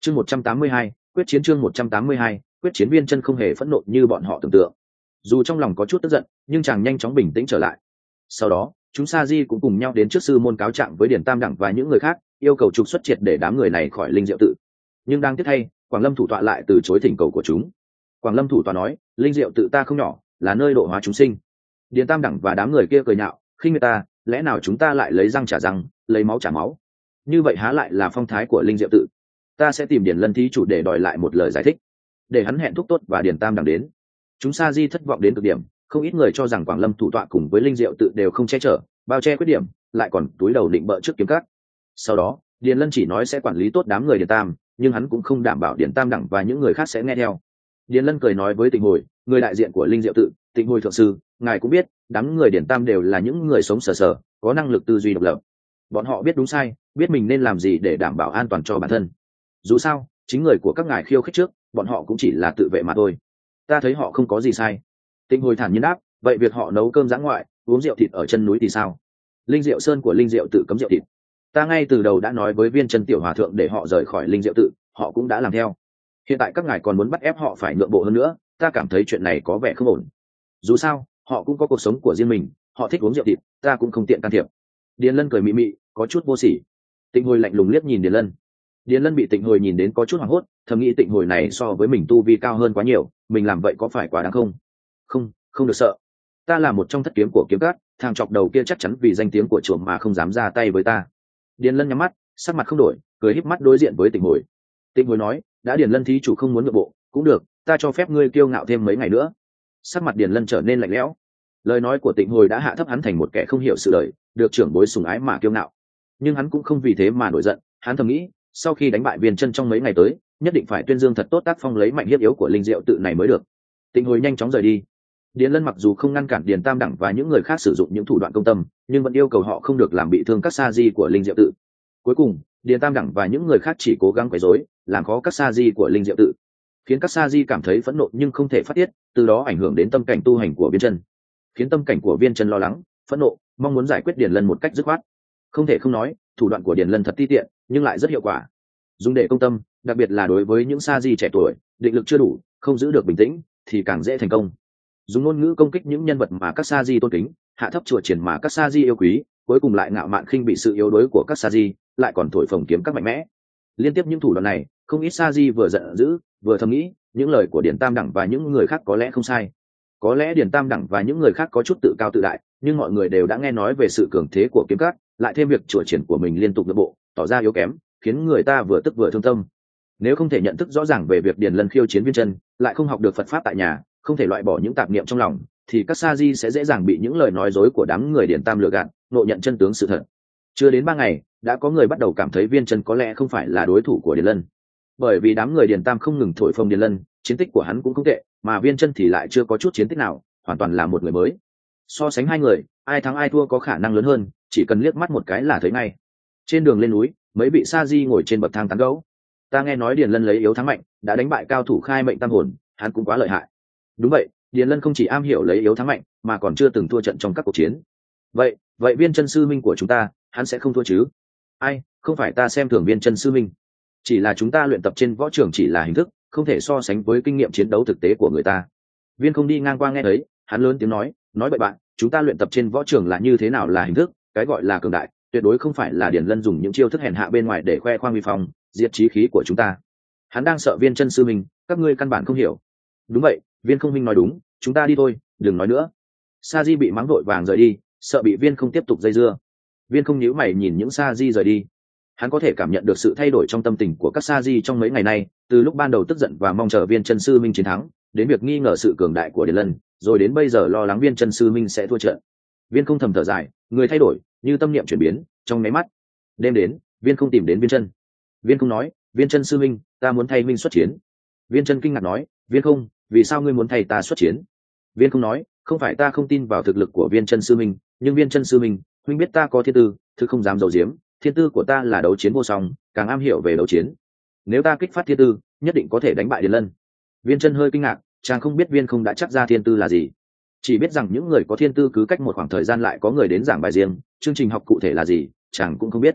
Chương 182, quyết chiến. Chương 182, quyết chiến. Viên Chân không hề phẫn nộ như bọn họ tưởng tượng, dù trong lòng có chút tức giận nhưng chàng nhanh chóng bình tĩnh trở lại. Sau đó chúng sa di cũng cùng nhau đến trước sư môn cáo trạng với Điền Tam Đẳng và những người khác, yêu cầu trục xuất triệt để đám người này khỏi linh diệu tự. Nhưng đang tiếc thay, Quảng Lâm thủ tọa lại từ chối thỉnh cầu của chúng. Quảng Lâm thủ tọa nói, linh diệu tự ta không nhỏ, là nơi độ hóa chúng sinh. Điền Tam Đẳng và đám người kia cười nhạo, khinh người ta, lẽ nào chúng ta lại lấy răng trả răng, lấy máu trả máu? Như vậy há lại là phong thái của linh diệu tự? Ta sẽ tìm Điền Lân thí chủ để đòi lại một lời giải thích, để hắn hẹn thúc tốt và Điền Tam Đẳng đến. Chúng sa di thất vọng đến cực điểm, không ít người cho rằng Quảng Lâm thủ tọa cùng với linh diệu tự đều không che chở, bao che khuyết điểm, lại còn túi đầu định bợ trước kiếm cắt. Sau đó Điền Lân chỉ nói sẽ quản lý tốt đám người Điền Tam, nhưng hắn cũng không đảm bảo Điền Tam Đẳng và những người khác sẽ nghe theo. Điền Lân cười nói với Tịnh Hồi, người đại diện của linh diệu tự, Tịnh Hồi thượng sư, ngài cũng biết đám người Điền Tam đều là những người sống sờ sờ, có năng lực tư duy độc lập. Bọn họ biết đúng sai, biết mình nên làm gì để đảm bảo an toàn cho bản thân. Dù sao chính người của các ngài khiêu khích trước, bọn họ cũng chỉ là tự vệ mà thôi. Ta thấy họ không có gì sai. Tịnh Hồi thản nhiên đáp, vậy việc họ nấu cơm dã ngoại, uống rượu thịt ở chân núi thì sao? Linh Diệu Sơn của linh diệu tự cấm rượu thịt, ta ngay từ đầu đã nói với Viên Chân tiểu hòa thượng để họ rời khỏi linh diệu tự, họ cũng đã làm theo. Hiện tại các ngài còn muốn bắt ép họ phải nhượng bộ hơn nữa, ta cảm thấy chuyện này có vẻ không ổn. Dù sao họ cũng có cuộc sống của riêng mình, họ thích uống rượu thịt, ta cũng không tiện can thiệp. Điền Lân cười mị mị, có chút vô sỉ. Tịnh Hồi lạnh lùng liếc nhìn Điền Lân. Điền Lân bị Tịnh Hồi nhìn đến có chút hoảng hốt, thầm nghĩ Tịnh Hồi này so với mình tu vi cao hơn quá nhiều, mình làm vậy có phải quá đáng không? Không được sợ, ta là một trong thất kiếm của kiếm cát, thằng chọc đầu kia chắc chắn vì danh tiếng của chùa mà không dám ra tay với ta. Điền Lân nhắm mắt, sắc mặt không đổi, cười híp mắt đối diện với Tịnh Hồi. Tịnh Hồi nói, đã Điền Lân thí chủ không muốn nhượng bộ, cũng được, ta cho phép ngươi kiêu ngạo thêm mấy ngày nữa. Sắc mặt Điền Lân trở nên lạnh lẽo. Lời nói của Tịnh Hồi đã hạ thấp hắn thành một kẻ không hiểu sự đời, được trưởng bối sủng ái mà kiêu ngạo. Nhưng hắn cũng không vì thế mà nổi giận, hắn thầm nghĩ, sau khi đánh bại Viên Chân trong mấy ngày tới, nhất định phải tuyên dương thật tốt tác phong lấy mạnh hiếp yếu của linh diệu tự này mới được. Tịnh Hồi nhanh chóng rời đi. Điền Lân mặc dù không ngăn cản Điền Tam Đẳng và những người khác sử dụng những thủ đoạn công tâm, nhưng vẫn yêu cầu họ không được làm bị thương các sa di của linh diệu tự. Cuối cùng Điền Tam Đẳng và những người khác chỉ cố gắng quấy rối, làm khó các sa di của linh diệu tự, khiến các sa di cảm thấy phẫn nộ nhưng không thể phát tiết, từ đó ảnh hưởng đến tâm cảnh tu hành của Viên Chân, khiến tâm cảnh của Viên Chân lo lắng, phẫn nộ, mong muốn giải quyết Điền Lân một cách dứt khoát. Không thể không nói, thủ đoạn của Điền Lân thật ti tiện, nhưng lại rất hiệu quả. Dùng để công tâm, đặc biệt là đối với những sa di trẻ tuổi, định lực chưa đủ, không giữ được bình tĩnh, thì càng dễ thành công. Dùng ngôn ngữ công kích những nhân vật mà các sa di tôn kính, hạ thấp chùa triển mà các sa di yêu quý, cuối cùng lại ngạo mạn khinh bị sự yếu đuối của các sa di, lại còn thổi phồng kiếm các mạnh mẽ. Liên tiếp những thủ đoạn này, không ít sa di vừa giận dữ, vừa thầm nghĩ, những lời của Điền Tam Đẳng và những người khác có lẽ không sai. Có lẽ Điền Tam Đẳng và những người khác có chút tự cao tự đại, nhưng mọi người đều đã nghe nói về sự cường thế của kiếm cát, lại thêm việc chùa triển của mình liên tục nội bộ, tỏ ra yếu kém, khiến người ta vừa tức vừa thương tâm. Nếu không thể nhận thức rõ ràng về việc Điền Lân khiêu chiến Viên Chân, lại không học được Phật pháp tại nhà, không thể loại bỏ những tạp niệm trong lòng, thì các sa di sẽ dễ dàng bị những lời nói dối của đám người Điền Tam lừa gạt, ngộ nhận chân tướng sự thật. Chưa đến 3 ngày, đã có người bắt đầu cảm thấy Viên Chân có lẽ không phải là đối thủ của Điền Lân, bởi vì đám người Điền Tam không ngừng thổi phồng Điền Lân, chiến tích của hắn cũng không tệ, mà Viên Chân thì lại chưa có chút chiến tích nào, hoàn toàn là một người mới. So sánh hai người, ai thắng ai thua có khả năng lớn hơn, chỉ cần liếc mắt một cái là thấy ngay. Trên đường lên núi, mấy vị sa di ngồi trên bậc thang tán gẫu. Ta nghe nói Điền Lân lấy yếu thắng mạnh, đã đánh bại cao thủ khai mệnh tam hồn, hắn cũng quá lợi hại. Đúng vậy, Điền Lân không chỉ am hiểu lấy yếu thắng mạnh, mà còn chưa từng thua trận trong các cuộc chiến. Vậy Viên Chân sư minh của chúng ta, hắn sẽ không thua chứ? Ai, không phải ta xem thường Viên Chân sư minh, chỉ là chúng ta luyện tập trên võ trường chỉ là hình thức, không thể so sánh với kinh nghiệm chiến đấu thực tế của người ta. Viên Không đi ngang qua nghe thấy, hắn lớn tiếng nói bậy bạn, chúng ta luyện tập trên võ trường là như thế nào là hình thức, cái gọi là cường đại, tuyệt đối không phải là Điền Lân dùng những chiêu thức hèn hạ bên ngoài để khoe khoang uy phong, diệt chí khí của chúng ta. Hắn đang sợ Viên Chân sư minh, các ngươi căn bản không hiểu. Đúng vậy, Viên Không minh nói đúng, chúng ta đi thôi, đừng nói nữa. Sa di bị mắng vội vàng rời đi, sợ bị Viên Không tiếp tục dây dưa. Viên Không nhíu mày nhìn những sa di rời đi. Hắn có thể cảm nhận được sự thay đổi trong tâm tình của các sa di trong mấy ngày nay, từ lúc ban đầu tức giận và mong chờ Viên Chân sư minh chiến thắng, đến việc nghi ngờ sự cường đại của Điền Lân, rồi đến bây giờ lo lắng Viên Chân sư minh sẽ thua trận. Viên Không thầm thở dài, người thay đổi, như tâm niệm chuyển biến, trong mấy mắt. Đêm đến, Viên Không tìm đến Viên Chân. Viên Không nói, Viên Chân sư minh, ta muốn thay minh xuất chiến. Viên Chân kinh ngạc nói, Viên Không, vì sao ngươi muốn thay ta xuất chiến? Viên Không nói, không phải ta không tin vào thực lực của Viên Chân sư minh, nhưng Viên Chân sư minh, huynh biết ta có thiên tư, thứ không dám giấu giếm, thiên tư của ta là đấu chiến vô song, càng am hiểu về đấu chiến. Nếu ta kích phát thiên tư, nhất định có thể đánh bại Điền Lân. Viên Chân hơi kinh ngạc, chàng không biết Viên Không đã chắc ra thiên tư là gì, chỉ biết rằng những người có thiên tư cứ cách một khoảng thời gian lại có người đến giảng bài riêng, chương trình học cụ thể là gì chàng cũng không biết.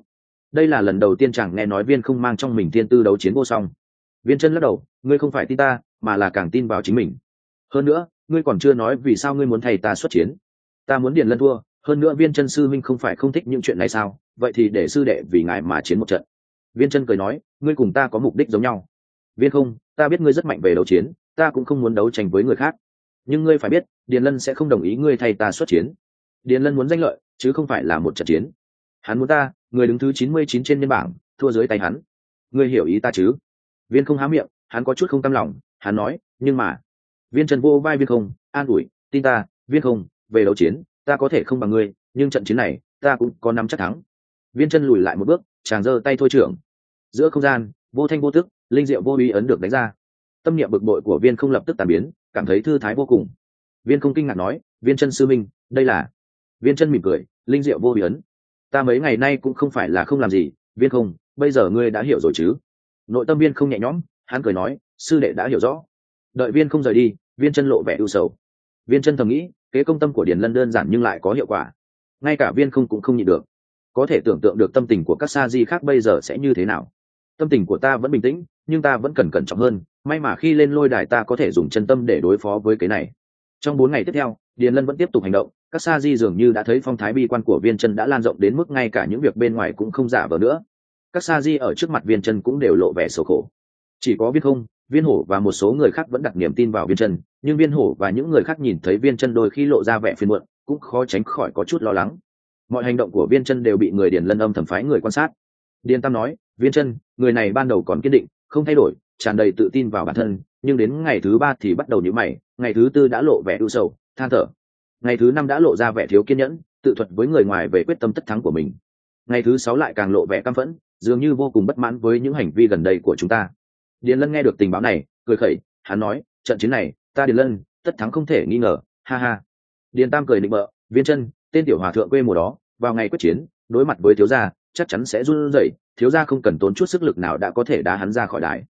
đây là lần đầu tiên chàng nghe nói Viên Không mang trong mình thiên tư đấu chiến vô song. Viên Chân lắc đầu, ngươi không phải tin ta mà là càng tin vào chính mình. Hơn nữa ngươi còn chưa nói vì sao ngươi muốn thầy ta xuất chiến. Ta muốn Điền Lân thua, hơn nữa Viên Chân sư minh không phải không thích những chuyện này sao, vậy thì để sư đệ vì ngài mà chiến một trận. Viên Chân cười nói, ngươi cùng ta có mục đích giống nhau. Viên Không, ta biết ngươi rất mạnh về đấu chiến, ta cũng không muốn đấu tranh với người khác, nhưng ngươi phải biết Điền Lân sẽ không đồng ý ngươi thay ta xuất chiến. Điền Lân muốn danh lợi chứ không phải là một trận chiến. Hắn muốn ta, người đứng thứ 99 trên nhân bảng, thua dưới tay hắn. Ngươi hiểu ý ta chứ? Viên Không há miệng, hắn có chút không cam lòng, hắn nói, nhưng mà. Viên Chân vô vai Viên Không, an ủi, tin ta, Viên Không, về đấu chiến, ta có thể không bằng ngươi, nhưng trận chiến này, ta cũng có nắm chắc thắng. Viên Chân lùi lại một bước, chàng giơ tay thôi trưởng. Giữa không gian, vô thanh vô tức, linh diệu vô ý ấn được đánh ra. Tâm niệm bực bội của Viên Không lập tức tàn biến, cảm thấy thư thái vô cùng. Viên Không kinh ngạc nói, Viên Chân sư minh, đây là. Viên Chân mỉm cười, linh diệu vô ý ấn. Ta mấy ngày nay cũng không phải là không làm gì, Viên Không, bây giờ ngươi đã hiểu rồi chứ? Nội tâm Viên Không nhẹ nhõm, hắn cười nói, sư đệ đã hiểu rõ. Đợi Viên Không rời đi, Viên Chân lộ vẻ ưu sầu. Viên Chân thầm nghĩ, kế công tâm của Điền Lân đơn giản nhưng lại có hiệu quả. Ngay cả Viên Không cũng không nhịn được. Có thể tưởng tượng được tâm tình của các sa di khác bây giờ sẽ như thế nào. Tâm tình của ta vẫn bình tĩnh, nhưng ta vẫn cần cẩn trọng hơn. May mà khi lên lôi đài ta có thể dùng chân tâm để đối phó với cái này. Trong 4 ngày tiếp theo, Điền Lân vẫn tiếp tục hành động. Các sa di dường như đã thấy phong thái bi quan của Viên Chân đã lan rộng đến mức ngay cả những việc bên ngoài cũng không giả vờ nữa. Các sa di ở trước mặt Viên Chân cũng đều lộ vẻ sầu khổ. Chỉ có Viên Không, Viên Hổ và một số người khác vẫn đặt niềm tin vào Viên Chân, nhưng Viên Hổ và những người khác nhìn thấy Viên Chân đôi khi lộ ra vẻ phiền muộn, cũng khó tránh khỏi có chút lo lắng. Mọi hành động của Viên Chân đều bị người Điền Lân âm thầm phái người quan sát. Điền Tam nói, Viên Chân, người này ban đầu còn kiên định, không thay đổi, tràn đầy tự tin vào bản thân, nhưng đến ngày thứ 3 thì bắt đầu nhíu mày, ngày thứ 4 đã lộ vẻ ưu sầu, than thở. Ngày thứ 5 đã lộ ra vẻ thiếu kiên nhẫn, tự thuật với người ngoài về quyết tâm tất thắng của mình. Ngày thứ 6 lại càng lộ vẻ căm phẫn, dường như vô cùng bất mãn với những hành vi gần đây của chúng ta. Điền Lân nghe được tình báo này, cười khẩy, hắn nói, trận chiến này, ta Điền Lân, tất thắng không thể nghi ngờ, ha ha. Điền Tam cười nịnh bợ, Viên Chân, tên tiểu hòa thượng quê mùa đó, vào ngày quyết chiến, đối mặt với thiếu gia, chắc chắn sẽ run rẩy, thiếu gia không cần tốn chút sức lực nào đã có thể đá hắn ra khỏi đài.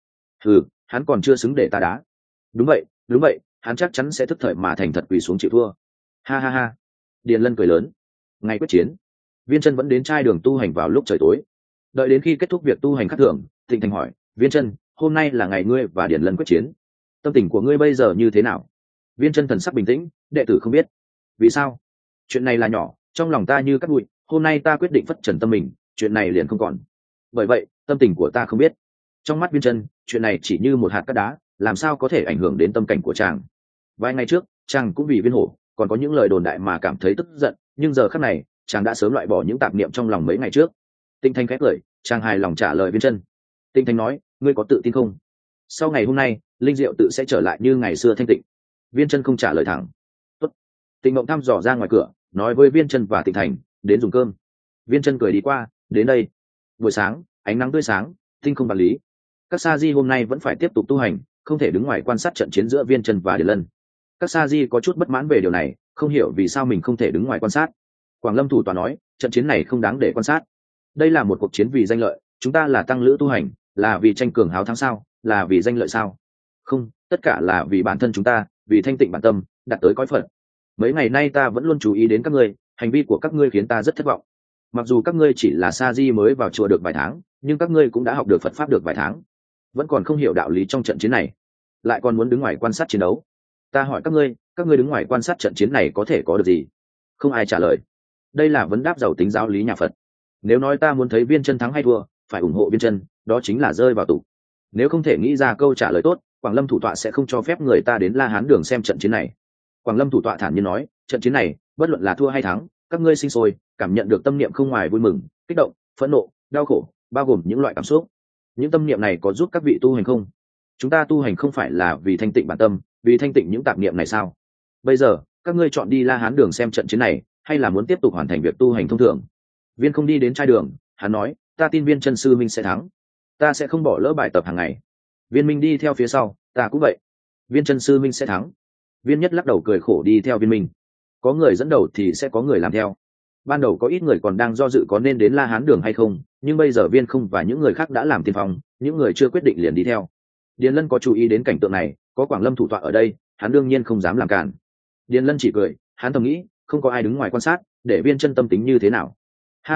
Hắn còn chưa xứng để ta đá. Đúng vậy, hắn chắc chắn sẽ thức thời mà thành thật quỳ xuống chịu thua. Ha ha ha. Điền Lân cười lớn. Ngày quyết chiến, Viên Chân vẫn đến trai đường tu hành vào lúc trời tối. Đợi đến khi kết thúc việc tu hành khắc thường, Tịnh Thành hỏi, Viên Chân, hôm nay là ngày ngươi và Điền Lân quyết chiến, tâm tình của ngươi bây giờ như thế nào? Viên Chân thần sắc bình tĩnh, đệ tử không biết. Vì sao? Chuyện này là nhỏ, trong lòng ta như cát bụi, hôm nay ta quyết định phất trần tâm mình, chuyện này liền không còn. Bởi vậy, tâm tình của ta không biết. Trong mắt Viên Chân, chuyện này chỉ như một hạt cát đá, làm sao có thể ảnh hưởng đến tâm cảnh của chàng. Vài ngày trước, chàng cũng vì Viên Hổ, còn có những lời đồn đại mà cảm thấy tức giận, nhưng giờ khắc này, chàng đã sớm loại bỏ những tạp niệm trong lòng mấy ngày trước. Tinh Thanh khẽ cười, chàng hài lòng trả lời Viên Chân. Tinh Thanh nói, ngươi có tự tin không? Sau ngày hôm nay, linh diệu tự sẽ trở lại như ngày xưa thanh tịnh. Viên Chân không trả lời thẳng. Tốt. Tịnh Mộng thăm dò ra ngoài cửa, nói với Viên Chân và Tịnh Thành, đến dùng cơm. Viên Chân cười đi qua, đến đây. Buổi sáng, ánh nắng tươi sáng, tinh không bạc lý. Các sa di hôm nay vẫn phải tiếp tục tu hành, không thể đứng ngoài quan sát trận chiến giữa Viên Chân và Điền Lân. Các sa di có chút bất mãn về điều này, không hiểu vì sao mình không thể đứng ngoài quan sát. Quảng Lâm thủ tọa nói, trận chiến này không đáng để quan sát. Đây là một cuộc chiến vì danh lợi, chúng ta là tăng lữ tu hành, là vì tranh cường háo thắng sao, là vì danh lợi sao? Không, tất cả là vì bản thân chúng ta, vì thanh tịnh bản tâm, đạt tới cõi Phật. Mấy ngày nay ta vẫn luôn chú ý đến các ngươi, hành vi của các ngươi khiến ta rất thất vọng. Mặc dù các ngươi chỉ là sa di mới vào chùa được vài tháng, nhưng các ngươi cũng đã học được Phật pháp được vài tháng, vẫn còn không hiểu đạo lý trong trận chiến này, lại còn muốn đứng ngoài quan sát chiến đấu. Ta hỏi các ngươi đứng ngoài quan sát trận chiến này có thể có được gì? Không ai trả lời. Đây là vấn đáp giàu tính giáo lý nhà Phật. Nếu nói ta muốn thấy Viên Chân thắng hay thua, phải ủng hộ Viên Chân, đó chính là rơi vào tù. Nếu không thể nghĩ ra câu trả lời tốt, Quảng Lâm thủ tọa sẽ không cho phép người ta đến La Hán đường xem trận chiến này. Quảng Lâm thủ tọa thản nhiên nói, trận chiến này, bất luận là thua hay thắng, các ngươi sinh sôi, cảm nhận được tâm niệm không ngoài vui mừng, kích động, phẫn nộ, đau khổ, bao gồm những loại cảm xúc. Những tâm niệm này có giúp các vị tu hành không? Chúng ta tu hành không phải là vì thanh tịnh bản tâm, vì thanh tịnh những tạp niệm này sao? Bây giờ, các ngươi chọn đi La Hán đường xem trận chiến này, hay là muốn tiếp tục hoàn thành việc tu hành thông thường? Viên Không đi đến trai đường, hắn nói, ta tin Viên Chân sư minh sẽ thắng, ta sẽ không bỏ lỡ bài tập hàng ngày. Viên Minh đi theo phía sau, ta cũng vậy. Viên Chân sư minh sẽ thắng. Viên Nhất lắc đầu cười khổ đi theo Viên Minh. Có người dẫn đầu thì sẽ có người làm theo. Ban đầu có ít người còn đang do dự có nên đến La Hán đường hay không, nhưng bây giờ Viên Không và những người khác đã làm tiên phong, những người chưa quyết định liền đi theo. Điền Lân có chú ý đến cảnh tượng này, có Quảng Lâm thủ tọa ở đây, hắn đương nhiên không dám làm cản. Điền Lân chỉ cười, hắn thầm nghĩ, không có ai đứng ngoài quan sát, để Viên Chân tâm tính như thế nào. Ha ha,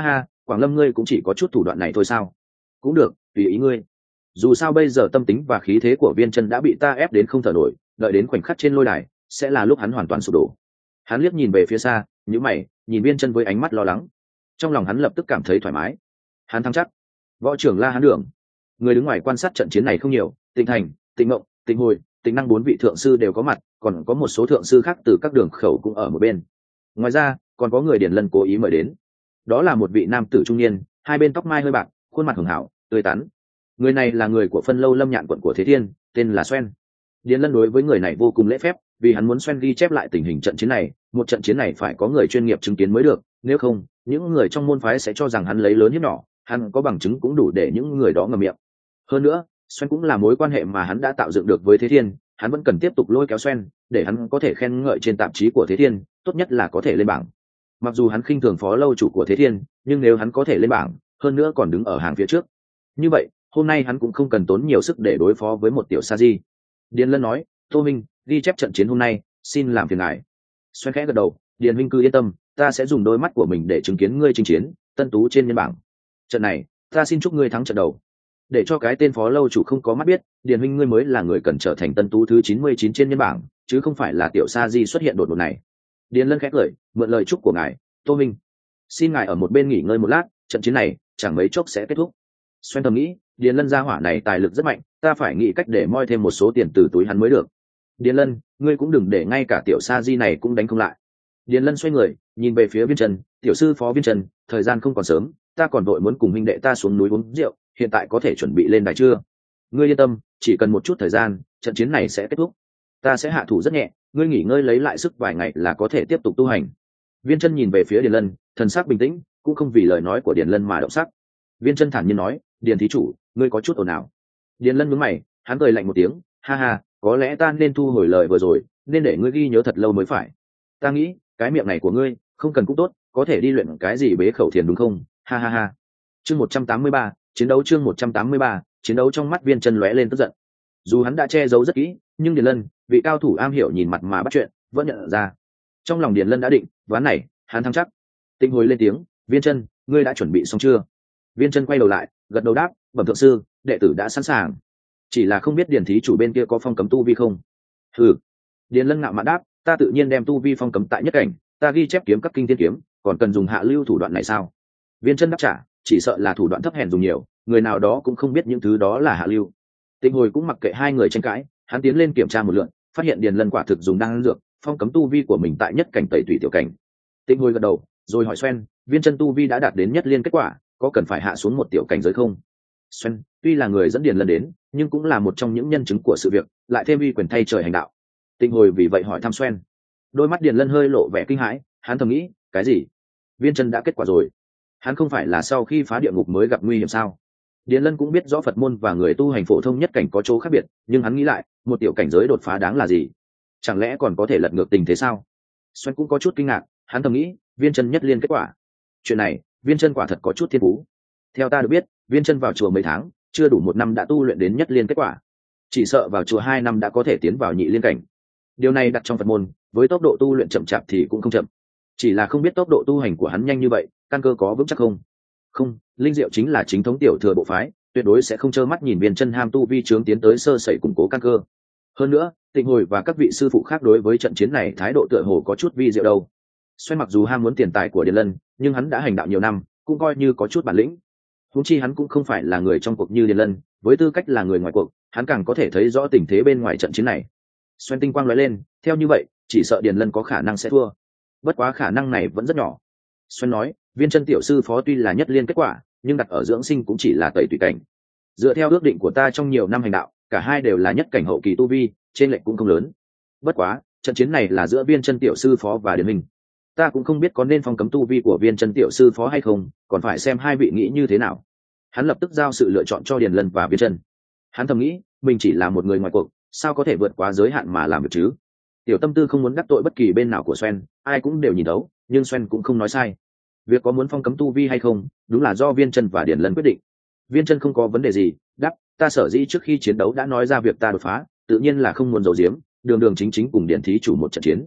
Quảng Lâm ngươi cũng chỉ có chút thủ đoạn này thôi sao? Cũng được, tùy ý ngươi. Dù sao bây giờ tâm tính và khí thế của Viên Chân đã bị ta ép đến không thở nổi, đợi đến khoảnh khắc trên lôi đài sẽ là lúc hắn hoàn toàn sụp đổ. Hắn liếc nhìn về phía xa, nhíu mày, nhìn Viên Chân với ánh mắt lo lắng. Trong lòng hắn lập tức cảm thấy thoải mái. Hắn thắng chắc. Võ trưởng La Hán Đường, người đứng ngoài quan sát trận chiến này không nhiều, Tịnh Thành, Tịnh Mộng, Tịnh Hồi, Tịnh Năng bốn vị thượng sư đều có mặt, còn có một số thượng sư khác từ các đường khẩu cũng ở một bên. Ngoài ra, còn có người Điền Lân cố ý mời đến. Đó là một vị nam tử trung niên, hai bên tóc mai hơi bạc, khuôn mặt hường hảo, tươi tắn. Người này là người của phân lâu Lâm Nhạn quận của Thế Thiên, tên là Xoen. Điền Lân đối với người này vô cùng lễ phép, vì hắn muốn Xoen ghi chép lại tình hình trận chiến này, một trận chiến này phải có người chuyên nghiệp chứng kiến mới được, nếu không, những người trong môn phái sẽ cho rằng hắn lấy lớn hiếp nhỏ, hắn có bằng chứng cũng đủ để những người đó ngậm miệng. Hơn nữa, Xoen cũng là mối quan hệ mà hắn đã tạo dựng được với Thế Thiên, hắn vẫn cần tiếp tục lôi kéo Xoen, để hắn có thể khen ngợi trên tạp chí của Thế Thiên, tốt nhất là có thể lên bảng. Mặc dù hắn khinh thường phó lâu chủ của Thế Thiên, nhưng nếu hắn có thể lên bảng, hơn nữa còn đứng ở hàng phía trước, như vậy hôm nay hắn cũng không cần tốn nhiều sức để đối phó với một tiểu sa di. Điền Lân nói, Tô Minh ghi chép trận chiến hôm nay, xin làm phiền ngài. Xoen khẽ gật đầu, Điền Minh cứ yên tâm, ta sẽ dùng đôi mắt của mình để chứng kiến ngươi chinh chiến Tân Tú trên nhân bảng. Trận này ta xin chúc ngươi thắng trận đầu. Để cho cái tên phó lâu chủ không có mắt biết, Điền Minh ngươi mới là người cần trở thành Tân Tú thứ 99 trên nhân bảng, chứ không phải là tiểu sa di xuất hiện đột ngột này. Điền Lân khẽ cười, mượn lời chúc của ngài, Tô Minh. Xin ngài ở một bên nghỉ ngơi một lát, trận chiến này chẳng mấy chốc sẽ kết thúc. Xoen thầm nghĩ, Điền Lân gia hỏa này tài lực rất mạnh, ta phải nghĩ cách để moi thêm một số tiền từ túi hắn mới được. Điền Lân, ngươi cũng đừng để ngay cả tiểu sa di này cũng đánh không lại. Điền Lân xoay người, nhìn về phía Viên Trần, tiểu sư phó Viên Trần, thời gian không còn sớm, ta còn vội muốn cùng huynh đệ ta xuống núi uống rượu, hiện tại có thể chuẩn bị lên đài chưa? Ngươi yên tâm, chỉ cần một chút thời gian, trận chiến này sẽ kết thúc. Ta sẽ hạ thủ rất nhẹ, ngươi nghỉ ngơi lấy lại sức vài ngày là có thể tiếp tục tu hành. Viên Trân nhìn về phía Điền Lân, thần sắc bình tĩnh, cũng không vì lời nói của Điền Lân mà động sắc. Viên Trân thản nhiên nói, Điền thí chủ, ngươi có chút ồn ào. Điền Lân nhướng mày, hắn cười lạnh một tiếng, ha ha, có lẽ ta nên thu hồi lời vừa rồi, nên để ngươi ghi nhớ thật lâu mới phải. Ta nghĩ, cái miệng này của ngươi, không cần cũng tốt, có thể đi luyện cái gì bế khẩu thiền đúng không? Ha ha ha. Chương 183, chiến đấu chương 183, chiến đấu trong mắt Viên Trân lóe lên tức giận. Dù hắn đã che giấu rất kỹ, nhưng Điền Lân, vị cao thủ am hiểu nhìn mặt mà bắt chuyện, vẫn nhận ra. Trong lòng Điền Lân đã định, ván này, hắn thắng chắc. Tinh Hồi lên tiếng, Viên Trân, ngươi đã chuẩn bị xong chưa? Viên Trân quay đầu lại, gật đầu đáp, bẩm thượng sư, đệ tử đã sẵn sàng. Chỉ là không biết Điền thí chủ bên kia có phong cấm tu vi không? Ừ. Điền Lân ngạo mạn đáp, ta tự nhiên đem tu vi phong cấm tại nhất cảnh, ta ghi chép kiếm các kinh thiên kiếm, còn cần dùng hạ lưu thủ đoạn này sao? Viên Trân đáp trả, chỉ sợ là thủ đoạn thấp hèn dùng nhiều, người nào đó cũng không biết những thứ đó là hạ lưu. Tinh Hồi cũng mặc kệ hai người tranh cãi, hắn tiến lên kiểm tra một lượt, phát hiện Điền Lân quả thực dùng đan dược phong cấm tu vi của mình tại nhất cảnh tẩy tùy tiểu cảnh. Tinh Hồi gật đầu, rồi hỏi Xoen, Viên Trân tu vi đã đạt đến nhất liên kết quả, có cần phải hạ xuống một tiểu cảnh giới không? Xoen, tuy là người dẫn Điền Lân đến, nhưng cũng là một trong những nhân chứng của sự việc, lại thêm uy quyền thay trời hành đạo. Tinh Hồi vì vậy hỏi thăm Xoen. Đôi mắt Điền Lân hơi lộ vẻ kinh hãi, hắn thầm nghĩ, cái gì? Viên Trân đã kết quả rồi? Hắn không phải là sau khi phá địa ngục mới gặp nguy hiểm sao? Điền Lân cũng biết rõ Phật môn và người tu hành phổ thông nhất cảnh có chỗ khác biệt, nhưng hắn nghĩ lại, một tiểu cảnh giới đột phá đáng là gì? Chẳng lẽ còn có thể lật ngược tình thế sao? Xoen cũng có chút kinh ngạc, hắn thầm nghĩ, Viên Trân nhất liên kết quả. Chuyện này, Viên Trân quả thật có chút thiên phú. Theo ta được biết, Viên Trân vào chùa mấy tháng, chưa đủ một năm đã tu luyện đến nhất liên kết quả. Chỉ sợ vào chùa 2 năm đã có thể tiến vào nhị liên cảnh. Điều này đặt trong Phật môn, với tốc độ tu luyện chậm chạp thì cũng không chậm. Chỉ là không biết tốc độ tu hành của hắn nhanh như vậy, căn cơ có vững chắc không? Không, Linh Diệu chính là chính thống tiểu thừa bộ phái, tuyệt đối sẽ không trơ mắt nhìn Viên Trân ham tu vi trướng tiến tới sơ sẩy củng cố căn cơ. Hơn nữa, Tịnh Hồi và các vị sư phụ khác đối với trận chiến này thái độ tựa hồ có chút vi diệu đâu. Xoen mặc dù ham muốn tiền tài của Điền Lân, nhưng hắn đã hành đạo nhiều năm, cũng coi như có chút bản lĩnh. Huống chi hắn cũng không phải là người trong cuộc như Điền Lân, với tư cách là người ngoài cuộc, hắn càng có thể thấy rõ tình thế bên ngoài trận chiến này. Xoen tinh quang lóe lên, theo như vậy, chỉ sợ Điền Lân có khả năng sẽ thua. Bất quá khả năng này vẫn rất nhỏ. Xoen nói, Viên Trân tiểu sư phó tuy là nhất liên kết quả, nhưng đặt ở dưỡng sinh cũng chỉ là tẩy tùy cảnh. Dựa theo ước định của ta trong nhiều năm hành đạo, cả hai đều là nhất cảnh hậu kỳ tu vi, trên lệch cũng không lớn. Bất quá, trận chiến này là giữa Viên Trân tiểu sư phó và Điền Minh. Ta cũng không biết có nên phong cấm tu vi của Viên Trân tiểu sư phó hay không, còn phải xem hai vị nghĩ như thế nào. Hắn lập tức giao sự lựa chọn cho Điền Lân và Viên Trân. Hắn thầm nghĩ, mình chỉ là một người ngoài cuộc, sao có thể vượt quá giới hạn mà làm việc chứ? Tiểu tâm tư không muốn đắc tội bất kỳ bên nào của Xoen, ai cũng đều nhìn đấu, nhưng Xoen cũng không nói sai. Việc có muốn phong cấm tu vi hay không, đúng là do Viên Trân và Điền Lân quyết định. Viên Trân không có vấn đề gì, đáp, ta sở dĩ trước khi chiến đấu đã nói ra việc ta đột phá, tự nhiên là không muốn giấu giếm, đường đường chính chính cùng Điền thí chủ một trận chiến.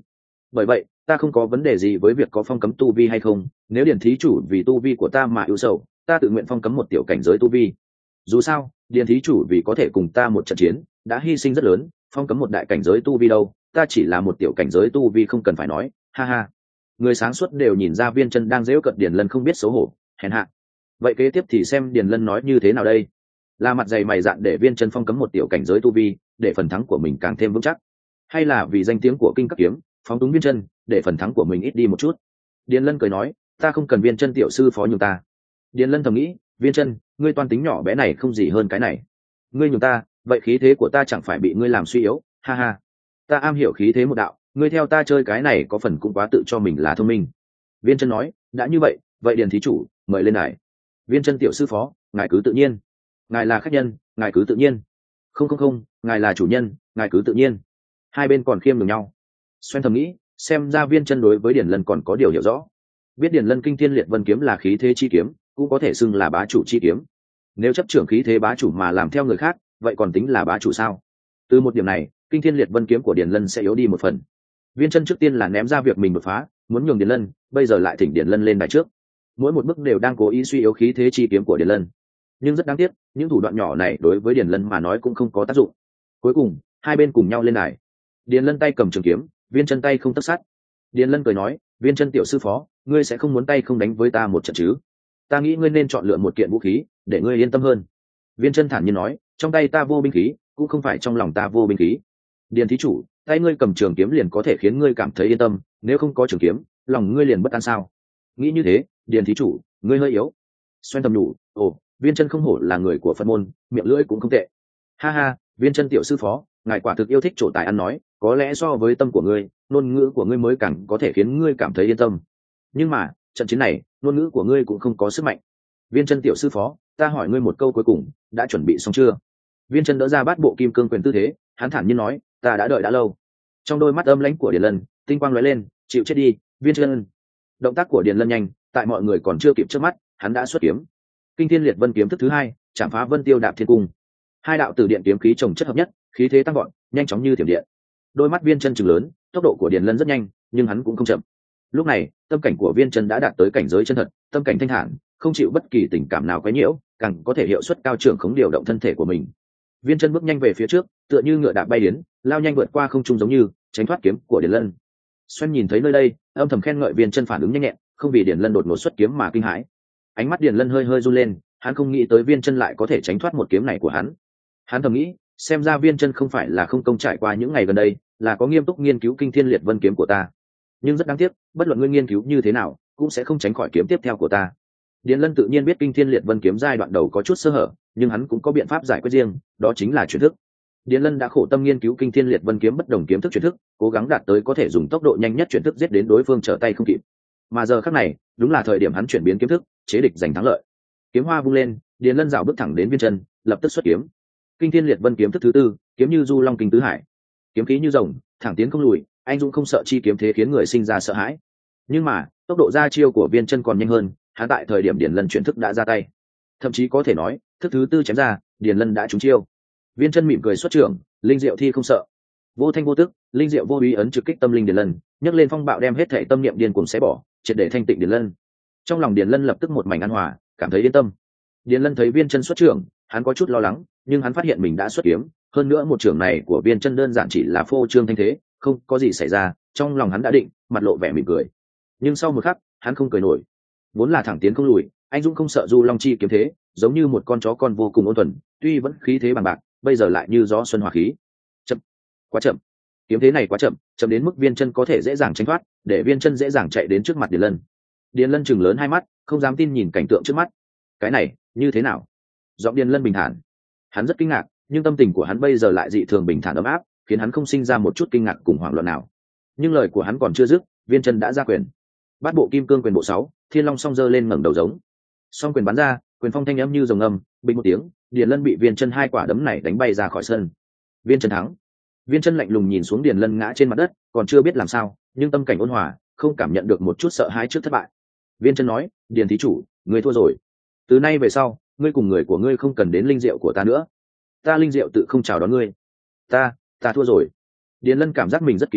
bởi vậy ta không có vấn đề gì với việc có phong cấm tu vi hay không. Nếu điền thí chủ vì tu vi của ta mà ưu sầu, ta tự nguyện phong cấm một tiểu cảnh giới tu vi. Dù sao điền thí chủ vì có thể cùng ta một trận chiến đã hy sinh rất lớn, phong cấm một đại cảnh giới tu vi đâu, ta chỉ là một tiểu cảnh giới tu vi không cần phải nói, ha ha. Người sáng suốt đều nhìn ra Viên Chân đang giễu cợt Điền Lân không biết xấu hổ, hèn hạ. Vậy kế tiếp thì xem Điền Lân nói như thế nào đây. Là mặt dày mày dạn để Viên Chân phong cấm một tiểu cảnh giới tu vi để phần thắng của mình càng thêm vững chắc, hay là vì danh tiếng của kinh các kiếm phóng túng Viên Chân để phần thắng của mình ít đi một chút? Điền Lân cười nói, ta không cần Viên Chân tiểu sư phó nhường ta. Điền Lân thầm nghĩ, Viên Chân, ngươi toan tính nhỏ bé này không gì hơn cái này. Ngươi nhường ta, vậy khí thế của ta chẳng phải bị ngươi làm suy yếu, ha ha. Ta am hiểu khí thế một đạo, ngươi theo ta chơi cái này có phần cũng quá tự cho mình là thông minh. Viên Chân nói, đã như vậy, vậy Điền thí chủ mời lên đài. Viên Chân tiểu sư phó, ngài cứ tự nhiên. Ngài là khách nhân, ngài cứ tự nhiên. Không không không, ngài là chủ nhân, ngài cứ tự nhiên. Hai bên còn khiêm nhường nhau. Xoen thầm nghĩ, xem ra Viên Chân đối với Điền Lân còn có điều hiểu rõ. Biết Điền Lân kinh thiên liệt vân kiếm là khí thế chi kiếm, cũng có thể xưng là bá chủ chi kiếm. Nếu chấp trưởng khí thế bá chủ mà làm theo người khác, vậy còn tính là bá chủ sao? Từ một điểm này, kinh thiên liệt vân kiếm của Điền Lân sẽ yếu đi một phần. Viên Chân trước tiên là ném ra việc mình đột phá, muốn nhường Điền Lân, bây giờ lại thỉnh Điền Lân lên đài trước. Mỗi một bước đều đang cố ý suy yếu khí thế chi kiếm của Điền Lân. Nhưng rất đáng tiếc, những thủ đoạn nhỏ này đối với Điền Lân mà nói cũng không có tác dụng. Cuối cùng, hai bên cùng nhau lên đài. Điền Lân tay cầm trường kiếm, Viên Chân tay không tấc sắt. Điền Lân cười nói, Viên Chân tiểu sư phó, ngươi sẽ không muốn tay không đánh với ta một trận chứ? Ta nghĩ ngươi nên chọn lựa một kiện vũ khí để ngươi yên tâm hơn. Viên Chân thản nhiên nói, trong tay ta vô binh khí, cũng không phải trong lòng ta vô binh khí. Điền thí chủ, tay ngươi cầm trường kiếm liền có thể khiến ngươi cảm thấy yên tâm, nếu không có trường kiếm, lòng ngươi liền bất an sao? Nghĩ như thế, Điền thí chủ, ngươi hơi yếu. Xoen tầm nhủ, ồ, Viên Chân không hổ là người của Phật môn, miệng lưỡi cũng không tệ. Ha ha, Viên Chân tiểu sư phó, ngài quả thực yêu thích trổ tài ăn nói, có lẽ so với tâm của ngươi, ngôn ngữ của ngươi mới càng có thể khiến ngươi cảm thấy yên tâm. Nhưng mà, trận chiến này, ngôn ngữ của ngươi cũng không có sức mạnh. Viên Chân tiểu sư phó, ta hỏi ngươi một câu cuối cùng, đã chuẩn bị xong chưa? Viên Chân đỡ ra bát bộ kim cương quyền tư thế, hắn thản nhiên nói, ta đã đợi đã lâu. Trong đôi mắt âm lãnh của Điền Lân, tinh quang lóe lên, chịu chết đi, Viên Chân. Động tác của Điền Lân nhanh, tại mọi người còn chưa kịp trước mắt, hắn đã xuất kiếm. Kinh thiên liệt vân kiếm thức thứ hai, chạm phá vân tiêu đạp thiên cung. Hai đạo từ điện kiếm khí chồng chất hợp nhất, khí thế tăng vọt, nhanh chóng như thiểm điện. Đôi mắt Viên Chân trừng lớn, tốc độ của Điền Lân rất nhanh, nhưng hắn cũng không chậm. Lúc này, tâm cảnh của Viên Chân đã đạt tới cảnh giới chân thật, tâm cảnh thanh thản, không chịu bất kỳ tình cảm nào quấy nhiễu, càng có thể hiệu suất cao trưởng khống điều động thân thể của mình. Viên Chân bước nhanh về phía trước, tựa như ngựa đạp bay đến, lao nhanh vượt qua không trung giống như tránh thoát kiếm của Điền Lân. Xoen nhìn thấy nơi đây, âm thầm khen ngợi Viên Chân phản ứng nhanh nhẹn, không vì Điền Lân đột ngột xuất kiếm mà kinh hãi. Ánh mắt Điền Lân hơi hơi run lên, hắn không nghĩ tới Viên Chân lại có thể tránh thoát một kiếm này của hắn. Hắn thầm nghĩ, xem ra Viên Chân không phải là không công trải qua những ngày gần đây, là có nghiêm túc nghiên cứu kinh thiên liệt vân kiếm của ta. Nhưng rất đáng tiếc, bất luận ngươi nghiên cứu như thế nào, cũng sẽ không tránh khỏi kiếm tiếp theo của ta. Điền Lân tự nhiên biết kinh thiên liệt vân kiếm giai đoạn đầu có chút sơ hở, nhưng hắn cũng có biện pháp giải quyết riêng, đó chính là chuyển thức. Điền Lân đã khổ tâm nghiên cứu kinh thiên liệt vân kiếm bất đồng kiếm thức chuyển thức, cố gắng đạt tới có thể dùng tốc độ nhanh nhất chuyển thức giết đến đối phương trở tay không kịp. Mà giờ khắc này, đúng là thời điểm hắn chuyển biến kiếm thức, chế địch giành thắng lợi. Kiếm hoa vung lên, Điền Lân dạo bước thẳng đến Viên Chân, lập tức xuất kiếm. Kinh thiên liệt vân kiếm thức thứ tư, kiếm như du long kinh tứ hải. Kiếm khí như rồng, thẳng tiến không lùi, anh dũng không sợ chi kiếm thế khiến người sinh ra sợ hãi. Nhưng mà, tốc độ ra chiêu của Viên Chân còn nhanh hơn, hắn tại thời điểm Điền Lân chuyển thức đã ra tay. Thậm chí có thể nói, thức thứ tư chém ra, Điền Lân đã trúng chiêu. Viên Chân mỉm cười xuất trưởng, linh diệu thi không sợ. Vô thanh vô tức, linh diệu vô ý ấn trực kích tâm linh Điền Lân, nhấc lên phong bạo đem hết thể tâm niệm điên cuồng xé bỏ, triệt để thanh tịnh Điền Lân. Trong lòng Điền Lân lập tức một mảnh an hòa, cảm thấy yên tâm. Điền Lân thấy Viên Chân xuất trưởng, hắn có chút lo lắng, nhưng hắn phát hiện mình đã xuất kiếm, hơn nữa một trưởng này của Viên Chân đơn giản chỉ là phô trương thanh thế, không có gì xảy ra, trong lòng hắn đã định, mặt lộ vẻ mỉm cười. Nhưng sau một khắc, hắn không cười nổi. Vốn là thẳng tiến không lùi, anh dũng không sợ du long chi kiếm thế, giống như một con chó con vô cùng ôn thuần, tuy vẫn khí thế bằng bạc, bây giờ lại như gió xuân hòa khí. Chậm, quá chậm. Kiếm thế này quá chậm, chậm đến mức Viên Chân có thể dễ dàng tránh thoát, để Viên Chân dễ dàng chạy đến trước mặt Điền Lân. Điền Lân chừng lớn hai mắt, không dám tin nhìn cảnh tượng trước mắt. Cái này, như thế nào? Giọng Điền Lân bình thản. Hắn rất kinh ngạc, nhưng tâm tình của hắn bây giờ lại dị thường bình thản ấm áp, khiến hắn không sinh ra một chút kinh ngạc cùng hoảng loạn nào. Nhưng lời của hắn còn chưa dứt, Viên Chân đã ra quyền. Bát bộ kim cương quyền bộ 6, Thiên Long song giơ lên ngẩng đầu giống. Song quyền bắn ra, quyền phong thanh âm như rồng ngâm, bình một tiếng, Điền Lân bị Viên Chân hai quả đấm này đánh bay ra khỏi sân. Viên Chân thắng. Viên Chân lạnh lùng nhìn xuống Điền Lân ngã trên mặt đất, còn chưa biết làm sao, nhưng tâm cảnh ôn hòa, không cảm nhận được một chút sợ hãi trước thất bại. Viên Chân nói, Điền thí chủ, ngươi thua rồi. Từ nay về sau, ngươi cùng người của ngươi không cần đến linh diệu của ta nữa. Ta linh diệu tự không chào đón ngươi. Ta thua rồi. Điền Lân cảm giác mình rất kỳ quái,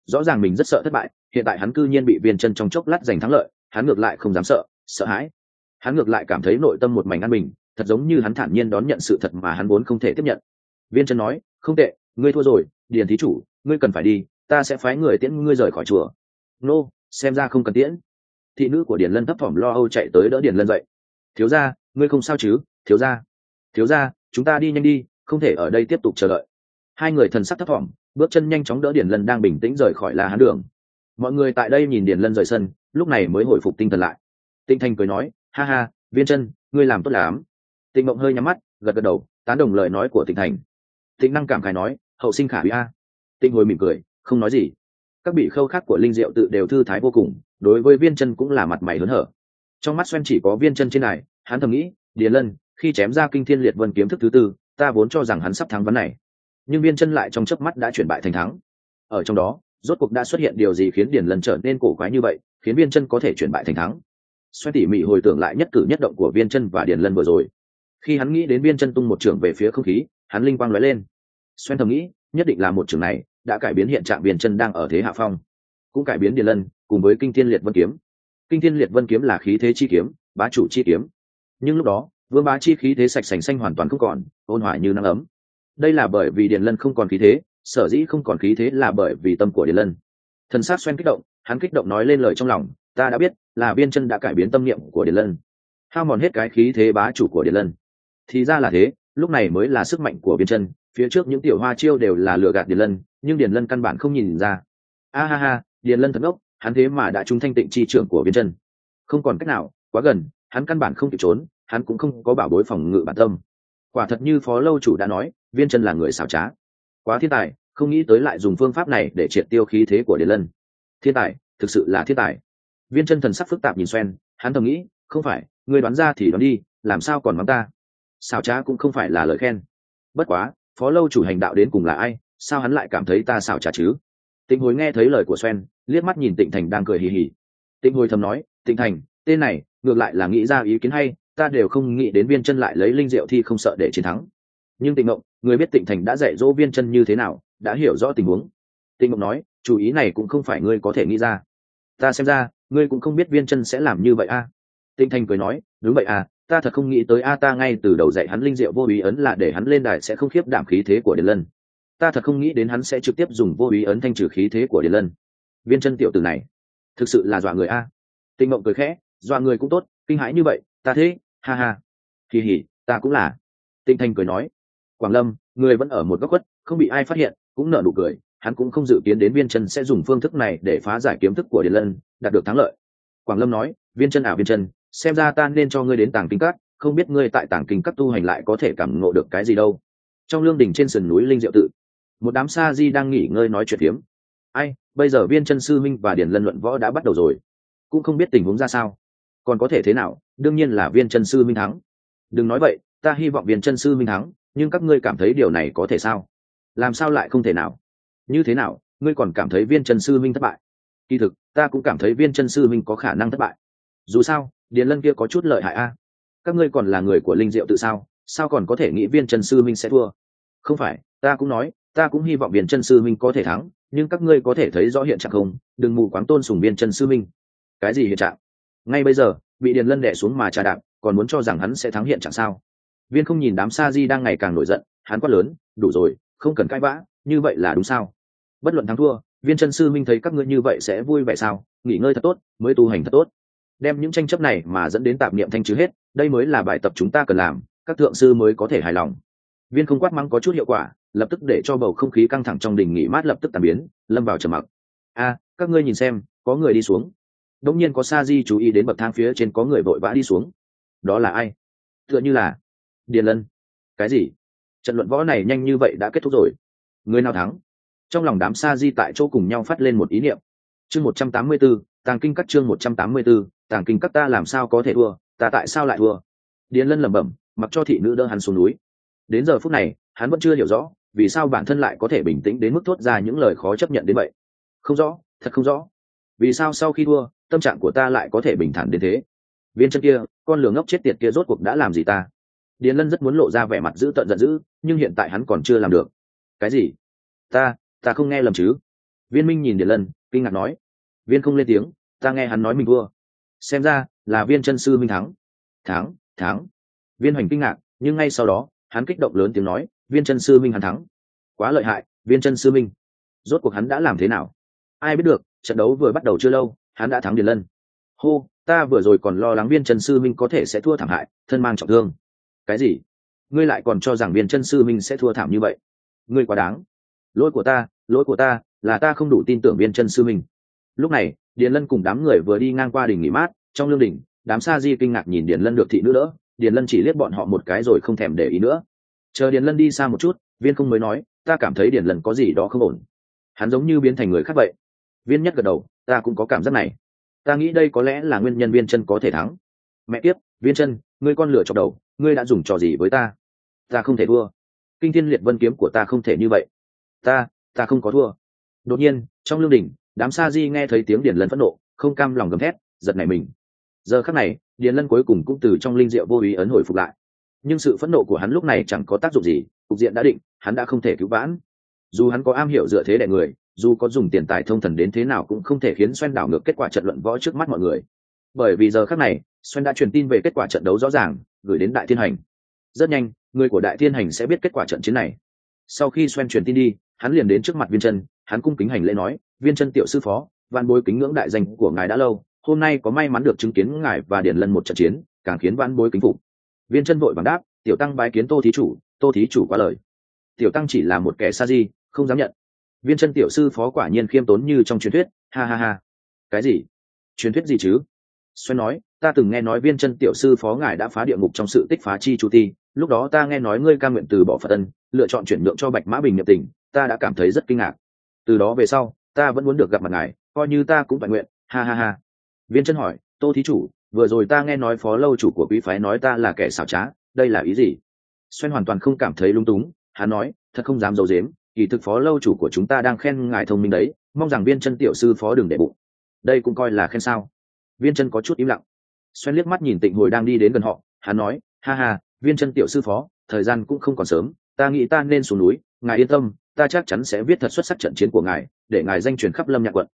rõ ràng mình rất sợ thất bại, hiện tại hắn cư nhiên bị viên chân trong chốc lát giành thắng lợi, hắn ngược lại không dám sợ hãi, hắn ngược lại cảm thấy nội tâm một mảnh an bình, thật giống như hắn thản nhiên đón nhận sự thật mà hắn vốn không thể tiếp nhận. Viên chân nói, không tệ, ngươi thua rồi, Điền thí chủ, ngươi cần phải đi, ta sẽ phái người tiễn ngươi rời khỏi chùa. Nô, xem ra không cần tiễn. Thị nữ của Điền Lân thấp thỏm lo âu chạy tới đỡ Điền Lân dậy. Thiếu gia, ngươi không sao chứ? Thiếu gia, chúng ta đi nhanh đi, không thể ở đây tiếp tục chờ đợi. Hai người thần sắc thấp thỏm, bước chân nhanh chóng đỡ Điền Lân đang bình tĩnh rời khỏi La Hán đường. Mọi người tại đây nhìn Điền Lân rời sân, lúc này mới hồi phục tinh thần lại. Tịnh Thành cười nói, ha ha, Viên chân, ngươi làm tốt lắm. Tịnh Mộng hơi nhắm mắt, gật gật đầu, tán đồng lời nói của Tịnh Thành. Tịnh Năng cảm khái nói, hậu sinh khả úy a. Tịnh Hồi mỉm cười, không nói gì. Các bị khâu khác của Linh Diệu tự đều thư thái vô cùng, đối với Viên chân cũng là mặt mày hớn hở. Trong mắt Xoen chỉ có Viên chân trên này, hắn thầm nghĩ, Điền Lân, khi chém ra Kinh Thiên Liệt Vân kiếm thức thứ tư, ta vốn cho rằng hắn sắp thắng ván này, nhưng Viên chân lại trong chớp mắt đã chuyển bại thành thắng. Ở trong đó, rốt cuộc đã xuất hiện điều gì khiến Điền Lân trở nên cổ quái như vậy, khiến Viên chân có thể chuyển bại thành thắng? Xoen tỉ mỉ hồi tưởng lại nhất cử nhất động của Viên chân và Điền Lân vừa rồi. Khi hắn nghĩ đến Viên chân tung một chưởng về phía không khí, hắn linh quang lóe lên. Xoen thầm nghĩ, nhất định là một chưởng này đã cải biến hiện trạng Viên chân đang ở thế hạ phong, cũng cải biến Điền Lân cùng với Kinh Thiên Liệt Vân kiếm. Kinh Thiên Liệt Vân kiếm là khí thế chi kiếm, bá chủ chi kiếm, nhưng lúc đó vương bá chi khí thế sạch sành xanh hoàn toàn không còn, ôn hòa như nắng ấm. Đây là bởi vì Điền Lân không còn khí thế, sở dĩ không còn khí thế là bởi vì tâm của Điền Lân. Thần sắc Xoen kích động, hắn kích động nói lên lời trong lòng, ta đã biết là Viên chân đã cải biến tâm niệm của Điền Lân, hao mòn hết cái khí thế bá chủ của Điền Lân. Thì ra là thế, lúc này mới là sức mạnh của Viên chân, phía trước những tiểu hoa chiêu đều là lừa gạt Điền Lân, nhưng Điền Lân căn bản không nhìn ra. A ha ha, Điền Lân thật ngốc, hắn thế mà đã trúng thanh tịnh chi trưởng của Viên chân. Không còn cách nào, quá gần, hắn căn bản không kịp trốn, hắn cũng không có bảo bối phòng ngự bản tâm. Quả thật như phó lâu chủ đã nói, Viên chân là người xảo trá, quá thiên tài, không nghĩ tới lại dùng phương pháp này để triệt tiêu khí thế của Điền Lân. Thiên tài, thực sự là thiên tài. Viên chân thần sắc phức tạp nhìn Xoen, hắn thầm nghĩ, không phải, ngươi đoán ra thì đoán đi, làm sao còn mắng ta? Xảo trá cũng không phải là lời khen. Bất quá, phó lâu chủ hành đạo đến cùng là ai, sao hắn lại cảm thấy ta xảo trá chứ? Tịnh Hồi nghe thấy lời của Xoen, liếc mắt nhìn Tịnh Thành đang cười hì hì. Tịnh Hồi thầm nói, Tịnh Thành, tên này ngược lại là nghĩ ra ý kiến hay, ta đều không nghĩ đến Viên chân lại lấy linh diệu thi không sợ để chiến thắng. Nhưng Tịnh Mộng, người biết Tịnh Thành đã dạy dỗ Viên chân như thế nào, đã hiểu rõ tình huống. Tịnh Mộng nói, chủ ý này cũng không phải ngươi có thể nghĩ ra. Ta xem ra, ngươi cũng không biết Viên chân sẽ làm như vậy a. Tịnh Thành cười nói, đúng vậy à, ta thật không nghĩ tới a, ta ngay từ đầu dạy hắn linh diệu vô ý ấn là để hắn lên đài sẽ không khiếp đảm khí thế của Điền Lân. Ta thật không nghĩ đến hắn sẽ trực tiếp dùng vô ý ấn thanh trừ khí thế của Điền Lân. Viên chân tiểu tử này, thực sự là dọa người a. Tịnh Mộng cười khẽ, dọa người cũng tốt, kinh hãi như vậy, ta thế, ha ha. Kỳ hỉ, ta cũng là. Tịnh Thành cười nói, Quảng Lâm, người vẫn ở một góc khuất, không bị ai phát hiện, cũng nở nụ cười, hắn cũng không dự kiến đến Viên chân sẽ dùng phương thức này để phá giải kiếm thức của Điền Lân, đạt được thắng lợi. Quảng Lâm nói, Viên chân Viên chân, xem ra ta nên cho ngươi đến Tàng Kinh Các, không biết ngươi tại Tàng Kinh Các tu hành lại có thể cảm ngộ được cái gì đâu. Trong lương đình trên sườn núi Linh Diệu tự, một đám sa di đang nghỉ ngơi nói chuyện phiếm. Ai, bây giờ Viên chân sư minh và Điền Lân luận võ đã bắt đầu rồi, cũng không biết tình huống ra sao, còn có thể thế nào, đương nhiên là Viên chân sư minh thắng. Đừng nói vậy, ta hy vọng Viên chân sư minh thắng, nhưng các ngươi cảm thấy điều này có thể sao? Làm sao lại không thể nào? Như thế nào, ngươi còn cảm thấy Viên chân sư minh thất bại? Kỳ thực, ta cũng cảm thấy Viên chân sư minh có khả năng thất bại. Dù sao, Điền Lân kia có chút lợi hại a. Các ngươi còn là người của Linh Diệu tự sao? Sao còn có thể nghĩ Viên chân sư minh sẽ thua? Không phải, ta cũng nói, ta cũng hy vọng Viên chân sư minh có thể thắng, nhưng các ngươi có thể thấy rõ hiện trạng không? Đừng mù quáng tôn sùng Viên chân sư minh. Cái gì hiện trạng? Ngay bây giờ, bị Điền Lân đè xuống mà trà đạp, còn muốn cho rằng hắn sẽ thắng hiện trạng sao? Viên không nhìn đám sa di đang ngày càng nổi giận, hắn quát lớn, đủ rồi, không cần cãi vã, như vậy là đúng sao? Bất luận thắng thua, Viên chân sư minh thấy các ngươi như vậy sẽ vui vẻ sao? Nghỉ ngơi thật tốt, mới tu hành thật tốt. Đem những tranh chấp này mà dẫn đến tạp niệm thanh trừ hết, đây mới là bài tập chúng ta cần làm, các thượng sư mới có thể hài lòng. Viên không quát mắng có chút hiệu quả, lập tức để cho bầu không khí căng thẳng trong đình nghỉ mát lập tức tan biến, lâm vào trầm mặc. A, các ngươi nhìn xem, có người đi xuống. Đột nhiên có sa di chú ý đến bậc thang phía trên có người vội vã đi xuống. Đó là ai? Tựa như là Điền Lân. Cái gì? Trận luận võ này nhanh như vậy đã kết thúc rồi? Người nào thắng? Trong lòng đám sa di tại chỗ cùng nhau phát lên một ý niệm. Chương 184, Tàng Kinh Các chương 184, Tàng Kinh Các ta làm sao có thể thua, ta tại sao lại thua? Điền Lân lẩm bẩm, mặc cho thị nữ đỡ hắn xuống núi. Đến giờ phút này, hắn vẫn chưa hiểu rõ, vì sao bản thân lại có thể bình tĩnh đến mức thốt ra những lời khó chấp nhận đến vậy. Không rõ, thật không rõ. Vì sao sau khi thua, tâm trạng của ta lại có thể bình thản đến thế? Viên chân kia, con lừa ngốc chết tiệt kia rốt cuộc đã làm gì ta? Điền Lân rất muốn lộ ra vẻ mặt dữ tợn giận dữ, nhưng hiện tại hắn còn chưa làm được. Cái gì? Ta không nghe lầm chứ? Viên Minh nhìn Điền Lân kinh ngạc nói. Viên không lên tiếng, ta nghe hắn nói mình thua, xem ra là Viên chân sư minh thắng. Thắng. Viên Hoành kinh ngạc, nhưng ngay sau đó hắn kích động lớn tiếng nói, Viên chân sư minh hắn thắng, quá lợi hại. Viên chân sư minh rốt cuộc hắn đã làm thế nào? Ai biết được, trận đấu vừa bắt đầu chưa lâu hắn đã thắng Điền Lân. Hô, ta vừa rồi còn lo lắng Viên chân sư minh có thể sẽ thua thảm hại, thân mang trọng thương. Cái gì? Ngươi lại còn cho rằng Viên chân sư minh sẽ thua thảm như vậy? Ngươi quá đáng. Lỗi của ta là ta không đủ tin tưởng Viên chân sư minh. Lúc này Điền Lân cùng đám người vừa đi ngang qua đình nghỉ mát. Trong lương đình, đám sa di kinh ngạc nhìn Điền Lân được thị nữ đỡ, Điền Lân chỉ liếc bọn họ một cái rồi không thèm để ý nữa. Chờ Điền Lân đi xa một chút, Viên không mới nói, ta cảm thấy Điền Lân có gì đó không ổn, hắn giống như biến thành người khác vậy. Viên nhất gật đầu, ta cũng có cảm giác này, ta nghĩ đây có lẽ là nguyên nhân Viên chân có thể thắng. Mẹ kiếp, Viên chân, ngươi con lửa chọc đầu, ngươi đã dùng trò gì với ta? Ta không thể thua, kinh thiên liệt vân kiếm của ta không thể như vậy, ta không có thua. Đột nhiên trong lương đình, đám sa di nghe thấy tiếng Điền Lân phẫn nộ, không cam lòng gầm thét, giật nảy mình. Giờ khắc này Điền Lân cuối cùng cũng từ trong linh diệu vô ý ấn hồi phục lại, nhưng sự phẫn nộ của hắn lúc này chẳng có tác dụng gì, cục diện đã định, hắn đã không thể cứu vãn. Dù hắn có am hiểu dựa thế đè người, dù có dùng tiền tài thông thần đến thế nào cũng không thể khiến Xoen đảo ngược kết quả trận luận võ trước mắt mọi người. Bởi vì giờ khắc này Xoen đã truyền tin về kết quả trận đấu rõ ràng, gửi đến Đại Thiên Hành. Rất nhanh người của Đại Thiên Hành sẽ biết kết quả trận chiến này. Sau khi Xoen truyền tin đi, hắn liền đến trước mặt Viên chân, hắn cung kính hành lễ nói, Viên chân tiểu sư phó, van bối kính ngưỡng đại danh của ngài đã lâu, hôm nay có may mắn được chứng kiến ngài và Điền Lân một trận chiến, càng khiến van bối kính phục. Viên chân vội vàng đáp, tiểu tăng bái kiến Tô thí chủ quá lời, tiểu tăng chỉ là một kẻ sa di, không dám nhận. Viên chân tiểu sư phó quả nhiên khiêm tốn như trong truyền thuyết, ha ha ha. Cái gì? Truyền thuyết gì chứ? Xoen nói, ta từng nghe nói Viên chân tiểu sư phó ngài đã phá địa ngục trong sự tích phá chi chu ti, lúc đó ta nghe nói ngươi cam nguyện từ bỏ Phật ân, lựa chọn chuyển nhượng cho Bạch Mã Bình nhập tình, ta đã cảm thấy rất kinh ngạc. Từ đó về sau ta vẫn muốn được gặp mặt ngài, coi như ta cũng toàn nguyện, ha ha ha. Viên chân hỏi, Tô thí chủ, vừa rồi ta nghe nói phó lâu chủ của quý phái nói ta là kẻ xảo trá, đây là ý gì? Xoen hoàn toàn không cảm thấy lung túng, hắn nói, thật không dám giấu giếm, kỳ thực phó lâu chủ của chúng ta đang khen ngài thông minh đấy, mong rằng Viên chân tiểu sư phó đừng để bụng. Đây cũng coi là khen sao? Viên chân có chút im lặng. Xoen liếc mắt nhìn Tịnh Hồi đang đi đến gần họ, hắn nói, ha ha, Viên chân tiểu sư phó, thời gian cũng không còn sớm, ta nghĩ ta nên xuống núi, ngài yên tâm, ta chắc chắn sẽ viết thật xuất sắc trận chiến của ngài, để ngài danh truyền khắp Lâm Nhạc quận.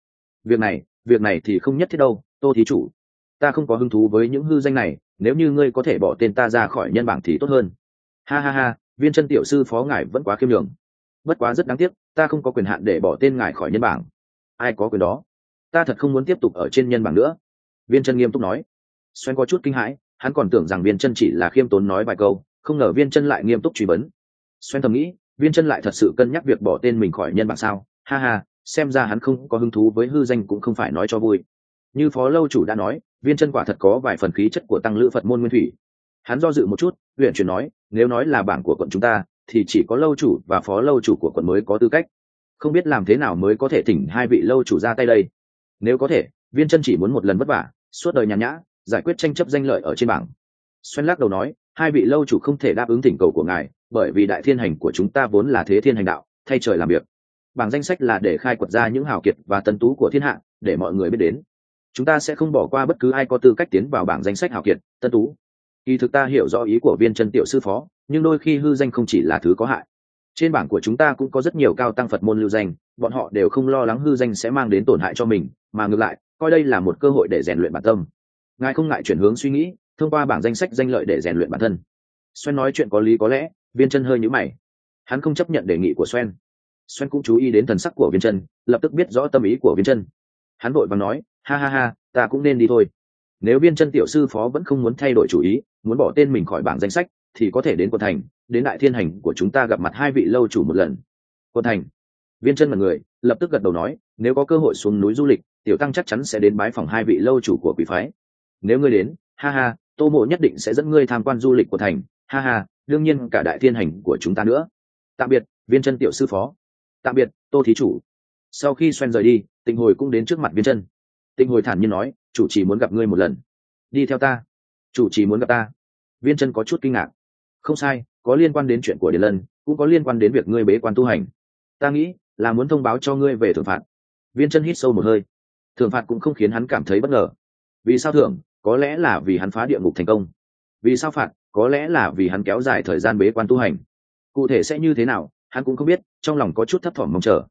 Việc này thì không nhất thiết đâu, Tô thí chủ, ta không có hứng thú với những hư danh này, nếu như ngươi có thể bỏ tên ta ra khỏi nhân bảng thì tốt hơn. Ha ha ha, Viên chân tiểu sư phó ngài vẫn quá khiêm nhường. Bất quá rất đáng tiếc, ta không có quyền hạn để bỏ tên ngài khỏi nhân bảng. Ai có quyền đó? Ta thật không muốn tiếp tục ở trên nhân bảng nữa. Viên chân nghiêm túc nói. Xoen có chút kinh hãi, hắn còn tưởng rằng Viên chân chỉ là khiêm tốn nói vài câu, không ngờ Viên chân lại nghiêm túc truy vấn. Xoen thầm nghĩ, Viên chân lại thật sự cân nhắc việc bỏ tên mình khỏi nhân bảng sao? Ha ha, xem ra hắn không có hứng thú với hư danh cũng không phải nói cho vui. Như phó lâu chủ đã nói, Viên chân quả thật có vài phần khí chất của tăng lữ Phật môn Nguyên Thủy. Hắn do dự một chút, huyện chuyển nói, nếu nói là bảng của quận chúng ta thì chỉ có lâu chủ và phó lâu chủ của quận mới có tư cách, không biết làm thế nào mới có thể thỉnh hai vị lâu chủ ra tay đây. Nếu có thể, Viên chân chỉ muốn một lần vất vả, suốt đời nhàn nhã, giải quyết tranh chấp danh lợi ở trên bảng. Xoen lắc đầu nói, hai vị lâu chủ không thể đáp ứng thỉnh cầu của ngài, bởi vì Đại Thiên Hành của chúng ta vốn là thế thiên hành đạo, thay trời làm việc. Bảng danh sách là để khai quật ra những hào kiệt và tân tú của thiên hạ, để mọi người biết đến. Chúng ta sẽ không bỏ qua bất cứ ai có tư cách tiến vào bảng danh sách hào kiệt, tân tú. Kỳ thực ta hiểu rõ ý của Viên chân tiểu sư phó, nhưng đôi khi hư danh không chỉ là thứ có hại. Trên bảng của chúng ta cũng có rất nhiều cao tăng Phật môn lưu danh, bọn họ đều không lo lắng hư danh sẽ mang đến tổn hại cho mình, mà ngược lại coi đây là một cơ hội để rèn luyện bản tâm. Ngài không ngại chuyển hướng suy nghĩ, thông qua bảng danh sách danh lợi để rèn luyện bản thân. Xoen nói chuyện có lý có lẽ. Viên chân hơi nhíu mày, hắn không chấp nhận đề nghị của Xoen. Xoen cũng chú ý đến thần sắc của Viên chân, lập tức biết rõ tâm ý của Viên chân. Hắn vội vàng nói, ha ha ha, ta cũng nên đi thôi. Nếu Viên chân tiểu sư phó vẫn không muốn thay đổi chủ ý, muốn bỏ tên mình khỏi bảng danh sách, thì có thể đến quận thành, đến Đại Thiên Hành của chúng ta gặp mặt hai vị lâu chủ một lần. Quận thành? Viên chân là người lập tức gật đầu nói, nếu có cơ hội xuống núi du lịch, tiểu tăng chắc chắn sẽ đến bái phòng hai vị lâu chủ của quý phái. Nếu ngươi đến, ha ha, Tô Mộ nhất định sẽ dẫn ngươi tham quan du lịch quận thành, ha ha, đương nhiên cả Đại Thiên Hành của chúng ta nữa. Tạm biệt, Viên chân tiểu sư phó. Tạm biệt, Tô thí chủ. Sau khi Xoen rời đi, Tịnh Hồi cũng đến trước mặt Viên chân. Tịnh Hồi thản nhiên nói, chủ trì muốn gặp ngươi một lần. Đi theo ta. Chủ trì muốn gặp ta? Viên chân có chút kinh ngạc. Không sai, có liên quan đến chuyện của Điền Lân, cũng có liên quan đến việc ngươi bế quan tu hành. Ta nghĩ là muốn thông báo cho ngươi về thưởng phạt. Viên chân hít sâu một hơi. Thưởng phạt cũng không khiến hắn cảm thấy bất ngờ. Vì sao thưởng? Có lẽ là vì hắn phá địa ngục thành công. Vì sao phạt? Có lẽ là vì hắn kéo dài thời gian bế quan tu hành. Cụ thể sẽ như thế nào hắn cũng không biết, trong lòng có chút thấp thỏm mong chờ.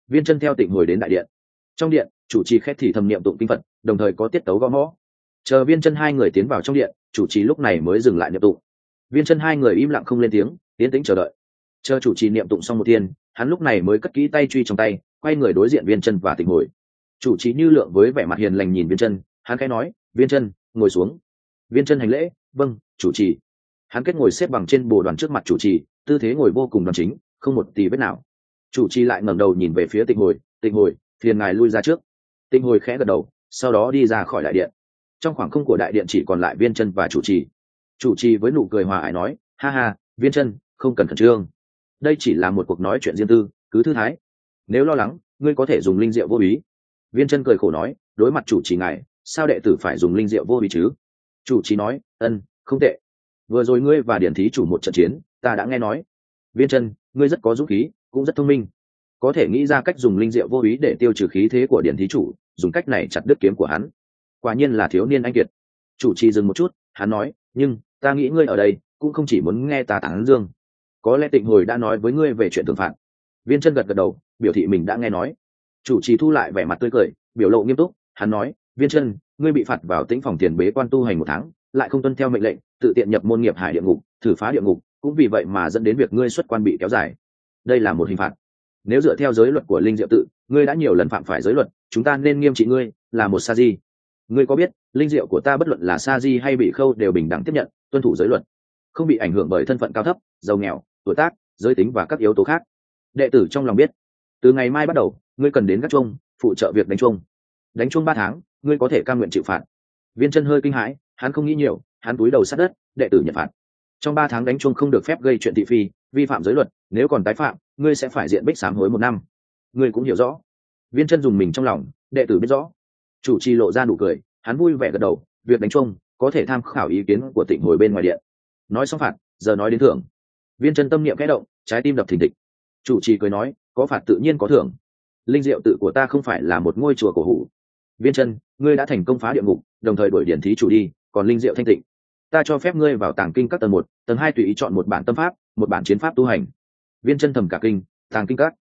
Viên Chân theo Tịnh Hồi đến đại điện. Trong điện, chủ trì khét thì thầm niệm tụng kinh Phật, đồng thời có tiết tấu gõ mõ. Chờ Viên Chân hai người tiến vào trong điện, chủ trì lúc này mới dừng lại niệm tụng. Viên Chân hai người im lặng không lên tiếng, yên tĩnh chờ đợi. Chờ chủ trì niệm tụng xong một thiên, hắn lúc này mới cất kỹ tay truy trong tay, quay người đối diện Viên Chân và Tịnh Hồi. Chủ trì như lượng với vẻ mặt hiền lành nhìn Viên Chân, hắn khẽ nói, Viên Chân, ngồi xuống. Viên Chân hành lễ, vâng, chủ trì. Hắn kết ngồi xếp bằng trên bồ đoàn trước mặt chủ trì, tư thế ngồi vô cùng đoan chính, không một tì vết nào. Chủ trì lại ngẩng đầu nhìn về phía Tịnh Hồi, Tịnh Hồi, phiền ngài lui ra trước. Tịnh Hồi khẽ gật đầu, sau đó đi ra khỏi đại điện. Trong khoảng không của đại điện chỉ còn lại Viên Chân và chủ trì. Chủ trì với nụ cười hòa ái nói, ha ha, Viên Chân, không cần khẩn trương. Đây chỉ là một cuộc nói chuyện riêng tư, cứ thư thái. Nếu lo lắng, ngươi có thể dùng linh diệu vô ý. Viên Chân cười khổ nói, đối mặt chủ trì ngài, sao đệ tử phải dùng linh diệu vô ý chứ? Chủ trì nói, không tệ. Vừa rồi ngươi và điển thí chủ một trận chiến, ta đã nghe nói. Viên Chân, ngươi rất có dũng khí, cũng rất thông minh, có thể nghĩ ra cách dùng linh diệu vô ý để tiêu trừ khí thế của điển thí chủ, dùng cách này chặt đứt kiếm của hắn. Quả nhiên là thiếu niên anh kiệt. Chủ trì dừng một chút, hắn nói, nhưng ta nghĩ ngươi ở đây cũng không chỉ muốn nghe ta tán dương. Có lẽ Tịnh Hồi đã nói với ngươi về chuyện thưởng phạt. Viên Chân gật gật đầu, biểu thị mình đã nghe nói. Chủ trì thu lại vẻ mặt tươi cười, biểu lộ nghiêm túc, hắn nói, Viên Chân, ngươi bị phạt vào Tĩnh Phòng Tiền bế quan tu hành 1 tháng, lại không tuân theo mệnh lệnh, tự tiện nhập môn nghiệp hải địa ngục, thử phá địa ngục, cũng vì vậy mà dẫn đến việc ngươi xuất quan bị kéo dài. Đây là một hình phạt. Nếu dựa theo giới luật của linh diệu tự, ngươi đã nhiều lần phạm phải giới luật, chúng ta nên nghiêm trị ngươi, là một sa di. Ngươi có biết, linh diệu của ta bất luận là sa di hay bị khâu đều bình đẳng tiếp nhận, tuân thủ giới luật, không bị ảnh hưởng bởi thân phận cao thấp, giàu nghèo, tuổi tác, giới tính và các yếu tố khác. Đệ tử trong lòng biết, từ ngày mai bắt đầu, ngươi cần đến gác chuông, phụ trợ việc đánh chuông. Đánh chuông 3 tháng, ngươi có thể cam nguyện chịu phạt. Viên Chân hơi kinh hãi, hắn không nghĩ nhiều, hắn cúi đầu sát đất, đệ tử nhận phạt. Trong 3 tháng đánh chuông không được phép gây chuyện thị phi, vi phạm giới luật, nếu còn tái phạm, ngươi sẽ phải diện bích sám hối 1 năm. Ngươi cũng hiểu rõ. Viên Chân dùng mình trong lòng, đệ tử biết rõ. Chủ trì lộ ra nụ cười, hắn vui vẻ gật đầu, việc đánh chuông có thể tham khảo ý kiến của Tịnh Hồi bên ngoài điện. Nói xong phạt, giờ nói đến thưởng. Viên Chân tâm niệm khẽ động, trái tim đập thình thịch. Chủ trì cười nói, có phạt tự nhiên có thưởng. Linh diệu tự của ta không phải là một ngôi chùa cổ hủ. Viên Chân, ngươi đã thành công phá địa ngục, đồng thời đuổi điển thí chủ đi, còn linh diệu thanh tịnh, ta cho phép ngươi vào tàng kinh các tầng 1, tầng 2 tùy ý chọn một bản tâm pháp, một bản chiến pháp tu hành. Viên Chân thầm cả kinh, tàng kinh các,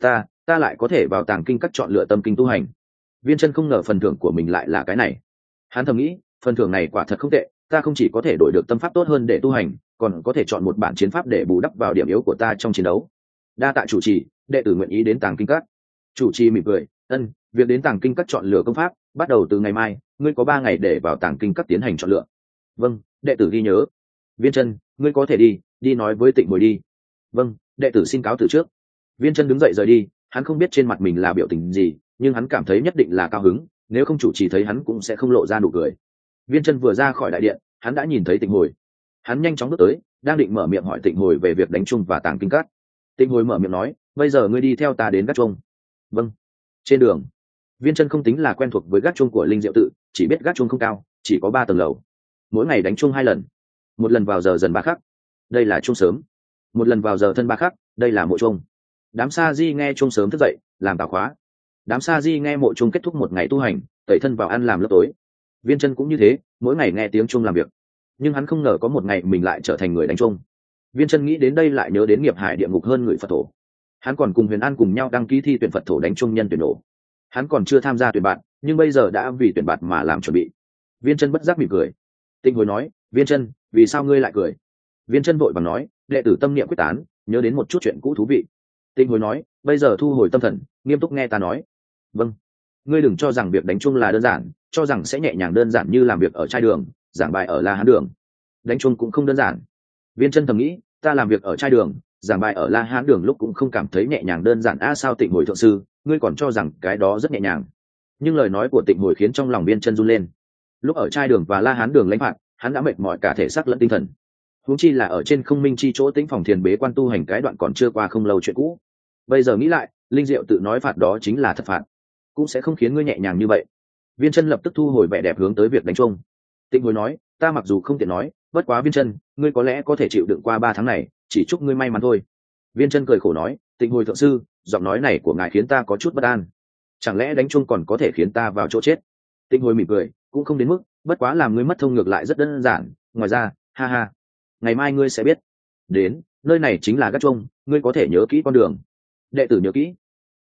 ta lại có thể vào tàng kinh các chọn lựa tâm kinh tu hành. Viên Chân không ngờ phần thưởng của mình lại là cái này. Hắn thầm nghĩ, phần thưởng này quả thật không tệ, ta không chỉ có thể đổi được tâm pháp tốt hơn để tu hành, còn có thể chọn một bản chiến pháp để bù đắp vào điểm yếu của ta trong chiến đấu. Đa tạ chủ trì, đệ tử nguyện ý đến tàng kinh các. Chủ trì mỉm cười, việc đến tàng kinh các chọn lựa công pháp, bắt đầu từ ngày mai, ngươi có 3 ngày để vào tàng kinh các tiến hành chọn lựa. Vâng, đệ tử ghi nhớ. Viên Chân, ngươi có thể đi nói với Tịnh Hồi đi. Vâng, đệ tử xin cáo từ trước. Viên Chân đứng dậy rời đi, hắn không biết trên mặt mình là biểu tình gì, nhưng hắn cảm thấy nhất định là cao hứng, nếu không chủ trì thấy hắn cũng sẽ không lộ ra nụ cười. Viên Chân vừa ra khỏi đại điện, hắn đã nhìn thấy Tịnh Hồi. Hắn nhanh chóng bước tới, đang định mở miệng hỏi Tịnh Hồi về việc đánh chung và tàng kinh các. Tịnh Hồi mở miệng nói, bây giờ ngươi đi theo ta đến gác chuông. Vâng. Trên đường, Viên Chân không tính là quen thuộc với gác chuông của linh diệu tự, chỉ biết gác chuông không cao, chỉ có 3 tầng lầu. Mỗi ngày đánh chuông 2 lần, một lần vào giờ dần 3 khắc, đây là chuông sớm, một lần vào giờ thân 3 khắc, đây là mộ chuông. Đám sa di nghe chuông sớm thức dậy, làm tào khóa. Đám sa di nghe mộ chuông kết thúc một ngày tu hành, tẩy thân vào ăn làm lớp tối. Viên Chân cũng như thế, mỗi ngày nghe tiếng chuông làm việc. Nhưng hắn không ngờ có một ngày mình lại trở thành người đánh chuông. Viên Chân nghĩ đến đây lại nhớ đến nghiệp hải địa ngục hơn người Phật thổ. Hắn còn cùng Huyền An cùng nhau đăng ký thi tuyển Phật thổ đánh chuông nhân tuyển nổ. Hắn còn chưa tham gia tuyển bạn, nhưng bây giờ đã vì tuyển bạn mà làm chuẩn bị. Viên Chân bất giác mỉm cười. Tịnh Hồi nói, Viên Chân, vì sao ngươi lại cười? Viên Chân vội vàng nói, đệ tử tâm niệm quyết tán, nhớ đến một chút chuyện cũ thú vị. Tịnh Hồi nói, bây giờ thu hồi tâm thần, nghiêm túc nghe ta nói. Vâng. Ngươi đừng cho rằng việc đánh chuông là đơn giản, cho rằng sẽ nhẹ nhàng đơn giản như làm việc ở trai đường, giảng bài ở La Hán đường. Đánh chuông cũng không đơn giản. Viên Chân thầm nghĩ, ta làm việc ở trai đường, giảng bài ở La Hán đường lúc cũng không cảm thấy nhẹ nhàng đơn giản. Sao Tịnh Hồi thượng sư, ngươi còn cho rằng cái đó rất nhẹ nhàng? Nhưng lời nói của Tịnh Hồi khiến trong lòng Viên Chân run lên. Lúc ở trai đường và La Hán đường lãnh phạt, hắn đã mệt mỏi cả thể xác lẫn tinh thần. Huống chi là ở trên Không Minh chi chỗ Tĩnh Phòng Thiền bế quan tu hành cái đoạn còn chưa qua không lâu chuyện cũ. Bây giờ nghĩ lại, linh diệu tự nói phạt đó chính là thật phạt, cũng sẽ không khiến ngươi nhẹ nhàng như vậy. Viên Chân lập tức thu hồi vẻ đẹp hướng tới việc đánh chuông. Tịnh Hồi nói, ta mặc dù không tiện nói, bất quá Viên Chân, ngươi có lẽ có thể chịu đựng qua 3 tháng này, chỉ chúc ngươi may mắn thôi. Viên Chân cười khổ nói, Tịnh Hồi thượng sư, giọng nói này của ngài khiến ta có chút bất an. Chẳng lẽ đánh chuông còn có thể khiến ta vào chỗ chết? Tịnh Hồi mỉm cười, cũng không đến mức, bất quá làm ngươi mất thông ngược lại rất đơn giản, ngoài ra, ha ha, ngày mai ngươi sẽ biết. Đến, nơi này chính là gác chuông, ngươi có thể nhớ kỹ con đường. Đệ tử nhớ kỹ.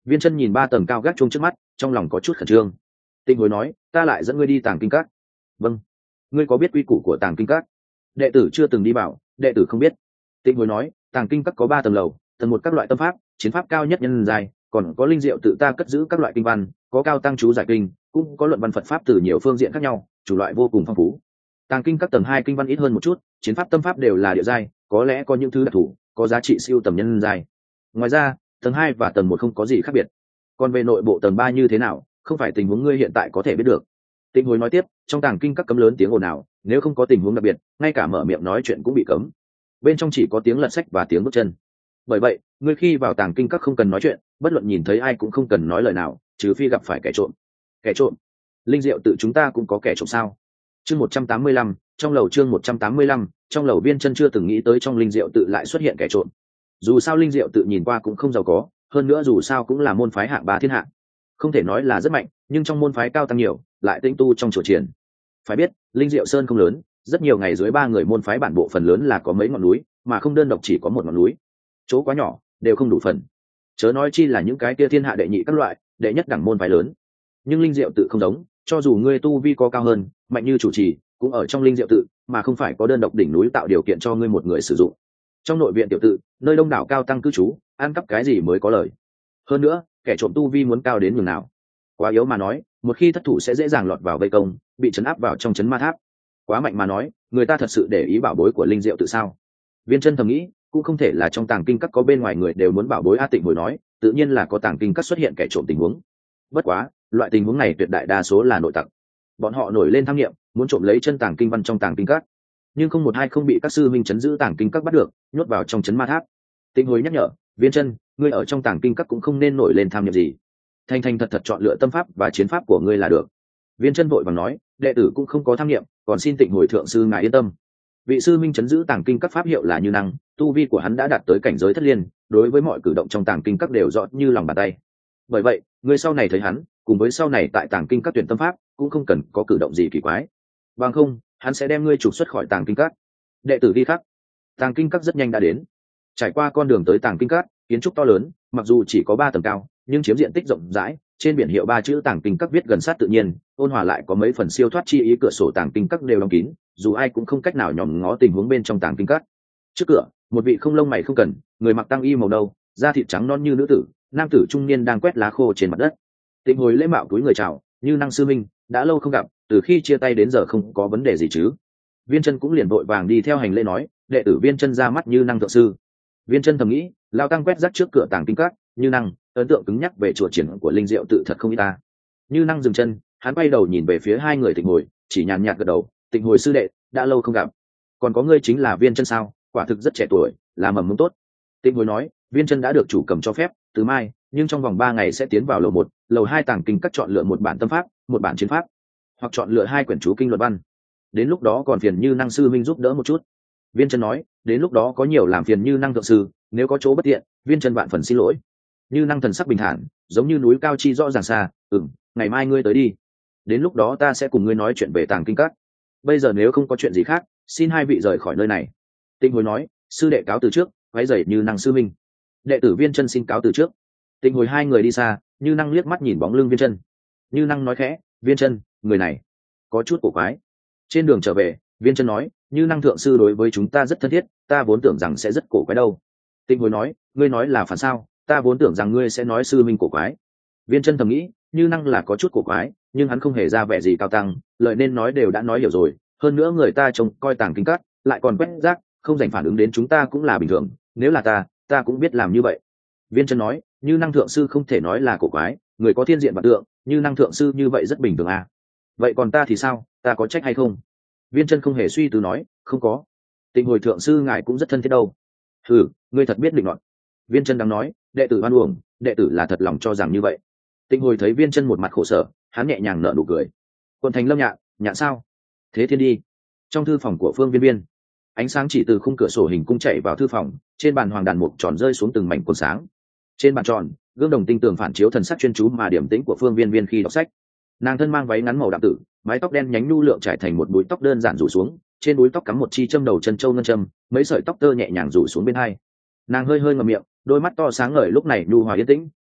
Viên Chân nhìn 3 tầng cao gác chuông trước mắt, trong lòng có chút khẩn trương. Tịnh Hồi nói, ta lại dẫn ngươi đi Tàng Kinh Các. Vâng. Ngươi có biết quy củ của Tàng Kinh Các? Đệ tử chưa từng đi vào, đệ tử không biết. Tịnh Hồi nói, Tàng Kinh Các có 3 tầng lầu, tầng 1 các loại tâm pháp, chiến pháp cao nhất nhân giai, còn có linh diệu tự ta cất giữ các loại kinh văn, có cao tăng chú giải kinh, cũng có luận văn Phật pháp từ nhiều phương diện khác nhau, chủ loại vô cùng phong phú. Tàng Kinh Các tầng 2 kinh văn ít hơn một chút, chiến pháp tâm pháp đều là địa giai, có lẽ có những thứ đặc thù, có giá trị siêu tầm nhân giai. Ngoài ra, tầng 2 và tầng 1 không có gì khác biệt. Còn về nội bộ tầng 3 như thế nào, không phải tình huống ngươi hiện tại có thể biết được. Tịnh Hồi nói tiếp, trong Tàng Kinh Các cấm lớn tiếng ồn ào, nếu không có tình huống đặc biệt, ngay cả mở miệng nói chuyện cũng bị cấm. Bên trong chỉ có tiếng lật sách và tiếng bước chân. Bởi vậy, ngươi khi vào Tàng Kinh Các không cần nói chuyện, bất luận nhìn thấy ai cũng không cần nói lời nào, trừ phi gặp phải kẻ trộm. Kẻ trộm? Linh diệu tự chúng ta cũng có kẻ trộm sao? Chương 185, trong lầu chương 185, trong lầu Viên Chân chưa từng nghĩ tới trong linh diệu tự lại xuất hiện kẻ trộm. Dù sao linh diệu tự nhìn qua cũng không giàu có, hơn nữa dù sao cũng là môn phái hạng 3 thiên hạ. Không thể nói là rất mạnh, nhưng trong môn phái cao tăng nhiều, lại tĩnh tu trong chùa triển. Phải biết, linh diệu sơn không lớn, rất nhiều ngày dưới 3 người môn phái bản bộ phần lớn là có mấy ngọn núi, mà không đơn độc chỉ có một ngọn núi. Chỗ quá nhỏ, đều không đủ phần. Chớ nói chi là những cái kia thiên hạ đệ nhị các loại, đệ nhất đẳng môn phái lớn. Nhưng linh diệu tự không giống, cho dù ngươi tu vi có cao hơn, mạnh như chủ trì, cũng ở trong linh diệu tự, mà không phải có đơn độc đỉnh núi tạo điều kiện cho ngươi một người sử dụng. Trong nội viện tiểu tự, nơi đông đảo cao tăng cư trú, ăn cắp cái gì mới có lời. Hơn nữa, kẻ trộm tu vi muốn cao đến nhường nào? Quá yếu mà nói, một khi thất thủ sẽ dễ dàng lọt vào vây công, bị trấn áp vào trong trấn ma tháp. Quá mạnh mà nói, người ta thật sự để ý bảo bối của linh diệu tự sao? Viên Chân thầm nghĩ, cũng không thể là trong Tàng Kinh Các có bên ngoài người đều muốn bảo bối. A Tịnh Hồi nói, tự nhiên là có Tàng Kinh Các xuất hiện kẻ trộm tình huống. Bất quá, loại tình huống này tuyệt đại đa số là nội tặc. Bọn họ nổi lên tham nghiệm, muốn trộm lấy chân Tàng Kinh văn trong Tàng Kinh Các, nhưng không một hai không bị các sư minh trấn giữ Tàng Kinh Các bắt được, nhốt vào trong trấn ma tháp. Tịnh Hồi nhắc nhở, Viên Chân, ngươi ở trong Tàng Kinh Các cũng không nên nổi lên tham nghiệm gì, thành thành thật thật chọn lựa tâm pháp và chiến pháp của ngươi là được. Viên Chân vội vàng nói, đệ tử cũng không có tham nghiệm, còn xin Tịnh Hồi thượng sư ngài yên tâm. Vị sư minh trấn giữ Tàng Kinh Các pháp hiệu là Như Năng, tu vi của hắn đã đạt tới cảnh giới thất liên, đối với mọi cử động trong Tàng Kinh Các đều rõ như lòng bàn tay. Bởi vậy, ngươi sau này thấy hắn, cùng với sau này tại Tàng Kinh Các tuyển tâm pháp, cũng không cần có cử động gì kỳ quái. Bằng không, hắn sẽ đem ngươi trục xuất khỏi Tàng Kinh Các. Đệ tử đi khắc. Tàng Kinh Các rất nhanh đã đến. Trải qua con đường tới Tàng Kinh Các, kiến trúc to lớn, mặc dù chỉ có 3 tầng cao, nhưng chiếm diện tích rộng rãi, trên biển hiệu 3 chữ Tàng Kinh Các viết gần sát tự nhiên, ôn hòa lại có mấy phần siêu thoát chi ý. Cửa sổ Tàng Kinh Các đều đóng kín, dù ai cũng không cách nào nhòm ngó tình huống bên trong Tàng Kinh Các. Trước cửa, một vị không lông mày không cần, người mặc tăng y màu nâu, da thịt trắng non như nữ tử, nam tử trung niên đang quét lá khô trên mặt đất. Tịnh Hồi lễ mạo cúi người chào, Như Năng sư minh, đã lâu không gặp, từ khi chia tay đến giờ không có vấn đề gì chứ? Viên Chân cũng liền vội vàng đi theo hành lễ nói, đệ tử Viên Chân ra mắt Như Năng thượng sư. Viên Chân thầm nghĩ, lao tăng quét rác trước cửa Tàng Kinh Các, Như Năng, ấn tượng cứng nhắc về chùa triển của linh diệu tự thật không ít ta. Như Năng dừng chân, hắn quay đầu nhìn về phía hai người Tịnh Hồi, chỉ nhàn nhạt gật đầu, Tịnh Hồi sư đệ, đã lâu không gặp. Còn có ngươi chính là Viên Chân sao? Quả thực rất trẻ tuổi, là mầm mống tốt. Tịnh Hồi nói, Viên Chân đã được chủ cầm cho phép, từ mai, nhưng trong vòng 3 ngày sẽ tiến vào lầu 1, lầu 2 Tàng Kinh Các chọn lựa một bản tâm pháp, một bản chiến pháp, hoặc chọn lựa 2 quyển chú kinh luận văn. Đến lúc đó còn phiền Như Năng sư minh giúp đỡ một chút. Viên Chân nói, đến lúc đó có nhiều làm phiền Như Năng thượng sư, nếu có chỗ bất tiện, Viên Chân vạn phần xin lỗi. Như Năng thần sắc bình thản, giống như núi cao chi rõ ràng xa, ngày mai ngươi tới đi. Đến lúc đó ta sẽ cùng ngươi nói chuyện về Tàng Kinh Các. Bây giờ nếu không có chuyện gì khác, xin hai vị rời khỏi nơi này. Tịnh Hồi nói, sư đệ cáo từ trước, quấy rầy Như Năng sư minh. Đệ tử Viên Chân xin cáo từ trước. Tịnh Hồi hai người đi xa, Như Năng liếc mắt nhìn bóng lưng Viên Chân. Như Năng nói khẽ, Viên Chân, người này có chút cổ quái. Trên đường trở về, Viên Chân nói, Như Năng thượng sư đối với chúng ta rất thân thiết, ta vốn tưởng rằng sẽ rất cổ quái đâu. Tịnh Hồi nói, ngươi nói là phản sao, ta vốn tưởng rằng ngươi sẽ nói sư minh cổ quái. Viên Chân thầm nghĩ, Như Năng là có chút cổ quái, nhưng hắn không hề ra vẻ gì cao tăng, lời nên nói đều đã nói hiểu rồi, hơn nữa người ta trông coi Tàng Kinh Các, lại còn quét rác, không dành phản ứng đến chúng ta cũng là bình thường, nếu là ta cũng biết làm như vậy. Viên Chân nói, Như Năng thượng sư không thể nói là cổ quái, người có thiên diện vạn tượng, Như Năng thượng sư như vậy rất bình thường à. Vậy còn ta thì sao, ta có trách hay không? Viên Chân không hề suy tư nói, không có. Tịnh Hồi thượng sư ngài cũng rất thân thiết đâu. Ngươi thật biết định luận. Viên Chân đang nói, đệ tử oan uổng, đệ tử là thật lòng cho rằng như vậy. Tịnh Hồi thấy Viên Chân một mặt khổ sở, hắn nhẹ nhàng nở nụ cười. Quận thành Lâm Nhạn, nhạn sao? Thế thiên đi. Trong thư phòng của Phương Viên Viên, ánh sáng chỉ từ khung cửa sổ hình cung chạy vào thư phòng, trên bàn hoàng đàn mục tròn rơi xuống từng mảnh quần sáng. Trên bàn tròn, gương đồng tinh tường phản chiếu thần sắc chuyên chú mà điểm tĩnh của Phương Viên Viên khi đọc sách. Nàng thân mang váy ngắn màu đạm tử, mái tóc đen nhánh nhu lượng trải thành một búi tóc đơn giản rủ xuống, trên búi tóc cắm một chi châm đầu chân châu ngân châm, mấy sợi tóc tơ nhẹ nhàng rủ xuống bên hai. Nàng hơi hơi ngậm miệng, đôi mắt to sáng ngời lúc này nhu hòa yên tĩnh,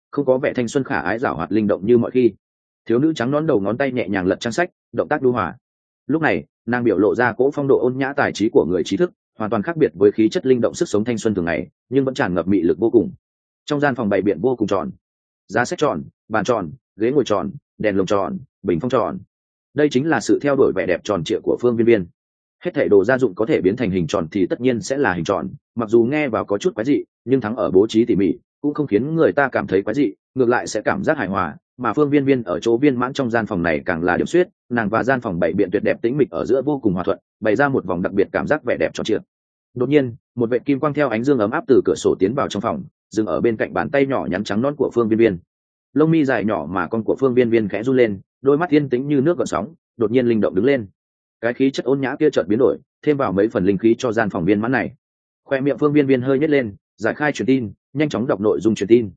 không có vẻ thanh xuân khả ái giảo hoạt linh động như mọi khi. Thiếu nữ trắng nón đầu ngón tay nhẹ nhàng lật trang sách, động tác đu hòa. Lúc này nàng biểu lộ ra cỗ phong độ ôn nhã tài trí của người trí thức, hoàn toàn khác biệt với khí chất linh động sức sống thanh xuân thường ngày, nhưng vẫn tràn ngập mị lực vô cùng. Trong gian phòng bày biện vô cùng tròn, giá sách tròn, bàn tròn, ghế ngồi tròn, đèn lồng tròn, bình phong tròn. Đây chính là sự theo đuổi vẻ đẹp tròn trịa của Phương Viên Viên. Hết thảy đồ gia dụng có thể biến thành hình tròn thì tất nhiên sẽ là hình tròn, mặc dù nghe vào có chút quái dị, nhưng thắng ở bố trí tỉ mỉ, cũng không khiến người ta cảm thấy quái dị, ngược lại sẽ cảm giác hài hòa. Mà Phương Viên Viên ở chỗ viên mãn trong gian phòng này càng là điểm xuyết, nàng và gian phòng bày biện tuyệt đẹp tĩnh mịch ở giữa vô cùng hòa thuận, bày ra một vòng đặc biệt cảm giác vẻ đẹp tròn trịa. Đột nhiên, một vệt kim quang theo ánh dương ấm áp từ cửa sổ tiến vào trong phòng, dừng ở bên cạnh bàn tay nhỏ nhắn trắng nõn của Phương Viên Viên. Lông mi dài nhỏ mà con của Phương Viên Viên khẽ run lên, đôi mắt yên tĩnh như nước gợn sóng, đột nhiên linh động đứng lên. Cái khí chất ôn nhã kia chợt biến đổi, thêm vào mấy phần linh khí cho gian phòng viên mãn này. Khoe miệng Phương Viên Viên hơi nhếch lên, giải khai truyền tin, nhanh chóng đọc nội dung truyền tin.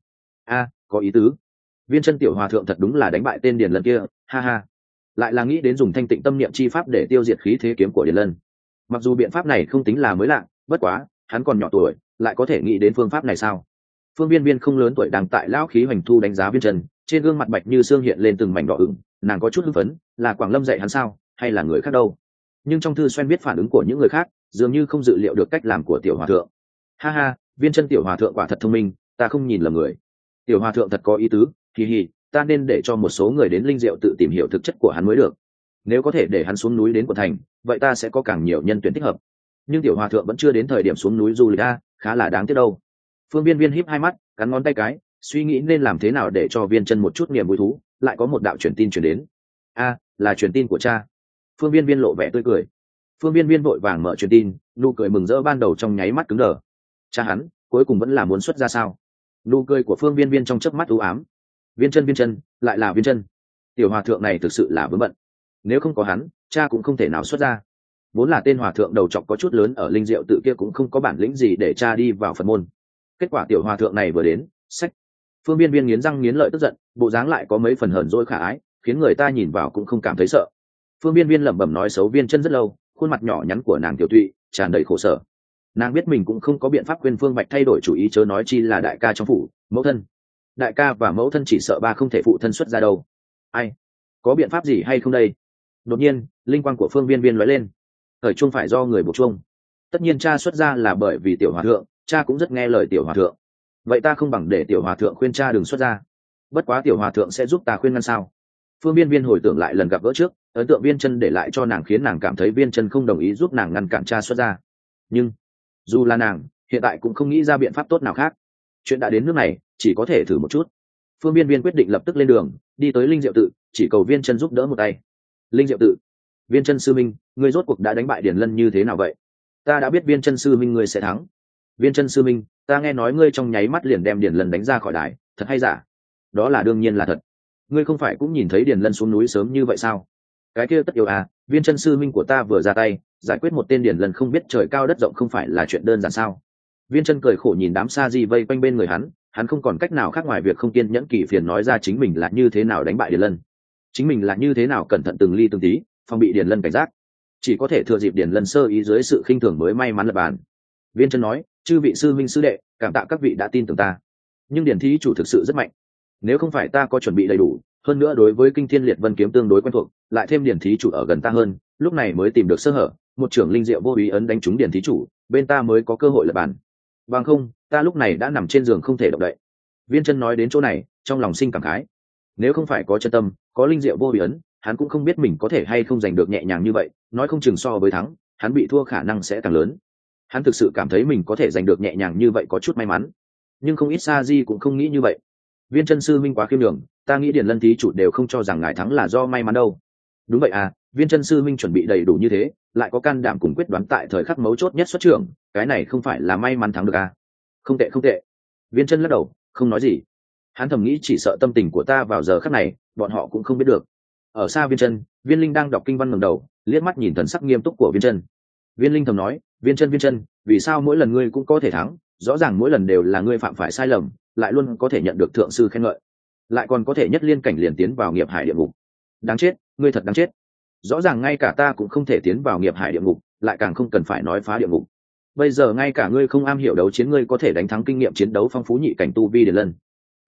Có ý tứ. Viên Chân tiểu hòa thượng thật đúng là đánh bại tên Điền Lân kia, ha ha. Lại là nghĩ đến dùng thanh tịnh tâm niệm chi pháp để tiêu diệt khí thế kiếm của Điền Lân. Mặc dù biện pháp này không tính là mới lạ, bất quá, hắn còn nhỏ tuổi, lại có thể nghĩ đến phương pháp này sao? Phương Viên Viên không lớn tuổi đang tại lão khí hoành thu đánh giá Viên Chân, trên gương mặt bạch như xương hiện lên từng mảnh đỏ ửng, nàng có chút hưng phấn, là Quảng Lâm dạy hắn sao, hay là người khác đâu? Nhưng trong thư xoen biết phản ứng của những người khác, dường như không dự liệu được cách làm của tiểu hòa thượng. Ha ha, Viên Chân tiểu hòa thượng quả thật thông minh, ta không nhìn lầm người. Tiểu hòa thượng thật có ý tứ, hì hì, ta nên để cho một số người đến linh diệu tự tìm hiểu thực chất của hắn mới được. Nếu có thể để hắn xuống núi đến quận thành, vậy ta sẽ có càng nhiều nhân tuyển thích hợp. Nhưng tiểu hòa thượng vẫn chưa đến thời điểm xuống núi du lịch khá là đáng tiếc đâu. Phương Viên Viên híp hai mắt, cắn ngón tay cái, suy nghĩ nên làm thế nào để cho Viên Chân một chút niềm vui thú. Lại có một đạo truyền tin truyền đến. Là truyền tin của cha. Phương Viên Viên lộ vẻ tươi cười. Phương Viên Viên vội vàng mở truyền tin, nụ cười mừng rỡ ban đầu trong nháy mắt cứng đờ. Cha hắn cuối cùng vẫn là muốn xuất ra sao? Nụ cười của Phương Viên Viên trong chớp mắt u ám. Viên Chân, lại là Viên Chân. Tiểu hòa thượng này thực sự là vướng bận. Nếu không có hắn, cha cũng không thể nào xuất ra. Vốn là tên hòa thượng đầu trọc có chút lớn ở linh diệu tự kia cũng không có bản lĩnh gì để cha đi vào Phật môn. Kết quả tiểu hòa thượng này vừa đến, sách. Phương Viên Viên nghiến răng nghiến lợi tức giận, bộ dáng lại có mấy phần hờn dỗi khả ái, khiến người ta nhìn vào cũng không cảm thấy sợ. Phương Viên Viên lẩm bẩm nói xấu Viên Chân rất lâu, khuôn mặt nhỏ nhắn của nàng tiểu tụy, tràn đầy khổ sở. Nàng biết mình cũng không có biện pháp khuyên Phương Bạch thay đổi chủ ý, chớ nói chi là đại ca trong phủ, mẫu thân. Đại ca và mẫu thân chỉ sợ ba không thể phụ thân xuất ra đâu. Ai? Có biện pháp gì hay không đây? Đột nhiên, linh quang của Phương Viên Viên lóe lên. Thời chuông phải do người buộc chuông. Tất nhiên cha xuất ra là bởi vì tiểu hòa thượng, cha cũng rất nghe lời tiểu hòa thượng. Vậy ta không bằng để tiểu hòa thượng khuyên cha đừng xuất ra. Bất quá tiểu hòa thượng sẽ giúp ta khuyên ngăn sao? Phương Viên Viên hồi tưởng lại lần gặp gỡ trước, ấn tượng Viên Chân để lại cho nàng khiến nàng cảm thấy Viên Chân không đồng ý giúp nàng ngăn cản cha xuất ra. Nhưng dù là nàng, hiện tại cũng không nghĩ ra biện pháp tốt nào khác. Chuyện đã đến nước này, chỉ có thể thử một chút. Phương Viên Viên quyết định lập tức lên đường, đi tới linh diệu tự, chỉ cầu Viên Chân giúp đỡ một tay. Linh diệu tự. Viên Chân sư minh, ngươi rốt cuộc đã đánh bại Điền Lân như thế nào vậy? Ta đã biết Viên Chân sư minh ngươi sẽ thắng. Viên Chân sư minh, ta nghe nói ngươi trong nháy mắt liền đem Điền Lân đánh ra khỏi đài, thật hay giả? Đó là đương nhiên là thật. Ngươi không phải cũng nhìn thấy Điền Lân xuống núi sớm như vậy sao? Cái kia tất yếu Viên Chân sư minh của ta vừa ra tay, giải quyết một tên Điền Lân không biết trời cao đất rộng không phải là chuyện đơn giản sao? Viên Chân cười khổ nhìn đám sa di vây quanh bên người hắn không còn cách nào khác ngoài việc không kiên nhẫn kỳ phiền nói ra chính mình là như thế nào đánh bại Điền Lân, chính mình là như thế nào cẩn thận từng ly từng tí phòng bị Điền Lân cảnh giác, chỉ có thể thừa dịp Điền Lân sơ ý dưới sự khinh thường mới may mắn lập bàn. Viên Chân nói, chư vị sư minh sư đệ, cảm tạ các vị đã tin tưởng ta, nhưng Điền thí chủ thực sự rất mạnh. Nếu không phải ta có chuẩn bị đầy đủ, hơn nữa đối với kinh thiên liệt vân kiếm tương đối quen thuộc, lại thêm Điền thí chủ ở gần ta hơn, lúc này mới tìm được sơ hở, một trưởng linh diệu vô ý ấn đánh trúng Điền thí chủ, bên ta mới có cơ hội lập bàn. Bằng không, ta lúc này đã nằm trên giường không thể động đậy. Viên Chân nói đến chỗ này, trong lòng sinh cảm khái. Nếu không phải có chân tâm, có linh diệu vô ý ấn, hắn cũng không biết mình có thể hay không giành được nhẹ nhàng như vậy, nói không chừng so với thắng, hắn bị thua khả năng sẽ càng lớn. Hắn thực sự cảm thấy mình có thể giành được nhẹ nhàng như vậy có chút may mắn, nhưng không ít sa di cũng không nghĩ như vậy. Viên Chân sư minh quá khiêm nhường, ta nghĩ Điền Lân thí chủ đều không cho rằng ngài thắng là do may mắn đâu. Đúng vậy Viên Chân sư minh chuẩn bị đầy đủ như thế, lại có can đảm cùng quyết đoán tại thời khắc mấu chốt nhất xuất trưởng, cái này không phải là may mắn thắng được Không tệ không tệ. Viên Chân lắc đầu, không nói gì. Hắn thầm nghĩ chỉ sợ tâm tình của ta vào giờ khắc này, bọn họ cũng không biết được. Ở xa Viên Chân, Viên Linh đang đọc kinh văn ngẩng đầu, liếc mắt nhìn thần sắc nghiêm túc của Viên Chân. Viên Linh thầm nói, Viên Chân, vì sao mỗi lần ngươi cũng có thể thắng? Rõ ràng mỗi lần đều là ngươi phạm phải sai lầm, lại luôn có thể nhận được thượng sư khen ngợi, lại còn có thể nhất liên cảnh liền tiến vào nghiệp hải địa ngục. Đáng chết, ngươi thật đáng chết. Rõ ràng ngay cả ta cũng không thể tiến vào nghiệp hải địa ngục, lại càng không cần phải nói phá địa ngục. Bây giờ ngay cả ngươi không am hiểu đấu chiến, ngươi có thể đánh thắng kinh nghiệm chiến đấu phong phú nhị cảnh tu vi Điền Lân.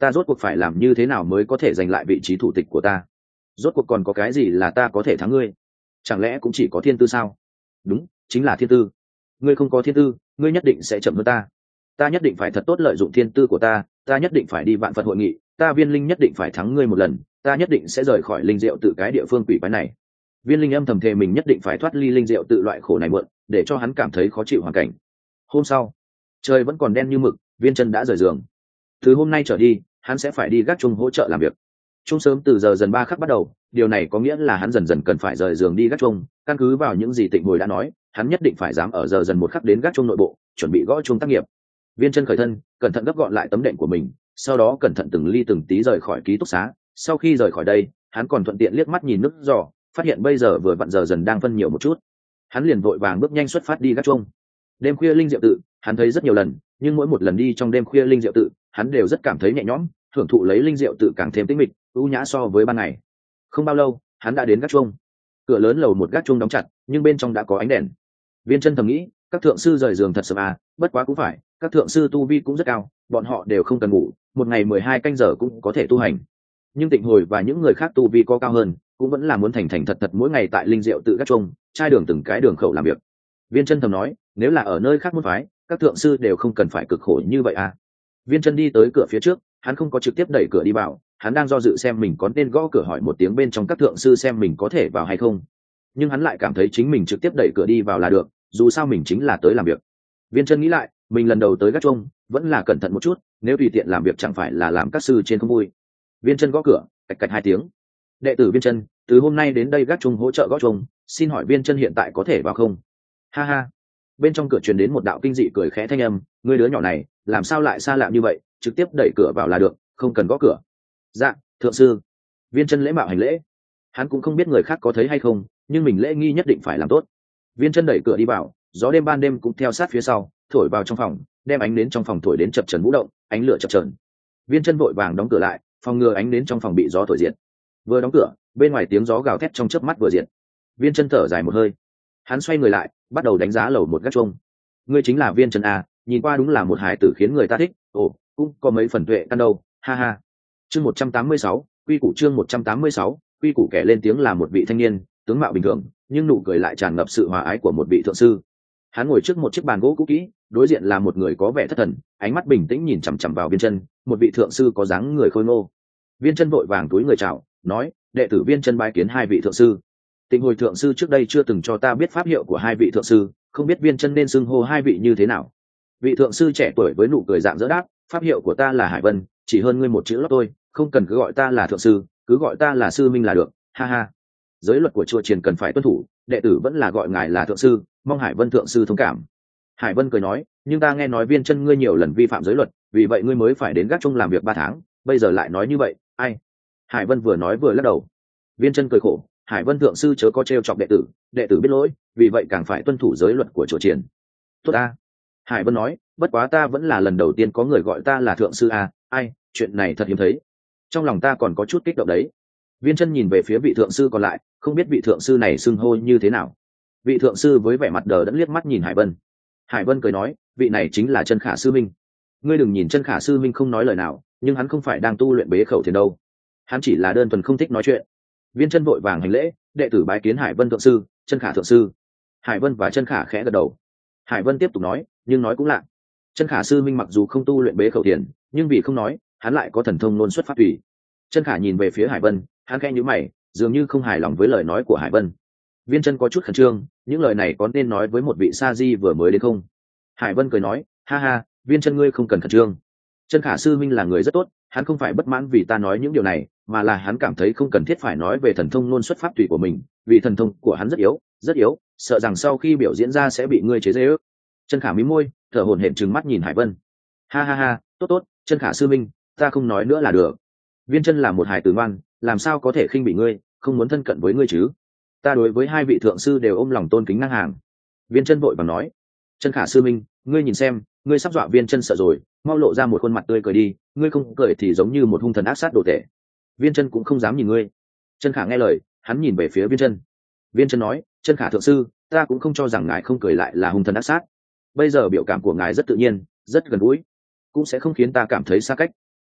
ta rốt cuộc phải làm như thế nào mới có thể giành lại vị trí thủ tịch của ta? Rốt cuộc còn có cái gì là ta có thể thắng ngươi? Chẳng lẽ cũng chỉ có thiên tư sao? Đúng, chính là thiên tư. Ngươi không có thiên tư, ngươi nhất định sẽ chậm hơn ta. Ta nhất định phải thật tốt lợi dụng thiên tư của ta nhất định phải đi vạn Phật hội nghị, ta Viên Linh nhất định phải thắng ngươi một lần, ta nhất định sẽ rời khỏi linh diệu tự cái địa phương quỷ quái này. Viên Linh âm thầm thề mình nhất định phải thoát ly linh diệu tự loại khổ này mượn, để cho hắn cảm thấy khó chịu hoàn cảnh. Hôm sau, trời vẫn còn đen như mực, Viên Chân đã rời giường. Từ hôm nay trở đi, hắn sẽ phải đi gác chuông hỗ trợ làm việc. Chung sớm từ giờ dần 3 khắc bắt đầu, điều này có nghĩa là hắn dần dần cần phải rời giường đi gác chuông, căn cứ vào những gì Tịnh Hồi đã nói, hắn nhất định phải dám ở giờ dần 1 khắc đến gác chuông nội bộ, chuẩn bị gõ chuông tác nghiệp. Viên Chân khởi thân, cẩn thận gấp gọn lại tấm đệm của mình, sau đó cẩn thận từng ly từng tí rời khỏi ký túc xá. Sau khi rời khỏi đây, hắn còn thuận tiện liếc mắt nhìn nước giò, phát hiện bây giờ vừa vặn giờ dần đang phân nhiều một chút. Hắn liền vội vàng bước nhanh xuất phát đi gác chuông. Đêm khuya linh diệu tự, hắn thấy rất nhiều lần, nhưng mỗi một lần đi trong đêm khuya linh diệu tự, hắn đều rất cảm thấy nhẹ nhõm, thưởng thụ lấy linh diệu tự càng thêm tĩnh mịch, ưu nhã so với ban ngày. Không bao lâu, hắn đã đến gác chuông. Cửa lớn lầu 1 gác chuông đóng chặt, nhưng bên trong đã có ánh đèn. Viên Chân thầm nghĩ, các thượng sư rời giường thật sớm à, bất quá cũng phải, các thượng sư tu vi cũng rất cao, bọn họ đều không cần ngủ, một ngày 12 canh giờ cũng có thể tu hành. Nhưng Tịnh Hồi và những người khác tu vi có cao hơn, cũng vẫn là muốn thành thành thật thật mỗi ngày tại linh diệu tự gác chuông, trai đường từng cái đường khẩu làm việc. Viên Chân thầm nói, nếu là ở nơi khác môn phái, các thượng sư đều không cần phải cực khổ như vậy à. Viên Chân đi tới cửa phía trước, hắn không có trực tiếp đẩy cửa đi vào, hắn đang do dự xem mình có nên gõ cửa hỏi một tiếng bên trong các thượng sư xem mình có thể vào hay không. Nhưng hắn lại cảm thấy chính mình trực tiếp đẩy cửa đi vào là được, dù sao mình chính là tới làm việc. Viên Chân nghĩ lại, mình lần đầu tới gác chuông, vẫn là cẩn thận một chút, nếu tùy tiện làm việc chẳng phải là làm các sư trên không vui. Viên Chân gõ cửa, cạch cạch 2 tiếng. Đệ tử Viên Chân, từ hôm nay đến đây gác chuông hỗ trợ gõ chuông, xin hỏi Viên Chân hiện tại có thể vào không? Ha ha. Bên trong cửa truyền đến một đạo kinh dị cười khẽ thanh âm, ngươi đứa nhỏ này, làm sao lại xa lạ như vậy, trực tiếp đẩy cửa vào là được, không cần gõ cửa. Dạ, thượng sư. Viên Chân lễ mạo hành lễ. Hắn cũng không biết người khác có thấy hay không, nhưng mình lễ nghi nhất định phải làm tốt. Viên Chân đẩy cửa đi vào, gió đêm ban đêm cũng theo sát phía sau, thổi vào trong phòng, đem ánh nến trong phòng thổi đến chập chờn vũ động, ánh lửa chập chờn. Viên Chân vội vàng đóng cửa lại, phòng ngừa ánh nến trong phòng bị gió thổi diệt. Vừa đóng cửa, bên ngoài tiếng gió gào thét trong chớp mắt vừa diệt. Viên Chân thở dài một hơi, hắn xoay người lại, bắt đầu đánh giá lầu 1 gác chuông. Ngươi chính là Viên Chân à, nhìn qua đúng là một hải tử khiến người ta thích, ồ, cũng có mấy phần tuệ căn đâu, ha ha. Chương 186, quy củ chương 186, quy củ kẻ lên tiếng là một vị thanh niên, tướng mạo bình thường, nhưng nụ cười lại tràn ngập sự hòa ái của một vị thượng sư. Hắn ngồi trước một chiếc bàn gỗ cũ kỹ, đối diện là một người có vẻ thất thần, ánh mắt bình tĩnh nhìn chằm chằm vào Viên Chân, một vị thượng sư có dáng người khôi ngô. Viên Chân vội vàng túi người chào, nói, đệ tử Viên Chân bái kiến 2 vị thượng sư. Tịnh Hồi thượng sư trước đây chưa từng cho ta biết pháp hiệu của 2 vị thượng sư, không biết Viên Chân nên xưng hô 2 vị như thế nào. Vị thượng sư trẻ tuổi với nụ cười rạng rỡ đáp, pháp hiệu của ta là Hải Vân, chỉ hơn ngươi một chữ lót thôi, không cần cứ gọi ta là thượng sư, cứ gọi ta là sư minh là được, ha ha. Giới luật của chùa Triền cần phải tuân thủ, đệ tử vẫn là gọi ngài là thượng sư, mong Hải Vân thượng sư thông cảm. Hải Vân cười nói, nhưng ta nghe nói Viên Chân ngươi nhiều lần vi phạm giới luật, vì vậy ngươi mới phải đến gác chuông làm việc 3 tháng, bây giờ lại nói như vậy, ai? Hải Vân vừa nói vừa lắc đầu. Viên Chân cười khổ, Hải Vân thượng sư chớ có trêu chọc đệ tử biết lỗi, vì vậy càng phải tuân thủ giới luật của chùa Triền. Tốt a. Hải Vân nói, bất quá ta vẫn là lần đầu tiên có người gọi ta là thượng sư a, ai, chuyện này thật hiếm thấy. Trong lòng ta còn có chút kích động đấy. Viên Chân nhìn về phía vị thượng sư còn lại, không biết vị thượng sư này xưng hô như thế nào. Vị thượng sư với vẻ mặt đờ đẫn liếc mắt nhìn Hải Vân. Hải Vân cười nói, vị này chính là Chân Khả sư minh. Ngươi đừng nhìn Chân Khả sư minh không nói lời nào, nhưng hắn không phải đang tu luyện bế khẩu thiền đâu. Hắn chỉ là đơn thuần không thích nói chuyện. Viên Chân vội vàng hành lễ, đệ tử bái kiến Hải Vân thượng sư, Chân Khả thượng sư. Hải Vân và Chân Khả khẽ gật đầu. Hải Vân tiếp tục nói, nhưng nói cũng lạ. Chân Khả sư minh mặc dù không tu luyện bế khẩu thiền, nhưng vì không nói, hắn lại có thần thông ngôn xuất pháp tùy. Chân Khả nhìn về phía Hải Vân, hắn khẽ nhíu mày, dường như không hài lòng với lời nói của Hải Vân. Viên Chân có chút khẩn trương, những lời này có nên nói với một vị sa di vừa mới đến không? Hải Vân cười nói, ha ha, Viên Chân ngươi không cần khẩn trương. Chân Khả sư minh là người rất tốt, hắn không phải bất mãn vì ta nói những điều này, mà là hắn cảm thấy không cần thiết phải nói về thần thông ngôn xuất pháp tùy của mình, vì thần thông của hắn rất yếu, sợ rằng sau khi biểu diễn ra sẽ bị ngươi chế giễu. Chân Khả mím môi, thở hổn hển trừng mắt nhìn Hải Vân. Ha ha ha, tốt, Chân Khả sư minh, ta không nói nữa là được. Viên Chân là một hài tử ngoan, làm sao có thể khinh bị ngươi, không muốn thân cận với ngươi chứ? Ta đối với 2 vị thượng sư đều ôm lòng tôn kính ngang hàng. Viên Chân vội vàng nói, Chân Khả sư minh, ngươi nhìn xem, ngươi sắp dọa Viên Chân sợ rồi, mau lộ ra một khuôn mặt tươi cười đi, ngươi không cười thì giống như một hung thần ác sát đồ tể. Viên Chân cũng không dám nhìn ngươi. Chân Khả nghe lời, hắn nhìn về phía Viên Chân. Viên Chân nói, Chân Khả thượng sư, ta cũng không cho rằng ngài không cười lại là hung thần ác sát. Bây giờ biểu cảm của ngài rất tự nhiên, rất gần gũi, cũng sẽ không khiến ta cảm thấy xa cách.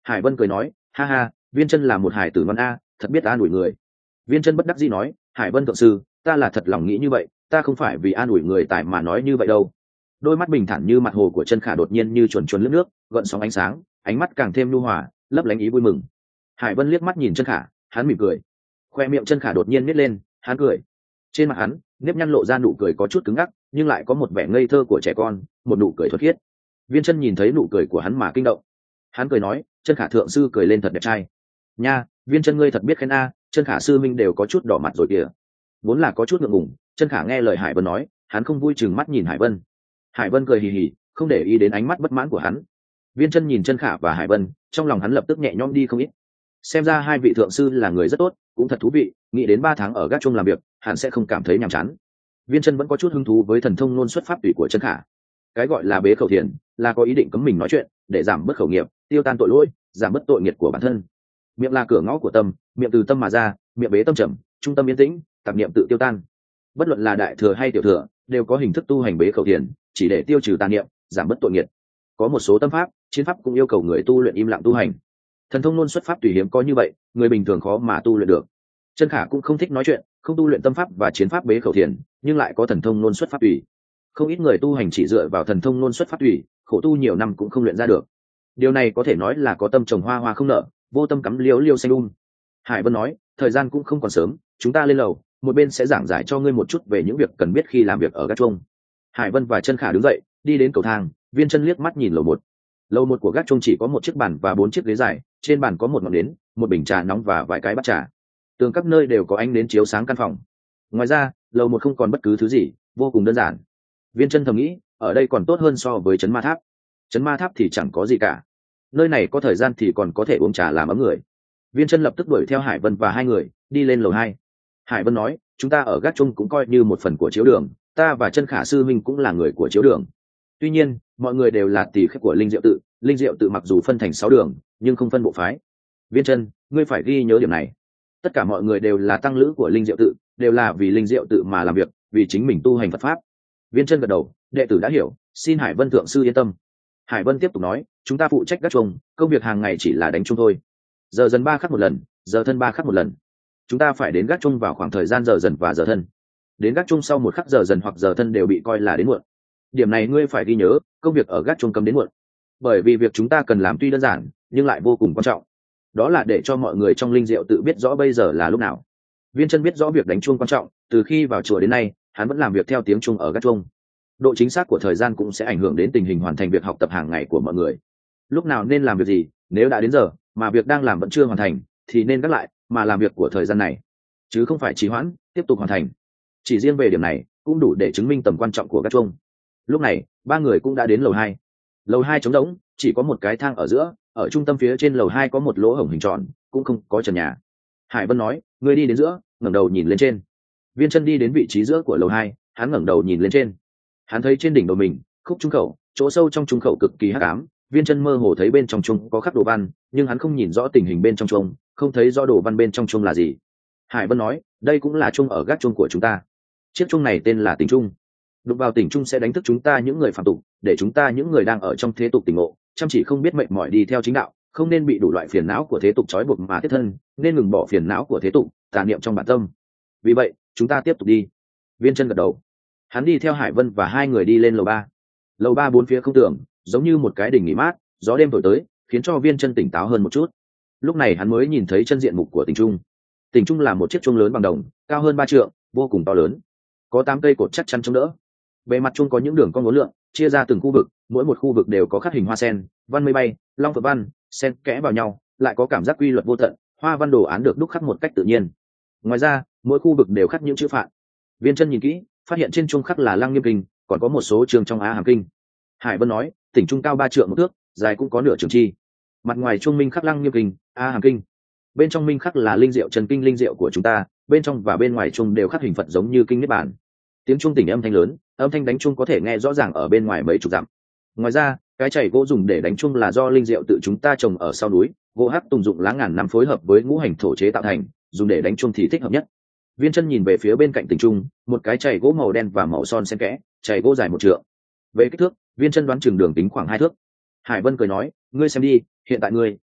Hải Vân cười nói, ha ha, viên chân là một hải tử ngon a, thật biết an ủi người. Viên chân bất đắc dĩ nói, Hải Vân thượng sư, ta là thật lòng nghĩ như vậy, ta không phải vì an ủi người tại mà nói như vậy đâu. Đôi mắt bình thản như mặt hồ của Chân Khả đột nhiên như chuồn chuồn lướt nước, gợn sóng ánh sáng, ánh mắt càng thêm nhu hòa, lấp lánh ý vui mừng. Hải Vân liếc mắt nhìn Chân Khả, hắn mỉm cười. Khoe miệng Chân Khả đột nhiên nít lên, hắn cười. Trên mặt hắn, nếp nhăn lộ ra nụ cười có chút cứng ngắc, nhưng lại có một vẻ ngây thơ của trẻ con, một nụ cười thuần khiết. Viên Chân nhìn thấy nụ cười của hắn mà kinh động. Hắn cười nói, Chân Khả thượng sư cười lên thật đẹp trai. Nha, Viên Chân ngươi thật biết khen a, Chân Khả sư minh đều có chút đỏ mặt rồi kìa. Vốn là có chút ngượng ngùng, Chân Khả nghe lời Hải Vân nói, hắn không vui chừng mắt nhìn Hải Vân. Hải Vân cười hì hì, không để ý đến ánh mắt bất mãn của hắn. Viên Chân nhìn Chân Khả và Hải Vân, trong lòng hắn lập tức nhẹ nhõm đi không ít. Xem ra hai vị thượng sư là người rất tốt, cũng thật thú vị, nghĩ đến 3 tháng ở gác chuông làm việc, hẳn sẽ không cảm thấy nhàm chán. Viên Chân vẫn có chút hứng thú với thần thông ngôn xuất pháp tùy của Chân Khả. Cái gọi là bế khẩu thiền, là có ý định cấm mình nói chuyện, để giảm bớt khẩu nghiệp, tiêu tan tội lỗi, giảm bớt tội nghiệp của bản thân. Miệng là cửa ngõ của tâm, miệng từ tâm mà ra, miệng bế tâm trầm, trung tâm yên tĩnh, tạp niệm tự tiêu tan. Bất luận là đại thừa hay tiểu thừa, đều có hình thức tu hành bế khẩu thiền, chỉ để tiêu trừ tà niệm, giảm bớt tội nghiệp. Có một số tâm pháp, chiến pháp cũng yêu cầu người tu luyện im lặng tu hành. Thần thông ngôn xuất pháp tùy hiếm có như vậy, người bình thường khó mà tu luyện được. Chân Khả cũng không thích nói chuyện, không tu luyện tâm pháp và chiến pháp bế khẩu thiền, nhưng lại có thần thông ngôn xuất pháp tùy. Không ít người tu hành chỉ dựa vào thần thông ngôn xuất pháp tùy, khổ tu nhiều năm cũng không luyện ra được. Điều này có thể nói là có tâm trồng hoa hoa không nở, vô tâm cắm liễu liễu xanh Hải Vân nói, thời gian cũng không còn sớm, chúng ta lên lầu, một bên sẽ giảng giải cho ngươi một chút về những việc cần biết khi làm việc ở gác chuông. Hải Vân và Chân Khả đứng dậy, đi đến cầu thang. Viên Chân liếc mắt nhìn lầu 1. Lầu 1 của gác chuông chỉ có một chiếc bàn và 4 chiếc ghế dài, trên bàn có một ngọn nến, một bình trà nóng và vài cái bát trà. Tường các nơi đều có ánh nến chiếu sáng căn phòng. Ngoài ra, lầu 1 không còn bất cứ thứ gì, vô cùng đơn giản. Viên Chân thầm nghĩ, ở đây còn tốt hơn so với Trấn Ma Tháp. Trấn Ma Tháp thì chẳng có gì cả. Nơi này có thời gian thì còn có thể uống trà làm ấm người. Viên Chân lập tức đuổi theo Hải Vân và hai người đi lên lầu 2. Hải Vân nói, chúng ta ở gác chuông cũng coi như một phần của chiếu đường, ta và Chân Khả sư minh cũng là người của chiếu đường. Tuy nhiên, mọi người đều là tỷ khách của Linh Diệu tự, Linh Diệu tự mặc dù phân thành 6 đường, nhưng không phân bộ phái. Viên Chân, ngươi phải ghi nhớ điểm này. Tất cả mọi người đều là tăng lữ của Linh Diệu tự, đều là vì Linh Diệu tự mà làm việc, vì chính mình tu hành Phật pháp. Viên Chân gật đầu, đệ tử đã hiểu, xin Hải Vân thượng sư yên tâm. Hải Vân tiếp tục nói, chúng ta phụ trách gác chuông, công việc hàng ngày chỉ là đánh chuông thôi. Giờ dần 3 khắc một lần, giờ thân 3 khắc một lần. Chúng ta phải đến gác chuông vào khoảng thời gian giờ dần và giờ thân. Đến gác chuông sau 1 khắc giờ dần hoặc giờ thân đều bị coi là đến muộn. Điểm này ngươi phải ghi nhớ, công việc ở gác chuông cấm đến muộn. Bởi vì việc chúng ta cần làm tuy đơn giản, nhưng lại vô cùng quan trọng. Đó là để cho mọi người trong Linh Diệu tự biết rõ bây giờ là lúc nào. Viên Chân biết rõ việc đánh chuông quan trọng, từ khi vào chùa đến nay, hắn vẫn làm việc theo tiếng chuông ở gác chuông. Độ chính xác của thời gian cũng sẽ ảnh hưởng đến tình hình hoàn thành việc học tập hàng ngày của mọi người. Lúc nào nên làm việc gì, nếu đã đến giờ mà việc đang làm vẫn chưa hoàn thành, thì nên gác lại mà làm việc của thời gian này, chứ không phải trì hoãn, tiếp tục hoàn thành. Chỉ riêng về điểm này cũng đủ để chứng minh tầm quan trọng của gác chuông. Lúc này, 3 người cũng đã đến lầu 2. Lầu 2 trống rỗng, chỉ có một cái thang ở giữa, ở trung tâm phía trên lầu 2 có một lỗ hổng hình tròn, cũng không có trần nhà. Hải Vân nói, ngươi đi đến giữa, ngẩng đầu nhìn lên trên. Viên Chân đi đến vị trí giữa của lầu 2, hắn ngẩng đầu nhìn lên trên. Hắn thấy trên đỉnh đầu mình, khúc trung khẩu, chỗ sâu trong trung khẩu cực kỳ hắc ám. Viên Chân mơ hồ thấy bên trong trung có khắc đồ văn, nhưng hắn không nhìn rõ tình hình bên trong trung, không thấy rõ đồ văn bên trong trung là gì. Hải Vân nói, đây cũng là trung ở gác chuông của chúng ta. Chiếc chuông này tên là tỉnh trung. Đụng vào tỉnh trung sẽ đánh thức chúng ta những người phạm tục, để chúng ta những người đang ở trong thế tục tỉnh ngộ, chăm chỉ không biết mệt mỏi đi theo chính đạo, không nên bị đủ loại phiền não của thế tục trói buộc mà thiết thân, nên ngừng bỏ phiền não của thế tục, tà niệm trong bản tâm. Vì vậy, chúng ta tiếp tục đi. Viên Chân gật đầu. Hắn đi theo Hải Vân và hai người đi lên lầu 3. Lầu 3 bốn phía không tưởng, giống như một cái đỉnh nghỉ mát, gió đêm thổi tới, khiến cho Viên Chân tỉnh táo hơn một chút. Lúc này hắn mới nhìn thấy chân diện mục của tỉnh trung. Tỉnh trung là một chiếc chuông lớn bằng đồng, cao hơn 3 trượng, vô cùng to lớn. Có 8 cây cột chắc chắn chống đỡ. Bề mặt chuông có những đường cong uốn lượn, chia ra từng khu vực, mỗi một khu vực đều có khắc hình hoa sen, văn mây bay, long phượng văn, xen kẽ vào nhau, lại có cảm giác quy luật vô tận, hoa văn đồ án được đúc khắc một cách tự nhiên. Ngoài ra, mỗi khu vực đều khắc những chữ phạn. Viên Chân nhìn kỹ, phát hiện trên chuông khắc là Lăng Nghiêm kinh, còn có một số chương trong Á Hàm kinh. Hải Vân nói, tỉnh trung cao 3 trượng một thước, dài cũng có nửa trượng chi. Mặt ngoài chuông minh khắc Lăng Nghiêm kinh, Á Hàm kinh. Bên trong minh khắc là Linh Diệu Trần kinh Linh Diệu của chúng ta, bên trong và bên ngoài chuông đều khắc hình Phật giống như kinh Niết Bàn. Tiếng chuông tỉnh âm thanh lớn, âm thanh đánh chuông có thể nghe rõ ràng ở bên ngoài mấy chục dặm. Ngoài ra, cái chày gỗ dùng để đánh chuông là do Linh Diệu tự chúng ta trồng ở sau núi, gỗ hắc tùng dụng lá ngàn năm phối hợp với ngũ hành thổ chế tạo thành, dùng để đánh chuông thì thích hợp nhất. Viên Chân nhìn về phía bên cạnh tỉnh trung, một cái chày gỗ màu đen và màu son xen kẽ, chày gỗ dài 1 trượng. Về kích thước, Viên Chân đoán chừng đường tính khoảng 2 thước. Hải Vân cười nói, ngươi xem đi, hiện tại ngươi,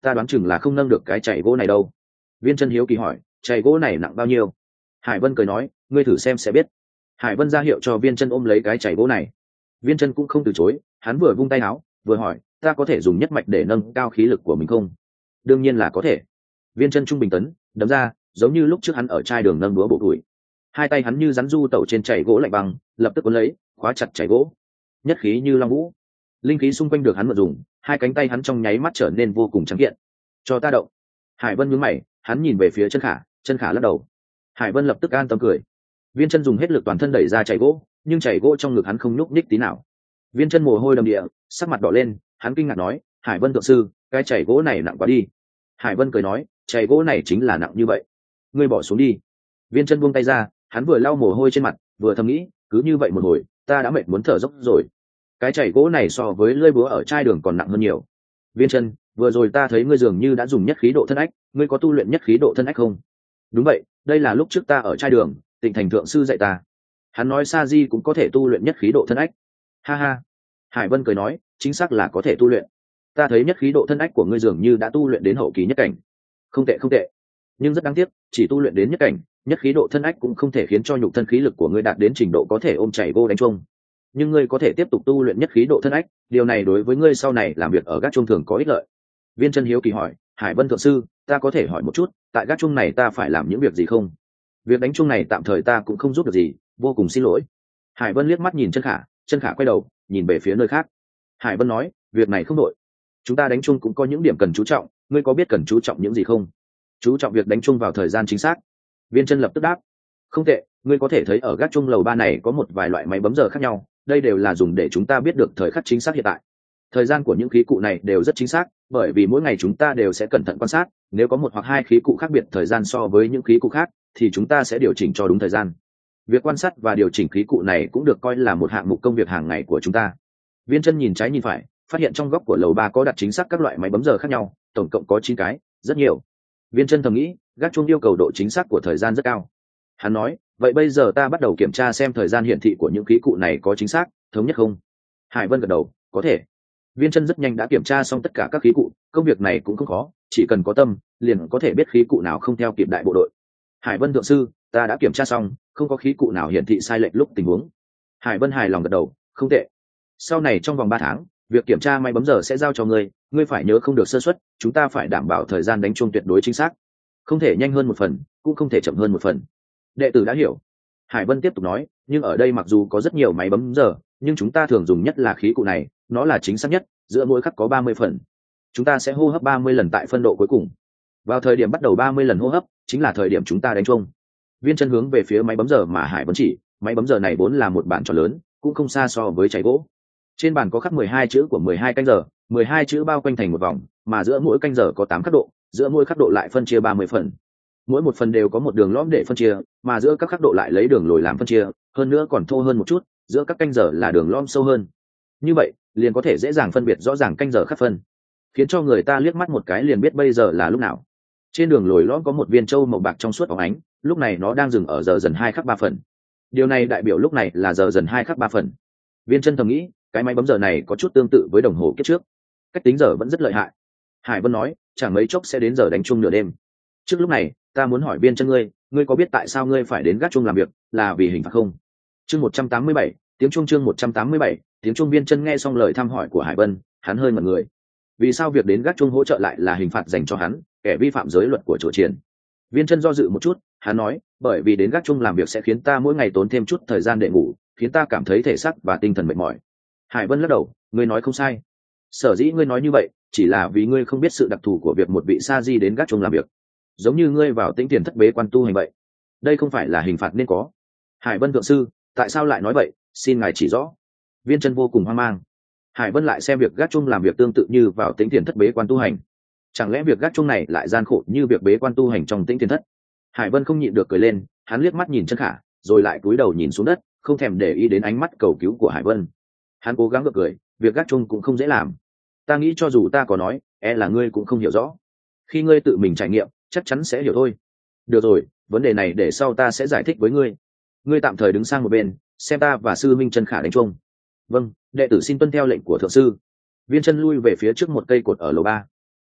ta đoán chừng là không nâng được cái chảy gỗ này đâu. Viên Chân hiếu kỳ hỏi, chảy gỗ này nặng bao nhiêu? Hải Vân cười nói, ngươi thử xem sẽ biết. Hải Vân ra hiệu cho Viên Chân ôm lấy cái chảy gỗ này. Viên Chân cũng không từ chối, hắn vừa vung tay áo vừa hỏi, ta có thể dùng nhất mạch để nâng cao khí lực của mình không? Đương nhiên là có thể. Viên Chân trung bình tấn đấm ra, giống như lúc trước hắn ở trai đường nâng đũa bổ củi. Hai tay hắn như rắn du tẩu trên chảy gỗ lạnh băng, lập tức cuốn lấy khóa chặt chảy gỗ. Nhất khí như long vũ, linh khí xung quanh được hắn mượn dùng, hai cánh tay hắn trong nháy mắt trở nên vô cùng trắng kiện. Cho ta động. Hải Vân nhướng mày, hắn nhìn về phía Chân Khả, Chân Khả lắc đầu. Hải Vân lập tức an tâm cười. Viên Chân dùng hết lực toàn thân đẩy ra chảy gỗ, nhưng chảy gỗ trong ngực hắn không nhúc nhích tí nào. Viên Chân mồ hôi đầm địa, sắc mặt đỏ lên, hắn kinh ngạc nói, Hải Vân thượng sư, cái chảy gỗ này nặng quá đi. Hải Vân cười nói, chảy gỗ này chính là nặng như vậy, ngươi bỏ xuống đi. Viên Chân buông tay ra, hắn vừa lau mồ hôi trên mặt, vừa thầm nghĩ, cứ như vậy một hồi, ta đã mệt muốn thở dốc rồi. Cái chảy gỗ này so với lưỡi búa ở trai đường còn nặng hơn nhiều. Viên Chân, vừa rồi ta thấy ngươi dường như đã dùng nhất khí độ thân ách, ngươi có tu luyện nhất khí độ thân ách không? Đúng vậy, đây là lúc trước ta ở trai đường, Tịnh Thành thượng sư dạy ta. Hắn nói Sa Di cũng có thể tu luyện nhất khí độ thân ách. Ha ha. Hải Vân cười nói, chính xác là có thể tu luyện. Ta thấy nhất khí độ thân ách của ngươi dường như đã tu luyện đến hậu kỳ nhất cảnh. Không tệ không tệ. Nhưng rất đáng tiếc, chỉ tu luyện đến nhất cảnh, nhất khí độ thân ách cũng không thể khiến cho nhục thân khí lực của ngươi đạt đến trình độ có thể ôm chảy gỗ đánh chuông. Nhưng ngươi có thể tiếp tục tu luyện nhất khí độ thân ách, điều này đối với ngươi sau này làm việc ở gác chuông thường có ích lợi. Viên Chân hiếu kỳ hỏi, Hải Vân thượng sư, ta có thể hỏi một chút, tại gác chuông này ta phải làm những việc gì không? Việc đánh chuông này tạm thời ta cũng không giúp được gì, vô cùng xin lỗi. Hải Vân liếc mắt nhìn Chân Khả, Chân Khả quay đầu nhìn về phía nơi khác. Hải Vân nói, việc này không đội, chúng ta đánh chuông cũng có những điểm cần chú trọng, ngươi có biết cần chú trọng những gì không? Chú trọng việc đánh chuông vào thời gian chính xác. Viên Chân lập tức đáp, không tệ, ngươi có thể thấy ở gác chuông lầu 3 này có một vài loại máy bấm giờ khác nhau, đây đều là dùng để chúng ta biết được thời khắc chính xác hiện tại. Thời gian của những khí cụ này đều rất chính xác, bởi vì mỗi ngày chúng ta đều sẽ cẩn thận quan sát, nếu có một hoặc hai khí cụ khác biệt thời gian so với những khí cụ khác thì chúng ta sẽ điều chỉnh cho đúng thời gian. Việc quan sát và điều chỉnh khí cụ này cũng được coi là một hạng mục công việc hàng ngày của chúng ta. Viên Chân nhìn trái nhìn phải, phát hiện trong góc của lầu 3 có đặt chính xác các loại máy bấm giờ khác nhau, tổng cộng có 9 cái, rất nhiều. Viên Chân thầm nghĩ, gác chuông yêu cầu độ chính xác của thời gian rất cao. Hắn nói, vậy bây giờ ta bắt đầu kiểm tra xem thời gian hiển thị của những khí cụ này có chính xác, thống nhất không? Hải Vân gật đầu, có thể. Viên Chân rất nhanh đã kiểm tra xong tất cả các khí cụ, công việc này cũng không khó, chỉ cần có tâm, liền có thể biết khí cụ nào không theo kịp đại bộ đội. Hải Vân thượng sư, ta đã kiểm tra xong, không có khí cụ nào hiển thị sai lệch lúc tình huống. Hải Vân hài lòng gật đầu, không tệ. Sau này trong vòng 3 tháng, việc kiểm tra máy bấm giờ sẽ giao cho ngươi, ngươi phải nhớ không được sơ suất, chúng ta phải đảm bảo thời gian đánh chuông tuyệt đối chính xác, không thể nhanh hơn một phần, cũng không thể chậm hơn một phần. Đệ tử đã hiểu. Hải Vân tiếp tục nói, nhưng ở đây mặc dù có rất nhiều máy bấm giờ, nhưng chúng ta thường dùng nhất là khí cụ này, nó là chính xác nhất, giữa mỗi khắc có 30 phần. Chúng ta sẽ hô hấp 30 lần tại phân độ cuối cùng. Vào thời điểm bắt đầu 30 lần hô hấp, chính là thời điểm chúng ta đánh chuông. Viên Chân hướng về phía máy bấm giờ mà Hải Vân chỉ, máy bấm giờ này vốn là một bản tròn lớn, cũng không xa so với chảy gỗ. Trên bàn có khắc 12 chữ của 12 canh giờ, 12 chữ bao quanh thành một vòng, mà giữa mỗi canh giờ có 8 khắc độ, giữa mỗi khắc độ lại phân chia 30 phần. Mỗi một phần đều có một đường lõm để phân chia, mà giữa các khắc độ lại lấy đường lồi làm phân chia, hơn nữa còn thô hơn một chút, giữa các canh giờ là đường lõm sâu hơn. Như vậy, liền có thể dễ dàng phân biệt rõ ràng canh giờ khắc phân, khiến cho người ta liếc mắt một cái liền biết bây giờ là lúc nào. Trên đường lồi lõm có một viên châu màu bạc trong suốt óng ánh, lúc này nó đang dừng ở giờ dần 2 khắc 3 phần. Điều này đại biểu lúc này là giờ dần 2 khắc 3 phần. Viên Chân thầm nghĩ, cái máy bấm giờ này có chút tương tự với đồng hồ kiếp trước, cách tính giờ vẫn rất lợi hại. Hải Vân nói, chẳng mấy chốc sẽ đến giờ đánh chuông nửa đêm. Trước lúc này, ta muốn hỏi Viên Chân ngươi có biết tại sao ngươi phải đến gác chuông làm việc, là vì hình phạt không? Chương 187, tiếng chuông chương 187, tiếng chuông. Viên Chân nghe xong lời thăm hỏi của Hải Vân, hắn hơi ngẩn người. Vì sao việc đến gác chuông hỗ trợ lại là hình phạt dành cho hắn, kẻ vi phạm giới luật của chùa Triển? Viên Chân do dự một chút, hắn nói, bởi vì đến gác chuông làm việc sẽ khiến ta mỗi ngày tốn thêm chút thời gian để ngủ, khiến ta cảm thấy thể xác và tinh thần mệt mỏi. Hải Vân lắc đầu, ngươi nói không sai. Sở dĩ ngươi nói như vậy, chỉ là vì ngươi không biết sự đặc thù của việc một vị sa di đến gác chuông làm việc, giống như ngươi vào Tĩnh Tiền thất bế quan tu hành vậy. Đây không phải là hình phạt nên có. Hải Vân thượng sư, tại sao lại nói vậy, xin ngài chỉ rõ. Viên Chân vô cùng hoang mang. Hải Vân lại xem việc gác chuông làm việc tương tự như vào Tĩnh Tiền thất bế quan tu hành, chẳng lẽ việc gác chuông này lại gian khổ như việc bế quan tu hành trong Tĩnh Tiền thất? Hải Vân không nhịn được cười lên, hắn liếc mắt nhìn Chân Khả, rồi lại cúi đầu nhìn xuống đất, không thèm để ý đến ánh mắt cầu cứu của Hải Vân. Hắn cố gắng gượng cười, việc gác chuông cũng không dễ làm. Ta nghĩ cho dù ta có nói, là ngươi cũng không hiểu rõ. Khi ngươi tự mình trải nghiệm, chắc chắn sẽ hiểu thôi. Được rồi, vấn đề này để sau ta sẽ giải thích với ngươi. Ngươi tạm thời đứng sang một bên, xem ta và sư minh Chân Khả đánh chuông. Vâng, đệ tử xin tuân theo lệnh của thượng sư. Viên Chân lui về phía trước một cây cột ở lầu 3.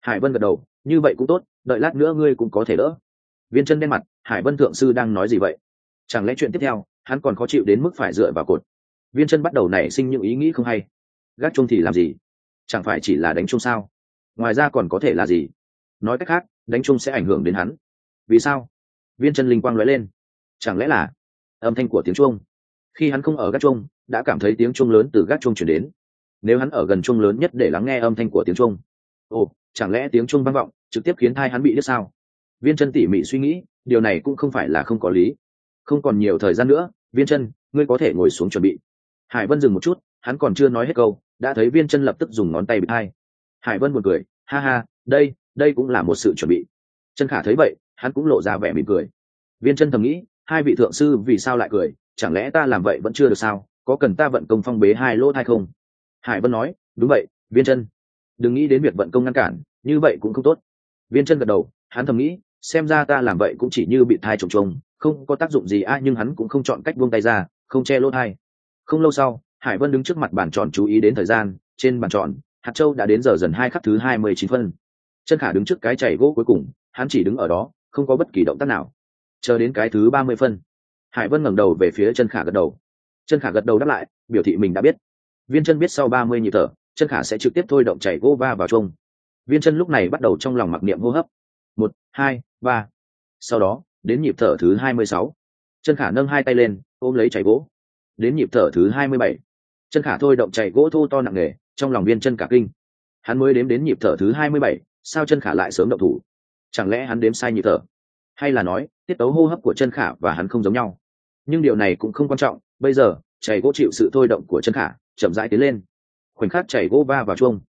Hải Vân gật đầu, như vậy cũng tốt, đợi lát nữa ngươi cũng có thể đỡ. Viên Chân đen mặt, Hải Vân thượng sư đang nói gì vậy? Chẳng lẽ chuyện tiếp theo hắn còn khó chịu đến mức phải dựa vào cột? Viên Chân bắt đầu nảy sinh những ý nghĩ không hay. Gác chuông thì làm gì? Chẳng phải chỉ là đánh chuông sao? Ngoài ra còn có thể là gì? Nói cách khác, đánh chuông sẽ ảnh hưởng đến hắn. Vì sao? Viên Chân linh quang lóe lên. Chẳng lẽ là âm thanh của tiếng chuông? Khi hắn không ở gác chuông, đã cảm thấy tiếng chuông lớn từ gác chuông truyền đến. Nếu hắn ở gần chuông lớn nhất để lắng nghe âm thanh của tiếng chuông, ồ, chẳng lẽ tiếng chuông vang vọng trực tiếp khiến tai hắn bị điếc sao? Viên Chân tỉ mỉ suy nghĩ, điều này cũng không phải là không có lý. Không còn nhiều thời gian nữa, Viên Chân, ngươi có thể ngồi xuống chuẩn bị. Hải Vân dừng một chút, hắn còn chưa nói hết câu, đã thấy Viên Chân lập tức dùng ngón tay bịt tai. Hải Vân buồn cười, ha ha, đây cũng là một sự chuẩn bị. Chân Khả thấy vậy, hắn cũng lộ ra vẻ mỉm cười. Viên Chân thầm nghĩ, hai vị thượng sư vì sao lại cười, chẳng lẽ ta làm vậy vẫn chưa được sao, có cần ta vận công phong bế hai lỗ tai không? Hải Vân nói, đúng vậy, Viên Chân, đừng nghĩ đến việc vận công ngăn cản, như vậy cũng không tốt. Viên Chân gật đầu, hắn thầm nghĩ, xem ra ta làm vậy cũng chỉ như bị thai trồng trồng, không có tác dụng gì nhưng hắn cũng không chọn cách buông tay ra, không che lỗ tai. Không lâu sau, Hải Vân đứng trước mặt bàn tròn chú ý đến thời gian, trên bàn tròn, hạt châu đã đến giờ dần 2 khắc thứ 29 phân. Chân Khả đứng trước cái chảy gỗ cuối cùng, hắn chỉ đứng ở đó, không có bất kỳ động tác nào. Chờ đến cái thứ 30 phân, Hải Vân ngẩng đầu về phía Chân Khả gật đầu. Chân Khả gật đầu đáp lại, biểu thị mình đã biết. Viên Chân biết sau 30 nhịp thở, Chân Khả sẽ trực tiếp thôi động chảy gỗ va vào chuông. Viên Chân lúc này bắt đầu trong lòng mặc niệm hô hấp. 1, 2, 3. Sau đó, đến nhịp thở thứ 26. Chân Khả nâng hai tay lên, ôm lấy chảy gỗ. Đến nhịp thở thứ 27. Chân Khả thôi động chảy gỗ thô to nặng nề, trong lòng Viên Chân cả kinh. Hắn mới đếm đến nhịp thở thứ 27, sao Chân Khả lại sớm động thủ? Chẳng lẽ hắn đếm sai nhịp thở? Hay là nói, tiết tấu hô hấp của Chân Khả và hắn không giống nhau? Nhưng điều này cũng không quan trọng, bây giờ, chảy gỗ chịu sự thôi động của Chân Khả, chậm rãi tiến lên. Khoảnh khắc chảy gỗ va vào chuông.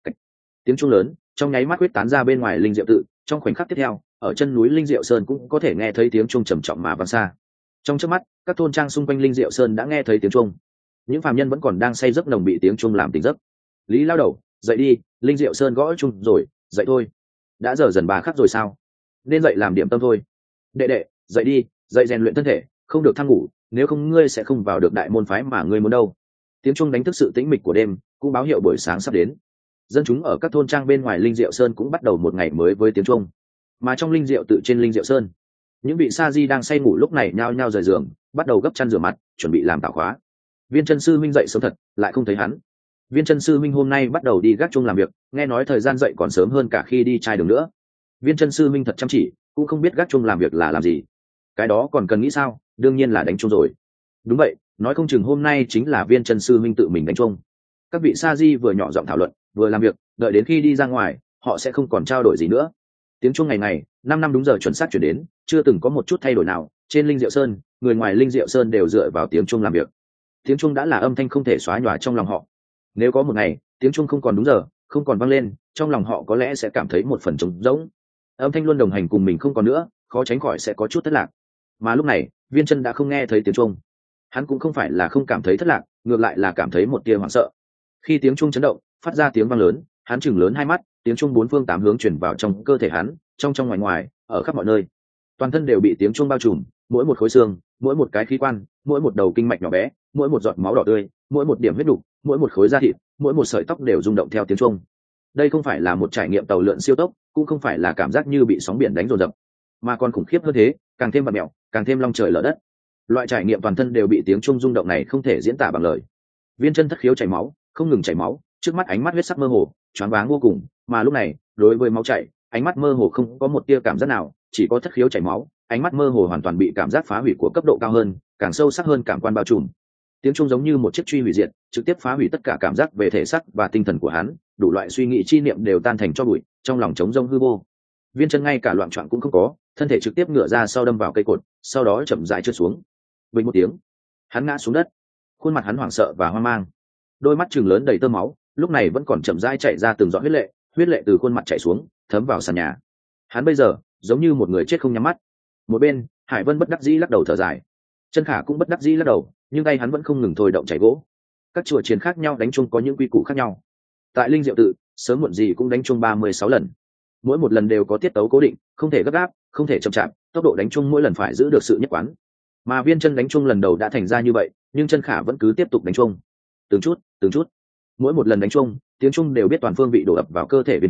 Tiếng chuông lớn, trong nháy mắt huyết tán ra bên ngoài linh diệu tự, trong khoảnh khắc tiếp theo, ở chân núi Linh Diệu Sơn cũng có thể nghe thấy tiếng chuông trầm trọng mà vang xa. Trong chớp mắt, các thôn trang xung quanh Linh Diệu Sơn đã nghe thấy tiếng chuông. Những phàm nhân vẫn còn đang say giấc nồng bị tiếng chuông làm tỉnh giấc. Lý lao đầu, dậy đi, Linh Diệu Sơn gõ chuông rồi, dậy thôi. Đã giờ dần 3 khắc rồi sao? Nên dậy làm điểm tâm thôi. Đệ đệ, dậy đi, dậy rèn luyện thân thể, không được thăng ngủ, nếu không ngươi sẽ không vào được đại môn phái mà ngươi muốn đâu. Tiếng chuông đánh thức sự tĩnh mịch của đêm, cũng báo hiệu buổi sáng sắp đến. Dân chúng ở các thôn trang bên ngoài Linh Diệu Sơn cũng bắt đầu một ngày mới với tiếng chuông. Mà trong Linh Diệu tự trên Linh Diệu Sơn, những vị sa di đang say ngủ lúc này nhao nhao rời giường, bắt đầu gấp chăn rửa mặt, chuẩn bị làm tảo khóa. Viên Chân sư minh dậy sớm thật, lại không thấy hắn. Viên Chân sư minh hôm nay bắt đầu đi gác chuông làm việc, nghe nói thời gian dậy còn sớm hơn cả khi đi trai đường nữa. Viên Chân sư minh thật chăm chỉ, cũng không biết gác chuông làm việc là làm gì. Cái đó còn cần nghĩ sao, đương nhiên là đánh chuông rồi. Đúng vậy, nói không chừng hôm nay chính là Viên Chân sư minh tự mình đánh chuông. Các vị sa di vừa nhỏ giọng thảo luận, vừa làm việc, đợi đến khi đi ra ngoài, họ sẽ không còn trao đổi gì nữa. Tiếng chuông ngày ngày 5 năm đúng giờ chuẩn xác chuyển đến, chưa từng có một chút thay đổi nào. Trên Linh Diệu Sơn, người ngoài Linh Diệu Sơn đều dựa vào tiếng chuông làm việc. Tiếng chuông đã là âm thanh không thể xóa nhòa trong lòng họ. Nếu có một ngày tiếng chuông không còn đúng giờ, không còn vang lên, trong lòng họ có lẽ sẽ cảm thấy một phần trống rỗng. Âm thanh luôn đồng hành cùng mình không còn nữa, khó tránh khỏi sẽ có chút thất lạc. Mà lúc này, Viên Chân đã không nghe thấy tiếng chuông. Hắn cũng không phải là không cảm thấy thất lạc, ngược lại là cảm thấy một tia hoảng sợ. Khi tiếng chuông chấn động, phát ra tiếng vang lớn, hắn chừng lớn hai mắt, tiếng chuông 4 phương 8 hướng truyền vào trong cơ thể hắn, trong ngoài ngoài, ở khắp mọi nơi. Toàn thân đều bị tiếng chuông bao trùm, mỗi một khối xương, mỗi một cái khí quan, mỗi một đầu kinh mạch nhỏ bé, mỗi một giọt máu đỏ tươi, mỗi một điểm huyết đục, mỗi một khối da thịt, mỗi một sợi tóc đều rung động theo tiếng chuông. Đây không phải là một trải nghiệm tàu lượn siêu tốc, cũng không phải là cảm giác như bị sóng biển đánh dồn dập, mà còn khủng khiếp hơn thế, càng thêm bạt mèo, càng thêm long trời lở đất. Loại trải nghiệm toàn thân đều bị tiếng chuông rung động này không thể diễn tả bằng lời. Viên Chân thất khiếu chảy máu, không ngừng chảy máu, trước mắt ánh mắt huyết sắc mơ hồ, choáng váng vô cùng, mà lúc này, đối với máu chảy, ánh mắt mơ hồ không có một tia cảm giác nào, chỉ có thất khiếu chảy máu, ánh mắt mơ hồ hoàn toàn bị cảm giác phá hủy của cấp độ cao hơn, càng sâu sắc hơn cảm quan bao trùm. Tiếng chuông giống như một chiếc truy hủy diệt, trực tiếp phá hủy tất cả cảm giác về thể xác và tinh thần của hắn, đủ loại suy nghĩ chi niệm đều tan thành tro bụi, trong lòng trống rỗng hư vô. Viên Chân ngay cả loạn choạng cũng không có, thân thể trực tiếp ngửa ra sau đâm vào cây cột, sau đó chậm rãi trượt xuống. Bình một tiếng, hắn ngã xuống đất, khuôn mặt hắn hoảng sợ và hoang mang, đôi mắt trừng lớn đầy tơ máu, lúc này vẫn còn chậm rãi chạy ra từng giọt huyết lệ từ khuôn mặt chảy xuống, thấm vào sàn nhà. Hắn bây giờ giống như một người chết không nhắm mắt. Một bên, Hải Vân bất đắc dĩ lắc đầu thở dài. Chân Khả cũng bất đắc dĩ lắc đầu, nhưng tay hắn vẫn không ngừng thôi động chảy gỗ. Các chùa chiền khác nhau đánh chuông có những quy củ khác nhau. Tại Linh Diệu tự, sớm muộn gì cũng đánh chuông 36 lần. Mỗi một lần đều có tiết tấu cố định, không thể gấp gáp, không thể chậm chạp, tốc độ đánh chuông mỗi lần phải giữ được sự nhất quán. Mà Viên Chân đánh chuông lần đầu đã thành ra như vậy, nhưng Chân Khả vẫn cứ tiếp tục đánh chuông. Từng chút, mỗi một lần đánh chuông, tiếng chuông đều biết toàn phương vị đổ ập vào cơ thể Viên Chân,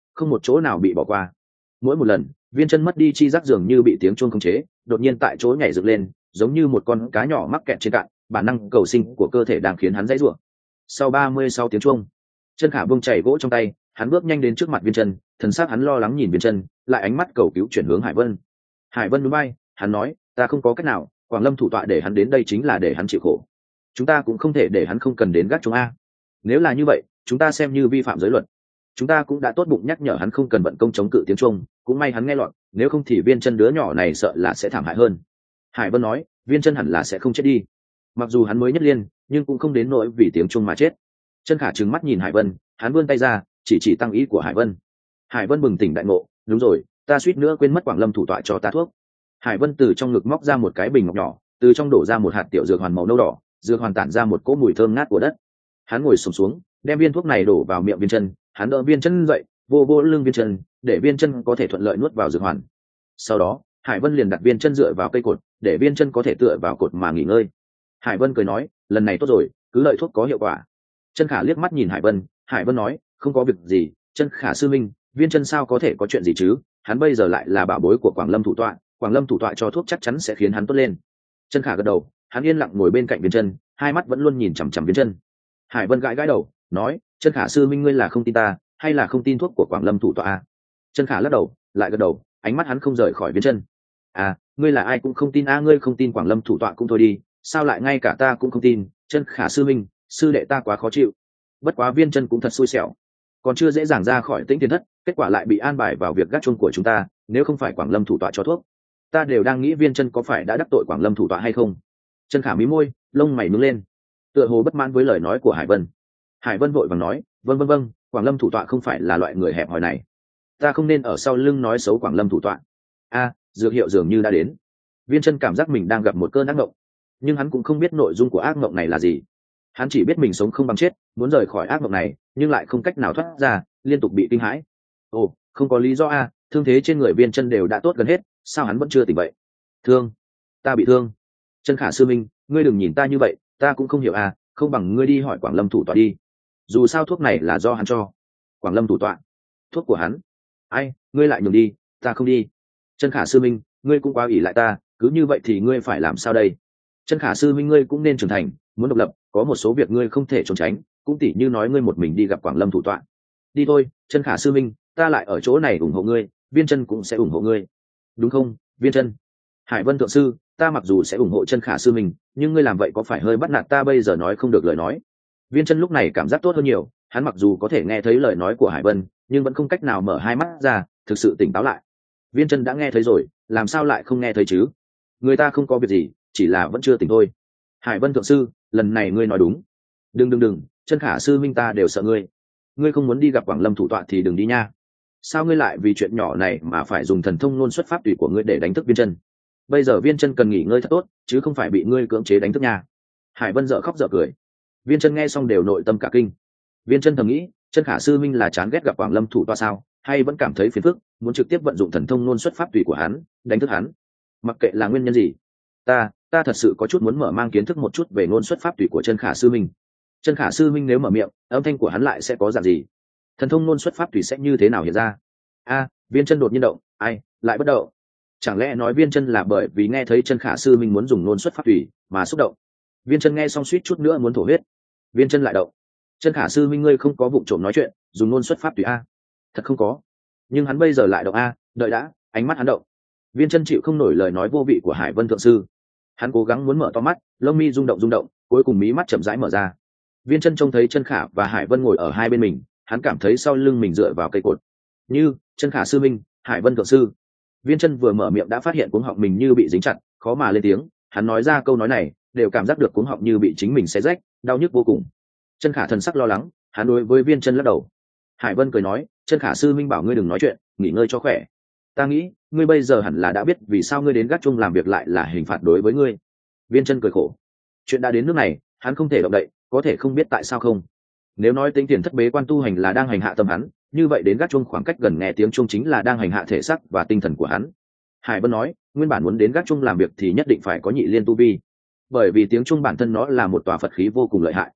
không một chỗ nào bị bỏ qua. Mỗi một lần viên chân mất đi chi giác dường như bị tiếng chuông khống chế, đột nhiên tại chỗ nhảy dựng lên, giống như một con cá nhỏ mắc kẹt trên cạn, bản năng cầu sinh của cơ thể đang khiến hắn dãy rủa. Sau 36 tiếng chuông, chân khả buông chảy gỗ trong tay, hắn bước nhanh đến trước mặt viên chân, thần sắc hắn lo lắng nhìn viên chân, lại ánh mắt cầu cứu chuyển hướng Hải Vân. Hải Vân núi bay, hắn nói, ta không có cách nào, Quảng Lâm thủ tọa để hắn đến đây chính là để hắn chịu khổ, chúng ta cũng không thể để hắn không cần đến gác chuông a. Nếu là như vậy, chúng ta xem như vi phạm giới luật. Chúng ta cũng đã tốt bụng nhắc nhở hắn không cần vận công chống cự tiếng chuông, cũng may hắn nghe lọt, nếu không thì viên chân đứa nhỏ này sợ là sẽ thảm hại hơn. Hải Vân nói, viên chân hẳn là sẽ không chết đi, mặc dù hắn mới nhất liên, nhưng cũng không đến nỗi vì tiếng chuông mà chết. Chân khả trừng mắt nhìn Hải Vân, hắn vươn tay ra, chỉ tăng ý của Hải Vân. Hải Vân bừng tỉnh đại ngộ, đúng rồi, ta suýt nữa quên mất Quảng Lâm thủ tọa cho ta thuốc. Hải Vân từ trong ngực móc ra một cái bình ngọc nhỏ, từ trong đổ ra một hạt tiểu dược hoàn màu nâu đỏ, dược hoàn tản ra một cỗ mùi thơm ngát của đất. Hắn ngồi xổm xuống, đem viên thuốc này đổ vào miệng viên chân, hắn đỡ viên chân dậy, vô lưng viên chân, để viên chân có thể thuận lợi nuốt vào dược hoàn. Sau đó Hải Vân liền đặt viên chân dựa vào cây cột, để viên chân có thể tựa vào cột mà nghỉ ngơi. Hải Vân cười nói, lần này tốt rồi, cứ lợi thuốc có hiệu quả. Chân khả liếc mắt nhìn Hải Vân, Hải Vân nói, không có việc gì, chân khả sư minh, viên chân sao có thể có chuyện gì chứ, hắn bây giờ lại là bảo bối của Quảng Lâm thủ tọa, Quảng Lâm thủ tọa cho thuốc chắc chắn sẽ khiến hắn tốt lên. Chân khả gật đầu, hắn yên lặng ngồi bên cạnh viên chân, hai mắt vẫn luôn nhìn chằm chằm viên chân. Hải Vân gãi đầu, nói, chân khả sư minh ngươi là không tin ta, hay là không tin thuốc của Quảng Lâm thủ tọa à? Chân khả lắc đầu, lại gật đầu, ánh mắt hắn không rời khỏi viên chân. À, ngươi là ai cũng không tin à, ngươi không tin Quảng Lâm thủ tọa cũng thôi đi, sao lại ngay cả ta cũng không tin, chân khả sư minh, sư đệ ta quá khó chịu. Bất quá viên chân cũng thật xui xẻo, còn chưa dễ dàng ra khỏi Tĩnh Tiền Thất, kết quả lại bị an bài vào việc gác chuông của chúng ta, nếu không phải Quảng Lâm thủ tọa cho thuốc, ta đều đang nghĩ viên chân có phải đã đắc tội Quảng Lâm thủ tọa hay không. Chân khả mí môi, lông mày nhướng lên, tựa hồ bất mãn với lời nói của Hải Vân. Hải Vân vội vàng nói, vâng, Quảng Lâm thủ tọa không phải là loại người hẹp hòi này, ta không nên ở sau lưng nói xấu Quảng Lâm thủ tọa. A, dược hiệu dường như đã đến. Viên chân cảm giác mình đang gặp một cơn ác mộng, nhưng hắn cũng không biết nội dung của ác mộng này là gì. Hắn chỉ biết mình sống không bằng chết, muốn rời khỏi ác mộng này nhưng lại không cách nào thoát ra, liên tục bị kinh hãi. Ồ, không có lý do a, thương thế trên người viên chân đều đã tốt gần hết, sao hắn vẫn chưa tỉnh vậy? Thương? Ta bị thương? Chân khả sư minh, ngươi đừng nhìn ta như vậy, ta cũng không hiểu a, không bằng ngươi đi hỏi Quảng Lâm thủ tọa đi, dù sao thuốc này là do hắn cho. Quảng Lâm thủ tọa? Thuốc của hắn? Ai, ngươi lại nhường đi, ta không đi. Chân khả sư minh, ngươi cũng quá ủy lại ta, cứ như vậy thì ngươi phải làm sao đây? Chân khả sư minh, ngươi cũng nên trưởng thành, muốn độc lập, có một số việc ngươi không thể trốn tránh, cũng tỉ như nói ngươi một mình đi gặp Quảng Lâm thủ tọa. Đi thôi, chân khả sư minh, ta lại ở chỗ này ủng hộ ngươi, viên chân cũng sẽ ủng hộ ngươi, đúng không, viên chân? Hải Vân thượng sư, ta mặc dù sẽ ủng hộ chân khả sư minh, nhưng ngươi làm vậy có phải hơi bắt nạt ta bây giờ nói không được lời nói? Viên chân lúc này cảm giác tốt hơn nhiều, hắn mặc dù có thể nghe thấy lời nói của Hải Vân, nhưng vẫn không cách nào mở hai mắt ra, thực sự tỉnh táo lại. Viên chân đã nghe thấy rồi, làm sao lại không nghe thấy chứ? Người ta không có việc gì, chỉ là vẫn chưa tỉnh thôi. Hải Vân thượng sư, lần này ngươi nói đúng. Đừng, chân khả sư minh ta đều sợ ngươi. Ngươi không muốn đi gặp Quảng Lâm thủ tọa thì đừng đi nha. Sao ngươi lại vì chuyện nhỏ này mà phải dùng thần thông ngôn xuất pháp tùy của ngươi để đánh thức viên chân? Bây giờ viên chân cần nghỉ ngơi thật tốt, chứ không phải bị ngươi cưỡng chế đánh thức nha. Hải Vân dở khóc dở cười. Viên chân nghe xong đều nội tâm cả kinh. Viên chân thầm nghĩ, chân khả sư minh là chán ghét gặp Quảng Lâm thủ tọa sao, hay vẫn cảm thấy phiền phức, muốn trực tiếp vận dụng thần thông ngôn xuất pháp tùy của hắn đánh thức hắn? Mặc kệ là nguyên nhân gì, ta thật sự có chút muốn mở mang kiến thức một chút về ngôn xuất pháp tùy của chân khả sư minh. Chân khả sư minh nếu mở miệng, âm thanh của hắn lại sẽ có dạng gì? Thần thông ngôn xuất pháp tùy sẽ như thế nào hiện ra? A, viên chân đột nhiên động, ai lại bất động? Chẳng lẽ nói viên chân là bởi vì nghe thấy chân khả sư minh muốn dùng ngôn xuất pháp tùy mà xúc động? Viên chân nghe xong suýt chút nữa muốn thổ huyết. Viên chân lại động. Chân khả sư minh, ngươi không có vụng trộm nói chuyện dùng ngôn xuất pháp tùy a? Thật không có. Nhưng hắn bây giờ lại động a, đợi đã, ánh mắt hắn động. Viên chân chịu không nổi lời nói vô vị của Hải Vân thượng sư, hắn cố gắng muốn mở to mắt, lông mi rung động, cuối cùng mí mắt chậm rãi mở ra. Viên chân trông thấy chân khả và Hải Vân ngồi ở hai bên mình, hắn cảm thấy sau lưng mình dựa vào cây cột. Như chân khả sư minh, Hải Vân thượng sư. Viên chân vừa mở miệng đã phát hiện cuống họng mình như bị dính chặt, khó mà lên tiếng. Hắn nói ra câu nói này đều cảm giác được cuống họng như bị chính mình xé rách, đau nhức vô cùng. Chân khả thần sắc lo lắng, hắn đối với viên chân lắc đầu. Hải Vân cười nói, chân khả sư minh bảo ngươi đừng nói chuyện, nghỉ ngơi cho khỏe. Ta nghĩ ngươi bây giờ hẳn là đã biết vì sao ngươi đến gác chuông làm việc lại là hình phạt đối với ngươi. Viên chân cười khổ, chuyện đã đến nước này hắn không thể động đậy, có thể không biết tại sao không? Nếu nói Tĩnh Tiền Thất bế quan tu hành là đang hành hạ tâm hắn, như vậy đến gác chuông khoảng cách gần nghe tiếng chuông chính là đang hành hạ thể xác và tinh thần của hắn. Hải Vân nói, nguyên bản muốn đến gác chuông làm việc thì nhất định phải có nhị liên tu vi, bởi vì tiếng chuông bản thân nó là một tòa Phật khí vô cùng lợi hại.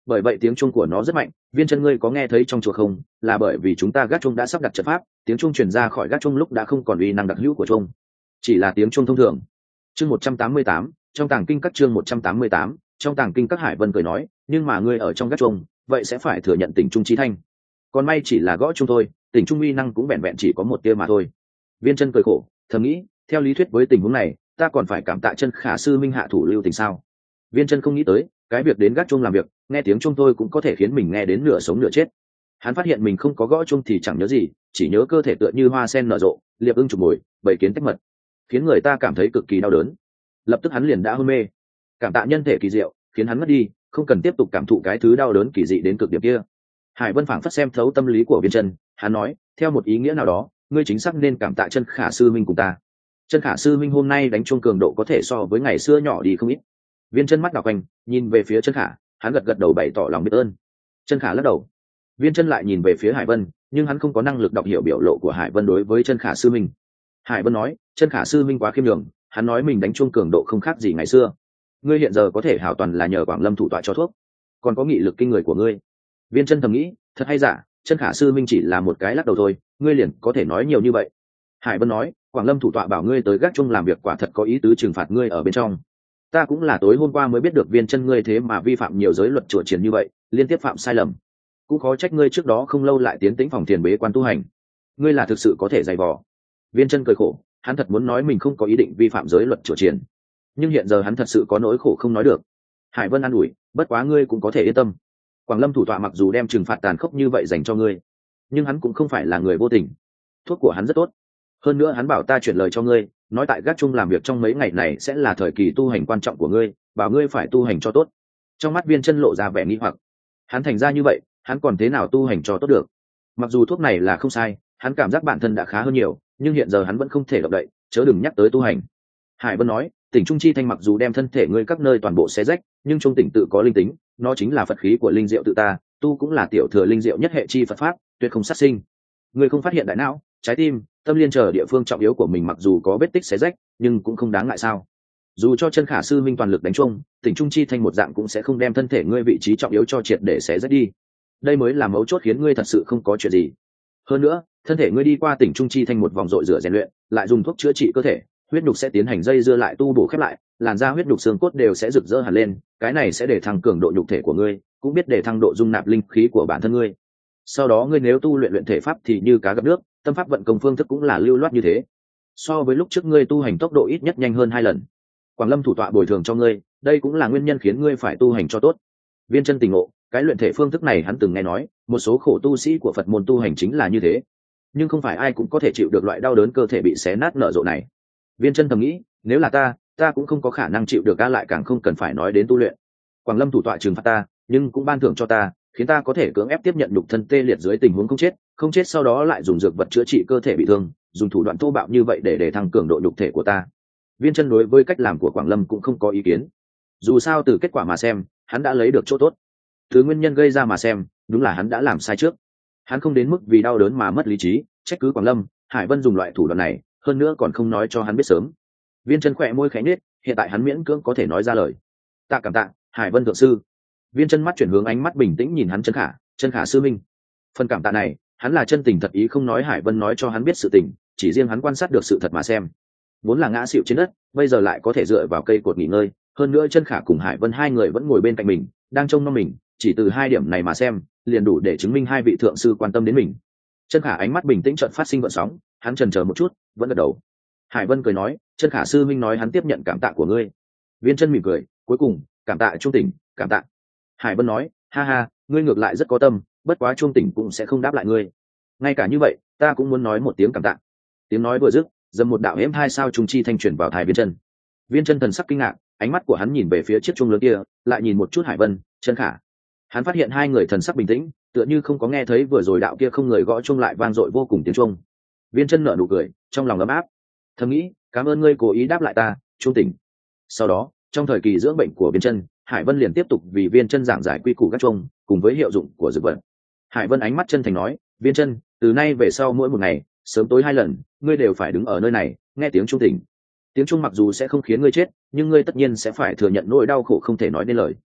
bởi vậy tiếng chuông của nó rất mạnh. Viên chân, ngươi có nghe thấy trong chùa không? Là bởi vì chúng ta gác chuông đã sắp đặt trận pháp, tiếng chuông truyền ra khỏi gác chuông lúc đã không còn uy năng đặc hữu của chuông, chỉ là tiếng chuông thông thường. Chương 188, trong tàng kinh các. Chương 188, trong tàng kinh các. Hải Vân cười nói, nhưng mà ngươi ở trong gác chuông, vậy sẽ phải thừa nhận tỉnh trung chí thanh. Còn may chỉ là gõ chuông thôi, tỉnh trung uy năng cũng vẹn vẹn chỉ có một tia mà thôi. Viên chân cười khổ, thầm nghĩ, theo lý thuyết với tình huống này, ta còn phải cảm tạ Chân Khả sư minh hạ thủ lưu tình sao? Viên chân không nghĩ tới, cái việc đến gác chuông làm việc, nghe tiếng chuông thôi cũng có thể khiến mình nghe đến nửa sống nửa chết. Hắn phát hiện mình không có gõ chuông thì chẳng nhớ gì, chỉ nhớ cơ thể tựa như hoa sen nở rộ, liệp ưng chụp mồi, bầy kiến tách mật, khiến người ta cảm thấy cực kỳ đau đớn. Lập tức hắn liền đã hôn mê. Cảm tạ nhân thể kỳ diệu, khiến hắn mất đi, không cần tiếp tục cảm thụ cái thứ đau đớn kỳ dị đến cực điểm kia. Hải Vân phảng phất xem thấu tâm lý của Viên chân, hắn nói, theo một ý nghĩa nào đó, ngươi chính xác nên cảm tạ Chân Khả sư minh cùng ta. Chân Khả sư minh hôm nay đánh chuông cường độ có thể so với ngày xưa nhỏ đi không ít. Viên chân mắt đảo quanh, nhìn về phía Chân Khả, hắn gật gật đầu bày tỏ lòng biết ơn. Chân Khả lắc đầu. Viên chân lại nhìn về phía Hải Vân, nhưng hắn không có năng lực đọc hiểu biểu lộ của Hải Vân đối với Chân Khả sư minh. Hải Vân nói, Chân Khả sư minh quá khiêm nhường, hắn nói mình đánh chuông cường độ không khác gì ngày xưa. Ngươi hiện giờ có thể hảo toàn là nhờ Quảng Lâm thủ tọa cho thuốc, còn có nghị lực kinh người của ngươi. Viên chân thầm nghĩ, thật hay giả, Chân Khả sư minh chỉ là một cái lắc đầu thôi, ngươi liền có thể nói nhiều như vậy. Hải Vân nói, Quảng Lâm thủ tọa bảo ngươi tới gác chuông làm việc, quả thật có ý tứ trừng phạt ngươi ở bên trong. Ta cũng là tối hôm qua mới biết được Viên chân ngươi thế mà vi phạm nhiều giới luật chùa triển như vậy, liên tiếp phạm sai lầm, cũng khó trách ngươi trước đó không lâu lại tiến tĩnh phòng thiền bế quan tu hành. Ngươi là thực sự có thể dày vò. Viên chân cười khổ, hắn thật muốn nói mình không có ý định vi phạm giới luật chùa triển, nhưng hiện giờ hắn thật sự có nỗi khổ không nói được. Hải Vân an ủi, bất quá ngươi cũng có thể yên tâm, Quảng Lâm thủ tọa mặc dù đem trừng phạt tàn khốc như vậy dành cho ngươi, nhưng hắn cũng không phải là người vô tình. Thuốc của hắn rất tốt, hơn nữa hắn bảo ta chuyển lời cho ngươi, nói tại gác chung làm việc trong mấy ngày này sẽ là thời kỳ tu hành quan trọng của ngươi, bảo ngươi phải tu hành cho tốt. Trong mắt Viên chân lộ ra vẻ nghi hoặc, hắn thành ra như vậy, hắn còn thế nào tu hành cho tốt được? Mặc dù thuốc này là không sai, hắn cảm giác bản thân đã khá hơn nhiều, nhưng hiện giờ hắn vẫn không thể động đậy, chớ đừng nhắc tới tu hành. Hải Vân nói, tỉnh trung chi thanh mặc dù đem thân thể ngươi các nơi toàn bộ xé rách, nhưng trung tỉnh tự có linh tính, nó chính là Phật khí của linh diệu tự ta, tu cũng là tiểu thừa linh diệu nhất hệ chi Phật pháp, tuyệt không sát sinh. Ngươi không phát hiện đại não, trái tim, tâm liên chờ địa phương trọng yếu của mình mặc dù có vết tích xé rách, nhưng cũng không đáng ngại sao? Dù cho Chân Khả sư minh toàn lực đánh chung, tỉnh trung chi thanh một dạng cũng sẽ không đem thân thể ngươi vị trí trọng yếu cho triệt để xé rách đi. Đây mới là mấu chốt khiến ngươi thật sự không có chuyện gì. Hơn nữa, thân thể ngươi đi qua tỉnh trung chi thanh một vòng dội rửa rèn luyện, lại dùng thuốc chữa trị cơ thể, huyết nhục sẽ tiến hành dây dưa lại tu bổ khép lại, làn da huyết nhục xương cốt đều sẽ rực rỡ hẳn lên, cái này sẽ để thăng cường độ nhục thể của ngươi, cũng biết để thăng độ dung nạp linh khí của bản thân ngươi. Sau đó ngươi nếu tu luyện luyện thể pháp thì như cá gặp nước, tâm pháp vận công phương thức cũng là lưu loát như thế. So với lúc trước ngươi tu hành tốc độ ít nhất nhanh hơn 2 lần. Quảng Lâm thủ tọa bồi thường cho ngươi, đây cũng là nguyên nhân khiến ngươi phải tu hành cho tốt. Viên chân tỉnh ngộ, cái luyện thể phương thức này hắn từng nghe nói, một số khổ tu sĩ của Phật môn tu hành chính là như thế, nhưng không phải ai cũng có thể chịu được loại đau đớn cơ thể bị xé nát nở rộ này. Viên chân thầm nghĩ, nếu là ta cũng không có khả năng chịu được, lại càng không cần phải nói đến tu luyện. Quảng Lâm thủ tọa trừng phạt ta, nhưng cũng ban thưởng cho ta, khiến ta có thể cưỡng ép tiếp nhận nhục thân tê liệt dưới tình huống không chết sau đó lại dùng dược vật chữa trị cơ thể bị thương, dùng thủ đoạn thô bạo như vậy để thăng cường độ nhục thể của ta. Viên chân đối với cách làm của Quảng Lâm cũng không có ý kiến. Dù sao từ kết quả mà xem, hắn đã lấy được chỗ tốt. Từ nguyên nhân gây ra mà xem, đúng là hắn đã làm sai trước. Hắn không đến mức vì đau đớn mà mất lý trí, trách cứ Quảng Lâm. Hải Vân dùng loại thủ đoạn này, hơn nữa còn không nói cho hắn biết sớm. Viên chân khỏe môi khẽ nhếch, hiện tại hắn miễn cưỡng có thể nói ra lời. Tạ cảm tạ, Hải Vân thượng sư. Viên chân mắt chuyển hướng ánh mắt bình tĩnh nhìn hắn. Chân Khả sư minh. Phần cảm tạ này, hắn là chân tình thật ý không nói Hải Vân nói cho hắn biết sự tình, chỉ riêng hắn quan sát được sự thật mà xem. Vốn là ngã xịu trên đất, bây giờ lại có thể dựa vào cây cột nghỉ ngơi, hơn nữa Chân Khả cùng Hải Vân hai người vẫn ngồi bên cạnh mình, đang trông nom mình, chỉ từ 2 điểm này mà xem, liền đủ để chứng minh 2 vị thượng sư quan tâm đến mình. Chân Khả ánh mắt bình tĩnh chợt phát sinh gợn sóng, hắn chần chờ một chút, vẫn gật đầu. Hải Vân cười nói, Chân Khả sư minh nói hắn tiếp nhận cảm tạ của ngươi. Viên chân mỉm cười, cuối cùng, cảm tạ Trung Tỉnh, cảm tạ. Hải Vân nói, ha ha, ngươi ngược lại rất có tâm, bất quá Trung Tỉnh cũng sẽ không đáp lại ngươi. Ngay cả như vậy, ta cũng muốn nói một tiếng cảm tạ. Tiếng nói vừa dứt, dầm một đạo hếm 2 sao trung chi thanh truyền vào tai Viên chân. Viên chân thần sắc kinh ngạc, ánh mắt của hắn nhìn về phía chiếc chuông lớn kia, lại nhìn một chút Hải Vân, Chân Khả. Hắn phát hiện 2 người thần sắc bình tĩnh, tựa như không có nghe thấy vừa rồi đạo kia không người gõ chuông lại vang dội vô cùng tiếng chuông. Viên chân nở nụ cười, trong lòng ấm áp, thầm nghĩ, cảm ơn ngươi cố ý đáp lại ta, Trung Tỉnh. Sau đó, trong thời kỳ dưỡng bệnh của Viên chân, Hải Vân liền tiếp tục vì Viên chân giảng giải quy củ gác chuông, cùng với hiệu dụng của dược vật. Hải Vân ánh mắt chân thành nói, Viên chân, từ nay về sau mỗi một ngày, sớm tối 2 lần, ngươi đều phải đứng ở nơi này, nghe tiếng Trung Tỉnh. Tiếng chuông mặc dù sẽ không khiến ngươi chết, nhưng ngươi tất nhiên sẽ phải thừa nhận nỗi đau khổ không thể nói nên lời.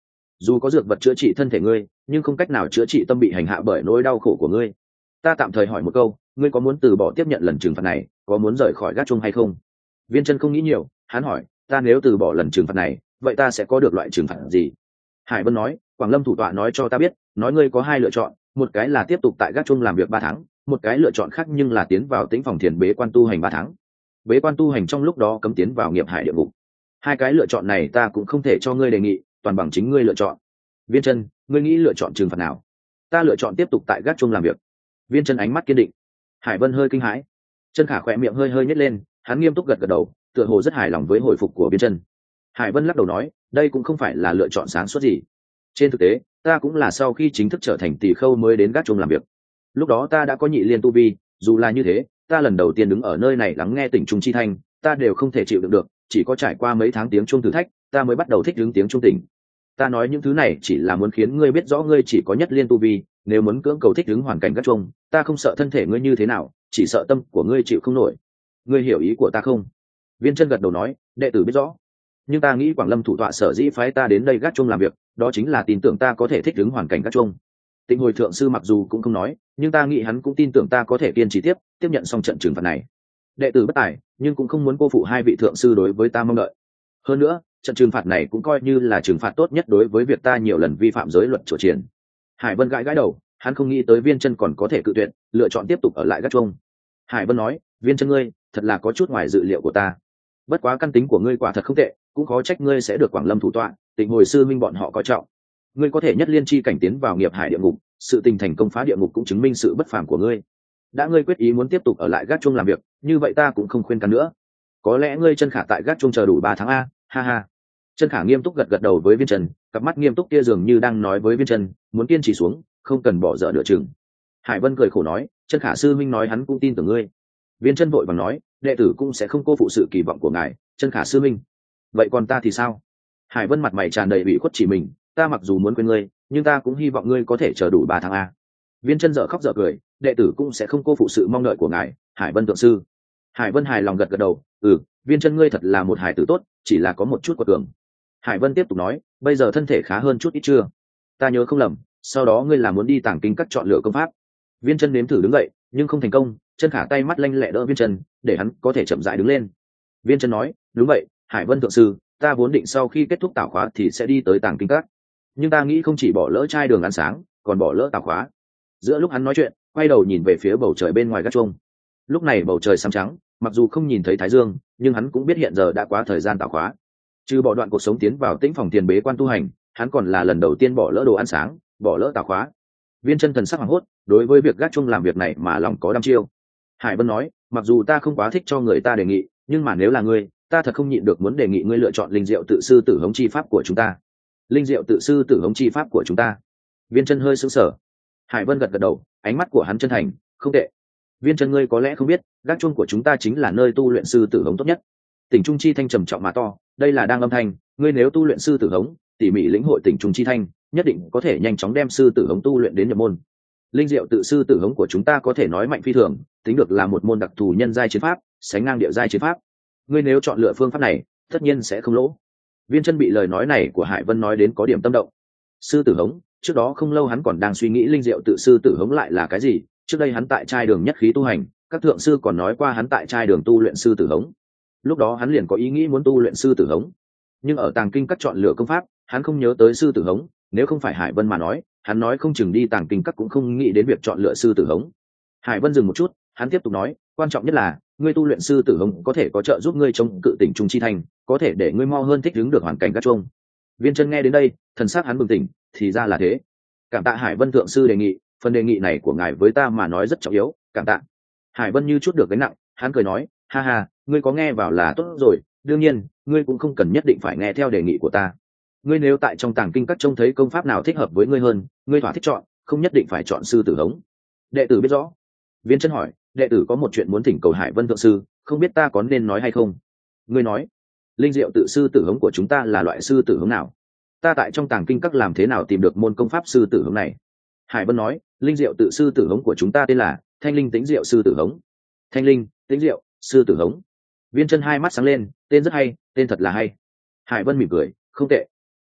dù có dược vật chữa trị thân thể ngươi, nhưng không cách nào chữa trị tâm bị hành hạ bởi nỗi đau khổ của ngươi. Ta tạm thời hỏi một câu, ngươi có muốn từ bỏ tiếp nhận lần trừng phạt này, có muốn rời khỏi gác chuông hay không? Viên Chân không nghĩ nhiều, hắn hỏi, ta nếu từ bỏ lần trừng phạt này, vậy ta sẽ có được loại trừng phạt gì? Hải Vân nói, Quảng Lâm thủ tọa nói cho ta biết, nói ngươi có hai lựa chọn, một cái là tiếp tục tại gác chuông làm việc 3 tháng, một cái lựa chọn khác nhưng là tiến vào tĩnh phòng thiền bế quan tu hành 3 tháng. Bế quan tu hành trong lúc đó cấm tiến vào nghiệp hải địa ngục. Hai cái lựa chọn này ta cũng không thể cho ngươi đề nghị, toàn bằng chính ngươi lựa chọn. Viên Chân, ngươi nghĩ lựa chọn trừng phạt nào? Ta lựa chọn tiếp tục tại gác chuông làm việc. Viên Chân ánh mắt kiên định. Hải Vân hơi kinh hãi, Chân Khả khỏe miệng hơi hơi nhếch lên, hắn nghiêm túc gật gật đầu, tựa hồ rất hài lòng với hồi phục của Viên Chân. Hải Vân lắc đầu nói, đây cũng không phải là lựa chọn sáng suốt gì. Trên thực tế, ta cũng là sau khi chính thức trở thành tỳ khâu mới đến gác chuông làm việc. Lúc đó ta đã có nhị liên tu vi, dù là như thế, ta lần đầu tiên đứng ở nơi này lắng nghe tỉnh trung chi thanh, ta đều không thể chịu đựng được, chỉ có trải qua mấy tháng tiếng chuông thử thách, ta mới bắt đầu thích ứng tiếng chuông tỉnh. Ta nói những thứ này chỉ là muốn khiến ngươi biết rõ ngươi chỉ có nhất liên tu vi, nếu muốn cưỡng cầu thích ứng hoàn cảnh gác chuông, ta không sợ thân thể ngươi như thế nào, chỉ sợ tâm của ngươi chịu không nổi. Ngươi hiểu ý của ta không? Viên Chân gật đầu nói, đệ tử biết rõ. Nhưng ta nghĩ Quảng Lâm thủ tọa sở dĩ phái ta đến đây gác chuông làm việc, đó chính là tin tưởng ta có thể thích ứng hoàn cảnh gác chuông. Tịnh Hồi thượng sư mặc dù cũng không nói, nhưng ta nghĩ hắn cũng tin tưởng ta có thể kiên trì tiếp nhận xong trận trừng phạt này. Đệ tử bất tài, nhưng cũng không muốn cô phụ hai vị thượng sư đối với ta mong đợi. Hơn nữa, trận trừng phạt này cũng coi như là trừng phạt tốt nhất đối với việc ta nhiều lần vi phạm giới luật chùa triển. Hải Vân gãi gãi đầu, hắn không nghĩ tới Viên Chân còn có thể cự tuyệt, lựa chọn tiếp tục ở lại gác chuông. Hải Vân nói, Viên Chân ngươi, thật là có chút ngoài dự liệu của ta. Bất quá căn tính của ngươi quả thật không tệ, cũng khó trách ngươi sẽ được Quảng Lâm thủ tọa, Tịnh Hồi sư minh bọn họ coi trọng. Ngươi có thể nhất liên chi cảnh tiến vào nghiệp hải địa ngục, sự tình thành công phá địa ngục cũng chứng minh sự bất phàm của ngươi. Đã ngươi quyết ý muốn tiếp tục ở lại gác chuông làm việc, như vậy ta cũng không khuyên can nữa. Có lẽ ngươi Chân Khả tại gác chuông chờ đủ 3 tháng a, ha ha. Chân Khả nghiêm túc gật gật đầu với Viên Chân, cặp mắt nghiêm túc kia dường như đang nói với Viên Chân, muốn kiên trì xuống, không cần bỏ dở nửa chừng. Hải Vân cười khổ nói, Chân Khả sư minh nói hắn cũng tin tưởng ngươi. Viên Chân vội vàng nói, đệ tử cũng sẽ không cô phụ sự kỳ vọng của ngài, Chân Khả sư minh. Vậy còn ta thì sao? Hải Vân mặt mày tràn đầy ủy khuất chỉ mình, ta mặc dù muốn quên ngươi, nhưng ta cũng hy vọng ngươi có thể chờ đủ 3 tháng a. Viên Chân dở khóc dở cười, đệ tử cũng sẽ không cô phụ sự mong đợi của ngài, Hải Vân thượng sư. Hải Vân hài lòng gật gật đầu, Viên Chân ngươi thật là một hài tử tốt, chỉ là có một chút quật cường. Hải Vân tiếp tục nói, bây giờ thân thể khá hơn chút ít chưa? Ta nhớ không lầm, sau đó ngươi là muốn đi tàng kinh các chọn lựa công pháp. Viên Chân nếm thử đứng dậy, nhưng không thành công, Chân Khả tay mắt lanh lẹ đỡ Viên Chân, để hắn có thể chậm rãi đứng lên. Viên Chân nói, đúng vậy, Hải Vân thượng sư, ta vốn định sau khi kết thúc tảo khóa thì sẽ đi tới tàng kinh các, nhưng ta nghĩ không chỉ bỏ lỡ trai đường ăn sáng, còn bỏ lỡ tảo khóa. Giữa lúc hắn nói chuyện, quay đầu nhìn về phía bầu trời bên ngoài gác chuông. Lúc này bầu trời xám trắng, mặc dù không nhìn thấy thái dương, nhưng hắn cũng biết hiện giờ đã quá thời gian tảo khóa. Trừ bỏ đoạn cuộc sống tiến vào tĩnh phòng tiền bế quan tu hành, hắn còn là lần đầu tiên bỏ lỡ đồ ăn sáng, bỏ lỡ tảo khóa. Viên Chân thần sắc hoảng hốt, đối với việc gác chuông làm việc này mà lòng có đăm chiêu. Hải Vân nói, mặc dù ta không quá thích cho người ta đề nghị, nhưng mà nếu là ngươi, ta thật không nhịn được muốn đề nghị ngươi lựa chọn linh diệu tự sư tử hống chi pháp của chúng ta. Linh diệu tự sư tử hống chi pháp của chúng ta. Viên Chân hơi sững sờ. Hải Vân gật gật đầu, ánh mắt của hắn chân thành, không tệ. Viên Chân ngươi có lẽ không biết, gác chuông của chúng ta chính là nơi tu luyện sư tử hống tốt nhất. Tỉnh trung chi thanh trầm trọng mà to, đây là đang âm thanh, ngươi nếu tu luyện sư tử hống, tỉ mỉ lĩnh hội tỉnh trung chi thanh, nhất định có thể nhanh chóng đem sư tử hống tu luyện đến nhập môn. Linh diệu tự sư tử hống của chúng ta có thể nói mạnh phi thường, tính được là một môn đặc thù nhân giai chiến pháp, sánh ngang địa giai chiến pháp. Ngươi nếu chọn lựa phương pháp này, tất nhiên sẽ không lỗ. Viên Chân bị lời nói này của Hải Vân nói đến có điểm tâm động. Sư tử hống, trước đó không lâu hắn còn đang suy nghĩ linh diệu tự sư tử hống lại là cái gì, trước đây hắn tại trai đường nhất khí tu hành, các thượng sư còn nói qua hắn tại trai đường tu luyện sư tử hống. Lúc đó hắn liền có ý nghĩ muốn tu luyện sư tử hống, nhưng ở tàng kinh các chọn lựa công pháp, hắn không nhớ tới sư tử hống, nếu không phải Hải Vân mà nói, hắn nói không chừng đi tàng kinh các cũng không nghĩ đến việc chọn lựa sư tử hống. Hải Vân dừng một chút, hắn tiếp tục nói, quan trọng nhất là ngươi tu luyện sư tử hống có thể có trợ giúp ngươi chống cự tỉnh trung chi thành, có thể để ngươi mau hơn thích ứng được hoàn cảnh các chuông. Viên Chân nghe đến đây, thần sắc hắn bừng tỉnh, thì ra là thế. Cảm tạ Hải Vân thượng sư đề nghị, phần đề nghị này của ngài với ta mà nói rất trọng yếu, cảm tạ. Hải Vân như chút được gánh nặng, hắn cười nói, ha ha, ngươi có nghe vào là tốt rồi, đương nhiên, ngươi cũng không cần nhất định phải nghe theo đề nghị của ta. Ngươi nếu tại trong tàng kinh các trông thấy công pháp nào thích hợp với ngươi hơn, ngươi thỏa thích chọn, không nhất định phải chọn sư tử hống. Đệ tử biết rõ. Viên Chân hỏi, đệ tử có một chuyện muốn thỉnh cầu Hải Vân thượng sư, không biết ta có nên nói hay không? Ngươi nói, linh diệu tự sư tử hống của chúng ta là loại sư tử hống nào? Ta tại trong tàng kinh các làm thế nào tìm được môn công pháp sư tử hống này? Hải Vân nói, linh diệu tự sư tử hống của chúng ta tên là Thanh Linh Tĩnh Diệu sư tử hống. Thanh Linh, Tĩnh Diệu, sư tử hống. Viên Chân hai mắt sáng lên, tên rất hay, tên thật là hay. Hải Vân mỉm cười, không tệ.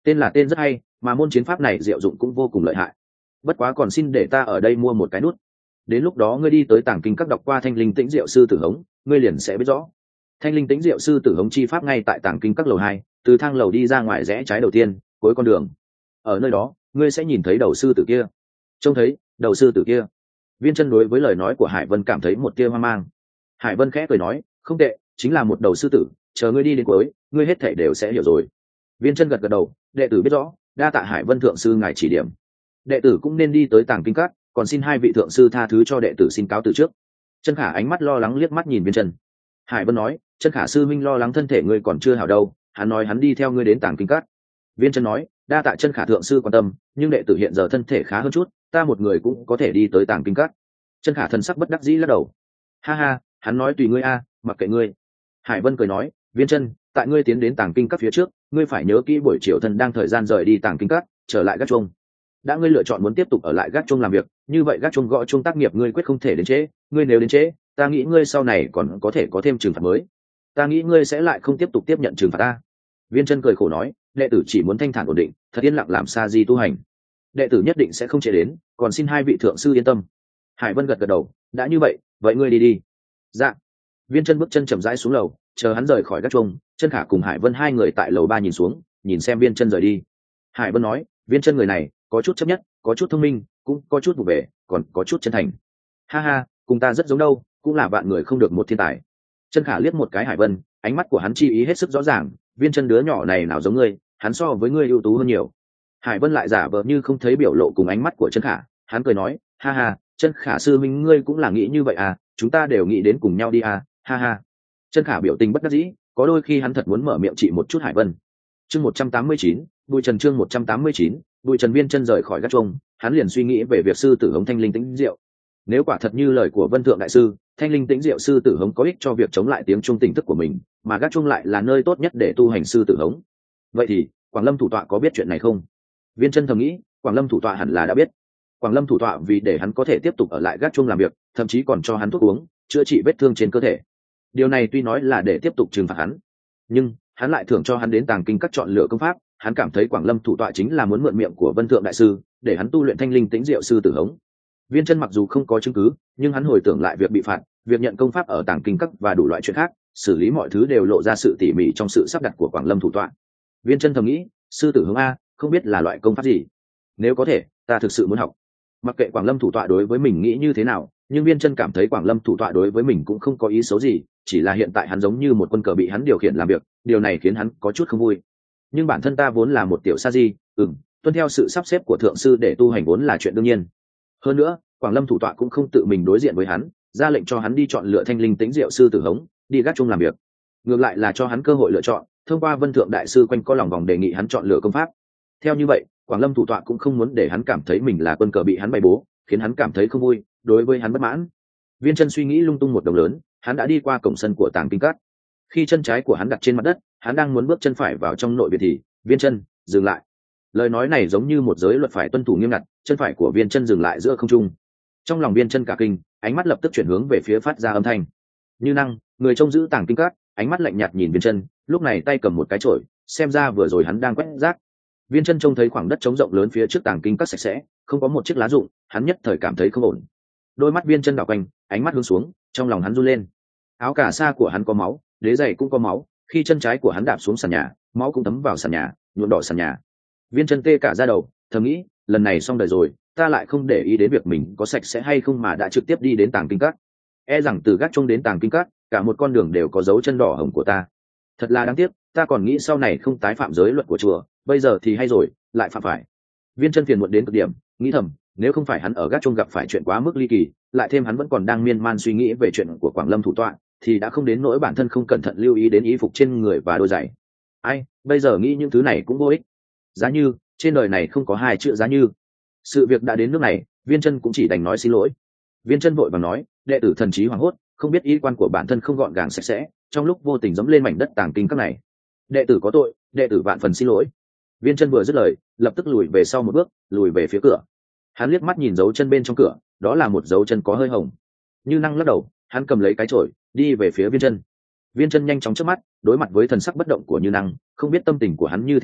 Tên là tên rất hay, mà môn chiến pháp này diệu dụng cũng vô cùng lợi hại. Bất quá còn xin để ta ở đây mua một cái nút, đến lúc đó ngươi đi tới tàng kinh các đọc qua thanh linh tĩnh diệu sư tử hống, ngươi liền sẽ biết rõ. Thanh linh tĩnh diệu sư tử hống chi pháp ngay tại tàng kinh các lầu 2, từ thang lầu đi ra ngoài rẽ trái đầu tiên, cuối con đường. Ở nơi đó ngươi sẽ nhìn thấy đầu sư tử kia. Trông thấy đầu sư tử kia? Viên Chân đối với lời nói của Hải Vân cảm thấy một tia hoang mang. Hải Vân khẽ cười nói, không tệ, chính là một đầu sư tử, chờ ngươi đi đến cuối, ngươi hết thảy đều sẽ hiểu rồi. Viên Chân gật gật đầu, đệ tử biết rõ, đa tạ Hải Vân thượng sư ngài chỉ điểm. Đệ tử cũng nên đi tới tàng kinh các, còn xin hai vị thượng sư tha thứ cho đệ tử xin cáo từ trước. Chân Khả ánh mắt lo lắng liếc mắt nhìn Viên Chân. Hải Vân nói, Chân Khả sư minh lo lắng thân thể ngươi còn chưa hảo đâu, hắn nói hắn đi theo ngươi đến tàng kinh các. Viên Chân nói, đa tạ Chân Khả thượng sư quan tâm, nhưng đệ tử hiện giờ thân thể khá hơn chút, ta một người cũng có thể đi tới tàng kinh các. Chân Khả thần sắc bất đắc dĩ lắc đầu. Ha ha, hắn nói tùy ngươi a, mặc kệ ngươi. Hải Vân cười nói, Viên Chân, tại ngươi tiến đến tàng kinh các phía trước, ngươi phải nhớ kỹ buổi chiều thân đang thời gian rời đi tàng kinh các, trở lại gác chuông. Đã ngươi lựa chọn muốn tiếp tục ở lại gác chuông làm việc, như vậy gác chuông gõ chuông tác nghiệp ngươi quyết không thể đến trễ, ngươi nếu đến trễ, ta nghĩ ngươi sau này còn có thể có thêm trừng phạt mới. Ta nghĩ ngươi sẽ lại không tiếp tục tiếp nhận trừng phạt ta. Viên Chân cười khổ nói, đệ tử chỉ muốn thanh thản ổn định, thật yên lặng làm sa di tu hành. Đệ tử nhất định sẽ không trễ đến, còn xin hai vị thượng sư yên tâm. Hải Vân gật gật đầu, đã như vậy, vậy ngươi đi đi. Dạ. Viên Chân bước chân chậm rãi xuống lầu, chờ hắn rời khỏi gác chuông, Chân Khả cùng Hải Vân hai người tại lầu 3 nhìn xuống, nhìn xem Viên Chân rời đi. Hải Vân nói, Viên Chân người này, có chút chấp nhất, có chút thông minh, cũng có chút vụ về, còn có chút chân thành. Ha ha, cùng ta rất giống đâu, cũng là bạn người không được một thiên tài. Chân Khả liếc một cái Hải Vân, ánh mắt của hắn chi ý hết sức rõ ràng, Viên Chân đứa nhỏ này nào giống ngươi, hắn so với ngươi ưu tú hơn nhiều. Hải Vân lại giả vờ như không thấy biểu lộ cùng ánh mắt của Chân Khả, hắn cười nói, ha ha, Chân Khả sư minh ngươi cũng là nghĩ như vậy à, chúng ta đều nghĩ đến cùng nhau đi à, ha ha. Chân Khả biểu tình bất đắc dĩ, có đôi khi hắn thật muốn mở miệng trị một chút Hải Vân. Chương 189, Bùi Trần chương 189, Bùi Trần. Viên Chân rời khỏi gác chuông, hắn liền suy nghĩ về việc sư tử hống thanh linh tĩnh diệu. Nếu quả thật như lời của Vân Thượng đại sư, thanh linh tĩnh diệu sư tử hống có ích cho việc chống lại tiếng chuông tỉnh thức của mình, mà gác chuông lại là nơi tốt nhất để tu hành sư tử hống. Vậy thì, Quảng Lâm thủ tọa có biết chuyện này không? Viên Chân thầm nghĩ, Quảng Lâm thủ tọa hẳn là đã biết. Quảng Lâm thủ tọa vì để hắn có thể tiếp tục ở lại gác chuông làm việc, thậm chí còn cho hắn thuốc uống, chữa trị vết thương trên cơ thể. Điều này tuy nói là để tiếp tục trừng phạt hắn, nhưng hắn lại thưởng cho hắn đến tàng kinh các chọn lựa công pháp. Hắn cảm thấy Quảng Lâm thủ tọa chính là muốn mượn miệng của Vân Thượng đại sư để hắn tu luyện thanh linh tĩnh diệu sư tử hống. Viên Chân mặc dù không có chứng cứ, nhưng hắn hồi tưởng lại việc bị phạt, việc nhận công pháp ở tàng kinh các và đủ loại chuyện khác, xử lý mọi thứ đều lộ ra sự tỉ mỉ trong sự sắp đặt của Quảng Lâm thủ tọa. Viên Chân thầm nghĩ, sư tử hống a, không biết là loại công pháp gì, nếu có thể, ta thực sự muốn học. Mặc kệ Quảng Lâm thủ tọa đối với mình nghĩ như thế nào, nhưng Viên Chân cảm thấy Quảng Lâm thủ tọa đối với mình cũng không có ý xấu gì, chỉ là hiện tại hắn giống như một quân cờ bị hắn điều khiển làm việc, điều này khiến hắn có chút không vui. Nhưng bản thân ta vốn là một tiểu sa di, tuân theo sự sắp xếp của thượng sư để tu hành vốn là chuyện đương nhiên. Hơn nữa, Quảng Lâm thủ tọa cũng không tự mình đối diện với hắn, ra lệnh cho hắn đi chọn lựa thanh linh tĩnh diệu sư tử hống, đi gác chuông làm việc. Ngược lại là cho hắn cơ hội lựa chọn, thông qua Vân Thượng đại sư quanh co lòng vòng đề nghị hắn chọn lựa công pháp. Theo như vậy, Quảng Lâm thủ tọa cũng không muốn để hắn cảm thấy mình là quân cờ bị hắn bày bố, khiến hắn cảm thấy không vui, đối với hắn bất mãn. Viên Chân suy nghĩ lung tung một đồng lớn, hắn đã đi qua cổng sân của tàng kinh các. Khi chân trái của hắn đặt trên mặt đất, hắn đang muốn bước chân phải vào trong nội viện thì Viên Chân dừng lại. Lời nói này giống như một giới luật phải tuân thủ nghiêm ngặt, chân phải của Viên Chân dừng lại giữa không trung. Trong lòng Viên Chân cả kinh, ánh mắt lập tức chuyển hướng về phía phát ra âm thanh. Như Năng, người trông giữ tàng kinh các, ánh mắt lạnh nhạt nhìn Viên Chân, lúc này tay cầm một cái chổi, xem ra vừa rồi hắn đang quét rác. Viên Chân trông thấy khoảng đất trống rộng lớn phía trước tàng kinh các sạch sẽ, không có một chiếc lá rụng, hắn nhất thời cảm thấy không ổn. Đôi mắt Viên Chân đảo quanh, ánh mắt hướng xuống, trong lòng hắn run lên. Áo cà sa của hắn có máu, đế giày cũng có máu, khi chân trái của hắn đạp xuống sàn nhà, máu cũng thấm vào sàn nhà, nhuộm đỏ sàn nhà. Viên Chân tê cả da đầu, thầm nghĩ, lần này xong đời rồi, ta lại không để ý đến việc mình có sạch sẽ hay không mà đã trực tiếp đi đến tàng kinh các. E rằng từ gác chuông đến tàng kinh các, cả một con đường đều có dấu chân đỏ hồng của ta. Thật là đáng tiếc, ta còn nghĩ sau này không tái phạm giới luật của chùa, bây giờ thì hay rồi, lại phạm phải. Viên Chân phiền muộn đến cực điểm, nghĩ thầm, nếu không phải hắn ở gác chuông gặp phải chuyện quá mức ly kỳ, lại thêm hắn vẫn còn đang miên man suy nghĩ về chuyện của Quảng Lâm thủ tọa, thì đã không đến nỗi bản thân không cẩn thận lưu ý đến y phục trên người và đôi giày. Ai, bây giờ nghĩ những thứ này cũng vô ích. Giá như, trên đời này không có hai chữ giá như. Sự việc đã đến nước này, Viên Chân cũng chỉ đành nói xin lỗi. Viên Chân vội vàng nói, đệ tử thần trí hoảng hốt, không biết ý quan của bản thân không gọn gàng sạch sẽ, trong lúc vô tình dẫm lên mảnh đất tàng kinh các này. Đệ tử có tội, đệ tử vạn phần xin lỗi. Viên Chân vừa dứt lời, lập tức lùi về sau một bước, lùi về phía cửa. Hắn liếc mắt nhìn dấu chân bên trong cửa, đó là một dấu chân có hơi hồng. Như Năng lắc đầu, hắn cầm lấy cái chổi, đi về phía Viên Chân. Viên Chân nhanh chóng chớp mắt, đối mặt với thần sắc bất động của Như Năng, không biết tâm tình của hắn như thế nào,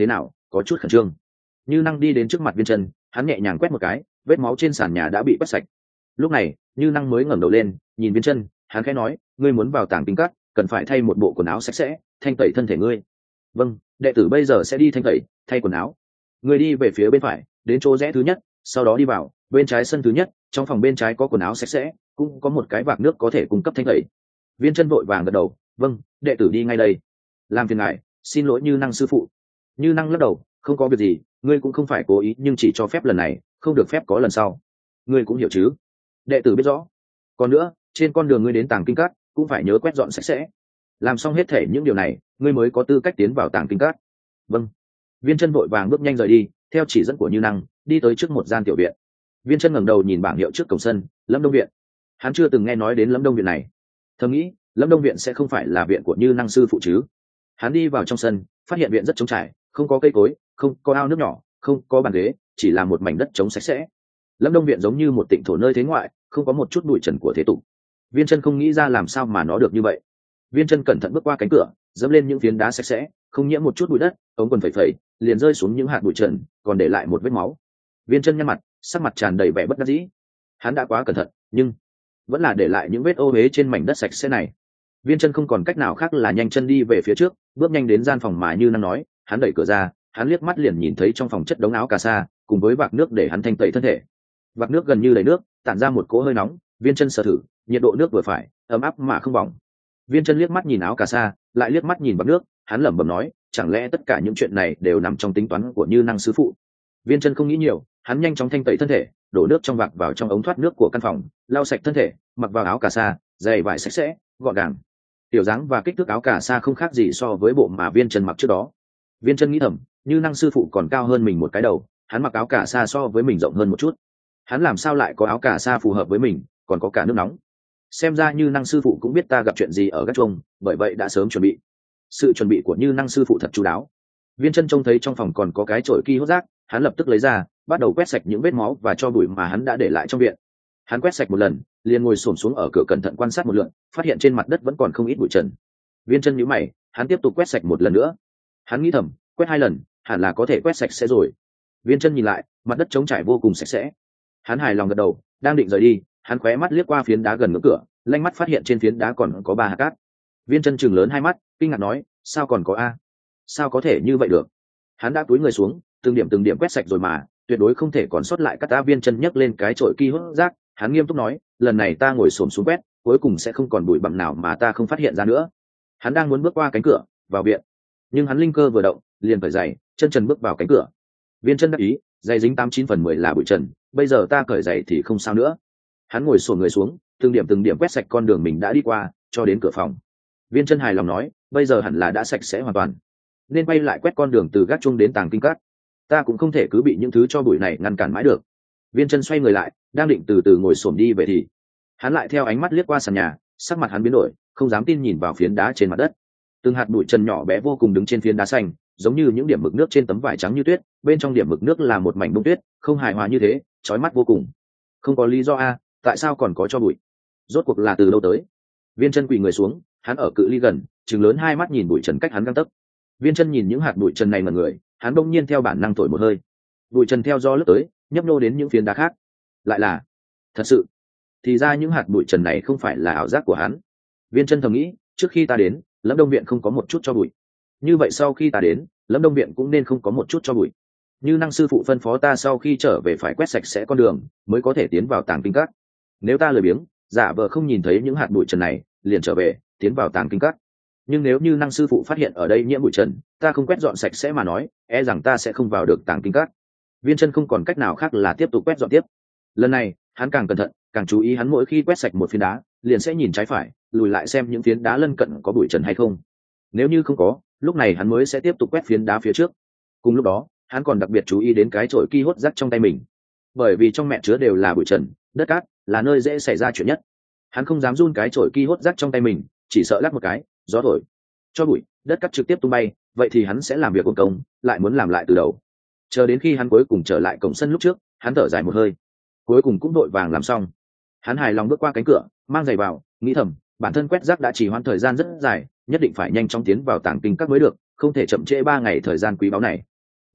có chút khẩn trương. Như Năng đi đến trước mặt Viên Chân, hắn nhẹ nhàng quét một cái, vết máu trên sàn nhà đã bị quét sạch. Lúc này Như Năng mới ngẩng đầu lên nhìn Viên Chân, hắn khẽ nói, ngươi muốn vào tàng kinh các, cần phải thay một bộ quần áo sạch sẽ, thanh tẩy thân thể ngươi. Vâng, đệ tử bây giờ sẽ đi thanh tẩy, thay quần áo. Ngươi đi về phía bên phải, đến chỗ rẽ thứ nhất, sau đó đi vào bên trái sân thứ nhất, trong phòng bên trái có quần áo sạch sẽ, cũng có một cái vạc nước có thể cung cấp thanh tẩy. Viên Chân vội vàng gật đầu, vâng, đệ tử đi ngay đây. Làm phiền ngài, xin lỗi Như Năng sư phụ. Như Năng lắc đầu, không có việc gì, ngươi cũng không phải cố ý, nhưng chỉ cho phép lần này, không được phép có lần sau. Ngươi cũng hiểu chứ? Đệ tử biết rõ. Còn nữa, trên con đường ngươi đến tàng kinh các, cũng phải nhớ quét dọn sạch sẽ. Làm xong hết thể những điều này, ngươi mới có tư cách tiến vào tàng kinh các. Vâng. Viên Chân vội vàng bước nhanh rời đi, theo chỉ dẫn của Như Năng, đi tới trước một gian tiểu viện. Viên Chân ngẩng đầu nhìn bảng hiệu trước cổng sân, Lâm Đông viện. Hắn chưa từng nghe nói đến Lâm Đông viện này, thầm nghĩ Lâm Đông viện sẽ không phải là viện của Như Năng sư phụ chứ. Hắn đi vào trong sân, phát hiện viện rất trống trải, không có cây cối, không có ao nước nhỏ, không có bàn ghế, chỉ là một mảnh đất trống sạch sẽ. Lâm Đông viện giống như một tịnh thổ nơi thế ngoại, không có một chút bụi trần của thế tục. Viên Chân không nghĩ ra làm sao mà nó được như vậy. Viên Chân cẩn thận bước qua cánh cửa, dẫm lên những phiến đá sạch sẽ, không nhiễm một chút bụi đất, ống quần phẩy phẩy, liền rơi xuống những hạt bụi trần, còn để lại một vết máu. Viên Chân nhăn mặt, sắc mặt tràn đầy vẻ bất đắc dĩ. Hắn đã quá cẩn thận, nhưng vẫn là để lại những vết ô uế trên mảnh đất sạch sẽ này. Viên Chân không còn cách nào khác là nhanh chân đi về phía trước, bước nhanh đến gian phòng mà Như Năng nói. Hắn đẩy cửa ra, hắn liếc mắt liền nhìn thấy trong phòng chất đống áo cà sa, cùng với vạc nước để hắn thanh tẩy thân thể. Vạc nước gần như đầy nước, tản ra một cỗ hơi nóng. Viên Chân sờ thử, nhiệt độ nước vừa phải, ấm áp mà không bỏng. Viên Chân liếc mắt nhìn áo cà sa, lại liếc mắt nhìn vạc nước, hắn lẩm bẩm nói, chẳng lẽ tất cả những chuyện này đều nằm trong tính toán của Như Năng sư phụ. Viên Chân không nghĩ nhiều, hắn nhanh chóng thanh tẩy thân thể, đổ nước trong vạc vào trong ống thoát nước của căn phòng, lau sạch thân thể, mặc vào áo cà sa, giày vải sạch sẽ, gọn gàng. Tiểu dáng và kích thước áo cà sa không khác gì so với bộ mà Viên Chân mặc trước đó. Viên Chân nghĩ thầm, Như Năng sư phụ còn cao hơn mình một cái đầu, hắn mặc áo cà sa so với mình rộng hơn một chút. Hắn làm sao lại có áo cà sa phù hợp với mình, còn có cả nước nóng. Xem ra Như Năng sư phụ cũng biết ta gặp chuyện gì ở gác chuông, bởi vậy đã sớm chuẩn bị. Sự chuẩn bị của Như Năng sư phụ thật chu đáo. Viên Chân trông thấy trong phòng còn có cái chổi ki hốt rác, hắn lập tức lấy ra, bắt đầu quét sạch những vết máu và tro bụi mà hắn đã để lại trong viện. Hắn quét sạch một lần, liền ngồi xổm xuống ở cửa cẩn thận quan sát một lượt, phát hiện trên mặt đất vẫn còn không ít bụi trần. Viên Chân nhíu mày, hắn tiếp tục quét sạch một lần nữa. Hắn nghĩ thầm, quét 2 lần, hẳn là có thể quét sạch sẽ rồi. Viên Chân nhìn lại, mặt đất trống trải vô cùng sạch sẽ. Hắn hài lòng gật đầu, đang định rời đi, hắn khóe mắt liếc qua phiến đá gần ngưỡng cửa, lanh mắt phát hiện trên phiến đá còn có 3 hạt cát. Viên Chân trừng lớn hai mắt, kinh ngạc nói, sao còn có a? Sao có thể như vậy được? Hắn đã cúi người xuống, từng điểm quét sạch rồi mà, tuyệt đối không thể còn sót lại cát. Viên Chân nhấc lên cái chổi ki hốt rác, hắn nghiêm túc nói, lần này ta ngồi xổm xuống quét, cuối cùng sẽ không còn bụi bặm nào mà ta không phát hiện ra nữa. Hắn đang muốn bước qua cánh cửa vào viện, nhưng hắn linh cơ vừa động, liền cởi giày, chân trần bước vào cánh cửa. Viên Chân đắc ý, giày dính 89/10 là bụi trần, bây giờ ta cởi giày thì không sao nữa. Hắn ngồi xổm người xuống, từng điểm quét sạch con đường mình đã đi qua, cho đến cửa phòng. Viên Chân hài lòng nói, bây giờ hẳn là đã sạch sẽ hoàn toàn, nên quay lại quét con đường từ gác chuông đến tàng kinh các. Ta cũng không thể cứ bị những thứ cho bụi này ngăn cản mãi được. Viên Chân xoay người lại, đang định từ từ ngồi xổm đi về thì hắn lại theo ánh mắt liếc qua sàn nhà, sắc mặt hắn biến đổi, không dám tin nhìn vào phiến đá trên mặt đất. Từng hạt bụi trần nhỏ bé vô cùng đứng trên phiến đá xanh, giống như những điểm mực nước trên tấm vải trắng như tuyết, bên trong điểm mực nước là một mảnh bông tuyết, không hài hòa như thế, chói mắt vô cùng. Không có lý do a, tại sao còn có cho bụi? Rốt cuộc là từ đâu tới? Viên Chân quỳ người xuống, hắn ở cự ly gần, trừng lớn hai mắt nhìn bụi trần cách hắn gang tấc. Viên Chân nhìn những hạt bụi trần này mà người, hắn đông nhiên theo bản năng thổi một hơi. Bụi trần theo gió lướt tới, nhấp nô đến những phiến đá khác. Lại là thật sự. Thì ra những hạt bụi trần này không phải là ảo giác của hắn. Viên Chân thầm nghĩ, trước khi ta đến, Lâm Đông viện không có một chút cho bụi. Như vậy sau khi ta đến, Lâm Đông viện cũng nên không có một chút cho bụi. Như Năng sư phụ phân phó ta sau khi trở về phải quét sạch sẽ con đường, mới có thể tiến vào tàng kinh các. Nếu ta lười biếng, giả vờ không nhìn thấy những hạt bụi trần này, liền trở về, tiến vào tàng kinh các. Nhưng nếu Như Năng sư phụ phát hiện ở đây nhiễm bụi trần, ta không quét dọn sạch sẽ mà nói, e rằng ta sẽ không vào được tàng kinh các. Viên Chân không còn cách nào khác là tiếp tục quét dọn tiếp. Lần này, hắn càng cẩn thận, càng chú ý, hắn mỗi khi quét sạch một phiến đá, liền sẽ nhìn trái phải, lùi lại xem những phiến đá lân cận có bụi trần hay không. Nếu như không có, lúc này hắn mới sẽ tiếp tục quét phiến đá phía trước. Cùng lúc đó, hắn còn đặc biệt chú ý đến cái chổi ki hốt rác trong tay mình, bởi vì trong mẹ chứa đều là bụi trần, đất cát, là nơi dễ xảy ra chuyện nhất. Hắn không dám run cái chổi ki hốt rác trong tay mình, chỉ sợ lắc một cái, gió thổi cho bụi, đất cát trực tiếp tung bay, vậy thì hắn sẽ làm việc uổng công, lại muốn làm lại từ đầu. Chờ đến khi hắn cuối cùng trở lại cổng sân lúc trước, hắn thở dài một hơi, cuối cùng cũng đội vàng làm xong. Hắn hài lòng bước qua cánh cửa, mang giày vào, nghĩ thầm, bản thân quét rác đã trì hoãn thời gian rất dài, nhất định phải nhanh chóng tiến vào tàng kinh các mới được, không thể chậm trễ 3 ngày thời gian quý báu này.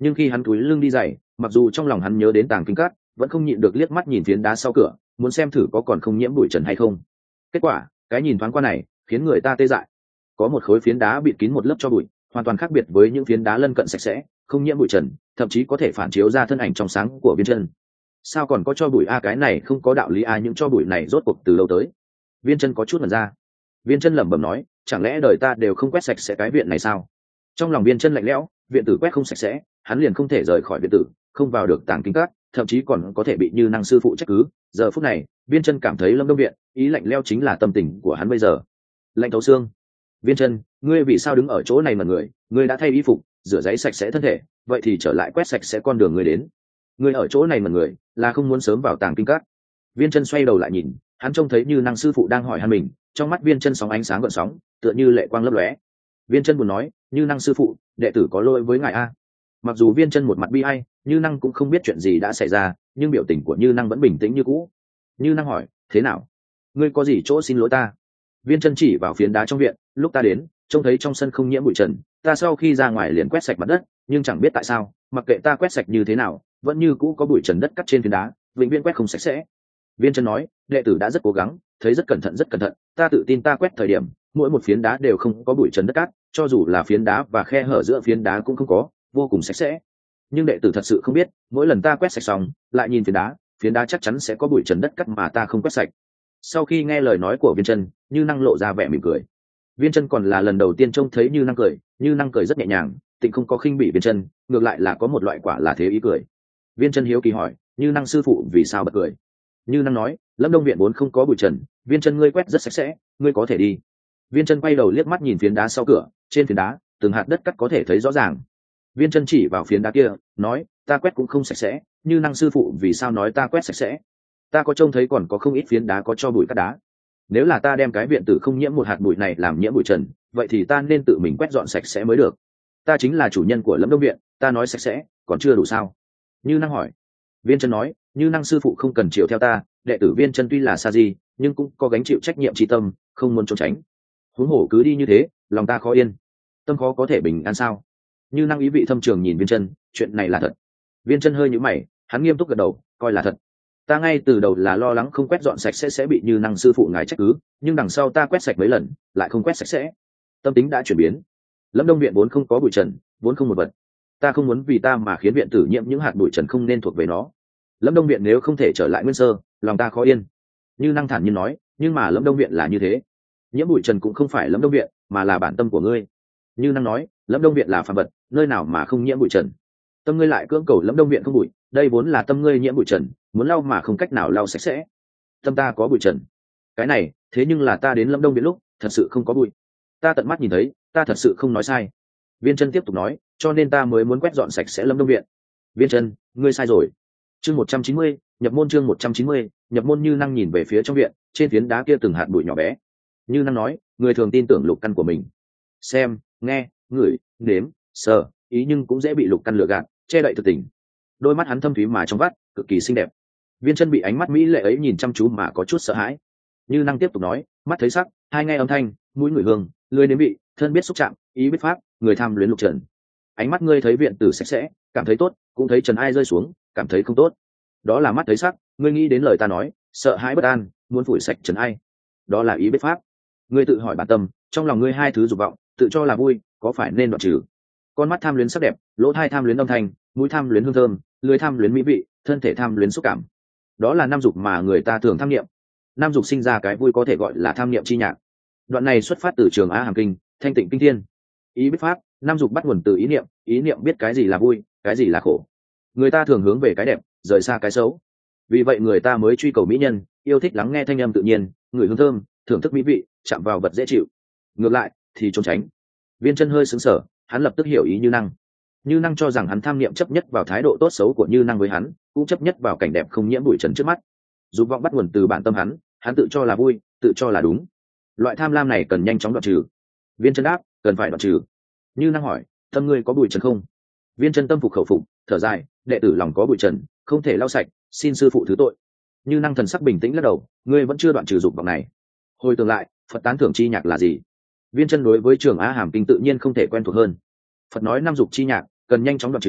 Nhưng khi hắn cúi lưng đi giày, mặc dù trong lòng hắn nhớ đến tàng kinh cát, vẫn không nhịn được liếc mắt nhìn phiến đá sau cửa, muốn xem thử có còn không nhiễm bụi trần hay không. Kết quả, cái nhìn thoáng qua này khiến người ta tê dại. Có một khối phiến đá bịt kín một lớp cho bụi, hoàn toàn khác biệt với những phiến đá lân cận sạch sẽ, không nhiễm bụi trần, thậm chí có thể phản chiếu ra thân ảnh trong sáng của Viên Chân. Sao còn có cho bụi a? Cái này không có đạo lý a, những cho bụi này rốt cuộc từ đâu tới? Viên Chân có chút mẩn ra. Viên Chân lẩm bẩm nói, chẳng lẽ đời ta đều không quét sạch sẽ cái viện này sao? Trong lòng Viên Chân lạnh lẽo, viện tử quét không sạch sẽ, hắn liền không thể rời khỏi viện tử, không vào được tàng kinh các, thậm chí còn có thể bị Như Năng sư phụ trách cứ. Giờ phút này, Viên Chân cảm thấy Lâm Đông viện, ý lạnh lẽo chính là tâm tình của hắn bây giờ. Lạnh thấu xương. Viên Chân, ngươi vì sao đứng ở chỗ này mà người? Ngươi đã thay y phục, rửa giấy sạch sẽ thân thể, vậy thì trở lại quét sạch sẽ con đường ngươi đến. Ngươi ở chỗ này mà người, là không muốn sớm vào tàng kinh các. Viên Chân xoay đầu lại nhìn, hắn trông thấy Như Năng sư phụ đang hỏi hắn mình, trong mắt Viên Chân sóng ánh sáng gợn sóng, tựa như lệ quang lấp lóe. Viên Chân buồn nói, Như Năng sư phụ, đệ tử có lỗi với ngài a. Mặc dù Viên Chân một mặt bi ai, Như Năng cũng không biết chuyện gì đã xảy ra, nhưng biểu tình của Như Năng vẫn bình tĩnh như cũ. Như Năng hỏi, thế nào? Ngươi có gì chỗ xin lỗi ta? Viên Chân chỉ vào phiến đá trong viện, lúc ta đến, trông thấy trong sân không nhiễm bụi trần, ta sau khi ra ngoài liền quét sạch mặt đất, nhưng chẳng biết tại sao, mặc kệ ta quét sạch như thế nào, vẫn như cũ có bụi trần đất cắt trên phiến đá, vĩnh viễn quét không sạch sẽ. Viên Chân nói, đệ tử đã rất cố gắng, thấy rất cẩn thận, ta tự tin ta quét thời điểm, mỗi một phiến đá đều không có bụi trần đất cát, cho dù là phiến đá và khe hở giữa phiến đá cũng không có, vô cùng sạch sẽ. Nhưng đệ tử thật sự không biết, mỗi lần ta quét sạch xong, lại nhìn phiến đá chắc chắn sẽ có bụi trần đất cát mà ta không quét sạch. Sau khi nghe lời nói của Viên Chân, Như Năng lộ ra vẻ mỉm cười. Viên Chân còn là lần đầu tiên trông thấy Như Năng cười rất nhẹ nhàng, tịnh không có khinh bỉ Viên Chân, ngược lại là có một loại quả là thế ý cười. Viên Chân hiếu kỳ hỏi, Như Năng sư phụ vì sao bật cười? Như Năng nói, Lâm Đông viện vốn không có bụi trần, Viên Chân ngươi quét rất sạch sẽ, ngươi có thể đi. Viên Chân quay đầu liếc mắt nhìn phiến đá sau cửa, trên phiến đá, từng hạt đất cắt có thể thấy rõ ràng. Viên Chân chỉ vào phiến đá kia, nói, ta quét cũng không sạch sẽ, Như Năng sư phụ vì sao nói ta quét sạch sẽ? Ta có trông thấy còn có không ít phiến đá có cho bụi cát đá. Nếu là ta đem cái viện tử không nhiễm một hạt bụi này làm nhiễm bụi trần, vậy thì ta nên tự mình quét dọn sạch sẽ mới được. Ta chính là chủ nhân của Lâm Đông viện, ta nói sạch sẽ, còn chưa đủ sao? Như Năng hỏi. Viên Chân nói, Như Năng sư phụ không cần chiều theo ta, đệ tử Viên Chân tuy là sa di, nhưng cũng có gánh chịu trách nhiệm tri tâm, không muốn trốn tránh. Huống hồ cứ đi như thế, lòng ta khó yên, tâm khó có thể bình an sao? Như Năng ý vị thâm trường nhìn Viên Chân, chuyện này là thật. Viên Chân hơi nhíu mày, hắn nghiêm túc gật đầu, coi là thật. Ta ngay từ đầu là lo lắng không quét dọn sạch sẽ bị Như Năng sư phụ ngài trách cứ, nhưng đằng sau ta quét sạch mấy lần, lại không quét sạch sẽ. Tâm tính đã chuyển biến. Lâm Đông viện vốn không có bụi trần, vốn không một vật. Ta không muốn vì ta mà khiến viện tử nhiễm những hạt bụi trần không nên thuộc về nó. Lâm Đông viện nếu không thể trở lại nguyên sơ, lòng ta khó yên. Như Năng thản nhiên nói, nhưng mà Lâm Đông viện là như thế. Nhiễm bụi trần cũng không phải Lâm Đông viện, mà là bản tâm của ngươi. Như Năng nói, Lâm Đông viện là phàm vật, nơi nào mà không nhiễm bụi trần? Tâm ngươi lại cưỡng cầu Lâm Đông viện không bụi, đây vốn là tâm ngươi nhiễm bụi trần, muốn lau mà không cách nào lau sạch sẽ. Tâm ta có bụi trần. Cái này, thế nhưng là ta đến Lâm Đông viện lúc, thật sự không có bụi. Ta tận mắt nhìn thấy, ta thật sự không nói sai. Viên Chân tiếp tục nói, cho nên ta mới muốn quét dọn sạch sẽ Lâm Đông viện. Viên Chân, ngươi sai rồi. Chương 190, nhập môn chương 190, nhập môn. Như Năng nhìn về phía trong viện, trên phiến đá kia từng hạt bụi nhỏ bé. Như Năng nói, người thường tin tưởng lục căn của mình. Xem, nghe, ngửi, nếm, sờ, ý nhưng cũng dễ bị lục căn lừa gạt, che đậy thực tình. Đôi mắt hắn thâm thúy mà trong vắt, cực kỳ xinh đẹp. Viên Chân bị ánh mắt mỹ lệ ấy nhìn chăm chú mà có chút sợ hãi. Như Năng tiếp tục nói, mắt thấy sắc, hai nghe âm thanh, mũi ngửi hương, lưỡi nếm vị, thân biết xúc chạm, ý biết pháp, người tham luyến lục trần. Ánh mắt ngươi thấy viện tử sạch sẽ, cảm thấy tốt, cũng thấy trần ai rơi xuống, cảm thấy không tốt. Đó là mắt thấy sắc, ngươi nghĩ đến lời ta nói, sợ hãi bất an, muốn phủi sạch trần ai. Đó là ý biết pháp. Ngươi tự hỏi bản tâm, trong lòng ngươi hai thứ dục vọng, tự cho là vui, có phải nên đoạn trừ? Con mắt tham luyến sắc đẹp, lỗ tai tham luyến âm thanh, mũi tham luyến hương thơm, lưỡi tham luyến mỹ vị, thân thể tham luyến xúc cảm. Đó là năm dục mà người ta thường tham niệm. Năm dục sinh ra cái vui có thể gọi là tham niệm chi nhạc. Đoạn này xuất phát từ Trường Á Hàm Kinh, Thanh Tịnh Kinh Thiên. Ý biết pháp, năm dục bắt nguồn từ ý niệm biết cái gì là vui, cái gì là khổ. Người ta thường hướng về cái đẹp, rời xa cái xấu. Vì vậy người ta mới truy cầu mỹ nhân, yêu thích lắng nghe thanh âm tự nhiên, ngửi hương thơm, thưởng thức mỹ vị, chạm vào vật dễ chịu. Ngược lại thì trốn tránh. Viên Chân hơi sững sờ, hắn lập tức hiểu ý Như Năng. Như Năng cho rằng hắn tham niệm chấp nhất vào thái độ tốt xấu của Như Năng với hắn, cũng chấp nhất vào cảnh đẹp không nhiễm bụi trần trước mắt. Dục vọng bắt nguồn từ bản tâm hắn tự cho là vui, tự cho là đúng. Loại tham lam này cần nhanh chóng đoạn trừ. Viên Chân đáp, cần phải đoạn trừ. Như Năng hỏi, tâm ngươi có bụi trần không? Viên Chân tâm phục khẩu phục, thở dài, đệ tử lòng có bụi trần, không thể lau sạch, xin sư phụ thứ tội. Như Năng thần sắc bình tĩnh lắc đầu, ngươi vẫn chưa đoạn trừ dục vọng này. Hồi tưởng lại, Phật tán thưởng chi nhạc là gì? Viên Chân đối với Trường Á Hàm Kinh tự nhiên không thể quen thuộc hơn. Phật nói năm dục chi nhạc, cần nhanh chóng đoạn trừ,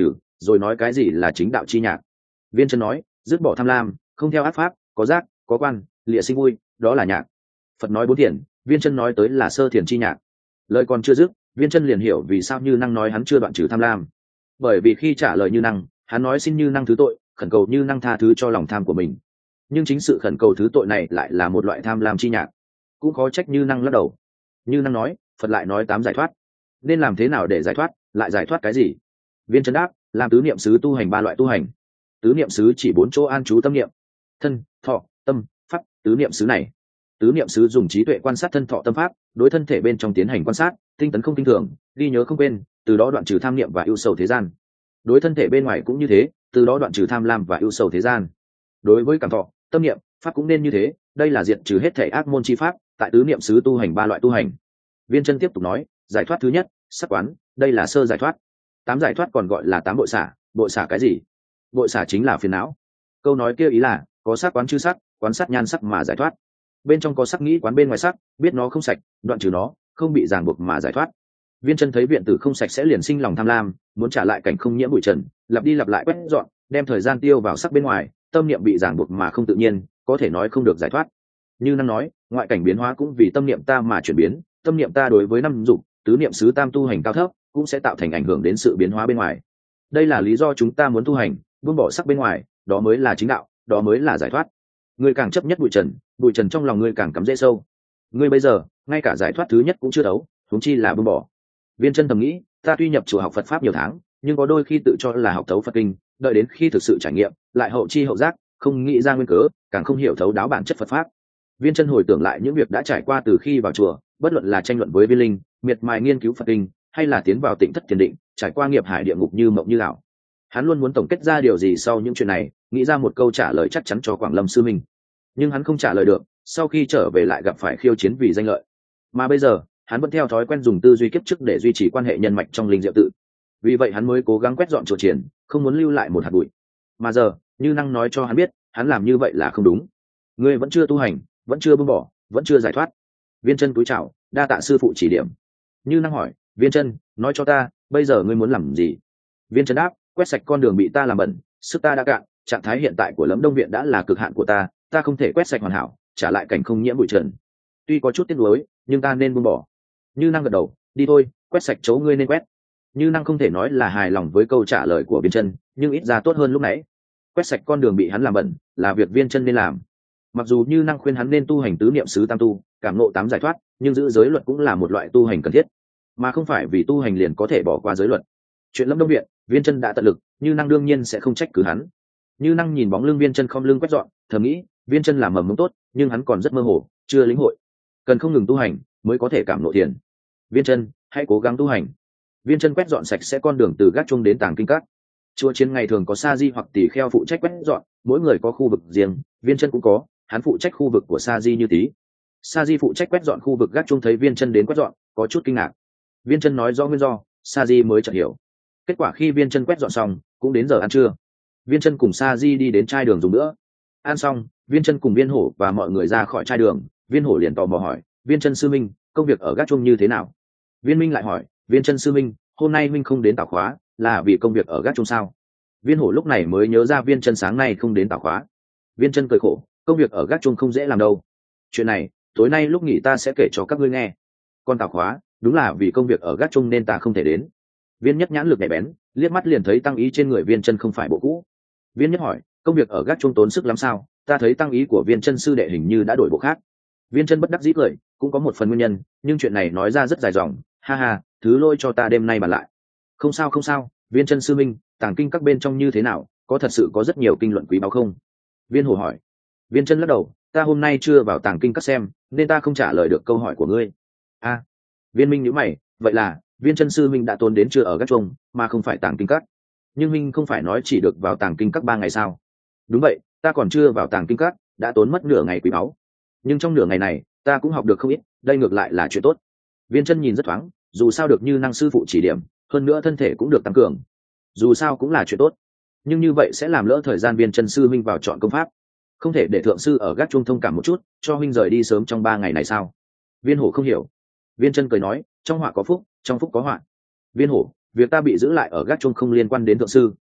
rồi nói cái gì là chính đạo chi nhạc. Viên chân nói, dứt bỏ tham lam, không theo ác pháp, có giác, có quan, lịa sinh vui, đó là nhạc. Phật nói 4 thiền, Viên chân nói tới là sơ thiền chi nhạc. Lời còn chưa dứt, Viên chân liền hiểu vì sao Như Năng nói hắn chưa đoạn trừ tham lam. Bởi vì khi trả lời Như Năng, hắn nói xin Như Năng thứ tội, khẩn cầu Như Năng tha thứ cho lòng tham của mình. Nhưng chính sự khẩn cầu thứ tội này lại là một loại tham lam chi nhạc. Cũng khó trách Như Năng lắc đầu. Như Năng nói, Phật lại nói 8 giải thoát, nên làm thế nào để giải thoát, lại giải thoát cái gì? Viên chân đáp, làm tứ niệm xứ tu hành 3 loại tu hành. Tứ niệm xứ chỉ 4 chỗ an trú tâm niệm: thân, thọ, tâm, pháp. Tứ niệm xứ này, tứ niệm xứ dùng trí tuệ quan sát thân thọ tâm pháp, đối thân thể bên trong tiến hành quan sát, tinh tấn không kinh thường, ghi nhớ không quên, từ đó đoạn trừ tham niệm và ưu sầu thế gian. Đối thân thể bên ngoài cũng như thế, từ đó đoạn trừ tham lam và ưu sầu thế gian. Đối với cảm thọ, tâm niệm, pháp cũng nên như thế, đây là diệt trừ hết thể ác môn chi pháp, tại tứ niệm xứ tu hành 3 loại tu hành. Viên chân tiếp tục nói, giải thoát thứ nhất, sắc quán, đây là sơ giải thoát. 8 giải thoát còn gọi là 8 bội xả. Bội xả cái gì? Bội xả chính là phiền não. Câu nói kia ý là có sắc quán chư sắc, quán sát nhan sắc mà giải thoát. Bên trong có sắc nghĩ quán bên ngoài sắc, biết nó không sạch, đoạn trừ nó, không bị ràng buộc mà giải thoát. Viên chân thấy viện tử không sạch sẽ liền sinh lòng tham lam, muốn trả lại cảnh không nhiễm bụi trần, lặp đi lặp lại quét dọn, đem thời gian tiêu vào sắc bên ngoài, tâm niệm bị ràng buộc mà không tự nhiên, có thể nói không được giải thoát. Như Năng nói, ngoại cảnh biến hóa cũng vì tâm niệm ta mà chuyển biến, tâm niệm ta đối với năm dục, tứ niệm xứ tam tu hành cao thấp, cũng sẽ tạo thành ảnh hưởng đến sự biến hóa bên ngoài. Đây là lý do chúng ta muốn tu hành, buông bỏ sắc bên ngoài, đó mới là chính đạo, đó mới là giải thoát. Ngươi càng chấp nhất bụi trần trong lòng ngươi càng cắm rễ sâu. Ngươi bây giờ ngay cả giải thoát thứ nhất cũng chưa đấu, huống chi là buông bỏ. Viên chân thầm nghĩ, ta tuy nhập chùa học Phật pháp nhiều tháng, nhưng có đôi khi tự cho là học thấu Phật kinh, đợi đến khi thực sự trải nghiệm, lại hậu chi hậu giác, không nghĩ ra nguyên cớ, càng không hiểu thấu đáo bản chất Phật pháp. Viên chân hồi tưởng lại những việc đã trải qua từ khi vào chùa, bất luận là tranh luận với Viên Linh, miệt mài nghiên cứu Phật kinh, hay là tiến vào Tịnh thất thiền định, trải qua nghiệp hải địa ngục như mộng như ảo. Hắn luôn muốn tổng kết ra điều gì sau những chuyện này, nghĩ ra một câu trả lời chắc chắn cho Quảng Lâm sư minh. Nhưng hắn không trả lời được, sau khi trở về lại gặp phải khiêu chiến vì danh lợi. Mà bây giờ, hắn vẫn theo thói quen dùng tư duy kiếp trước để duy trì quan hệ nhân mạch trong linh diệu tự. Vì vậy hắn mới cố gắng quét dọn chùa triển, không muốn lưu lại một hạt bụi. Mà giờ, Như Năng nói cho hắn biết, hắn làm như vậy là không đúng. Ngươi vẫn chưa tu hành, vẫn chưa buông bỏ, vẫn chưa giải thoát. Viên chân cúi chào, đa tạ sư phụ chỉ điểm. Như Năng hỏi, Viên chân, nói cho ta, bây giờ ngươi muốn làm gì? Viên chân đáp, quét sạch con đường bị ta làm bẩn, sức ta đã cạn, trạng thái hiện tại của Lâm Đông viện đã là cực hạn của ta không thể quét sạch hoàn hảo, trả lại cảnh không nhiễm bụi trần. Tuy có chút tiếc nuối, nhưng ta nên buông bỏ. Như Năng gật đầu, đi thôi, quét sạch chỗ ngươi nên quét. Như Năng không thể nói là hài lòng với câu trả lời của Viên chân, nhưng ít ra tốt hơn lúc nãy. Quét sạch con đường bị hắn làm bẩn là việc Viên chân nên làm. Mặc dù Như Năng khuyên hắn nên tu hành tứ niệm xứ tam tu, cảm ngộ 8 giải thoát, nhưng giữ giới luật cũng là một loại tu hành cần thiết, mà không phải vì tu hành liền có thể bỏ qua giới luật. Chuyện Lâm Đông viện, Viên chân đã tận lực, Như Năng đương nhiên sẽ không trách cứ hắn. Như Năng nhìn bóng lưng Viên chân không lưng quét dọn, thầm nghĩ, Viên chân làm mầm mống tốt, nhưng hắn còn rất mơ hồ, chưa lĩnh hội, cần không ngừng tu hành mới có thể cảm ngộ thiền. Viên chân, hãy cố gắng tu hành. Viên chân quét dọn sạch sẽ con đường từ gác chuông đến tàng kinh các. Chùa chiến ngày thường có sa di hoặc tỳ kheo phụ trách quét dọn, mỗi người có khu vực riêng, Viên chân cũng có, hắn phụ trách khu vực của sa di như tí. Sa di phụ trách quét dọn khu vực gác chuông thấy Viên chân đến quét dọn, có chút kinh ngạc. Viên chân nói rõ nguyên do, sa di mới chợt hiểu. Kết quả khi Viên chân quét dọn xong, cũng đến giờ ăn trưa. Viên chân cùng sa di đi đến trai đường dùng nữa. Ăn xong, Viên chân cùng Viên hổ và mọi người ra khỏi trai đường. Viên hổ liền tò mò hỏi, Viên chân sư minh, công việc ở gác chuông như thế nào? Viên minh lại hỏi, Viên chân sư minh, hôm nay minh không đến tảo khóa, là vì công việc ở gác chuông sao? Viên hổ lúc này mới nhớ ra Viên chân sáng nay không đến tảo khóa. Viên chân cười khổ, công việc ở gác chuông không dễ làm đâu. Chuyện này, tối nay lúc nghỉ ta sẽ kể cho các ngươi nghe. Còn tảo khóa, đúng là vì công việc ở gác chuông nên ta không thể đến. Viên nhất nhãn lực nhạy bén, liếc mắt liền thấy tăng ý trên người Viên chân không phải bộ cũ. Viên nhất hỏi, công việc ở gác chuông tốn sức lắm sao? Ta thấy tăng ý của Viên chân sư đệ hình như đã đổi bộ khác. Viên chân bất đắc dĩ cười, cũng có một phần nguyên nhân, nhưng chuyện này nói ra rất dài dòng, ha ha, thứ lôi cho ta đêm nay bàn lại. Không sao không sao, Viên chân sư minh, tàng kinh các bên trong như thế nào, có thật sự có rất nhiều kinh luận quý báu không? Viên hổ hỏi. Viên chân lắc đầu, ta hôm nay chưa vào tàng kinh các xem, nên ta không trả lời được câu hỏi của ngươi. A. Viên minh nhíu mày, vậy là Viên chân sư minh đã tốn đến chưa ở gác chuông, mà không phải tàng kinh các. Nhưng minh không phải nói chỉ được vào tàng kinh các 3 ngày sao? Đúng vậy, ta còn chưa vào tàng kinh các, đã tốn mất nửa ngày quý báu. Nhưng trong nửa ngày này, ta cũng học được không ít, đây ngược lại là chuyện tốt. Viên chân nhìn rất thoáng, dù sao được Như Năng sư phụ chỉ điểm, hơn nữa thân thể cũng được tăng cường, dù sao cũng là chuyện tốt. Nhưng như vậy sẽ làm lỡ thời gian Viên chân sư minh vào chọn công pháp, không thể để thượng sư ở gác chuông thông cảm một chút, cho huynh rời đi sớm trong 3 ngày này sao? Viên hổ không hiểu. Viên chân cười nói, trong họa có phúc, trong phúc có họa. Viên hổ, việc ta bị giữ lại ở gác chuông không liên quan đến thượng sư,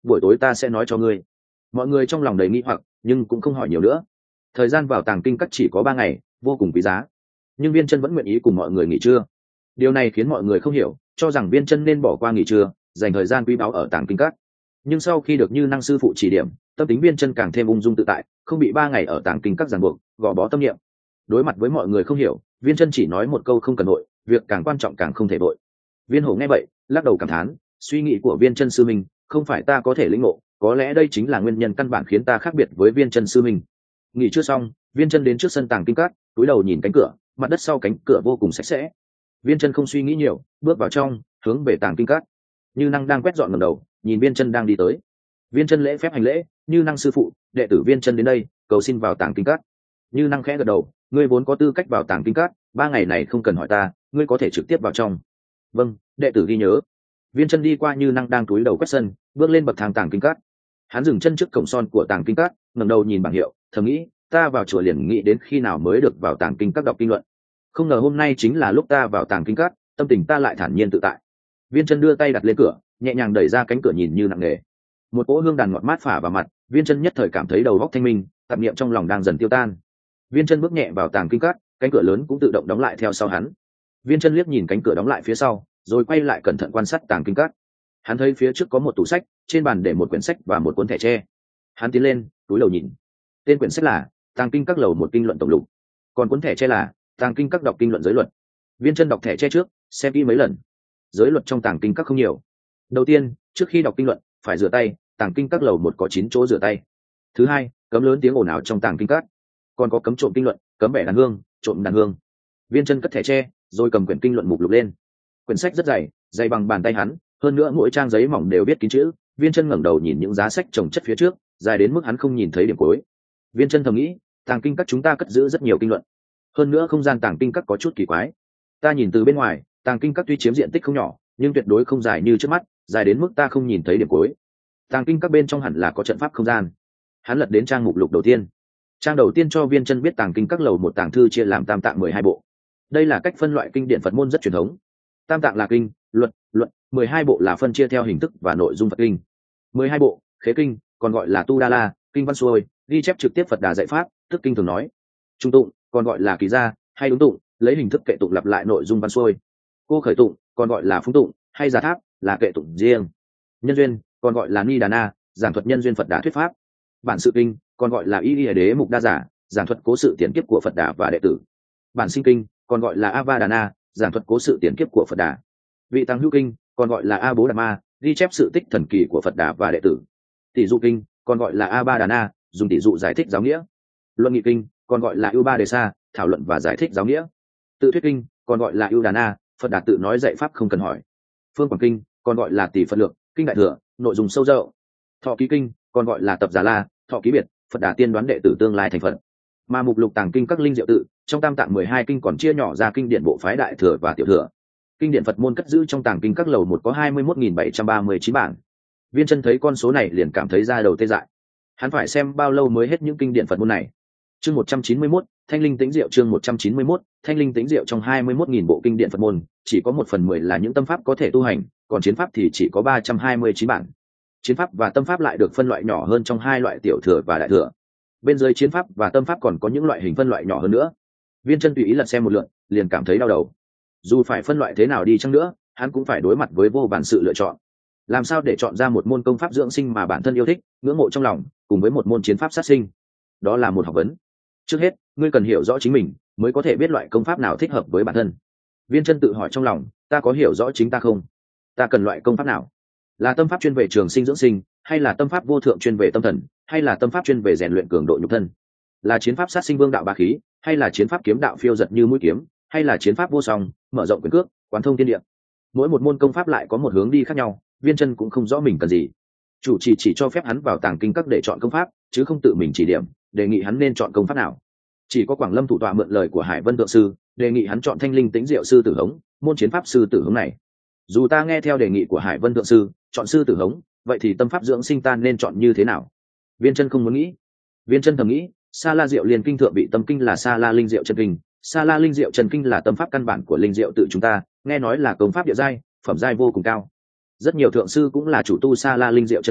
buổi tối ta sẽ nói cho ngươi. Mọi người trong lòng đầy nghi hoặc nhưng cũng không hỏi nhiều nữa. Thời gian vào tàng kinh các chỉ có 3 ngày, vô cùng quý giá, nhưng Viên Chân vẫn nguyện ý cùng mọi người nghỉ trưa. Điều này khiến mọi người không hiểu, cho rằng Viên Chân nên bỏ qua nghỉ trưa, dành thời gian quý báu ở tàng kinh các. Nhưng sau khi được Như Năng sư phụ chỉ điểm, tâm tính Viên Chân càng thêm ung dung tự tại, không bị 3 ngày ở tàng kinh các ràng buộc, gò bó tâm niệm. Đối mặt với mọi người không hiểu, Viên Chân chỉ nói một câu không cần vội, việc càng quan trọng càng không thể vội. Viên Hổ nghe vậy, lắc đầu cảm thán, suy nghĩ của Viên Chân sư minh, không phải ta có thể lĩnh ngộ, có lẽ đây chính là nguyên nhân căn bản khiến ta khác biệt với Viên Chân sư minh. Nghỉ trưa xong, Viên Chân đến trước sân tàng kinh các, cúi đầu nhìn cánh cửa, mặt đất sau cánh cửa vô cùng sạch sẽ. Viên Chân không suy nghĩ nhiều, bước vào trong, hướng về tàng kinh các. Như Năng đang quét dọn ngẩng đầu, nhìn Viên Chân đang đi tới. Viên Chân lễ phép hành lễ, Như Năng sư phụ, đệ tử Viên Chân đến đây, cầu xin vào tàng kinh các. Như Năng khẽ gật đầu, ngươi vốn có tư cách vào tàng kinh các, 3 ngày này không cần hỏi ta, ngươi có thể trực tiếp vào trong. Vâng, đệ tử ghi nhớ. Viên Chân đi qua Như Năng đang cúi đầu quét sân, bước lên bậc thang tàng kinh các. Hắn dừng chân trước cổng son của tàng kinh các, ngẩng đầu nhìn bảng hiệu, thầm nghĩ, ta vào chùa liền nghĩ đến khi nào mới được vào tàng kinh các đọc kinh luận. Không ngờ hôm nay chính là lúc ta vào tàng kinh các, tâm tình ta lại thản nhiên tự tại. Viên Chân đưa tay đặt lên cửa, nhẹ nhàng đẩy ra cánh cửa, nhìn như nặng nề. Một cỗ hương đàn ngọt mát phả vào mặt, Viên Chân nhất thời cảm thấy đầu óc thanh minh, tạp niệm trong lòng đang dần tiêu tan. Viên Chân bước nhẹ vào tàng kinh các, cánh cửa lớn cũng tự động đóng lại theo sau hắn. Viên Chân liếc nhìn cánh cửa đóng lại phía sau, rồi quay lại cẩn thận quan sát tàng kinh các. Hắn thấy phía trước có một tủ sách, trên bàn để một quyển sách và một cuốn thẻ tre. Hắn tiến lên, cúi đầu nhìn. Tên quyển sách là Tàng kinh các lầu một kinh luận tổng lục, còn cuốn thẻ tre là Tàng kinh các đọc kinh luận giới luật. Viên Chân đọc thẻ tre trước, xem kỹ mấy lần. Giới luật trong tàng kinh các không nhiều. Đầu tiên, trước khi đọc kinh luận, phải rửa tay, tàng kinh các lầu một có 9 chỗ rửa tay. Thứ hai, cấm lớn tiếng ồn ào trong tàng kinh các. Còn có cấm trộm kinh luận, cấm bẻ đàn hương, trộm đàn hương. Viên Chân cất thẻ tre, rồi cầm quyển kinh luận mục lục lên. Quyển sách rất dày, dày bằng bàn tay hắn, hơn nữa mỗi trang giấy mỏng đều viết kín chữ. Viên Chân ngẩng đầu nhìn những giá sách chồng chất phía trước, dài đến mức hắn không nhìn thấy điểm cuối. Viên Chân thầm nghĩ, tàng kinh các chúng ta cất giữ rất nhiều kinh luận, hơn nữa không gian tàng kinh các có chút kỳ quái. Ta nhìn từ bên ngoài, tàng kinh các tuy chiếm diện tích không nhỏ, nhưng tuyệt đối không dài như trước mắt, dài đến mức ta không nhìn thấy điểm cuối. Tàng kinh các bên trong hẳn là có trận pháp không gian. Hắn lật đến trang mục lục đầu tiên. Trang đầu tiên cho Viên Chân biết tàng kinh các lầu một tàng thư chia làm tam tạng 12 bộ. Đây là cách phân loại kinh điển Phật môn rất truyền thống. Tam tạng là kinh, luật, luận, 12 bộ là phân chia theo hình thức và nội dung Phật kinh. 12 bộ, khế kinh, còn gọi là tu đa la, kinh văn xuôi, ghi chép trực tiếp Phật đà dạy pháp, tức kinh thường nói. Trung tụng, còn gọi là kỳ gia, hay đúng tụng, lấy hình thức kệ tụng lặp lại nội dung văn xuôi. Cô khởi tụng, còn gọi là phúng tụng, hay giả tháp, là kệ tụng riêng. Nhân duyên, còn gọi là ni đà na, giảng thuật nhân duyên Phật đà thuyết pháp. Bản sự kinh, còn gọi là y y đế mục đa giả, giảng thuật cố sự tiền kiếp của Phật đà và đệ tử. Bản sinh kinh, còn gọi là avadana, giảng thuật cố sự tiền kiếp của Phật đà. Vị tăng hữu kinh, còn gọi là a bố đà ma, ghi chép sự tích thần kỳ của Phật đà và đệ tử. Tỷ dụ kinh, còn gọi là a ba đà na, dùng tỷ dụ giải thích giáo nghĩa. Luận nghị kinh, còn gọi là ưu ba đề sa, thảo luận và giải thích giáo nghĩa. Tự thuyết kinh, còn gọi là ưu đà na, Phật đà tự nói dạy pháp không cần hỏi. Phương quảng kinh, còn gọi là tỷ Phật lượng, kinh đại thừa, nội dung sâu rộng. Thọ ký kinh, còn gọi là tập giả la, thọ ký biệt, Phật đà tiên đoán đệ tử tương lai thành Phật. Mà mục lục tàng kinh các linh diệu tự, trong tam tạng 12 kinh còn chia nhỏ ra kinh điển bộ phái đại thừa và tiểu thừa. Kinh điển Phật môn cất giữ trong tàng kinh các lầu một có 21.739 bản. Viên Chân thấy con số này liền cảm thấy da đầu tê dại. Hắn phải xem bao lâu mới hết những kinh điển Phật môn này. Chương 191, Thanh linh tĩnh diệu. Chương 191, Thanh linh tĩnh diệu. Trong 21.000 bộ kinh điển Phật môn, chỉ có 1/10 là những tâm pháp có thể tu hành, còn chiến pháp thì chỉ có 329 bản. Chiến pháp và tâm pháp lại được phân loại nhỏ hơn trong hai loại tiểu thừa và đại thừa. Bên dưới chiến pháp và tâm pháp còn có những loại hình phân loại nhỏ hơn nữa. Viên Chân tùy ý lật xem một lượt, liền cảm thấy đau đầu. Dù phải phân loại thế nào đi chăng nữa, hắn cũng phải đối mặt với vô vàn sự lựa chọn. Làm sao để chọn ra một môn công pháp dưỡng sinh mà bản thân yêu thích, ngưỡng mộ trong lòng, cùng với một môn chiến pháp sát sinh? Đó là một học vấn. Trước hết, ngươi cần hiểu rõ chính mình, mới có thể biết loại công pháp nào thích hợp với bản thân. Viên Chân tự hỏi trong lòng, ta có hiểu rõ chính ta không? Ta cần loại công pháp nào? Là tâm pháp chuyên về trường sinh dưỡng sinh, hay là tâm pháp vô thượng chuyên về tâm thần, hay là tâm pháp chuyên về rèn luyện cường độ nhục thân? Là chiến pháp sát sinh vương đạo bá khí, hay là chiến pháp kiếm đạo phiêu giật như mũi kiếm, hay là chiến pháp vô song, mở rộng quyền cước, quán thông thiên địa? Mỗi một môn công pháp lại có một hướng đi khác nhau, Viên Chân cũng không rõ mình cần gì. Chủ trì chỉ cho phép hắn vào tàng kinh các để chọn công pháp, chứ không tự mình chỉ điểm, đề nghị hắn nên chọn công pháp nào. Chỉ có Quảng Lâm thủ tọa mượn lời của Hải Vân thượng sư, đề nghị hắn chọn Thanh linh tĩnh diệu sư tử hống, môn chiến pháp sư tử hống này. Dù ta nghe theo đề nghị của Hải Vân thượng sư, chọn sư tử hống, vậy thì tâm pháp dưỡng sinh ta nên chọn như thế nào? Viên Chân không muốn nghĩ. Viên Chân thầm nghĩ, Sa La Diệu Liên kinh thượng vị tâm kinh là Sa La Linh Diệu chân kinh, Sa La Linh Diệu chân kinh là tâm pháp căn bản của linh diệu tự chúng ta, nghe nói là công pháp địa giai, phẩm giai vô cùng cao. Rất nhiều thượng sư cũng là chủ tu Sa La Linh Diệu chân kinh,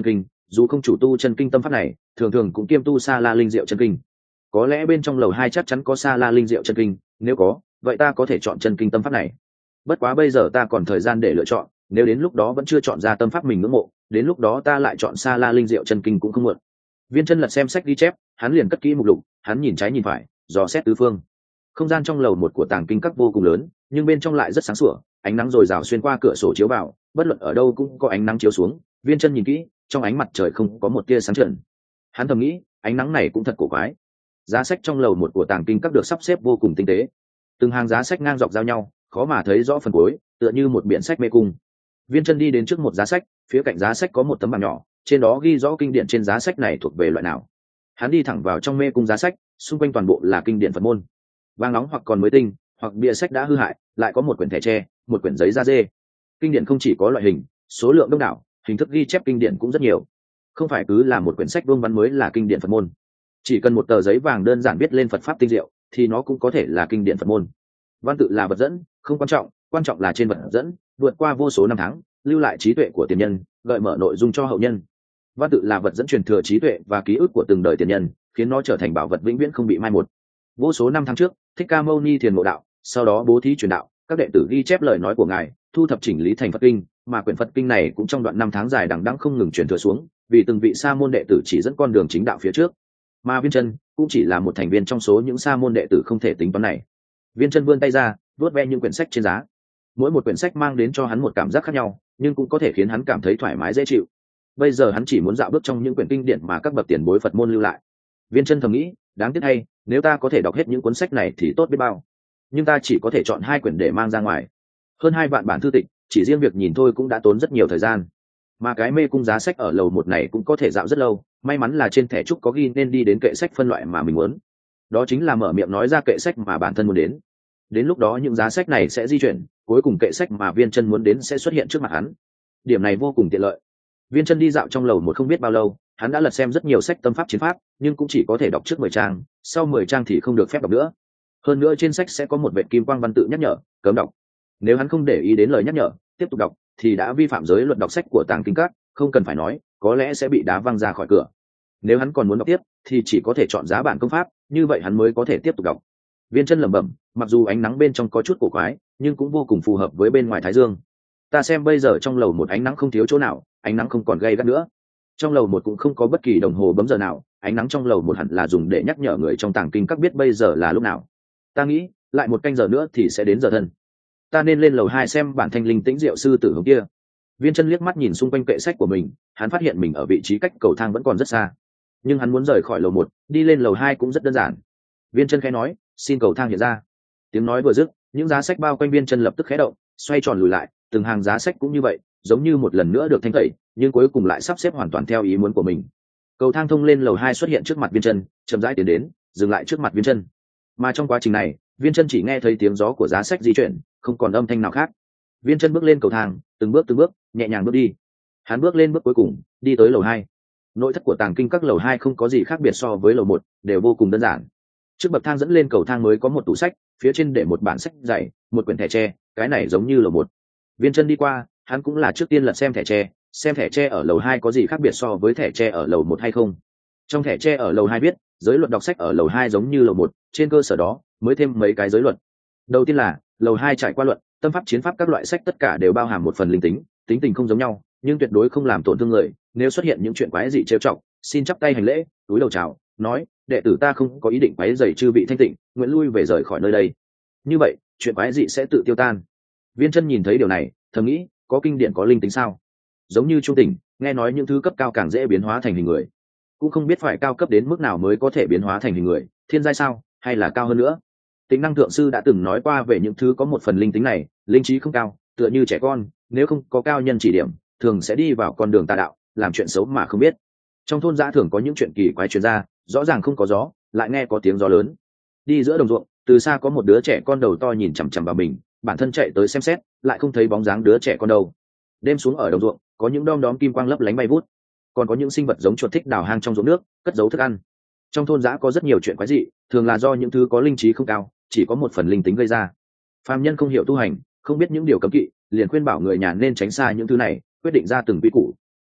dù không chủ tu chân kinh tâm pháp này, thường thường cũng kiêm tu Sa La Linh Diệu chân kinh. Có lẽ bên trong lầu 2 chắc chắn có Sa La Linh Diệu chân kinh, nếu có, vậy ta có thể chọn chân kinh tâm pháp này. Bất quá bây giờ ta còn thời gian để lựa chọn, nếu đến lúc đó vẫn chưa chọn ra tâm pháp mình ngưỡng mộ, đến lúc đó ta lại chọn Sa La Linh Diệu chân kinh cũng không muộn. Viên Chân lật xem sách ghi chép, hắn liền cất kỹ mục lục, hắn nhìn trái nhìn phải, dò xét tứ phương. Không gian trong lầu một của tàng kinh các vô cùng lớn, nhưng bên trong lại rất sáng sủa, ánh nắng dồi dào xuyên qua cửa sổ chiếu vào, bất luận ở đâu cũng có ánh nắng chiếu xuống. Viên Chân nhìn kỹ, trong ánh mặt trời không có một tia sáng trần. Hắn thầm nghĩ, ánh nắng này cũng thật cổ quái. Giá sách trong lầu một của tàng kinh các được sắp xếp vô cùng tinh tế, từng hàng giá sách ngang dọc giao nhau, khó mà thấy rõ phần cuối, tựa như một biển sách mê cung. Viên Chân đi đến trước một giá sách, phía cạnh giá sách có một tấm bảng nhỏ, trên đó ghi rõ kinh điển trên giá sách này thuộc về loại nào. Hắn đi thẳng vào trong mê cung giá sách, xung quanh toàn bộ là kinh điển Phật môn, vàng nóng hoặc còn mới tinh, hoặc bìa sách đã hư hại, lại có một quyển thẻ tre, một quyển giấy da dê. Kinh điển không chỉ có loại hình, số lượng đông đảo, hình thức ghi chép kinh điển cũng rất nhiều. Không phải cứ là một quyển sách vương văn mới là kinh điển Phật môn. Chỉ cần một tờ giấy vàng đơn giản viết lên Phật pháp tinh diệu, thì nó cũng có thể là kinh điển Phật môn. Văn tự là vật dẫn, không quan trọng là trên vật dẫn vượt qua vô số năm tháng, lưu lại trí tuệ của tiền nhân, gợi mở nội dung cho hậu nhân. Văn tự là vật dẫn truyền thừa trí tuệ và ký ức của từng đời tiền nhân, khiến nó trở thành bảo vật vĩnh viễn không bị mai một. Vô số năm tháng trước, Thích Ca Mâu Ni thiền ngộ đạo, sau đó bố thí truyền đạo, các đệ tử ghi chép lời nói của ngài, thu thập chỉnh lý thành Phật kinh, mà quyển Phật kinh này cũng trong đoạn năm tháng dài đằng đẵng không ngừng truyền thừa xuống, vì từng vị sa môn đệ tử chỉ dẫn con đường chính đạo phía trước. Mà Viên Chân cũng chỉ là một thành viên trong số những sa môn đệ tử không thể tính toán này. Viên Chân vươn tay ra, vuốt ve những quyển sách trên giá. Mỗi một quyển sách mang đến cho hắn một cảm giác khác nhau, nhưng cũng có thể khiến hắn cảm thấy thoải mái dễ chịu. Bây giờ hắn chỉ muốn dạo bước trong những quyển kinh điển mà các bậc tiền bối Phật môn lưu lại. Viên Chân thầm nghĩ, đáng tiếc hay, nếu ta có thể đọc hết những cuốn sách này thì tốt biết bao. Nhưng ta chỉ có thể chọn 2 quyển để mang ra ngoài. Hơn 2 vạn bản thư tịch, chỉ riêng việc nhìn thôi cũng đã tốn rất nhiều thời gian. Mà cái mê cung giá sách ở lầu 1 này cũng có thể dạo rất lâu, may mắn là trên thẻ trúc có ghi nên đi đến kệ sách phân loại mà mình muốn. Đó chính là mở miệng nói ra kệ sách mà bản thân muốn đến. Đến lúc đó những giá sách này sẽ di chuyển, cuối cùng kệ sách mà Viên Chân muốn đến sẽ xuất hiện trước mặt hắn. Điểm này vô cùng tiện lợi. Viên Chân đi dạo trong lầu một không biết bao lâu, hắn đã lật xem rất nhiều sách tâm pháp chiến pháp, nhưng cũng chỉ có thể đọc trước 10 trang, sau 10 trang thì không được phép đọc nữa. Hơn nữa trên sách sẽ có một vệt kim quang văn tự nhắc nhở, cấm đọc. Nếu hắn không để ý đến lời nhắc nhở, tiếp tục đọc, thì đã vi phạm giới luật đọc sách của tàng kinh các, không cần phải nói, có lẽ sẽ bị đá văng ra khỏi cửa. Nếu hắn còn muốn đọc tiếp, thì chỉ có thể chọn giá bản công pháp, như vậy hắn mới có thể tiếp tục đọc. Viên Chân lẩm bẩm, mặc dù ánh nắng bên trong có chút cổ quái, nhưng cũng vô cùng phù hợp với bên ngoài thái dương. Ta xem bây giờ trong lầu một ánh nắng không thiếu chỗ nào, ánh nắng không còn gay gắt nữa. Trong lầu một cũng không có bất kỳ đồng hồ bấm giờ nào, ánh nắng trong lầu một hẳn là dùng để nhắc nhở người trong tàng kinh các biết bây giờ là lúc nào. Ta nghĩ, lại 1 canh giờ nữa thì sẽ đến giờ thân. Ta nên lên lầu 2 xem bản Thanh Linh Tĩnh Diệu sư tử hướng kia. Viên Chân liếc mắt nhìn xung quanh kệ sách của mình, hắn phát hiện mình ở vị trí cách cầu thang vẫn còn rất xa. Nhưng hắn muốn rời khỏi lầu 1, đi lên lầu 2 cũng rất đơn giản. Viên Chân khẽ nói, xin cầu thang hiện ra. Tiếng nói vừa dứt, những giá sách bao quanh Viên Chân lập tức khẽ động, xoay tròn lùi lại, từng hàng giá sách cũng như vậy, giống như một lần nữa được thanh tẩy, nhưng cuối cùng lại sắp xếp hoàn toàn theo ý muốn của mình. Cầu thang thông lên lầu 2 xuất hiện trước mặt Viên Chân, chậm rãi tiến đến, dừng lại trước mặt Viên Chân. Mà trong quá trình này, Viên Chân chỉ nghe thấy tiếng gió của giá sách di chuyển, không còn âm thanh nào khác. Viên Chân bước lên cầu thang, từng bước nhẹ nhàng bước đi. Hắn bước lên bước cuối cùng, đi tới lầu 2. Nội thất của tàng kinh các lầu 2 không có gì khác biệt so với lầu 1, đều vô cùng đơn giản. Trước bậc thang dẫn lên cầu thang mới có một tủ sách, phía trên để một bản sách dày, một quyển thẻ tre, cái này giống như lầu 1. Viên Chân đi qua, hắn cũng là trước tiên lật xem thẻ tre ở lầu 2 có gì khác biệt so với thẻ tre ở lầu 1 hay không. Trong thẻ tre ở lầu 2 viết, giới luật đọc sách ở lầu 2 giống như lầu 1, trên cơ sở đó mới thêm mấy cái giới luật. Đầu tiên là, lầu 2 trải qua luận, tâm pháp chiến pháp các loại sách tất cả đều bao hàm một phần linh tính, tính tình không giống nhau, nhưng tuyệt đối không làm tổn thương người, nếu xuất hiện những chuyện quái dị trêu chọc, xin chắp tay hành lễ, cúi đầu chào, nói, đệ tử ta không có ý định quấy rầy chư vị thanh tịnh, nguyện lui về rời khỏi nơi đây. Như vậy, chuyện quái dị sẽ tự tiêu tan. Viên Chân nhìn thấy điều này, thầm nghĩ, có kinh điển có linh tính sao? Giống như trung tình, nghe nói những thứ cấp cao càng dễ biến hóa thành hình người, cũng không biết phải cao cấp đến mức nào mới có thể biến hóa thành hình người, thiên giai sao, hay là cao hơn nữa. Tính năng thượng sư đã từng nói qua về những thứ có một phần linh tính này, linh trí không cao, tựa như trẻ con, nếu không có cao nhân chỉ điểm, thường sẽ đi vào con đường tà đạo, làm chuyện xấu mà không biết. Trong thôn dã thường có những chuyện kỳ quái truyền ra, rõ ràng không có gió, lại nghe có tiếng gió lớn. Đi giữa đồng ruộng, từ xa có một đứa trẻ con đầu to nhìn chằm chằm vào mình, bản thân chạy tới xem xét, lại không thấy bóng dáng đứa trẻ con đâu. Đêm xuống ở đồng ruộng, có những đom đóm kim quang lấp lánh bay vút, còn có những sinh vật giống chuột thích đào hang trong ruộng nước, cất giấu thức ăn. Trong thôn dã có rất nhiều chuyện quái dị, thường là do những thứ có linh trí không cao, chỉ có một phần linh tính gây ra. Phàm nhân không hiểu tu hành, không biết những điều cấm kỵ, liền khuyên bảo người nhà nên tránh xa những thứ này, quyết định ra từng quy củ.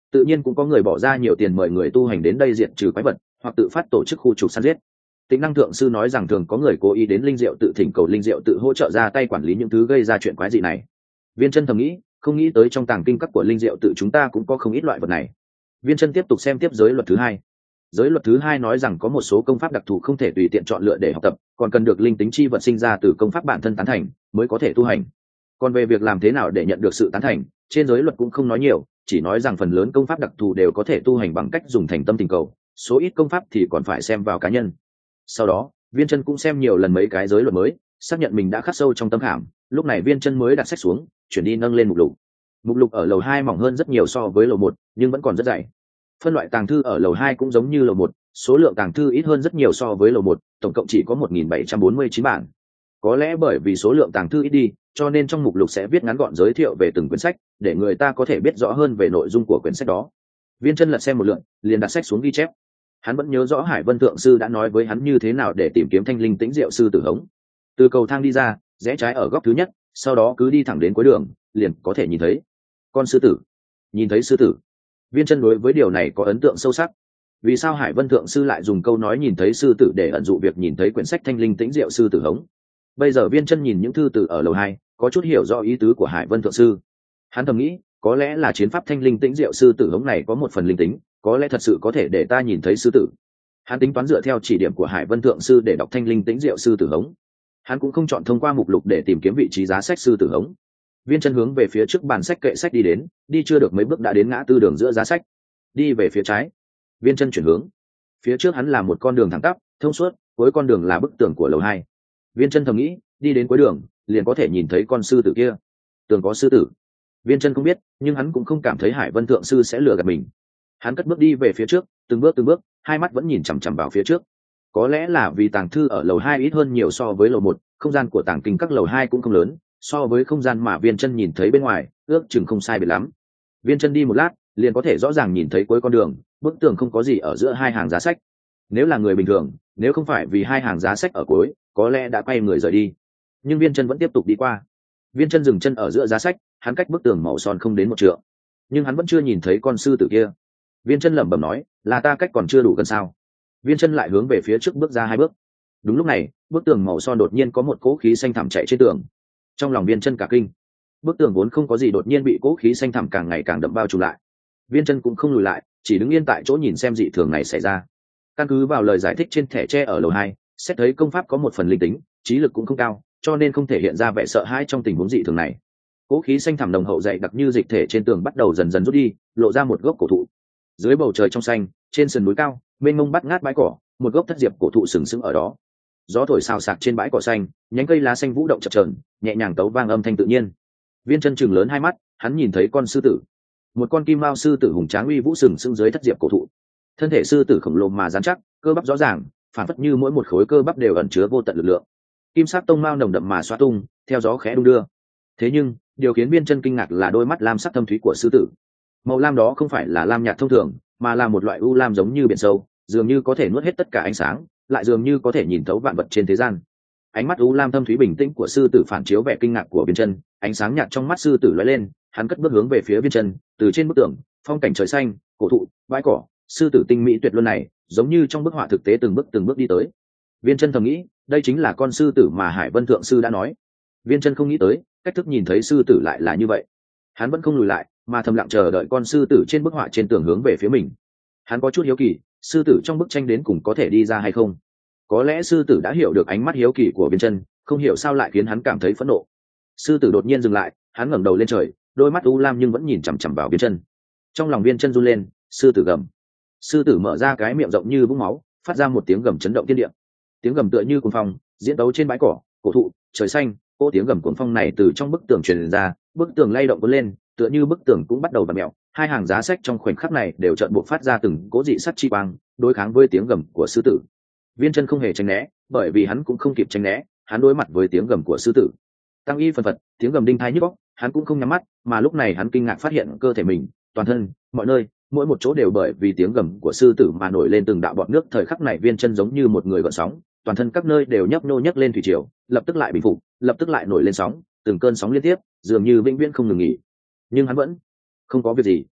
tự nhiên cũng có người bỏ ra nhiều tiền mời người tu hành đến đây diệt trừ quái vật, hoặc tự phát tổ chức khu trục săn giết. Tĩnh Năng thượng sư nói rằng thường có người cố ý đến linh diệu tự thỉnh cầu linh diệu tự hỗ trợ ra tay quản lý những thứ gây ra chuyện quái dị này. Viên Chân thầm nghĩ, không nghĩ tới trong tàng kinh các của linh diệu tự chúng ta cũng có không ít loại vật này. Viên Chân tiếp tục xem tiếp giới luật thứ hai. Giới luật thứ hai nói rằng có một số công pháp đặc thù không thể tùy tiện chọn lựa để học tập, còn cần được linh tính chi vật sinh ra từ công pháp bản thân tán thành mới có thể tu hành. Còn về việc làm thế nào để nhận được sự tán thành, trên giới luật cũng không nói nhiều, chỉ nói rằng phần lớn công pháp đặc thù đều có thể tu hành bằng cách dùng thành tâm tình cầu, số ít công pháp thì còn phải xem vào cá nhân. Sau đó, Viên Chân cũng xem nhiều lần mấy cái giới luật mới, xác nhận mình đã khắc sâu trong tâm khảm, lúc này Viên Chân mới đặt sách xuống, chuyển đi nâng lên mục lục. Mục lục ở lầu 2 mỏng hơn rất nhiều so với lầu 1, nhưng vẫn còn rất dày. Phân loại tàng thư ở lầu 2 cũng giống như lầu 1, số lượng tàng thư ít hơn rất nhiều so với lầu 1, tổng cộng chỉ có 1749 bản. Có lẽ bởi vì số lượng tàng thư ít đi, cho nên trong mục lục sẽ viết ngắn gọn giới thiệu về từng quyển sách, để người ta có thể biết rõ hơn về nội dung của quyển sách đó. Viên Chân lật xem một lượt, liền đặt sách xuống ghi chép. Hắn vẫn nhớ rõ Hải Vân thượng sư đã nói với hắn như thế nào để tìm kiếm Thanh Linh Tĩnh Diệu sư tử hống. Từ cầu thang đi ra, rẽ trái ở góc thứ nhất, sau đó cứ đi thẳng đến cuối đường, liền có thể nhìn thấy con sư tử. Nhìn thấy sư tử. Viên Chân đối với điều này có ấn tượng sâu sắc. Vì sao Hải Vân thượng sư lại dùng câu nói nhìn thấy sư tử để ẩn dụ việc nhìn thấy quyển sách Thanh Linh Tĩnh Diệu sư tử hống? Bây giờ Viên Chân nhìn những thư từ ở lầu 2, có chút hiểu rõ ý tứ của Hải Vân thượng sư. Hắn thầm nghĩ, có lẽ là chiến pháp Thanh Linh Tĩnh Diệu sư tử hống này có một phần linh tính, có lẽ thật sự có thể để ta nhìn thấy sư tử. Hắn tính toán dựa theo chỉ điểm của Hải Vân thượng sư để đọc Thanh Linh Tĩnh Diệu sư tử hống. Hắn cũng không chọn thông qua mục lục để tìm kiếm vị trí giá sách sư tử hống. Viên Chân hướng về phía trước bàn sách kệ sách đi đến, đi chưa được mấy bước đã đến ngã tư đường giữa giá sách. Đi về phía trái. Viên Chân chuyển hướng. Phía trước hắn là một con đường thẳng tắp, thông suốt, cuối con đường là bức tường của lầu 2. Viên Chân thầm nghĩ, đi đến cuối đường, liền có thể nhìn thấy con sư tử kia. Tường có sư tử. Viên Chân không biết, nhưng hắn cũng không cảm thấy Hải Vân thượng sư sẽ lừa gạt mình. Hắn cất bước đi về phía trước, từng bước, hai mắt vẫn nhìn chằm chằm vào phía trước. Có lẽ là vì tàng thư ở lầu 2 ít hơn nhiều so với lầu 1, không gian của tàng kinh các lầu 2 cũng không lớn, so với không gian mà Viên Chân nhìn thấy bên ngoài, ước chừng không sai biệt lắm. Viên Chân đi một lát, liền có thể rõ ràng nhìn thấy cuối con đường, bức tường không có gì ở giữa hai hàng giá sách. Nếu là người bình thường, nếu không phải vì hai hàng giá sách ở cuối, có lẽ đã quay người rời đi. Nhưng Viên Chân vẫn tiếp tục đi qua. Viên Chân dừng chân ở giữa giá sách, hắn cách bức tường màu son không đến một trượng, nhưng hắn vẫn chưa nhìn thấy con sư tử kia. Viên Chân lẩm bẩm nói, là ta cách còn chưa đủ gần sao? Viên Chân lại hướng về phía trước bước ra 2 bước. Đúng lúc này, bức tường màu son đột nhiên có một cỗ khí xanh thẳm chạy trên tường. Trong lòng Viên Chân cả kinh. Bức tường vốn không có gì đột nhiên bị cỗ khí xanh thẳm càng ngày càng đậm bao trùm lại. Viên Chân cũng không lùi lại, chỉ đứng yên tại chỗ nhìn xem dị thường này xảy ra. Căn cứ vào lời giải thích trên thẻ tre ở lầu 2, xét thấy công pháp có một phần linh tính, trí lực cũng không cao, cho nên không thể hiện ra vẻ sợ hãi trong tình huống dị thường này. Cỗ khí xanh thẳm nồng hậu dày đặc như dịch thể trên tường bắt đầu dần dần rút đi, lộ ra một gốc cổ thụ. Dưới bầu trời trong xanh, trên sườn núi cao, mênh mông bắt ngát bãi cỏ, một gốc thất diệp cổ thụ sừng sững ở đó. Gió thổi xào xạc trên bãi cỏ xanh, nhánh cây lá xanh vũ động chập chờn, nhẹ nhàng tấu vang âm thanh tự nhiên. Viên Chân chừng lớn hai mắt, hắn nhìn thấy con sư tử, một con kim mao sư tử hùng tráng uy vũ sừng sững dưới thất diệp cổ thụ. Thân thể sư tử khổng lồ mà rắn chắc, cơ bắp rõ ràng, phản phất như mỗi một khối cơ bắp đều ẩn chứa vô tận lực lượng. Kim sắc tông mao nồng đậm mà xoa tung, theo gió khẽ đung đưa. Thế nhưng, điều khiến Viên Chân kinh ngạc là đôi mắt lam sắc thâm thúy của sư tử. Màu lam đó không phải là lam nhạt thông thường, mà là một loại u lam giống như biển sâu, dường như có thể nuốt hết tất cả ánh sáng, lại dường như có thể nhìn thấu vạn vật trên thế gian. Ánh mắt u lam thâm thúy bình tĩnh của sư tử phản chiếu vẻ kinh ngạc của Viên Chân, ánh sáng nhạt trong mắt sư tử lóe lên, hắn cất bước hướng về phía Viên Chân, từ trên bức tường, phong cảnh trời xanh, cổ thụ, bãi cỏ, sư tử tinh mỹ tuyệt luân này, giống như trong bức họa thực tế từng bước đi tới. Viên Chân thầm nghĩ, đây chính là con sư tử mà Hải Vân thượng sư đã nói. Viên Chân không nghĩ tới, cách thức nhìn thấy sư tử lại là như vậy. Hắn vẫn không lùi lại, mà thầm lặng chờ đợi con sư tử trên bức họa trên tường hướng về phía mình. Hắn có chút hiếu kỳ, sư tử trong bức tranh đến cùng có thể đi ra hay không. Có lẽ sư tử đã hiểu được ánh mắt hiếu kỳ của Viên Chân, không hiểu sao lại khiến hắn cảm thấy phẫn nộ. Sư tử đột nhiên dừng lại, hắn ngẩng đầu lên trời, đôi mắt u lam nhưng vẫn nhìn chằm chằm vào Viên Chân. Trong lòng Viên Chân run lên, sư tử gầm. Sư tử mở ra cái miệng rộng như vũng máu, phát ra một tiếng gầm chấn động thiên địa. Tiếng gầm tựa như cuồng phong, diễn tấu trên bãi cỏ, cổ thụ, trời xanh. Cô tiếng gầm cuồng phong này từ trong bức tường truyền ra, bức tường lay động cuốn lên, tựa như bức tường cũng bắt đầu vặn mèo. Hai hàng giá sách trong khoảnh khắc này đều chợt bộc phát ra từng cố dị sắt chi quang, đối kháng với tiếng gầm của sư tử. Viên Chân không hề tránh né, bởi vì hắn cũng không kịp tránh né, hắn đối mặt với tiếng gầm của sư tử. Tăng y phần phật, tiếng gầm đinh tai nhức óc, hắn cũng không nhắm mắt, mà lúc này hắn kinh ngạc phát hiện cơ thể mình, toàn thân, mọi nơi, mỗi một chỗ đều bởi vì tiếng gầm của sư tử mà nổi lên từng đạo bọt nước. Thời khắc này Viên Chân giống như một người gợn sóng, toàn thân các nơi đều nhấp nhô nhấc lên thủy triều, lập tức lại bình phục, lập tức lại nổi lên sóng, từng cơn sóng liên tiếp, dường như vĩnh viễn không ngừng nghỉ. Nhưng hắn vẫn không có việc gì.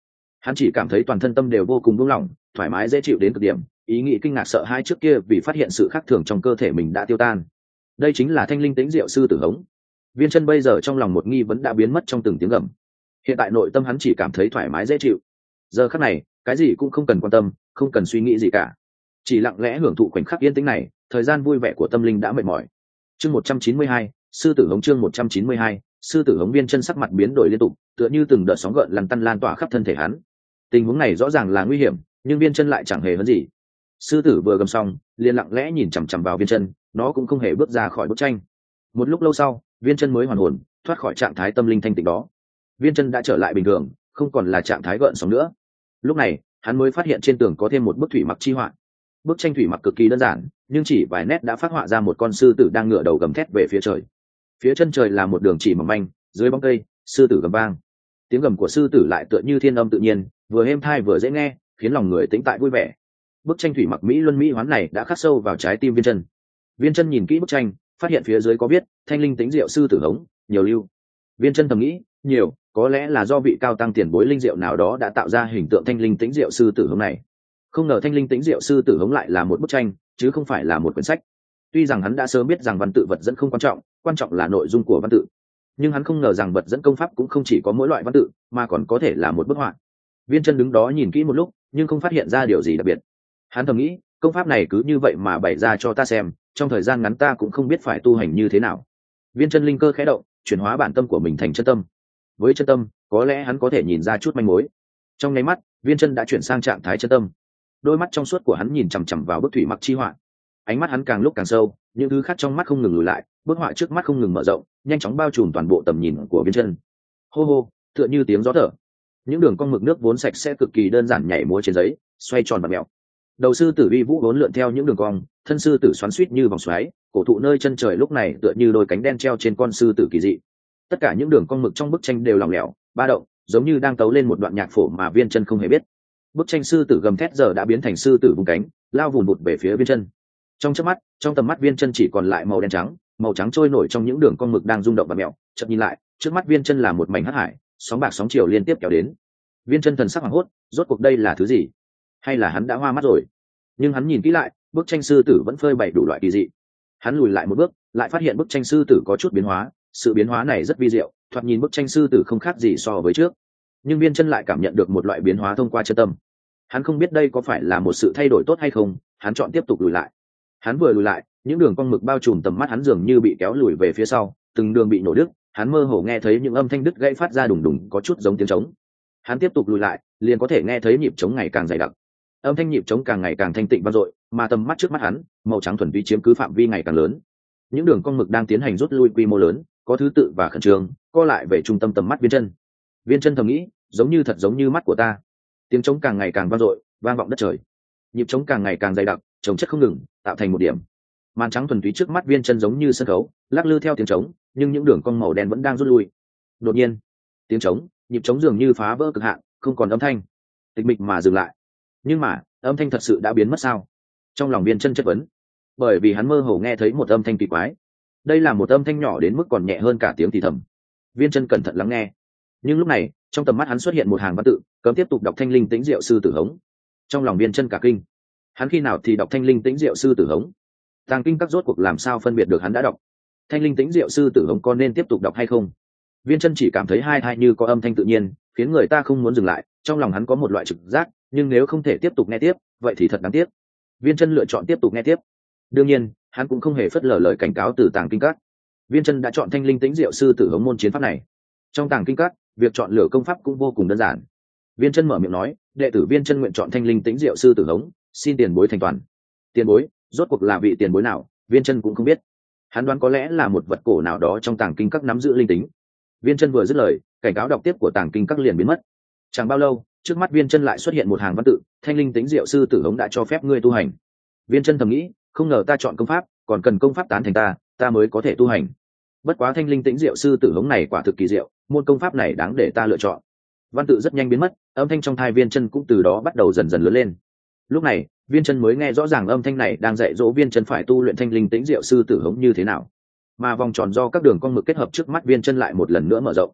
Hắn chỉ cảm thấy toàn thân tâm đều vô cùng buông lỏng, thoải mái dễ chịu đến cực điểm, ý nghĩ kinh ngạc sợ hãi trước kia vì phát hiện sự khác thường trong cơ thể mình đã tiêu tan. Đây chính là thanh linh tĩnh diệu sư tử hống. Viên Chân bây giờ trong lòng một nghi vấn đã biến mất trong từng tiếng gầm. Hiện tại nội tâm hắn chỉ cảm thấy thoải mái dễ chịu. Giờ khắc này, cái gì cũng không cần quan tâm, không cần suy nghĩ gì cả, chỉ lặng lẽ hưởng thụ khoảnh khắc yên tĩnh này. Thời gian vui vẻ của tâm linh đã mệt mỏi. Chương 192, sư tử hống. Chương 192, sư tử hống. Viên Chân sắc mặt biến đổi liên tục, tựa như từng đợt sóng gợn lăn tăn lan tỏa khắp thân thể hắn. Tình huống này rõ ràng là nguy hiểm, nhưng Viên Chân lại chẳng hề hấn gì. Sư tử vừa gầm xong, liền lặng lẽ nhìn chằm chằm vào Viên Chân, nó cũng không hề bước ra khỏi bức tranh. Một lúc lâu sau, Viên Chân mới hoàn hồn, thoát khỏi trạng thái tâm linh thanh tịnh đó. Viên Chân đã trở lại bình thường, không còn là trạng thái gợn sóng nữa. Lúc này, hắn mới phát hiện trên tường có thêm một bức thủy mặc chi họa. Bức tranh thủy mặc cực kỳ đơn giản, nhưng chỉ vài nét đã phát họa ra một con sư tử đang ngửa đầu gầm thét về phía trời. Phía chân trời là một đường chỉ mỏng manh, dưới bóng cây, sư tử gầm vang. Tiếng gầm của sư tử lại tựa như thiên âm tự nhiên, vừa êm tai vừa dễ nghe, khiến lòng người tĩnh tại vui vẻ. Bức tranh thủy mặc mỹ luân mỹ hoán này đã khắc sâu vào trái tim Viên Chân. Viên Chân nhìn kỹ bức tranh, phát hiện phía dưới có viết thanh linh tính diệu sư tử hống, nhiều lưu. Viên Chân thầm nghĩ, nhiều, có lẽ là do vị cao tăng tiền bối linh diệu nào đó đã tạo ra hình tượng thanh linh tính diệu sư tử hống này. Không ngờ thanh linh tính diệu sư tử hống lại là một bức tranh, chứ không phải là một quyển sách. Tuy rằng hắn đã sớm biết rằng văn tự vật dẫn không quan trọng là nội dung của văn tự, nhưng hắn không ngờ rằng vật dẫn công pháp cũng không chỉ có mỗi loại văn tự, mà còn có thể là một bức họa. Viên Chân đứng đó nhìn kỹ một lúc, nhưng không phát hiện ra điều gì đặc biệt. Hắn thầm nghĩ, công pháp này cứ như vậy mà bày ra cho ta xem, trong thời gian ngắn ta cũng không biết phải tu hành như thế nào. Viên Chân linh cơ khẽ động, chuyển hóa bản tâm của mình thành chân tâm. Với chân tâm, có lẽ hắn có thể nhìn ra chút manh mối. Trong nháy mắt, Viên Chân đã chuyển sang trạng thái chân tâm. Đôi mắt trong suốt của hắn nhìn chằm chằm vào bức thủy mặc chi họa. Ánh mắt hắn càng lúc càng sâu, những thứ khác trong mắt không ngừng lùi lại, bức họa trước mắt không ngừng mở rộng, nhanh chóng bao trùm toàn bộ tầm nhìn của Viên Chân. Hô hô, tựa như tiếng gió thở. Những đường cong mực nước vốn sạch sẽ cực kỳ đơn giản nhảy múa trên giấy, xoay tròn và mèo. Đầu sư tử uy vũ vốn lượn theo những đường cong, thân sư tử xoắn xuýt như vòng xoáy, cổ thụ nơi chân trời lúc này tựa như đôi cánh đen treo trên con sư tử kỳ dị. Tất cả những đường cong mực trong bức tranh đều lỏng lẻo, ba động, giống như đang tấu lên một đoạn nhạc phổ mà Viên Chân không hề biết. Bức tranh sư tử gầm thét giờ đã biến thành sư tử vung cánh, lao vùn vụt về phía Viên Chân. Trong chớp mắt, trong tầm mắt Viên Chân chỉ còn lại màu trắng trôi nổi trong những đường cong mực đang rung động và mèo. Chợt nhìn lại, trước mắt Viên Chân là một mảnh hắc hải, sóng bạc sóng chiều liên tiếp kéo đến. Viên Chân thần sắc hoảng hốt, rốt cuộc đây là thứ gì? Hay là hắn đã hoa mắt rồi? Nhưng hắn nhìn kỹ lại, bức tranh sư tử vẫn phơi bày đủ loại kỳ dị. Hắn lùi lại một bước, lại phát hiện bức tranh sư tử có chút biến hóa, sự biến hóa này rất vi diệu, thoạt nhìn bức tranh sư tử không khác gì so với trước. Nhưng Viên Chân lại cảm nhận được một loại biến hóa thông qua chân tâm. Hắn không biết đây có phải là một sự thay đổi tốt hay không, hắn chọn tiếp tục lùi lại. Hắn vừa lùi lại, những đường cong mực bao trùm tầm mắt hắn dường như bị kéo lùi về phía sau, từng đường bị nổ đứt, hắn mơ hồ nghe thấy những âm thanh đứt gãy phát ra đùng đùng có chút giống tiếng trống. Hắn tiếp tục lùi lại, liền có thể nghe thấy nhịp trống ngày càng dày đặc. Âm thanh nhịp trống càng ngày càng thanh tịnh vang dội, mà tầm mắt trước mắt hắn, màu trắng thuần túy chiếm cứ phạm vi ngày càng lớn. Những đường cong mực đang tiến hành rút lui quy mô lớn, có thứ tự và khẩn trương, co lại về trung tâm tầm mắt Viên Chân. Viên Chân thầm nghĩ, giống như mắt của ta. Tiếng trống càng ngày càng vang dội, vang vọng đất trời. Nhịp trống càng ngày càng dày đặc, chồng chất không ngừng, tạo thành một điểm. Màn trắng thuần túy trước mắt Viên Chân giống như sân khấu, lắc lư theo tiếng trống, nhưng những đường cong màu đen vẫn đang rút lui. Đột nhiên, tiếng trống, nhịp trống dường như phá vỡ cực hạn, không còn âm thanh, tịch mịch mà dừng lại. Nhưng mà, âm thanh thật sự đã biến mất sao? Trong lòng Viên Chân chất vấn, bởi vì hắn mơ hồ nghe thấy một âm thanh kỳ quái. Đây là một âm thanh nhỏ đến mức còn nhẹ hơn cả tiếng thì thầm. Viên Chân cẩn thận lắng nghe, nhưng lúc này, trong tầm mắt hắn xuất hiện một hàng văn tự, cấm tiếp tục đọc thanh linh tĩnh diệu sư tử hống. Trong lòng Viên Chân cả kinh, hắn khi nào thì đọc thanh linh tĩnh diệu sư tử hống? Tàng kinh các rốt cuộc làm sao phân biệt được hắn đã đọc? Thanh linh tĩnh diệu sư tử hống có nên tiếp tục đọc hay không? Viên Chân chỉ cảm thấy hai thai như có âm thanh tự nhiên, khiến người ta không muốn dừng lại. Trong lòng hắn có một loại trực giác, nhưng nếu không thể tiếp tục nghe tiếp, vậy thì thật đáng tiếc. Viên Chân lựa chọn tiếp tục nghe tiếp. Đương nhiên, hắn cũng không hề phớt lờ lời cảnh cáo từ Tàng kinh các. Viên Chân đã chọn thanh linh tĩnh diệu sư tử hống môn chiến pháp này. Trong Tàng kinh các, việc chọn lựa công pháp cũng vô cùng đơn giản. Viên Chân mở miệng nói, đệ tử Viên Chân nguyện chọn thanh linh tĩnh diệu sư tử hống, xin tiền bối thành toàn. Tiền bối, rốt cuộc là vị tiền bối nào, Viên Chân cũng không biết. Hắn đoán có lẽ là một vật cổ nào đó trong Tàng kinh các nắm giữ linh tính. Viên Chân vừa dứt lời, cảnh cáo đọc tiếp của Tàng kinh các liền biến mất. Chẳng bao lâu, trước mắt Viên Chân lại xuất hiện một hàng văn tự, thanh linh tĩnh diệu sư tử hống đã cho phép ngươi tu hành. Viên Chân thầm nghĩ, không ngờ ta chọn công pháp, còn cần công pháp tán thành ta mới có thể tu hành. Bất quá thanh linh tĩnh diệu sư tử hống này quả thực kỳ diệu, môn công pháp này đáng để ta lựa chọn. Văn tự rất nhanh biến mất, âm thanh trong tai Viên Chân cũng từ đó bắt đầu dần dần lớn lên. Lúc này, Viên Chân mới nghe rõ ràng âm thanh này đang dạy dỗ Viên Chân phải tu luyện thanh linh tĩnh diệu sư tử hống như thế nào. Mà vòng tròn do các đường cong mực kết hợp trước mắt Viên Chân lại một lần nữa mở rộng.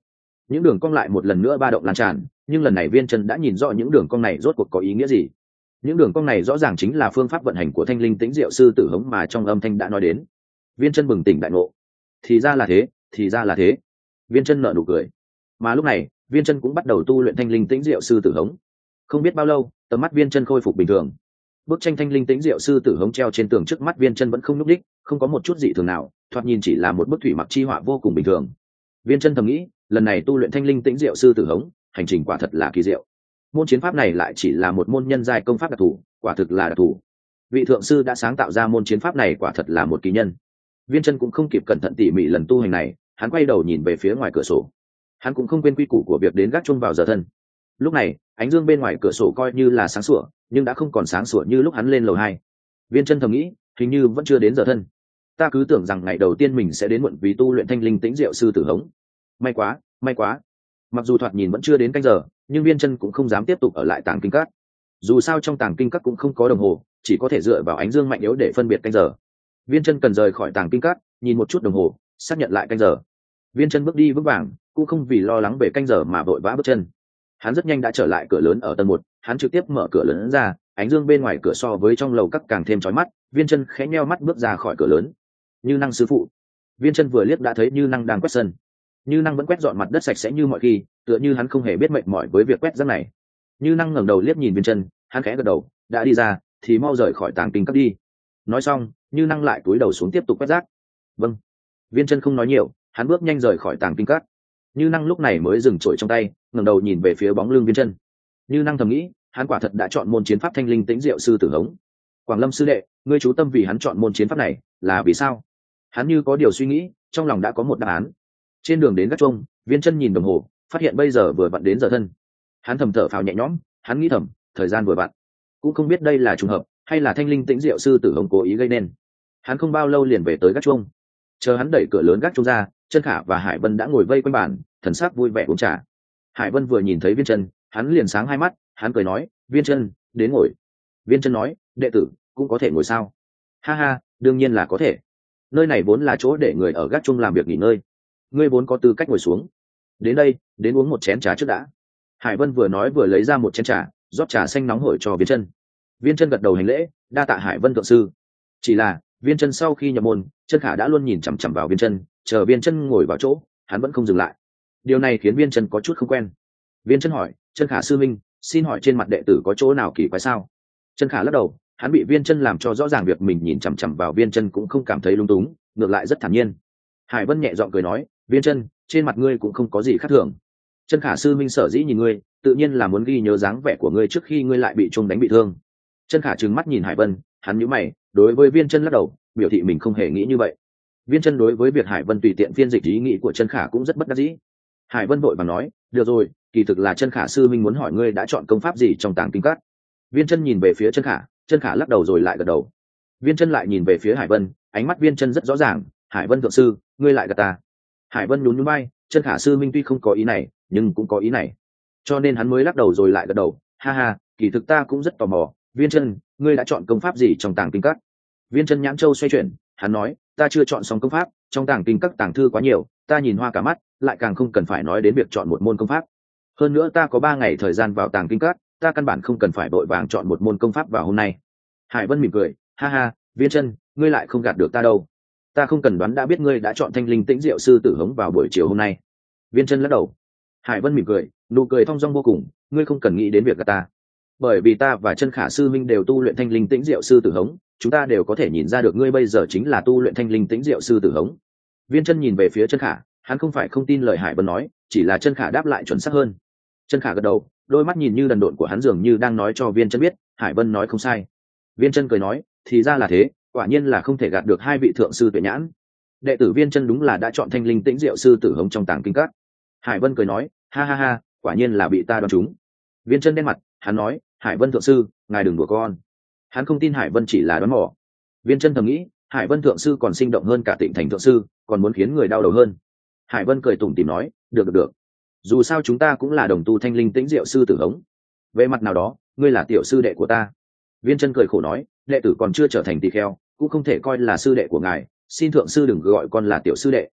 những đường cong lại một lần nữa ba động lan tràn, nhưng lần này Viên Chân đã nhìn rõ những đường cong này rốt cuộc có ý nghĩa gì. Những đường cong này rõ ràng chính là phương pháp vận hành của Thanh Linh Tĩnh Diệu Sư Tử Hống mà trong âm thanh đã nói đến. Viên Chân bừng tỉnh đại ngộ. Thì ra là thế, thì ra là thế. Viên Chân nở nụ cười. Mà lúc này, Viên Chân cũng bắt đầu tu luyện Thanh Linh Tĩnh Diệu Sư Tử Hống. Không biết bao lâu, tầm mắt Viên Chân khôi phục bình thường. Bức tranh Thanh Linh Tĩnh Diệu Sư Tử Hống treo trên tường trước mắt Viên Chân vẫn không nhúc nhích, không có một chút dị thường nào, thoạt nhìn chỉ là một bức thủy mặc chi họa vô cùng bình thường. Viên Chân thầm nghĩ, lần này tu luyện Thanh Linh Tĩnh Diệu Sư Tử Hống, hành trình quả thật là kỳ diệu. Môn chiến pháp này lại chỉ là một môn nhân giai công pháp đặc thù, quả thực là đặc thù. Vị thượng sư đã sáng tạo ra môn chiến pháp này quả thật là một kỳ nhân. Viên Chân cũng không kịp cẩn thận tỉ mỉ lần tu hành này, hắn quay đầu nhìn về phía ngoài cửa sổ. Hắn cũng không quên quy củ của việc đến gác chuông vào giờ thân. Lúc này, ánh dương bên ngoài cửa sổ coi như là sáng sủa, nhưng đã không còn sáng sủa như lúc hắn lên lầu 2. Viên Chân thầm nghĩ, hình như vẫn chưa đến giờ thân. Ta cứ tưởng rằng ngày đầu tiên mình sẽ đến muộn vì tu luyện Thanh Linh Tĩnh Diệu Sư Tử Hống. May quá, may quá. Mặc dù thoạt nhìn vẫn chưa đến canh giờ, nhưng Viên Chân cũng không dám tiếp tục ở lại Tàng Kinh Các. Dù sao trong Tàng Kinh Các cũng không có đồng hồ, chỉ có thể dựa vào ánh dương mạnh yếu để phân biệt canh giờ. Viên Chân cần rời khỏi Tàng Kinh Các, nhìn một chút đồng hồ, xác nhận lại canh giờ. Viên Chân bước đi vững vàng, cũng không vì lo lắng về canh giờ mà vội vã bước chân. Hắn rất nhanh đã trở lại cửa lớn ở tầng 1, hắn trực tiếp mở cửa lớn ra, ánh dương bên ngoài cửa so với trong lầu các càng thêm chói mắt. Viên Chân khẽ nheo mắt bước ra khỏi cửa lớn. Như Năng sư phụ. Viên Chân vừa liếc đã thấy Như Năng đang quét sân. Như Năng vẫn quét dọn mặt đất sạch sẽ như mọi khi, tựa như hắn không hề biết mệt mỏi với việc quét rác này. Như Năng ngẩng đầu liếc nhìn Viên Chân, hắn khẽ gật đầu, đã đi ra thì mau rời khỏi Tàng Kinh Các đi. Nói xong, Như Năng lại cúi đầu xuống tiếp tục quét rác. Vâng. Viên Chân không nói nhiều, hắn bước nhanh rời khỏi Tàng Kinh Các. Như Năng lúc này mới dừng chổi trong tay, ngẩng đầu nhìn về phía bóng lưng Viên Chân. Như Năng thầm nghĩ, hắn quả thật đã chọn môn chiến pháp Thanh Linh Tĩnh Diệu Sư Tử Hống. Quảng Lâm sư đệ, ngươi chú tâm vì hắn chọn môn chiến pháp này, là vì sao? Hắn như có điều suy nghĩ, trong lòng đã có một đáp án. Trên đường đến gác chuông, Viên Chân nhìn đồng hồ, phát hiện bây giờ vừa vặn đến giờ thân. Hắn thầm thở phào nhẹ nhõm, hắn nghĩ thầm, thời gian vừa vặn. Cũng không biết đây là trùng hợp, hay là Thanh Linh Tĩnh Diệu Sư Tử Hống cố ý gây nên. Hắn không bao lâu liền về tới gác chuông. Chờ hắn đẩy cửa lớn gác chuông ra, Chân Khả và Hải Vân đã ngồi vây quanh bàn, thần sắc vui vẻ uống trà. Hải Vân vừa nhìn thấy Viên Chân, hắn liền sáng hai mắt, hắn cười nói, Viên Chân, đến ngồi. Viên Chân nói, đệ tử cũng có thể ngồi sao? Ha ha, đương nhiên là có thể. Nơi này vốn là chỗ để người ở gác chuông làm việc nghỉ ngơi, ngươi vốn có tư cách ngồi xuống. Đến đây, đến uống một chén trà trước đã. Hải Vân vừa nói vừa lấy ra một chén trà, rót trà xanh nóng hổi cho Viên Chân. Viên Chân gật đầu hành lễ, đa tạ Hải Vân thượng sư. Chỉ là Viên Chân sau khi nhập môn, Chân Khả đã luôn nhìn chằm chằm vào Viên Chân, chờ Viên Chân ngồi vào chỗ, hắn vẫn không dừng lại. Điều này khiến Viên Chân có chút không quen. Viên Chân hỏi, Chân Khả sư minh, xin hỏi trên mặt đệ tử có chỗ nào kỳ quái sao? Chân Khả lắc đầu, hắn bị Viên Chân làm cho rõ ràng việc mình nhìn chằm chằm vào Viên Chân cũng không cảm thấy lung túng, ngược lại rất thản nhiên. Hải Vân nhẹ giọng cười nói, Viên Chân, trên mặt ngươi cũng không có gì khác thường. Chân Khả sư minh sở dĩ nhìn ngươi, tự nhiên là muốn ghi nhớ dáng vẻ của ngươi trước khi ngươi lại bị chuông đánh bị thương. Chân Khả trừng mắt nhìn Hải Vân, hắn nhíu mày, đối với Viên Chân lắc đầu, biểu thị mình không hề nghĩ như vậy. Viên Chân đối với việc Hải Vân tùy tiện phiên dịch ý nghĩ của Chân Khả cũng rất bất đắc dĩ. Hải Vân vội vàng nói, được rồi, kỳ thực là Chân Khả sư minh muốn hỏi ngươi đã chọn công pháp gì trong Tàng Kinh Các. Viên Chân nhìn về phía Chân Khả lắc đầu rồi lại gật đầu. Viên Chân lại nhìn về phía Hải Vân, ánh mắt Viên Chân rất rõ ràng, Hải Vân thượng sư, ngươi lại gật ta. Hải Vân nhún nhún vai, Chân Khả sư minh tuy không có ý này, nhưng cũng có ý này, cho nên hắn mới lắc đầu rồi lại gật đầu. Ha ha, kỳ thực ta cũng rất tò mò, Viên Chân, ngươi đã chọn công pháp gì trong Tàng Kinh Các? Viên Chân nhãn châu xoay chuyển, hắn nói, ta chưa chọn xong công pháp, trong Tàng Kinh Các tàng thư quá nhiều, ta nhìn hoa cả mắt, lại càng không cần phải nói đến việc chọn một môn công pháp. Hơn nữa ta có 3 ngày thời gian vào Tàng Kinh Các, ta căn bản không cần phải vội vàng chọn một môn công pháp vào hôm nay. Hải Vân mỉm cười, ha ha, Viên Chân, ngươi lại không gạt được ta đâu. Ta không cần đoán đã biết ngươi đã chọn Thanh Linh Tĩnh Diệu Sư Tử Hống vào buổi chiều hôm nay. Viên Chân lắc đầu. Hải Vân mỉm cười, nụ cười thong dong vô cùng, ngươi không cần nghĩ đến việc gạt ta. Bởi vì ta và Chân Khả sư minh đều tu luyện Thanh Linh Tĩnh Diệu Sư Tử Hống, chúng ta đều có thể nhìn ra được ngươi bây giờ chính là tu luyện Thanh Linh Tĩnh Diệu Sư Tử Hống. Viên Chân nhìn về phía Chân Khả, hắn không phải không tin lời Hải Vân nói, chỉ là Chân Khả đáp lại chuẩn xác hơn. Chân Khả gật đầu, đôi mắt nhìn như đần độn của hắn dường như đang nói cho Viên Chân biết, Hải Vân nói không sai. Viên Chân cười nói, thì ra là thế, quả nhiên là không thể gạt được hai vị thượng sư tuệ nhãn. Đệ tử Viên Chân đúng là đã chọn Thanh Linh Tĩnh Diệu Sư Tử Hống trong Tàng Kinh Các. Hải Vân cười nói, ha ha ha, quả nhiên là bị ta đoán trúng. Viên Chân đen mặt, hắn nói, Hải Vân thượng sư, ngài đừng đùa con. Hắn không tin Hải Vân chỉ là đoán mò. Viên Chân thầm nghĩ, Hải Vân thượng sư còn sinh động hơn cả Tịnh Thành thượng sư, còn muốn khiến người đau đầu hơn. Hải Vân cười tủm tỉm nói, được, dù sao chúng ta cũng là đồng tu Thanh Linh Tĩnh Diệu Sư Tử Hống. Về mặt nào đó, ngươi là tiểu sư đệ của ta. Viên Chân cười khổ nói, đệ tử còn chưa trở thành tỳ kheo, cũng không thể coi là sư đệ của ngài, xin thượng sư đừng gọi con là tiểu sư đệ.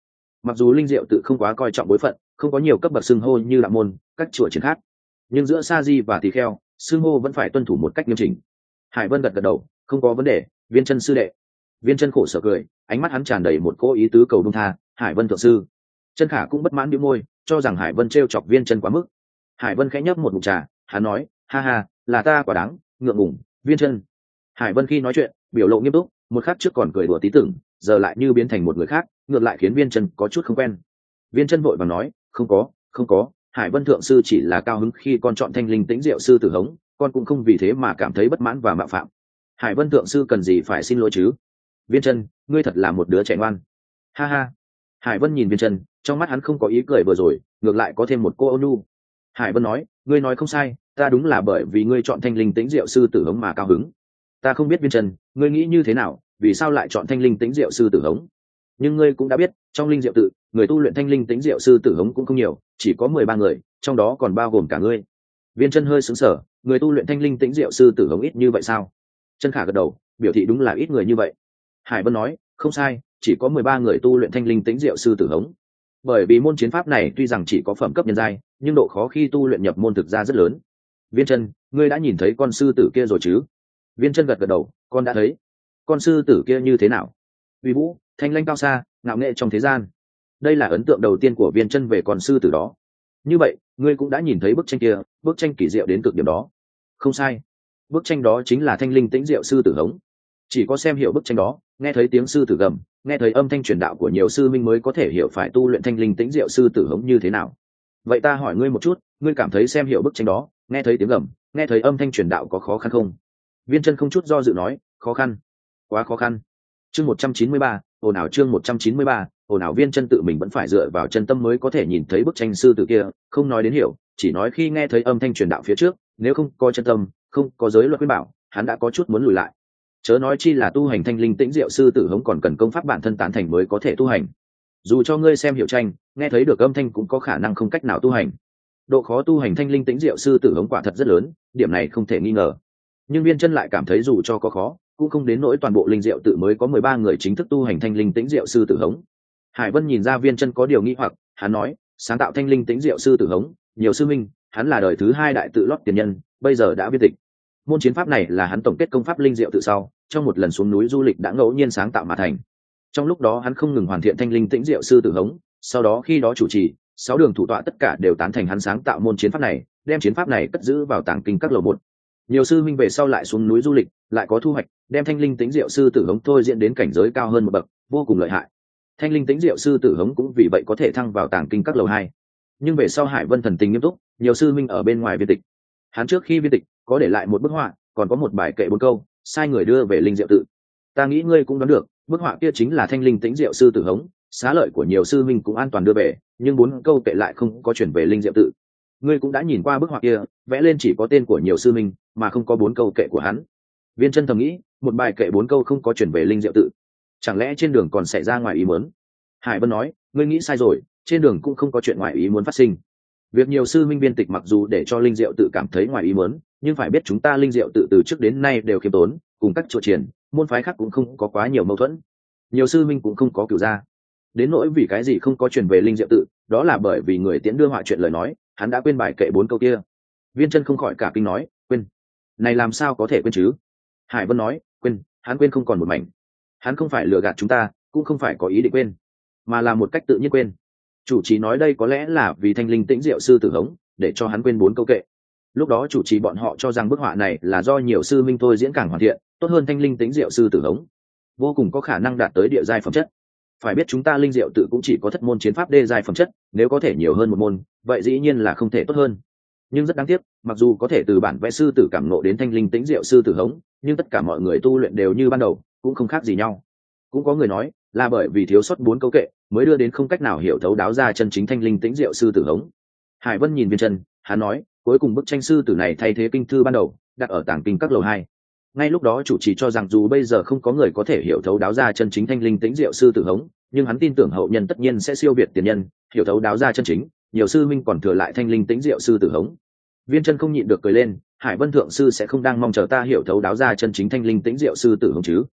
Mặc dù linh diệu tự không quá coi trọng bối phận, không có nhiều cấp bậc xưng hô như đạo môn các chùa triển khác, nhưng giữa sa di và tỳ kheo, xưng hô vẫn phải tuân thủ một cách nghiêm chỉnh. Hải Vân gật gật đầu, không có vấn đề, Viên Chân sư đệ. Viên Chân khổ sở cười, ánh mắt hắn tràn đầy một cỗ ý tứ cầu buông tha. Hải Vân thượng sư. Chân Khả cũng bất mãn bĩu môi, cho rằng Hải Vân trêu chọc Viên Chân quá mức. Hải Vân khẽ nhấp một ngụm trà, hắn nói, ha ha, là ta quả đáng, ngượng ngùng, Viên Chân. Hải Vân khi nói chuyện, biểu lộ nghiêm túc, một khắc trước còn cười đùa tí tưởng, giờ lại như biến thành một người khác, ngược lại khiến Viên Chân có chút không quen. Viên Chân vội vàng nói, không có, Hải Vân thượng sư chỉ là cao hứng khi con chọn Thanh Linh Tĩnh Diệu sư tử hống, con cũng không vì thế mà cảm thấy bất mãn và mạo phạm. Hải Vân thượng sư cần gì phải xin lỗi chứ? Viên Chân, ngươi thật là một đứa trẻ ngoan. Ha ha. Hải Vân nhìn Viên Chân, trong mắt hắn không có ý cười vừa rồi, ngược lại có thêm một cô ôn nhu. Hải Vân nói, ngươi nói không sai, ta đúng là bởi vì ngươi chọn Thanh Linh Tĩnh Diệu sư tử hống mà cao hứng. Ta không biết Viên Chân, ngươi nghĩ như thế nào, vì sao lại chọn Thanh Linh Tĩnh Diệu sư tử hống? Nhưng ngươi cũng đã biết, trong linh diệu tự, người tu luyện Thanh Linh Tĩnh Diệu sư tử hống cũng không nhiều, chỉ có 13 người, trong đó còn bao gồm cả ngươi. Viên Chân hơi sững sờ, người tu luyện Thanh Linh Tĩnh Diệu sư tử hống ít như vậy sao? Chân Khả gật đầu, biểu thị đúng là ít người như vậy. Hải Vân nói, không sai, chỉ có 13 người tu luyện Thanh Linh Tĩnh Diệu sư tử hống. Bởi vì môn chiến pháp này tuy rằng chỉ có phẩm cấp nhân giai, nhưng độ khó khi tu luyện nhập môn thực ra rất lớn. Viên Chân, ngươi đã nhìn thấy con sư tử kia rồi chứ? Viên Chân gật gật đầu, con đã thấy. Con sư tử kia như thế nào? Uy vũ, thanh lãnh cao xa, ngạo nghệ trong thế gian. Đây là ấn tượng đầu tiên của Viên Chân về con sư tử đó. Như vậy, ngươi cũng đã nhìn thấy bức tranh kia, bức tranh kỳ diệu đến cực điểm đó. Không sai, bức tranh đó chính là Thanh Linh Tĩnh Diệu sư tử hống. Chỉ có xem hiểu bức tranh đó, nghe thấy tiếng sư tử gầm, nghe thấy âm thanh truyền đạo của nhiều sư minh mới có thể hiểu phải tu luyện Thanh Linh Tĩnh Diệu sư tử hống như thế nào. Vậy ta hỏi ngươi một chút, ngươi cảm thấy xem hiểu bức tranh đó, nghe thấy tiếng gầm, nghe thấy âm thanh truyền đạo có khó khăn không? Viên Chân không chút do dự nói, khó khăn, quá khó khăn. Chương 193, ồn ào chương 193, ồn ào. Viên Chân tự mình vẫn phải dựa vào chân tâm mới có thể nhìn thấy bức tranh sư tử kia, không nói đến hiểu, chỉ nói khi nghe thấy âm thanh truyền đạo phía trước, nếu không có chân tâm, không có giới luật khuyên bảo, hắn đã có chút muốn lùi lại. Chớ nói chi là tu hành Thanh Linh Tĩnh Diệu sư tử hống còn cần công pháp bản thân tán thành mới có thể tu hành. Dù cho ngươi xem hiểu tranh, nghe thấy được âm thanh cũng có khả năng không cách nào tu hành. Độ khó tu hành Thanh Linh Tĩnh Diệu sư tử hống quả thật rất lớn, điểm này không thể nghi ngờ. Nhưng Viên Chân lại cảm thấy dù cho có khó, cũng không đến nỗi toàn bộ linh diệu tự mới có 13 người chính thức tu hành Thanh Linh Tĩnh Diệu sư tử hống. Hải Vân nhìn ra Viên Chân có điều nghi hoặc, hắn nói, sáng tạo Thanh Linh Tĩnh Diệu sư tử hống, nhiều sư minh, hắn là đời thứ 2 đại tự lót tiền nhân, bây giờ đã viên tịch. Môn chiến pháp này là hắn tổng kết công pháp linh diệu tự sau, trong một lần xuống núi du lịch đã ngẫu nhiên sáng tạo mà thành. Trong lúc đó hắn không ngừng hoàn thiện Thanh Linh Tĩnh Diệu sư tử hống, sau đó khi đó chủ trì, 6 đường thủ tọa tất cả đều tán thành hắn sáng tạo môn chiến pháp này, đem chiến pháp này cất giữ vào tàng kinh các lầu một. Nhiều sư minh về sau lại xuống núi du lịch, lại có thu hoạch, đem Thanh Linh Tĩnh Diệu sư tử hống thôi diễn đến cảnh giới cao hơn một bậc, vô cùng lợi hại. Thanh Linh Tĩnh Diệu sư tử hống cũng vì vậy có thể thăng vào tàng kinh các lầu 2. Nhưng về sau Hải Vân thần tình nghiêm túc, nhiều sư minh ở bên ngoài viên tịch. Hắn trước khi viên tịch có để lại một bức họa, còn có một bài kệ 4 câu, sai người đưa về linh diệu tự. Ta nghĩ ngươi cũng đoán được, bức họa kia chính là Thanh Linh Tĩnh Diệu sư tử hống, xá lợi của nhiều sư minh cũng an toàn đưa về, nhưng 4 câu kệ lại không có chuyển về linh diệu tự. Ngươi cũng đã nhìn qua bức họa kia, vẽ lên chỉ có tên của nhiều sư minh, mà không có 4 câu kệ của hắn. Viên Chân thầm nghĩ, một bài kệ 4 câu không có chuyển về linh diệu tự, chẳng lẽ trên đường còn xảy ra ngoài ý muốn? Hải Vân nói, ngươi nghĩ sai rồi, trên đường cũng không có chuyện ngoài ý muốn phát sinh. Việc nhiều sư minh viên tịch mặc dù để cho linh diệu tự cảm thấy ngoài ý muốn, nhưng phải biết chúng ta linh diệu tự từ trước đến nay đều khiêm tốn, cùng các chùa triển, môn phái khác cũng không có quá nhiều mâu thuẫn. Nhiều sư minh cũng không có cửu gia. Đến nỗi vì cái gì không có truyền về linh diệu tự, đó là bởi vì người tiễn đưa họa chuyện lời nói, hắn đã quên bài kệ 4 câu kia. Viên Chân không khỏi cả kinh nói, quên? Này làm sao có thể quên chứ? Hải Vân nói, quên, hắn quên không còn một mảnh. Hắn không phải lừa gạt chúng ta, cũng không phải có ý định quên, mà là một cách tự nhiên quên. Chủ trì nói đây có lẽ là vì Thanh Linh Tĩnh Diệu sư tử hống, để cho hắn quên 4 câu kệ. Lúc đó chủ trì bọn họ cho rằng bức họa này là do nhiều sư minh thôi diễn càng hoàn thiện, tốt hơn Thanh Linh Tĩnh Diệu sư tử hống, vô cùng có khả năng đạt tới địa giai phẩm chất. Phải biết chúng ta linh diệu tự cũng chỉ có thất môn chiến pháp đê giai phẩm chất, nếu có thể nhiều hơn một môn, vậy dĩ nhiên là không thể tốt hơn. Nhưng rất đáng tiếc, mặc dù có thể từ bản vẽ sư tử cảm ngộ đến Thanh Linh Tĩnh Diệu sư tử hống, nhưng tất cả mọi người tu luyện đều như ban đầu, cũng không khác gì nhau. Cũng có người nói là bởi vì thiếu sót 4 câu kệ mới đưa đến không cách nào hiểu thấu đáo ra chân chính Thanh Linh Tĩnh Diệu sư tử hống. Hải Vân nhìn Viên Chân, hắn nói, cuối cùng bức tranh sư tử này thay thế kinh thư ban đầu, đặt ở tàng kinh các lầu 2. Ngay lúc đó chủ trì cho rằng dù bây giờ không có người có thể hiểu thấu đáo ra chân chính Thanh Linh Tĩnh Diệu sư tử hống, nhưng hắn tin tưởng hậu nhân tất nhiên sẽ siêu việt tiền nhân, hiểu thấu đáo ra chân chính, nhiều sư minh còn thừa lại Thanh Linh Tĩnh Diệu sư tử hống. Viên Chân không nhịn được cười lên, Hải Vân thượng sư sẽ không đang mong chờ ta hiểu thấu đáo ra chân chính Thanh Linh Tĩnh Diệu sư tử hống chứ?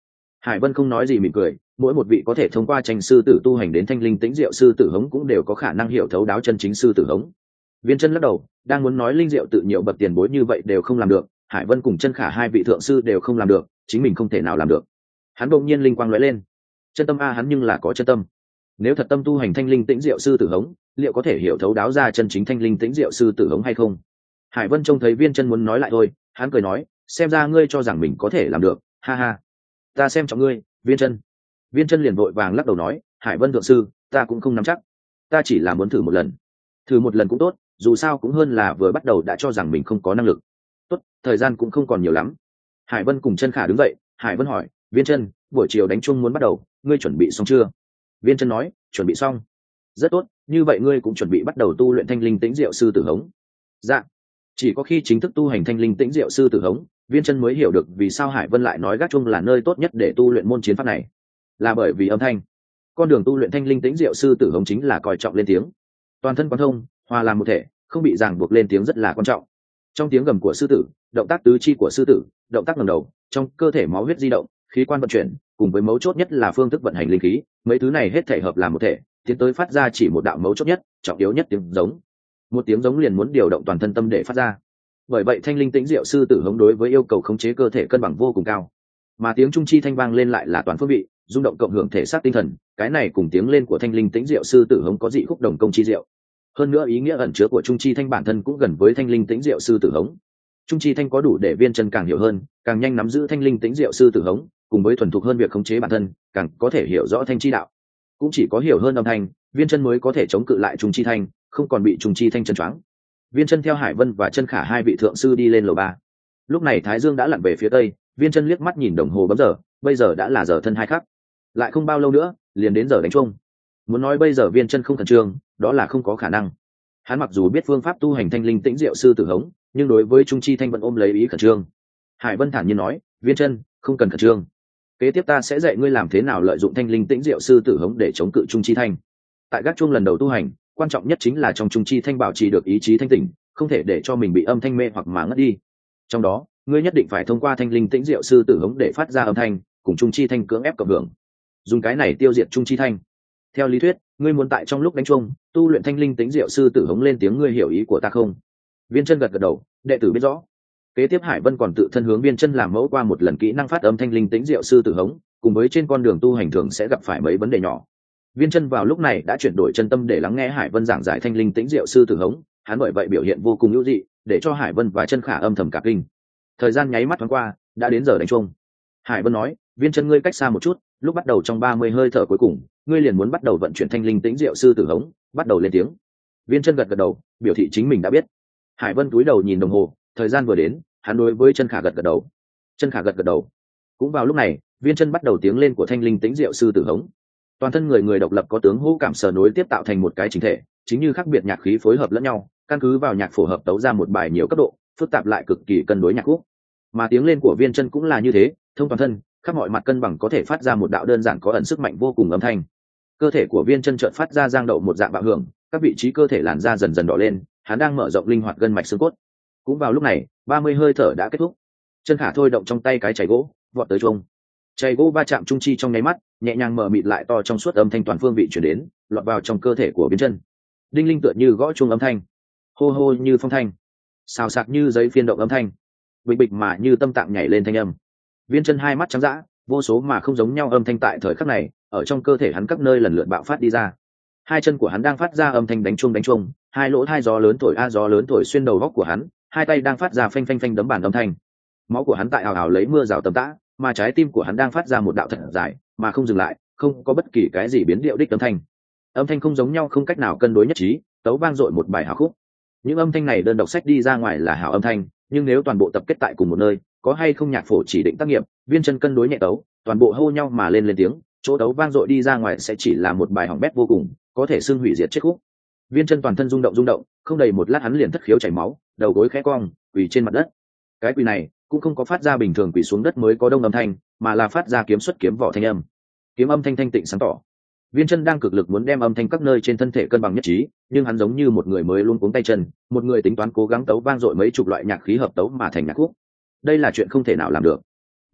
Hải Vân không nói gì mỉm cười, mỗi một vị có thể thông qua tranh sư tử tu hành đến thanh linh tĩnh diệu sư tử hống cũng đều có khả năng hiểu thấu đáo chân chính sư tử hống. Viên Chân lắc đầu, đang muốn nói linh diệu tự nhiều bậc tiền bối như vậy đều không làm được, Hải Vân cùng Chân Khả hai vị thượng sư đều không làm được, chính mình không thể nào làm được. Hắn bỗng nhiên linh quang lóe lên. Chân tâm a, hắn nhưng là có chân tâm. Nếu thật tâm tu hành thanh linh tĩnh diệu sư tử hống, liệu có thể hiểu thấu đáo ra chân chính thanh linh tĩnh diệu sư tử hống hay không? Hải Vân trông thấy Viên Chân muốn nói lại thôi, hắn cười nói, xem ra ngươi cho rằng mình có thể làm được, ha ha. Ta xem trọng ngươi, Viên Chân. Viên Chân liền vội vàng lắc đầu nói, Hải Vân thượng sư, ta cũng không nắm chắc, ta chỉ là muốn thử một lần. Thử một lần cũng tốt, dù sao cũng hơn là vừa bắt đầu đã cho rằng mình không có năng lực. Tốt, thời gian cũng không còn nhiều lắm. Hải Vân cùng Chân Khả đứng dậy, Hải Vân hỏi, Viên Chân, buổi chiều đánh chuông muốn bắt đầu, ngươi chuẩn bị xong chưa? Viên Chân nói, chuẩn bị xong. Rất tốt, như vậy ngươi cũng chuẩn bị bắt đầu tu luyện thanh linh tĩnh diệu sư tử hống. Dạ. Chỉ có khi chính thức tu hành thanh linh tĩnh diệu sư tử hống, Viên Chân mới hiểu được vì sao Hải Vân lại nói gác chuông là nơi tốt nhất để tu luyện môn chiến pháp này, là bởi vì âm thanh. Con đường tu luyện thanh linh tĩnh diệu sư tử hống chính là coi trọng lên tiếng, toàn thân quán thông, hòa làm một thể, không bị ràng buộc lên tiếng rất là quan trọng. Trong tiếng gầm của sư tử, động tác tứ chi của sư tử, động tác ngẩng đầu, trong cơ thể máu huyết di động, khí quan vận chuyển, cùng với mấu chốt nhất là phương thức vận hành linh khí, mấy thứ này hết thể hợp làm một thể, tiến tới phát ra chỉ một đạo mấu chốt nhất, trọng yếu nhất tiếng giống. Một tiếng giống liền muốn điều động toàn thân tâm để phát ra. Bởi vậy thanh linh tĩnh diệu sư tử hống đối với yêu cầu khống chế cơ thể cân bằng vô cùng cao, mà tiếng trung chi thanh vang lên lại là toàn phương vị, rung động cộng hưởng thể xác tinh thần, cái này cùng tiếng lên của thanh linh tĩnh diệu sư tử hống có dị khúc đồng công chi diệu. Hơn nữa ý nghĩa ẩn chứa của trung chi thanh bản thân cũng gần với thanh linh tĩnh diệu sư tử hống. Trung chi thanh có đủ để Viên Chân càng hiểu hơn, càng nhanh nắm giữ thanh linh tĩnh diệu sư tử hống, cùng với thuần thục hơn việc khống chế bản thân, càng có thể hiểu rõ thanh chi đạo. Cũng chỉ có hiểu hơn âm thanh, Viên Chân mới có thể chống cự lại trung chi thanh, không còn bị trung chi thanh chân choáng. Viên Chân theo Hải Vân và Chân Khả hai vị thượng sư đi lên lầu 3. Lúc này thái dương đã lặn về phía tây, Viên Chân liếc mắt nhìn đồng hồ bấm giờ, bây giờ đã là giờ thân 2 khắc. Lại không bao lâu nữa, liền đến giờ đánh chuông. Muốn nói bây giờ Viên Chân không khẩn trương, đó là không có khả năng. Hắn mặc dù biết phương pháp tu hành thanh linh tĩnh diệu sư tử hống, nhưng đối với trung chi thanh vẫn ôm lấy ý khẩn trương. Hải Vân thản nhiên nói, Viên Chân, không cần khẩn trương. Kế tiếp ta sẽ dạy ngươi làm thế nào lợi dụng thanh linh tĩnh diệu sư tử hống để chống cự trung chi thanh. Tại gác chuông lần đầu tu hành, quan trọng nhất chính là trong trung chi thanh bảo trì được ý chí thanh tỉnh, không thể để cho mình bị âm thanh mê hoặc mà ngất đi. Trong đó, ngươi nhất định phải thông qua thanh linh tĩnh diệu sư tử hống để phát ra âm thanh, cùng trung chi thanh cưỡng ép cộng hưởng, dùng cái này tiêu diệt trung chi thanh. Theo lý thuyết, ngươi muốn tại trong lúc đánh chuông tu luyện thanh linh tĩnh diệu sư tử hống lên tiếng, ngươi hiểu ý của ta không? Viên Chân gật gật đầu, đệ tử biết rõ. Kế tiếp Hải Vân còn tự thân hướng Viên Chân làm mẫu qua một lần kỹ năng phát âm thanh linh tĩnh diệu sư tử hống, cùng với trên con đường tu hành thường sẽ gặp phải mấy vấn đề nhỏ. Viên Chân vào lúc này đã chuyển đổi chân tâm để lắng nghe Hải Vân giảng giải thanh linh tĩnh diệu sư tử hống, hắn bởi vậy biểu hiện vô cùng ưu dị, để cho Hải Vân và Chân Khả âm thầm cả kinh. Thời gian nháy mắt thoáng qua, đã đến giờ đánh chuông. Hải Vân nói, Viên Chân ngươi cách xa một chút, lúc bắt đầu trong 30 hơi thở cuối cùng, ngươi liền muốn bắt đầu vận chuyển thanh linh tĩnh diệu sư tử hống, bắt đầu lên tiếng. Viên Chân gật gật đầu, biểu thị chính mình đã biết. Hải Vân cúi đầu nhìn đồng hồ, thời gian vừa đến, hắn đối với Chân Khả gật gật đầu. Chân Khả gật gật đầu. Cũng vào lúc này, Viên Chân bắt đầu tiếng lên của thanh linh tĩnh diệu sư tử hống. Toàn thân người độc lập có tướng hô cảm sở nối tiếp tạo thành một cái chính thể, chính như khác biệt nhạc khí phối hợp lẫn nhau, căn cứ vào nhạc phổ hợp tấu ra một bài nhiều cấp độ, phức tạp lại cực kỳ cân đối nhạc khúc. Mà tiếng lên của Viên Chân cũng là như thế, thông toàn thân, khắp mọi mặt cân bằng, có thể phát ra một đạo đơn giản có ẩn sức mạnh vô cùng âm thanh. Cơ thể của Viên Chân chợt phát ra giang đậu một dạng bạo hưởng, các vị trí cơ thể làn da dần dần đỏ lên, hắn đang mở rộng linh hoạt gân mạch xương cốt. Cũng vào lúc này, 30 hơi thở đã kết thúc. Chân Khả thôi động trong tay cái chày gỗ, vọt tới chuông. Chày gỗ va chạm trung chi trong nháy mắt, nhẹ nhàng mở mịt lại to trong suốt âm thanh toàn phương vị truyền đến, lọt vào trong cơ thể của Viên Chân. Đinh linh tựa như gõ chuông âm thanh, hô hô như phong thanh, xào xạc như giấy phiên động âm thanh, bịch bịch mà như tâm tạng nhảy lên thanh âm. Viên Chân hai mắt trắng dã, vô số mà không giống nhau âm thanh tại thời khắc này ở trong cơ thể hắn các nơi lần lượt bạo phát đi ra. Hai chân của hắn đang phát ra âm thanh đánh chuông, hai lỗ hai gió lớn thổi gió lớn thổi xuyên đầu góc của hắn, hai tay đang phát ra phanh phanh phanh đấm bàn âm thanh. Máu của hắn tại ào ào lấy mưa rào tầm tã, mà trái tim của hắn đang phát ra một đạo thật dài mà không dừng lại, không có bất kỳ cái gì biến điệu đích âm thanh không giống nhau, không cách nào cân đối nhất trí, tấu vang dội một bài hào khúc. Những âm thanh này đơn độc sách đi ra ngoài là hào âm thanh, nhưng nếu toàn bộ tập kết tại cùng một nơi, có hay không nhạc phổ chỉ định tác nghiệp, Viên Chân cân đối nhẹ tấu, toàn bộ hô nhau mà lên tiếng, chỗ tấu vang dội đi ra ngoài sẽ chỉ là một bài hỏng bét vô cùng, có thể xưng hủy diệt chết khúc. Viên Chân toàn thân rung động, không đầy một lát hắn liền thất khiếu chảy máu, đầu gối khẽ cong, quỳ trên mặt đất. Cái quỳ này cũng không có phát ra bình thường quỳ xuống đất mới có đông âm thanh, mà là phát ra kiếm xuất kiếm vỏ thanh âm. Kiếm âm thanh thanh tịnh sáng tỏ. Viên Chân đang cực lực muốn đem âm thanh các nơi trên thân thể cân bằng nhất trí, nhưng hắn giống như một người mới luôn cuống tay chân, một người tính toán cố gắng tấu vang dội mấy chục loại nhạc khí hợp tấu mà thành nhạc khúc. Đây là chuyện không thể nào làm được.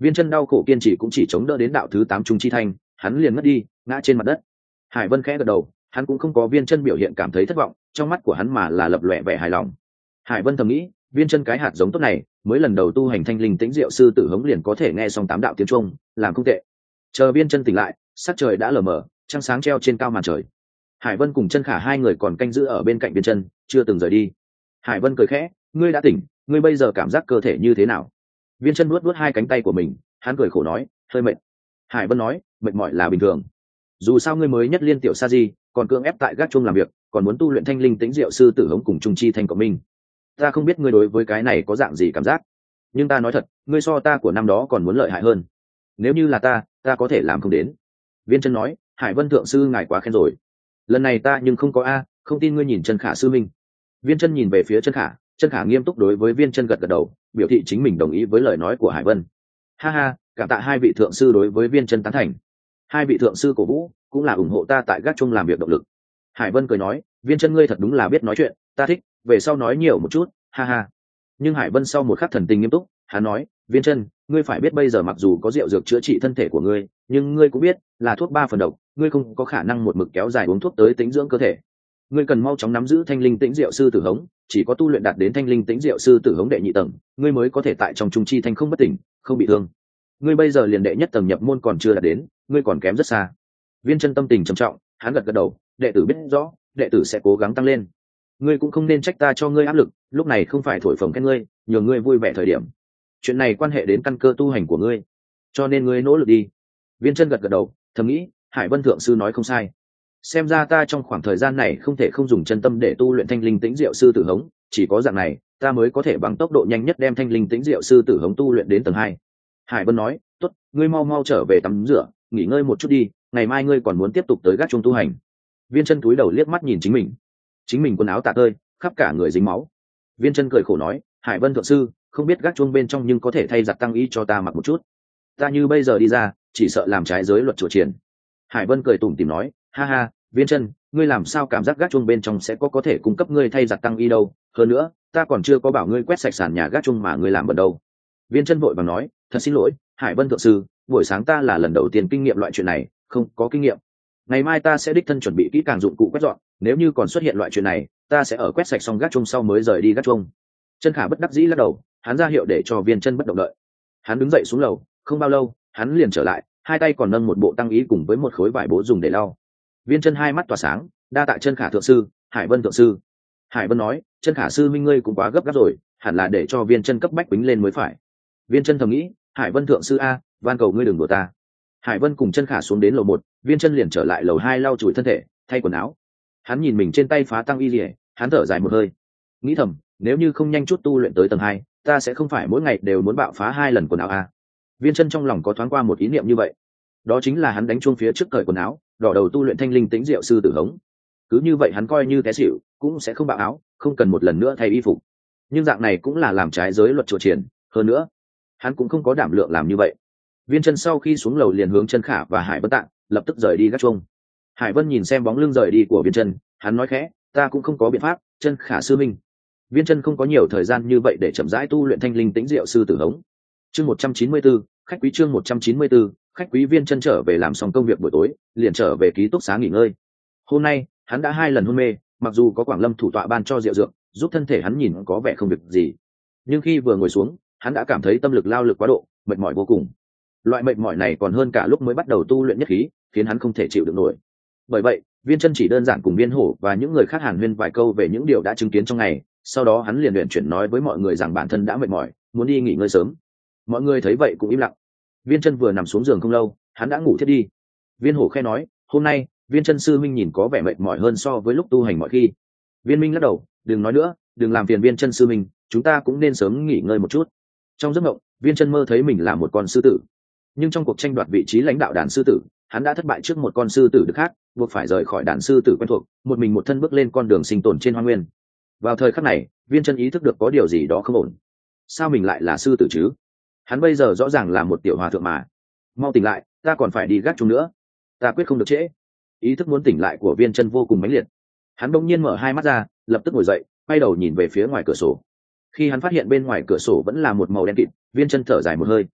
Viên chân đau khổ kiên trì cũng chỉ chống đỡ đến đạo thứ 8 trung chi thanh, hắn liền mất đi, ngã trên mặt đất. Hải Vân khẽ gật đầu, hắn cũng không có Viên chân biểu hiện cảm thấy thất vọng, trong mắt của hắn mà là lập lòe vẻ hài lòng. Hải Vân thầm nghĩ, Viên chân cái hạt giống tốt này, mới lần đầu tu hành thanh linh tĩnh diệu sư tử hống liền có thể nghe xong 8 đạo tiếng Trung, làm không tệ. Chờ Viên chân tỉnh lại, sắc trời đã lờ mờ, trăng sáng treo trên cao màn trời. Hải Vân cùng Chân Khả hai người còn canh giữ ở bên cạnh Viên chân, chưa từng rời đi. Hải Vân cười khẽ, ngươi đã tỉnh, ngươi bây giờ cảm giác cơ thể như thế nào? Viên chân nuốt hai cánh tay của mình, hắn cười khổ nói, hơi mệt. Hải Vân nói, mệt mỏi là bình thường. Dù sao ngươi mới nhất liên tiểu sa di, còn cưỡng ép tại gác chuông làm việc, còn muốn tu luyện thanh linh tĩnh diệu sư tử hống cùng trung chi thanh cộng minh. Ta không biết ngươi đối với cái này có dạng gì cảm giác, nhưng ta nói thật, ngươi so ta của năm đó còn muốn lợi hại hơn. Nếu như là ta có thể làm không đến. Viên chân nói, Hải Vân thượng sư ngài quá khen rồi. Lần này ta nhưng không có a, không tin ngươi nhìn Chân Khả sư minh. Viên chân nhìn về phía Chân Khả nghiêm túc đối với Viên chân gật gật đầu, biểu thị chính mình đồng ý với lời nói của Hải Vân. Ha ha, cảm tạ hai vị thượng sư đối với Viên chân tán thành. Hai vị thượng sư cổ vũ cũng là ủng hộ ta tại gác chuông làm việc động lực. Hải Vân cười nói, Viên chân ngươi thật đúng là biết nói chuyện, ta thích, về sau nói nhiều một chút, ha ha. Nhưng Hải Vân sau một khắc thần tình nghiêm túc, hắn nói, Viên chân, ngươi phải biết bây giờ mặc dù có rượu dược chữa trị thân thể của ngươi, nhưng ngươi cũng biết là thuốc 3 phần độc, ngươi không có khả năng một mực kéo dài uống thuốc tới tĩnh dưỡng cơ thể. Ngươi cần mau chóng nắm giữ thanh linh tĩnh diệu sư tử hống, chỉ có tu luyện đạt đến thanh linh tĩnh diệu sư tử hống đệ nhị tầng, ngươi mới có thể tại trong trung chi thanh không bất tỉnh, không bị thương. Ngươi bây giờ liền đệ nhất tầng nhập môn còn chưa đạt đến, ngươi còn kém rất xa. Viên chân tâm tình trầm trọng, hắn gật gật đầu, đệ tử biết rõ, đệ tử sẽ cố gắng tăng lên. Ngươi cũng không nên trách ta cho ngươi áp lực, lúc này không phải thổi phồng khen ngươi, nhường ngươi vui vẻ thời điểm. Chuyện này quan hệ đến căn cơ tu hành của ngươi, cho nên ngươi nỗ lực đi. Viên chân gật gật đầu, thầm nghĩ, Hải Vân thượng sư nói không sai. Xem ra ta trong khoảng thời gian này không thể không dùng chân tâm để tu luyện thanh linh tĩnh diệu sư tử hống, chỉ có dạng này ta mới có thể bằng tốc độ nhanh nhất đem thanh linh tĩnh diệu sư tử hống tu luyện đến tầng 2. Hải Vân nói, tốt, ngươi mau mau trở về tắm rửa, nghỉ ngơi một chút đi, ngày mai ngươi còn muốn tiếp tục tới gác chuông tu hành. Viên chân cúi đầu liếc mắt nhìn chính mình quần áo tả tơi, khắp cả người dính máu. Viên chân cười khổ nói, Hải Vân thượng sư, không biết gác chuông bên trong nhưng có thể thay giặt tăng y cho ta mặc một chút. Ta như bây giờ đi ra, chỉ sợ làm trái giới luật chùa triển. Hải Vân cười tủm tỉm nói, ha ha, Viên chân, ngươi làm sao cảm giác gác chuông bên trong sẽ có thể cung cấp ngươi thay giặt tăng y đâu? Hơn nữa, ta còn chưa có bảo ngươi quét sạch sàn nhà gác chuông mà ngươi làm bẩn đâu. Viên chân vội vàng nói, thật xin lỗi, Hải Vân thượng sư, buổi sáng ta là lần đầu tiên kinh nghiệm loại chuyện này, không có kinh nghiệm. Ngày mai ta sẽ đích thân chuẩn bị kỹ càng dụng cụ quét dọn, nếu như còn xuất hiện loại chuyện này, ta sẽ ở quét sạch xong gác chuông sau mới rời đi gác chuông. Chân Khả bất đắc dĩ lắc đầu, hắn ra hiệu để cho Viên chân bất động đợi. Hắn đứng dậy xuống lầu, không bao lâu, hắn liền trở lại, hai tay còn nâng một bộ tăng y cùng với một khối vải bố dùng để lau. Viên chân hai mắt tỏa sáng, đa tạ Chân Khả thượng sư, Hải Vân thượng sư. Hải Vân nói, Chân Khả sư minh ngươi cũng quá gấp gáp rồi, hẳn là để cho Viên chân cấp bách bính lên mới phải. Viên chân thầm nghĩ, Hải Vân thượng sư a, van cầu ngươi đừng đùa ta. Hải Vân cùng Chân Khả xuống đến lầu 1, Viên chân liền trở lại lầu 2 lau chùi thân thể, thay quần áo. Hắn nhìn mình trên tay phá tăng y liễu, hắn thở dài một hơi, nghĩ thầm, nếu như không nhanh chút tu luyện tới tầng 2, ta sẽ không phải mỗi ngày đều muốn bạo phá 2 lần quần áo a. Viên chân trong lòng có thoáng qua một ý niệm như vậy, đó chính là hắn đánh chuông phía trước cởi quần áo, đỏ đầu tu luyện thanh linh tĩnh diệu sư tử hống. Cứ như vậy hắn coi như té xỉu cũng sẽ không bạo áo, không cần một lần nữa thay y phục. Nhưng dạng này cũng là làm trái giới luật chùa triển, hơn nữa hắn cũng không có đảm lượng làm như vậy. Viên chân sau khi xuống lầu liền hướng Chân Khả và Hải Vân tạng, lập tức rời đi gác chuông. Hải Vân nhìn xem bóng lưng rời đi của Viên chân, hắn nói khẽ, ta cũng không có biện pháp, Chân Khả sư minh. Viên chân không có nhiều thời gian như vậy để chậm rãi tu luyện thanh linh tĩnh diệu sư tử hống. Chương 194, khách quý chương 194, khách quý. Viên chân trở về làm xong công việc buổi tối, liền trở về ký túc xá nghỉ ngơi. Hôm nay hắn đã 2 lần hôn mê, mặc dù có Quảng Lâm thủ tọa ban cho rượu dược, giúp thân thể hắn nhìn có vẻ không việc gì, nhưng khi vừa ngồi xuống, hắn đã cảm thấy tâm lực lao lực quá độ, mệt mỏi vô cùng. Loại mệt mỏi này còn hơn cả lúc mới bắt đầu tu luyện nhất khí, khiến hắn không thể chịu được nổi. Bởi vậy, Viên chân chỉ đơn giản cùng Viên Hổ và những người khác hàn huyên vài câu về những điều đã chứng kiến trong ngày, sau đó hắn liền luyện chuyển nói với mọi người rằng bản thân đã mệt mỏi, muốn đi nghỉ ngơi sớm. Mọi người thấy vậy cũng im lặng. Viên chân vừa nằm xuống giường không lâu, hắn đã ngủ thiếp đi. Viên Hổ khẽ nói, hôm nay Viên chân sư minh nhìn có vẻ mệt mỏi hơn so với lúc tu hành mọi khi. Viên Minh lắc đầu, đừng nói nữa, đừng làm phiền Viên chân sư minh, chúng ta cũng nên sớm nghỉ ngơi một chút. Trong giấc mộng, Viên chân mơ thấy mình là một con sư tử, nhưng trong cuộc tranh đoạt vị trí lãnh đạo đàn sư tử, hắn đã thất bại trước một con sư tử đức khác, buộc phải rời khỏi đàn sư tử quen thuộc, một mình một thân bước lên con đường sinh tồn trên hoang nguyên. Vào thời khắc này, Viên chân ý thức được có điều gì đó không ổn. Sao mình lại là sư tử chứ? Hắn bây giờ rõ ràng là một tiểu hòa thượng mà. Mau tỉnh lại, ta còn phải đi gác chuông nữa, ta quyết không được trễ. Ý thức muốn tỉnh lại của Viên chân vô cùng mãnh liệt. Hắn bỗng nhiên mở hai mắt ra, lập tức ngồi dậy, quay đầu nhìn về phía ngoài cửa sổ. Khi hắn phát hiện bên ngoài cửa sổ vẫn là một màu đen kịt, Viên chân thở dài một hơi.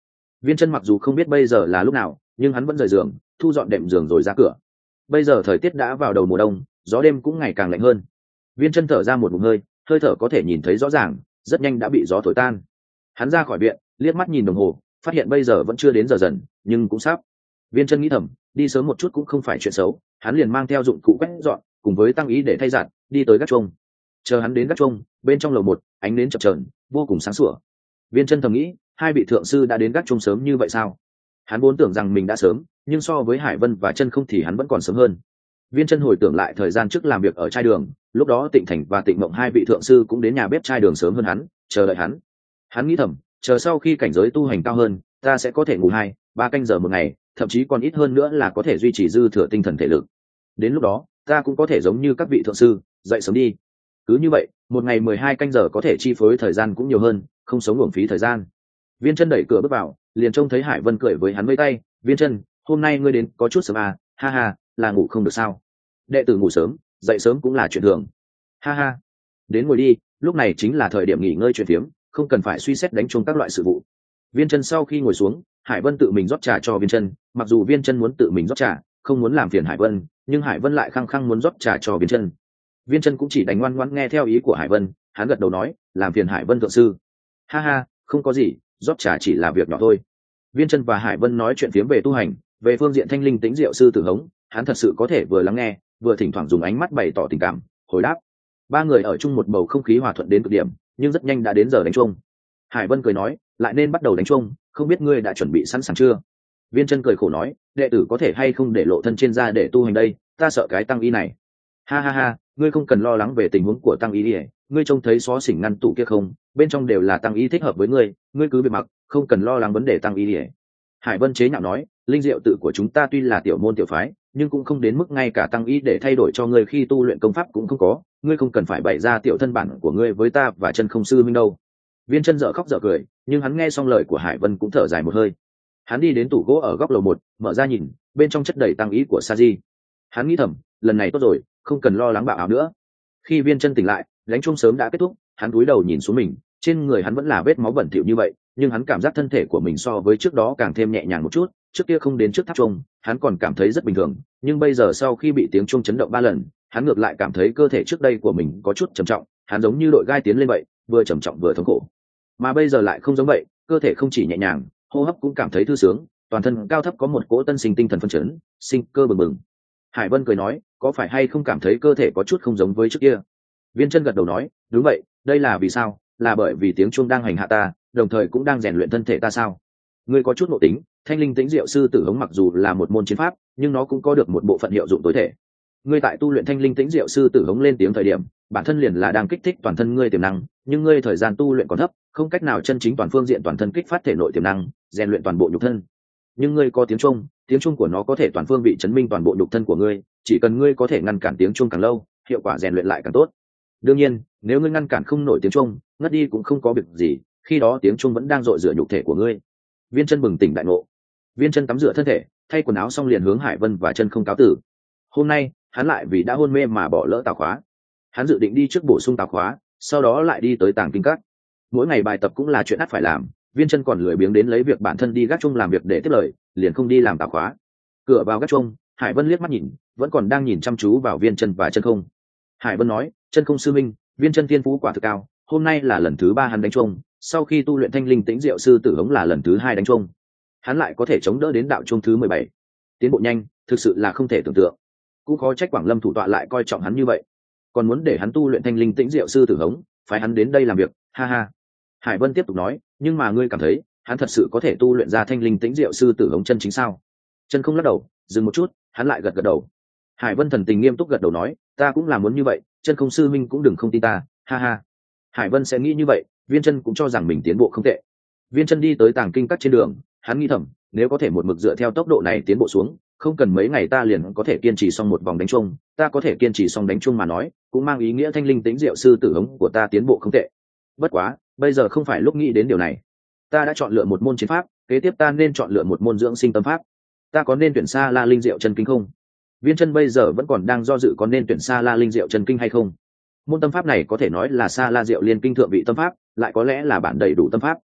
Viên Chân mặc dù không biết bây giờ là lúc nào, nhưng hắn vẫn rời giường, thu dọn đệm giường rồi ra cửa. Bây giờ thời tiết đã vào đầu mùa đông, gió đêm cũng ngày càng lạnh hơn. Viên Chân thở ra một ngụm hơi, hơi thở có thể nhìn thấy rõ ràng, rất nhanh đã bị gió thổi tan. Hắn ra khỏi viện, liếc mắt nhìn đồng hồ, phát hiện bây giờ vẫn chưa đến giờ dần, nhưng cũng sắp. Viên Chân nghĩ thầm, đi sớm một chút cũng không phải chuyện xấu, hắn liền mang theo dụng cụ quét dọn, cùng với tăng ý để thay giặt, đi tới gác chuông. Chờ hắn đến gác chuông, bên trong lầu một, ánh nến chập chờn, vô cùng sáng sủa. Viên Chân thầm nghĩ, hai vị thượng sư đã đến gác chuông sớm như vậy sao? Hắn vốn tưởng rằng mình đã sớm, nhưng so với Hải Vân và Chân Không thì hắn vẫn còn sớm hơn. Viên Chân hồi tưởng lại thời gian trước làm việc ở trai đường, lúc đó Tịnh Thành và Tịnh Mộng hai vị thượng sư cũng đến nhà bếp trai đường sớm hơn hắn, chờ đợi hắn. Hắn nghĩ thầm, chờ sau khi cảnh giới tu hành cao hơn, ta sẽ có thể ngủ 2-3 canh giờ một ngày, thậm chí còn ít hơn nữa là có thể duy trì dư thừa tinh thần thể lực. Đến lúc đó, ta cũng có thể giống như các vị thượng sư, dậy sớm đi. Cứ như vậy, một ngày 12 canh giờ có thể chi phối thời gian cũng nhiều hơn, không sống uổng phí thời gian. Viên Chân đẩy cửa bước vào, liền trông thấy Hải Vân cười với hắn vẫy tay, "Viên Chân, hôm nay ngươi đến có chút sớm à, ha ha, là ngủ không được sao? Đệ tử ngủ sớm, dậy sớm cũng là chuyện thường." "Ha ha, đến ngồi đi, lúc này chính là thời điểm nghỉ ngơi chuyện phiếm, không cần phải suy xét đánh chuông các loại sự vụ." Viên Chân sau khi ngồi xuống, Hải Vân tự mình rót trà cho Viên Chân, mặc dù Viên Chân muốn tự mình rót trà, không muốn làm phiền Hải Vân, nhưng Hải Vân lại khăng khăng muốn rót trà cho Viên Chân. Viên Chân cũng chỉ đành ngoan ngoãn nghe theo ý của Hải Vân, hắn gật đầu nói, "Làm phiền Hải Vân thượng sư." "Ha ha, không có gì, rót trà chỉ là việc nhỏ thôi." Viên Chân và Hải Vân nói chuyện phiếm về tu hành, về phương diện thanh linh tính diệu sư tử hống, hắn thật sự có thể vừa lắng nghe, vừa thỉnh thoảng dùng ánh mắt bày tỏ tình cảm, hồi đáp. Ba người ở chung một bầu không khí hòa thuận đến cực điểm, nhưng rất nhanh đã đến giờ đánh chuông. Hải Vân cười nói, "Lại nên bắt đầu đánh chuông, không biết ngươi đã chuẩn bị sẵn sàng chưa?" Viên Chân cười khổ nói, "Đệ tử có thể hay không để lộ thân trên ra để tu hành đây, ta sợ cái tăng y này." "Ha ha ha, ngươi không cần lo lắng về tình huống của tăng y đi, ngươi trông thấy xó xỉnh ngăn tủ kia không, bên trong đều là tăng y thích hợp với ngươi, ngươi cứ việc mặc, không cần lo lắng vấn đề tăng y đi." Hải Vân chế nhạo nói, "Linh diệu tự của chúng ta tuy là tiểu môn tiểu phái, nhưng cũng không đến mức ngay cả tăng y để thay đổi cho ngươi khi tu luyện công pháp cũng không có, ngươi không cần phải bày ra tiểu thân bản của ngươi với ta và Chân Không sư minh đâu." Viên Chân dở khóc dở cười, nhưng hắn nghe xong lời của Hải Vân cũng thở dài một hơi. Hắn đi đến tủ gỗ ở góc lầu một, mở ra nhìn, bên trong chất đầy tăng ý của Sa Di. Hắn nghĩ thầm, lần này tốt rồi, không cần lo lắng bạo ảo nữa. Khi Viên Chân tỉnh lại, đánh chuông sớm đã kết thúc, hắn cúi đầu nhìn xuống mình, trên người hắn vẫn là vết máu bẩn thỉu như vậy, nhưng hắn cảm giác thân thể của mình so với trước đó càng thêm nhẹ nhàng một chút. Trước kia không đến trước tháp chuông, hắn còn cảm thấy rất bình thường, nhưng bây giờ sau khi bị tiếng chuông chấn động 3 lần, hắn ngược lại cảm thấy cơ thể trước đây của mình có chút trầm trọng, hắn giống như đội gai tiến lên vậy, vừa trầm trọng vừa thống khổ. Mà bây giờ lại không giống vậy, cơ thể không chỉ nhẹ nhàng, hô hấp cũng cảm thấy thư sướng, toàn thân cao thấp có một cỗ tân sinh tinh thần phấn chấn, sinh cơ bừng bừng. Hải Vân cười nói, "Có phải hay không cảm thấy cơ thể có chút không giống với trước kia?" Viên Chân gật đầu nói, "Đúng vậy, đây là vì sao? Là bởi vì tiếng chuông đang hành hạ ta, đồng thời cũng đang rèn luyện thân thể ta sao? Ngươi có chút nội tính, thanh linh tĩnh diệu sư tử hống mặc dù là một môn chiến pháp, nhưng nó cũng có được một bộ phận hiệu dụng tối thể. Ngươi tại tu luyện thanh linh tĩnh diệu sư tử hống lên tiếng thời điểm, bản thân liền là đang kích thích toàn thân ngươi tiềm năng, nhưng ngươi thời gian tu luyện còn thấp, không cách nào chân chính toàn phương diện toàn thân kích phát thể nội tiềm năng, rèn luyện toàn bộ nhục thân. Nhưng ngươi có tiếng chuông của nó có thể toàn phương vị chấn minh toàn bộ nhục thân của ngươi, chỉ cần ngươi có thể ngăn cản tiếng chuông càng lâu, hiệu quả rèn luyện lại càng tốt. Đương nhiên, nếu ngươi ngăn cản không nổi tiếng chuông, ngất đi cũng không có việc gì, khi đó tiếng chuông vẫn đang dội rửa nhục thể của ngươi." Viên Chân bừng tỉnh đại ngộ. Viên Chân tắm rửa thân thể, thay quần áo xong liền hướng Hải Vân và Chân Không cáo tử. Hôm nay, hắn lại vì đã hôn mê mà bỏ lỡ tào khóa. Hắn dự định đi trước bổ sung tào khóa, sau đó lại đi tới tàng kinh các. Mỗi ngày bài tập cũng là chuyện ắt phải làm, Viên Chân còn lười biếng đến lấy việc bản thân đi gác chuông làm việc để tiếp lời, liền không đi làm tào khóa. Cửa vào gác chuông, Hải Vân liếc mắt nhìn, vẫn còn đang nhìn chăm chú vào Viên Chân và Chân Không. Hải Vân nói, "Chân Không sư minh, Viên Chân thiên phú quả thực cao, hôm nay là lần thứ 3 hắn đánh chuông, sau khi tu luyện thanh linh tĩnh diệu sư tử hống là lần thứ 2 đánh chuông. Hắn lại có thể chống đỡ đến đạo chuông thứ 17. Tiến bộ nhanh, thực sự là không thể tưởng tượng. Cũng khó trách Quảng Lâm thủ tọa lại coi trọng hắn như vậy, còn muốn để hắn tu luyện thanh linh tĩnh diệu sư tử hống, phái hắn đến đây làm việc, ha ha." Hải Vân tiếp tục nói, "Nhưng mà ngươi cảm thấy, hắn thật sự có thể tu luyện ra thanh linh tĩnh diệu sư tử hống chân chính sao?" Chân Không lắc đầu, dừng một chút, hắn lại gật gật đầu. Hải Vân thần tình nghiêm túc gật đầu nói, "Ta cũng là muốn như vậy, Chân Không sư minh cũng đừng không tin ta, ha ha." Hải Vân sẽ nghĩ như vậy, Viên Chân cũng cho rằng mình tiến bộ không tệ. Viên Chân đi tới tàng kinh các trên đường, hắn nghĩ thầm, nếu có thể một mực dựa theo tốc độ này tiến bộ xuống, không cần mấy ngày ta liền có thể kiên trì xong một vòng đánh chuông, ta có thể kiên trì xong đánh chuông mà nói, cũng mang ý nghĩa thanh linh tĩnh diệu sư tử hống của ta tiến bộ không tệ. Bất quá, bây giờ không phải lúc nghĩ đến điều này. Ta đã chọn lựa một môn chiến pháp, kế tiếp ta nên chọn lựa một môn dưỡng sinh tâm pháp. Ta có nên tuyển Sa La Linh Diệu Chân Kinh không? Viên Chân bây giờ vẫn còn đang do dự có nên tuyển Sa La Linh Diệu Chân Kinh hay không. Môn tâm pháp này có thể nói là Sa La Diệu Liên Kinh thượng vị tâm pháp, lại có lẽ là bản đầy đủ tâm pháp.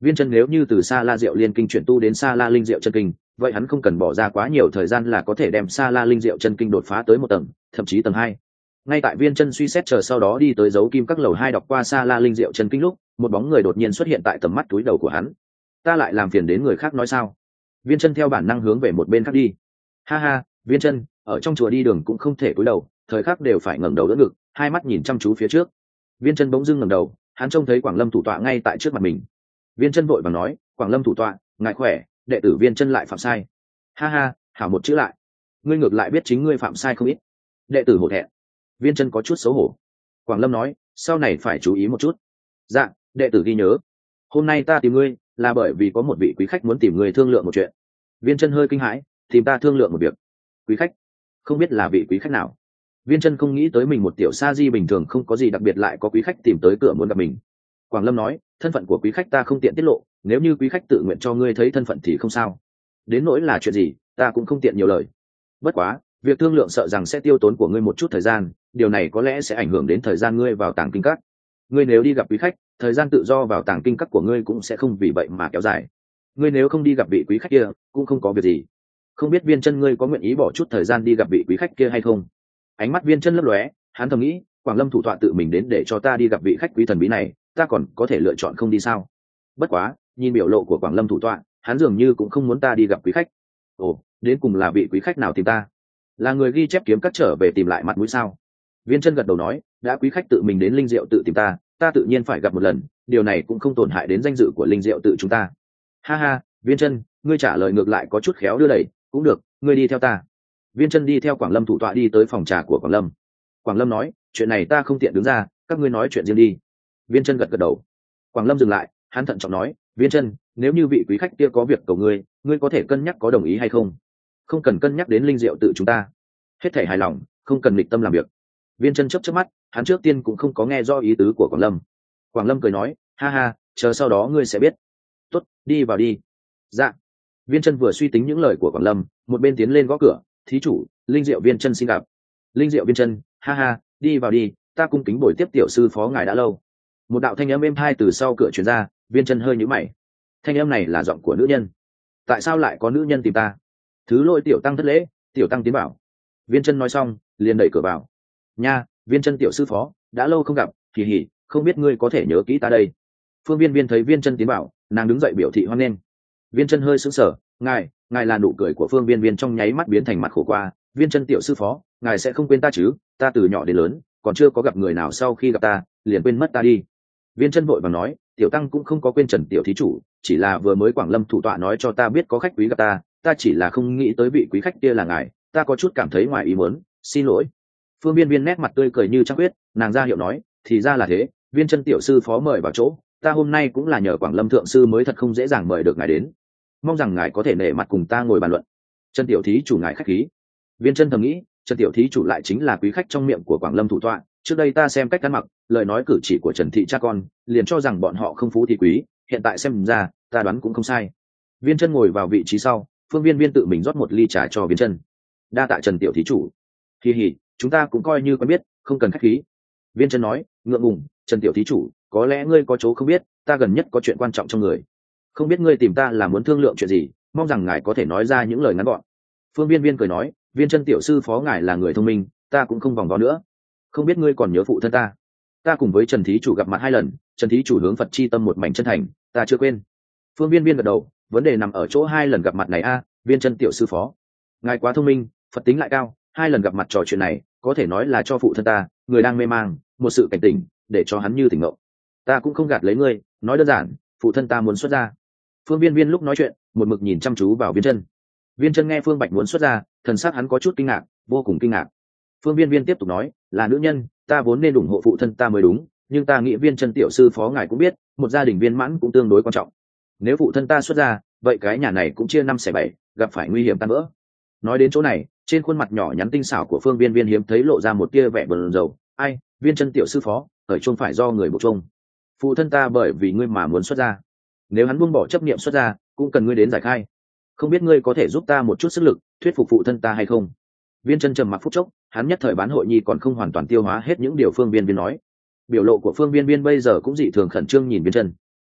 Viên Chân nếu như từ Sa La Diệu Liên Kinh chuyển tu đến Sa La Linh Diệu Chân Kinh, vậy hắn không cần bỏ ra quá nhiều thời gian là có thể đem Sa La Linh Diệu Chân Kinh đột phá tới một tầng, thậm chí tầng 2. Ngay tại Viên Chân suy xét chờ sau đó đi tới dấu kim các lầu 2 đọc qua Sa La Linh Diệu Chân Kinh lúc, một bóng người đột nhiên xuất hiện tại tầm mắt túi đầu của hắn. Ta lại làm phiền đến người khác nói sao? Viên Chân theo bản năng hướng về một bên khác đi. Ha ha, Viên Chân, ở trong chùa đi đường cũng không thể cúi đầu, thời khắc đều phải ngẩng đầu đỡ ngực, hai mắt nhìn chăm chú phía trước. Viên Chân bỗng dưng ngẩng đầu, hắn trông thấy Quảng Lâm thủ tọa ngay tại trước mặt mình. Viên Chân vội vàng nói, Quảng Lâm thủ tọa, ngài khỏe, đệ tử Viên Chân lại phạm sai. Ha ha, hảo một chữ lại, ngươi ngược lại biết chính ngươi phạm sai không ít. Đệ tử hổ thẹn. Viên Chân có chút xấu hổ. Quảng Lâm nói, sau này phải chú ý một chút. Dạ, đệ tử ghi nhớ. Hôm nay ta tìm ngươi là bởi vì có một vị quý khách muốn tìm ngươi thương lượng một chuyện. Viên Chân hơi kinh hãi, tìm ta thương lượng một việc. Quý khách? Không biết là vị quý khách nào. Viên Chân không nghĩ tới mình một tiểu sa di bình thường không có gì đặc biệt lại có quý khách tìm tới cửa muốn gặp mình. Quảng Lâm nói, thân phận của quý khách ta không tiện tiết lộ, nếu như quý khách tự nguyện cho ngươi thấy thân phận thì không sao. Đến nỗi là chuyện gì, ta cũng không tiện nhiều lời. Bất quá, việc thương lượng sợ rằng sẽ tiêu tốn của ngươi một chút thời gian, điều này có lẽ sẽ ảnh hưởng đến thời gian ngươi vào tàng kinh các. Ngươi nếu đi gặp quý khách, thời gian tự do vào tàng kinh các của ngươi cũng sẽ không vì vậy mà kéo dài. Ngươi nếu không đi gặp vị quý khách kia, cũng không có việc gì. Không biết Viên Chân ngươi có nguyện ý bỏ chút thời gian đi gặp vị quý khách kia hay không? Ánh mắt Viên Chân lấp lóe, hắn thầm nghĩ, Quảng Lâm thủ tọa tự mình đến để cho ta đi gặp vị khách quý thần bí này, ta còn có thể lựa chọn không đi sao? Bất quá, nhìn biểu lộ của Quảng Lâm thủ tọa, hắn dường như cũng không muốn ta đi gặp quý khách. Ồ, đến cùng là vị quý khách nào tìm ta? Là người ghi chép kiếm cắt trở về tìm lại mặt mũi sao? Viên Chân gật đầu nói, đã quý khách tự mình đến Linh Diệu tự tìm ta, ta tự nhiên phải gặp một lần, điều này cũng không tổn hại đến danh dự của Linh Diệu tự chúng ta. Ha ha, Viên Chân, ngươi trả lời ngược lại có chút khéo đưa đẩy, cũng được, ngươi đi theo ta. Viên Chân đi theo Quảng Lâm thủ tọa đi tới phòng trà của Quảng Lâm. Quảng Lâm nói, chuyện này ta không tiện đứng ra, các ngươi nói chuyện riêng đi. Viên Chân gật gật đầu. Quảng Lâm dừng lại, hắn thận trọng nói, Viên Chân, nếu như vị quý khách kia có việc cầu ngươi, ngươi có thể cân nhắc có đồng ý hay không? Không cần cân nhắc đến Linh Diệu tự chúng ta, hết thảy hài lòng, không cần nghịch tâm làm việc. Viên Chân chớp chớp mắt, hắn trước tiên cũng không có nghe rõ ý tứ của Quảng Lâm. Quảng Lâm cười nói, ha ha, chờ sau đó ngươi sẽ biết. Tốt, đi vào đi. Dạ. Viên Chân vừa suy tính những lời của Quảng Lâm, một bên tiến lên gõ cửa, thí chủ, Linh Diệu Viên Chân xin gặp. Linh Diệu Viên Chân, ha ha, đi vào đi, ta cung kính bồi tiếp tiểu sư phó ngài đã lâu. Một đạo thanh âm êm tai từ sau cửa truyền ra, Viên Chân hơi nhíu mày. Thanh âm này là giọng của nữ nhân. Tại sao lại có nữ nhân tìm ta? Thứ lỗi tiểu tăng thất lễ, tiểu tăng tiến bảo. Viên Chân nói xong, liền đẩy cửa vào. Nha, Viên Chân tiểu sư phó, đã lâu không gặp, kỳ hỉ, không biết ngươi có thể nhớ kỹ ta đây. Phương Viên Viên thấy Viên Chân tiến bảo, nàng đứng dậy biểu thị hoan nghênh. Viên Chân hơi sững sờ, ngài là nụ cười của Phương Viên Viên trong nháy mắt biến thành mặt khổ qua. Viên Chân tiểu sư phó, ngài sẽ không quên ta chứ? Ta từ nhỏ đến lớn, còn chưa có gặp người nào sau khi gặp ta liền quên mất ta đi. Viên Chân vội vàng nói, tiểu tăng cũng không có quên Trần tiểu thí chủ, chỉ là vừa mới Quảng Lâm thủ tọa nói cho ta biết có khách quý gặp ta, ta chỉ là không nghĩ tới vị quý khách kia là ngài, ta có chút cảm thấy ngoài ý muốn, xin lỗi. Phương Viên Viên nét mặt tươi cười như trăng huyết, nàng ra hiệu nói, thì ra là thế, Viên Chân tiểu sư phó mời vào chỗ, ta hôm nay cũng là nhờ Quảng Lâm thượng sư mới thật không dễ dàng mời được ngài đến, mong rằng ngài có thể nể mặt cùng ta ngồi bàn luận. Trần tiểu thí chủ ngài khách khí. Viên Chân thầm nghĩ, Trần tiểu thí chủ lại chính là quý khách trong miệng của Quảng Lâm thủ tọa, trước đây ta xem cách ăn mặc, lời nói cử chỉ của Trần thị cha con, liền cho rằng bọn họ không phú thì quý, hiện tại xem ra, ta đoán cũng không sai. Viên Chân ngồi vào vị trí sau, Phương Viên Viên tự mình rót một ly trà cho Viên Chân. Đa tạ Trần tiểu thí chủ. Kỳ hỉ, chúng ta cũng coi như quen biết, không cần khách khí. Viên Chân nói, ngượng ngùng, Trần tiểu thí chủ, có lẽ ngươi có chỗ không biết, ta gần nhất có chuyện quan trọng trong người. Không biết ngươi tìm ta là muốn thương lượng chuyện gì, mong rằng ngài có thể nói ra những lời ngắn gọn. Phương Viên Viên cười nói, Viên Chân tiểu sư phó ngài là người thông minh, ta cũng không vòng vo nữa. Không biết ngươi còn nhớ phụ thân ta cùng với Trần thí chủ gặp mặt 2 lần, Trần thí chủ hướng Phật chi tâm một mảnh chân thành, ta chưa quên. Phương Viên Viên gật đầu, vấn đề nằm ở chỗ 2 lần gặp mặt này a, Viên Chân tiểu sư phó, ngài quá thông minh, Phật tính lại cao, 2 lần gặp mặt trò chuyện này, có thể nói là cho phụ thân ta, người đang mê mang, một sự cảnh tỉnh, để cho hắn như tỉnh ngộ. Ta cũng không gạt lấy ngươi, nói đơn giản, phụ thân ta muốn xuất gia. Phương Viên Viên lúc nói chuyện, một mực nhìn chăm chú vào Viên Chân. Viên Chân nghe Phương Bạch muốn xuất gia, thần sắc hắn có chút kinh ngạc, vô cùng kinh ngạc. Phương Viên Viên tiếp tục nói, là nữ nhân, ta vốn nên ủng hộ phụ thân ta mới đúng, nhưng ta nghĩ Viên Chân tiểu sư phó ngài cũng biết, một gia đình viên mãn cũng tương đối quan trọng. Nếu phụ thân ta xuất gia, vậy cái nhà này cũng chia 5/7, gặp phải nguy hiểm tan vỡ. Nói đến chỗ này, trên khuôn mặt nhỏ nhắn tinh xảo của Phương Viên Viên hiếm thấy lộ ra một tia vẻ buồn rầu. Ai, Viên Chân tiểu sư phó, ở chung phải do người buộc chung. Phụ thân ta bởi vì ngươi mà muốn xuất gia, nếu hắn buông bỏ chấp niệm xuất gia, cũng cần ngươi đến giải khai. Không biết ngươi có thể giúp ta một chút sức lực, thuyết phục phụ thân ta hay không? Viên Chân trầm mặc phút chốc, hắn nhất thời bán hội nhi còn không hoàn toàn tiêu hóa hết những điều Phương Viên Viên nói. Biểu lộ của Phương Viên Viên bây giờ cũng dị thường khẩn trương nhìn Viên Chân.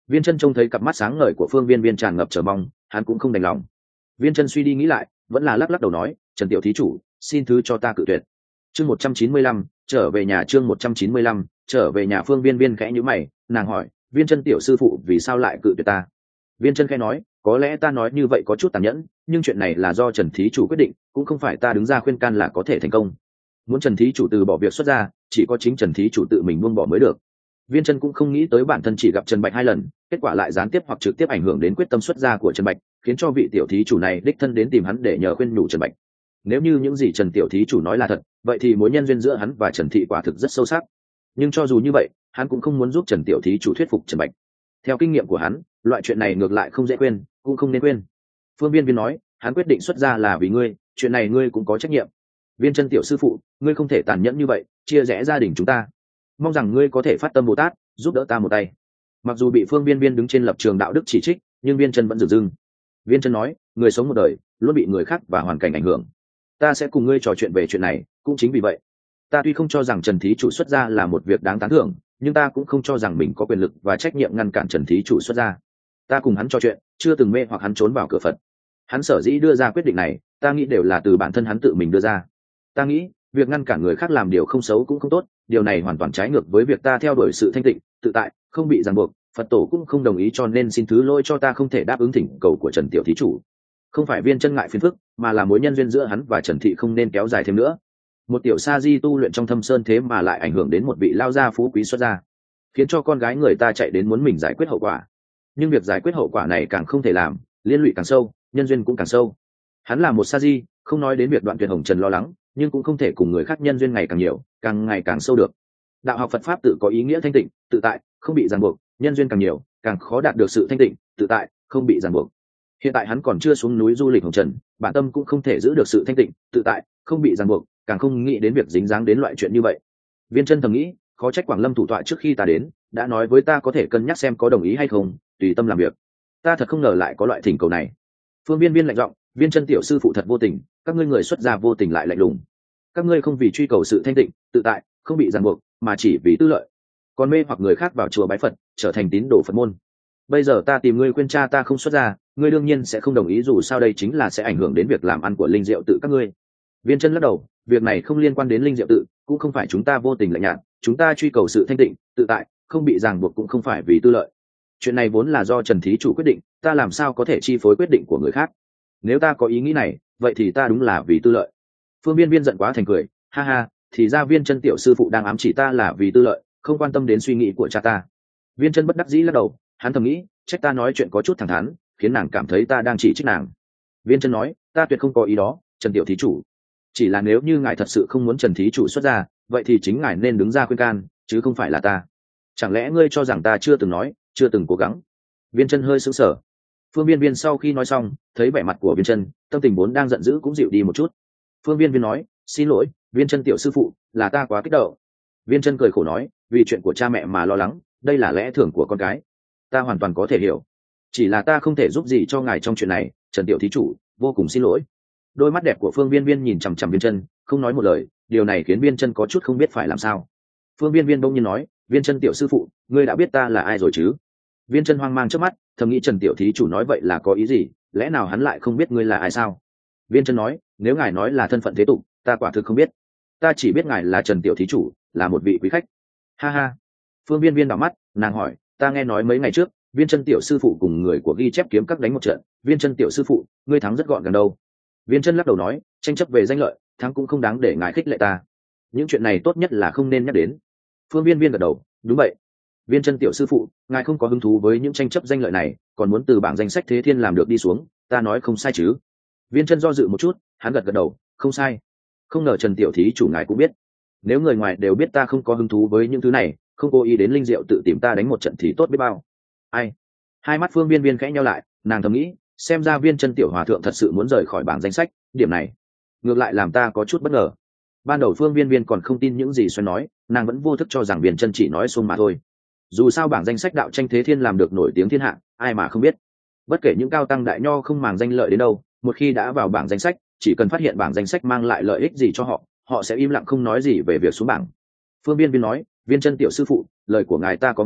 Viên Chân trông thấy cặp mắt sáng ngời của Phương Viên Viên tràn ngập chờ mong, hắn cũng không đành lòng. Viên Chân suy đi nghĩ lại, vẫn là lắc lắc đầu nói, Trần tiểu thí chủ, xin thứ cho ta cự tuyệt. Chương 195, trở về nhà. Chương 195, trở về nhà. Phương Viên Viên khẽ nhíu mày, nàng hỏi, Viên Chân tiểu sư phụ vì sao lại cự tuyệt ta? Viên Chân khẽ nói, có lẽ ta nói như vậy có chút tàn nhẫn, nhưng chuyện này là do Trần thí chủ quyết định, cũng không phải ta đứng ra khuyên can là có thể thành công. Muốn Trần thí chủ từ bỏ việc xuất ra, chỉ có chính Trần thí chủ tự mình buông bỏ mới được. Viên Chân cũng không nghĩ tới bản thân chỉ gặp Trần Bạch 2 lần, kết quả lại gián tiếp hoặc trực tiếp ảnh hưởng đến quyết tâm xuất gia của Trần Bạch, khiến cho vị tiểu thí chủ này đích thân đến tìm hắn để nhờ khuyên nhủ Trần Bạch. Nếu như những gì Trần tiểu thí chủ nói là thật, vậy thì mối nhân duyên giữa hắn và Trần thị quả thực rất sâu sắc. Nhưng cho dù như vậy, hắn cũng không muốn giúp Trần tiểu thí chủ thuyết phục Trần Bạch. Theo kinh nghiệm của hắn, loại chuyện này ngược lại không dễ quên, cũng không nên quên. Phương Viên Viên nói, hắn quyết định xuất gia là vì ngươi, chuyện này ngươi cũng có trách nhiệm. Viên Chân tiểu sư phụ, ngươi không thể tàn nhẫn như vậy, chia rẽ gia đình chúng ta. Mong rằng ngươi có thể phát tâm Bồ Tát, giúp đỡ ta một tay. Mặc dù bị Phương Viên Viên đứng trên lập trường đạo đức chỉ trích, nhưng Viên Chân vẫn dửng dưng. Viên Chân nói, người sống một đời luôn bị người khác và hoàn cảnh ảnh hưởng. Ta sẽ cùng ngươi trò chuyện về chuyện này, cũng chính vì vậy, ta tuy không cho rằng Trần thí chủ xuất gia là một việc đáng tán thưởng, nhưng ta cũng không cho rằng mình có quyền lực và trách nhiệm ngăn cản Trần thí chủ xuất gia. Ta cùng hắn trò chuyện, chưa từng mê hoặc hắn trốn vào cửa Phật. Hắn sở dĩ đưa ra quyết định này, ta nghĩ đều là từ bản thân hắn tự mình đưa ra. Ta nghĩ, việc ngăn cản người khác làm điều không xấu cũng không tốt, điều này hoàn toàn trái ngược với việc ta theo đuổi sự thanh tịnh, tự tại, không bị ràng buộc. Phật tổ cũng không đồng ý, cho nên xin thứ lỗi cho ta không thể đáp ứng thỉnh cầu của Trần tiểu thí chủ. Không phải Viên Chân ngại phiền phức, mà là mối nhân duyên giữa hắn và Trần thị không nên kéo dài thêm nữa. Một tiểu sa di tu luyện trong thâm sơn thế mà lại ảnh hưởng đến một vị lao gia phú quý xuất gia, khiến cho con gái người ta chạy đến muốn mình giải quyết hậu quả. Nhưng việc giải quyết hậu quả này càng không thể làm, liên lụy càng sâu, nhân duyên cũng càng sâu. Hắn là một sa di, không nói đến việc đoạn tuyệt hồng trần lo lắng, nhưng cũng không thể cùng người khác nhân duyên ngày càng nhiều, càng ngày càng sâu được. Đạo học Phật pháp tự có ý nghĩa thanh tịnh, tự tại, không bị ràng buộc, nhân duyên càng nhiều, càng khó đạt được sự thanh tịnh, tự tại, không bị ràng buộc. Hiện tại hắn còn chưa xuống núi du lịch hồng trần, bản tâm cũng không thể giữ được sự thanh tịnh, tự tại, không bị ràng buộc, càng không nghĩ đến việc dính dáng đến loại chuyện như vậy. Viên Chân thầm nghĩ, khó trách Quảng Lâm thủ tọa trước khi ta đến đã nói với ta có thể cân nhắc xem có đồng ý hay không, tùy tâm làm việc. Ta thật không ngờ lại có loại thỉnh cầu này. Phương Viên Viên lạnh giọng, Viên Chân tiểu sư phụ thật vô tình, các ngươi người xuất gia vô tình lại lạnh lùng. Các ngươi không vì truy cầu sự thanh tịnh, tự tại, không bị ràng buộc, mà chỉ vì tư lợi, còn mê hoặc người khác vào chùa bái Phật, trở thành tín đồ Phật môn. Bây giờ ta tìm ngươi khuyên cha ta không xuất gia, ngươi đương nhiên sẽ không đồng ý, dù sao đây chính là sẽ ảnh hưởng đến việc làm ăn của linh diệu tự các ngươi. Viên Chân lắc đầu, việc này không liên quan đến linh diệu tự, cũng không phải chúng ta vô tình lạnh nhạt, chúng ta truy cầu sự thanh tịnh, tự tại, không bị ràng buộc cũng không phải vì tư lợi. Chuyện này vốn là do Trần thí chủ quyết định, ta làm sao có thể chi phối quyết định của người khác? Nếu ta có ý nghĩ này, vậy thì ta đúng là vì tư lợi. Phương Viên Viên giận quá thành cười, ha ha, thì ra Viên Chân tiểu sư phụ đang ám chỉ ta là vì tư lợi, không quan tâm đến suy nghĩ của cha ta. Viên Chân bất đắc dĩ lắc đầu, hắn thầm nghĩ, trách ta nói chuyện có chút thẳng thắn, khiến nàng cảm thấy ta đang chỉ trích nàng. Viên Chân nói, ta tuyệt không có ý đó, Trần tiểu thí chủ. Chỉ là nếu như ngài thật sự không muốn Trần thí chủ xuất gia, vậy thì chính ngài nên đứng ra khuyên can, chứ không phải là ta. Chẳng lẽ ngươi cho rằng ta chưa từng nói, chưa từng cố gắng? Viên Chân hơi sững sờ. Phương Viên Viên sau khi nói xong, thấy vẻ mặt của Viên Chân, tâm tình vốn đang giận dữ cũng dịu đi một chút. Phương Viên Viên nói, xin lỗi, Viên Chân tiểu sư phụ, là ta quá kích động. Viên Chân cười khổ nói, vì chuyện của cha mẹ mà lo lắng, đây là lẽ thường của con cái, ta hoàn toàn có thể hiểu. Chỉ là ta không thể giúp gì cho ngài trong chuyện này, Trần tiểu thí chủ, vô cùng xin lỗi. Đôi mắt đẹp của Phương Viên Viên nhìn chằm chằm Viên Chân, không nói một lời, điều này khiến Viên Chân có chút không biết phải làm sao. Phương Viên Viên bỗng nhiên nói, Viên Chân tiểu sư phụ, ngươi đã biết ta là ai rồi chứ? Viên Chân hoang mang trước mắt, thầm nghĩ Trần tiểu thí chủ nói vậy là có ý gì, lẽ nào hắn lại không biết ngươi là ai sao? Viên Chân nói, nếu ngài nói là thân phận thế tục, ta quả thực không biết. Ta chỉ biết ngài là Trần tiểu thí chủ, là một vị quý khách. Ha ha. Phương Viên Viên đảo mắt, nàng hỏi, ta nghe nói mấy ngày trước, Viên Chân tiểu sư phụ cùng người của ghi chép kiếm các đánh một trận, Viên Chân tiểu sư phụ, ngươi thắng rất gọn gàng đâu. Viên Chân lắc đầu nói, tranh chấp về danh lợi, thắng cũng không đáng để ngài khích lệ ta. Những chuyện này tốt nhất là không nên nhắc đến. Phương Viên Viên gật đầu, đúng vậy. Viên Chân tiểu sư phụ, ngài không có hứng thú với những tranh chấp danh lợi này, còn muốn từ bảng danh sách Thế Thiên làm được đi xuống, ta nói không sai chứ? Viên Chân do dự một chút, hắn gật gật đầu, không sai. Không ngờ Trần tiểu thí chủ ngài cũng biết. Nếu người ngoài đều biết ta không có hứng thú với những thứ này, không cố ý đến linh diệu tự tìm ta đánh một trận thì tốt biết bao. Ai? Hai mắt Phương Viên Viên khẽ nheo lại, nàng thầm nghĩ, xem ra Viên Chân tiểu hòa thượng thật sự muốn rời khỏi bảng danh sách, điểm này ngược lại làm ta có chút bất ngờ. Ban đầu Phương Viên Viên còn không tin những gì Xoay nói, nàng vẫn vô thức cho rằng Viên Chân chỉ nói xuông mà thôi. Dù sao bảng danh sách đạo tranh Thế Thiên làm được nổi tiếng thiên hạ, ai mà không biết. Bất kể những cao tăng đại nho không màng danh lợi đến đâu, một khi đã vào bảng danh sách, chỉ cần phát hiện bảng danh sách mang lại lợi ích gì cho họ, họ sẽ im lặng không nói gì về việc xuống bảng. Phương Viên Viên nói, Viên Chân tiểu sư phụ, lời của ngài ta có nghe,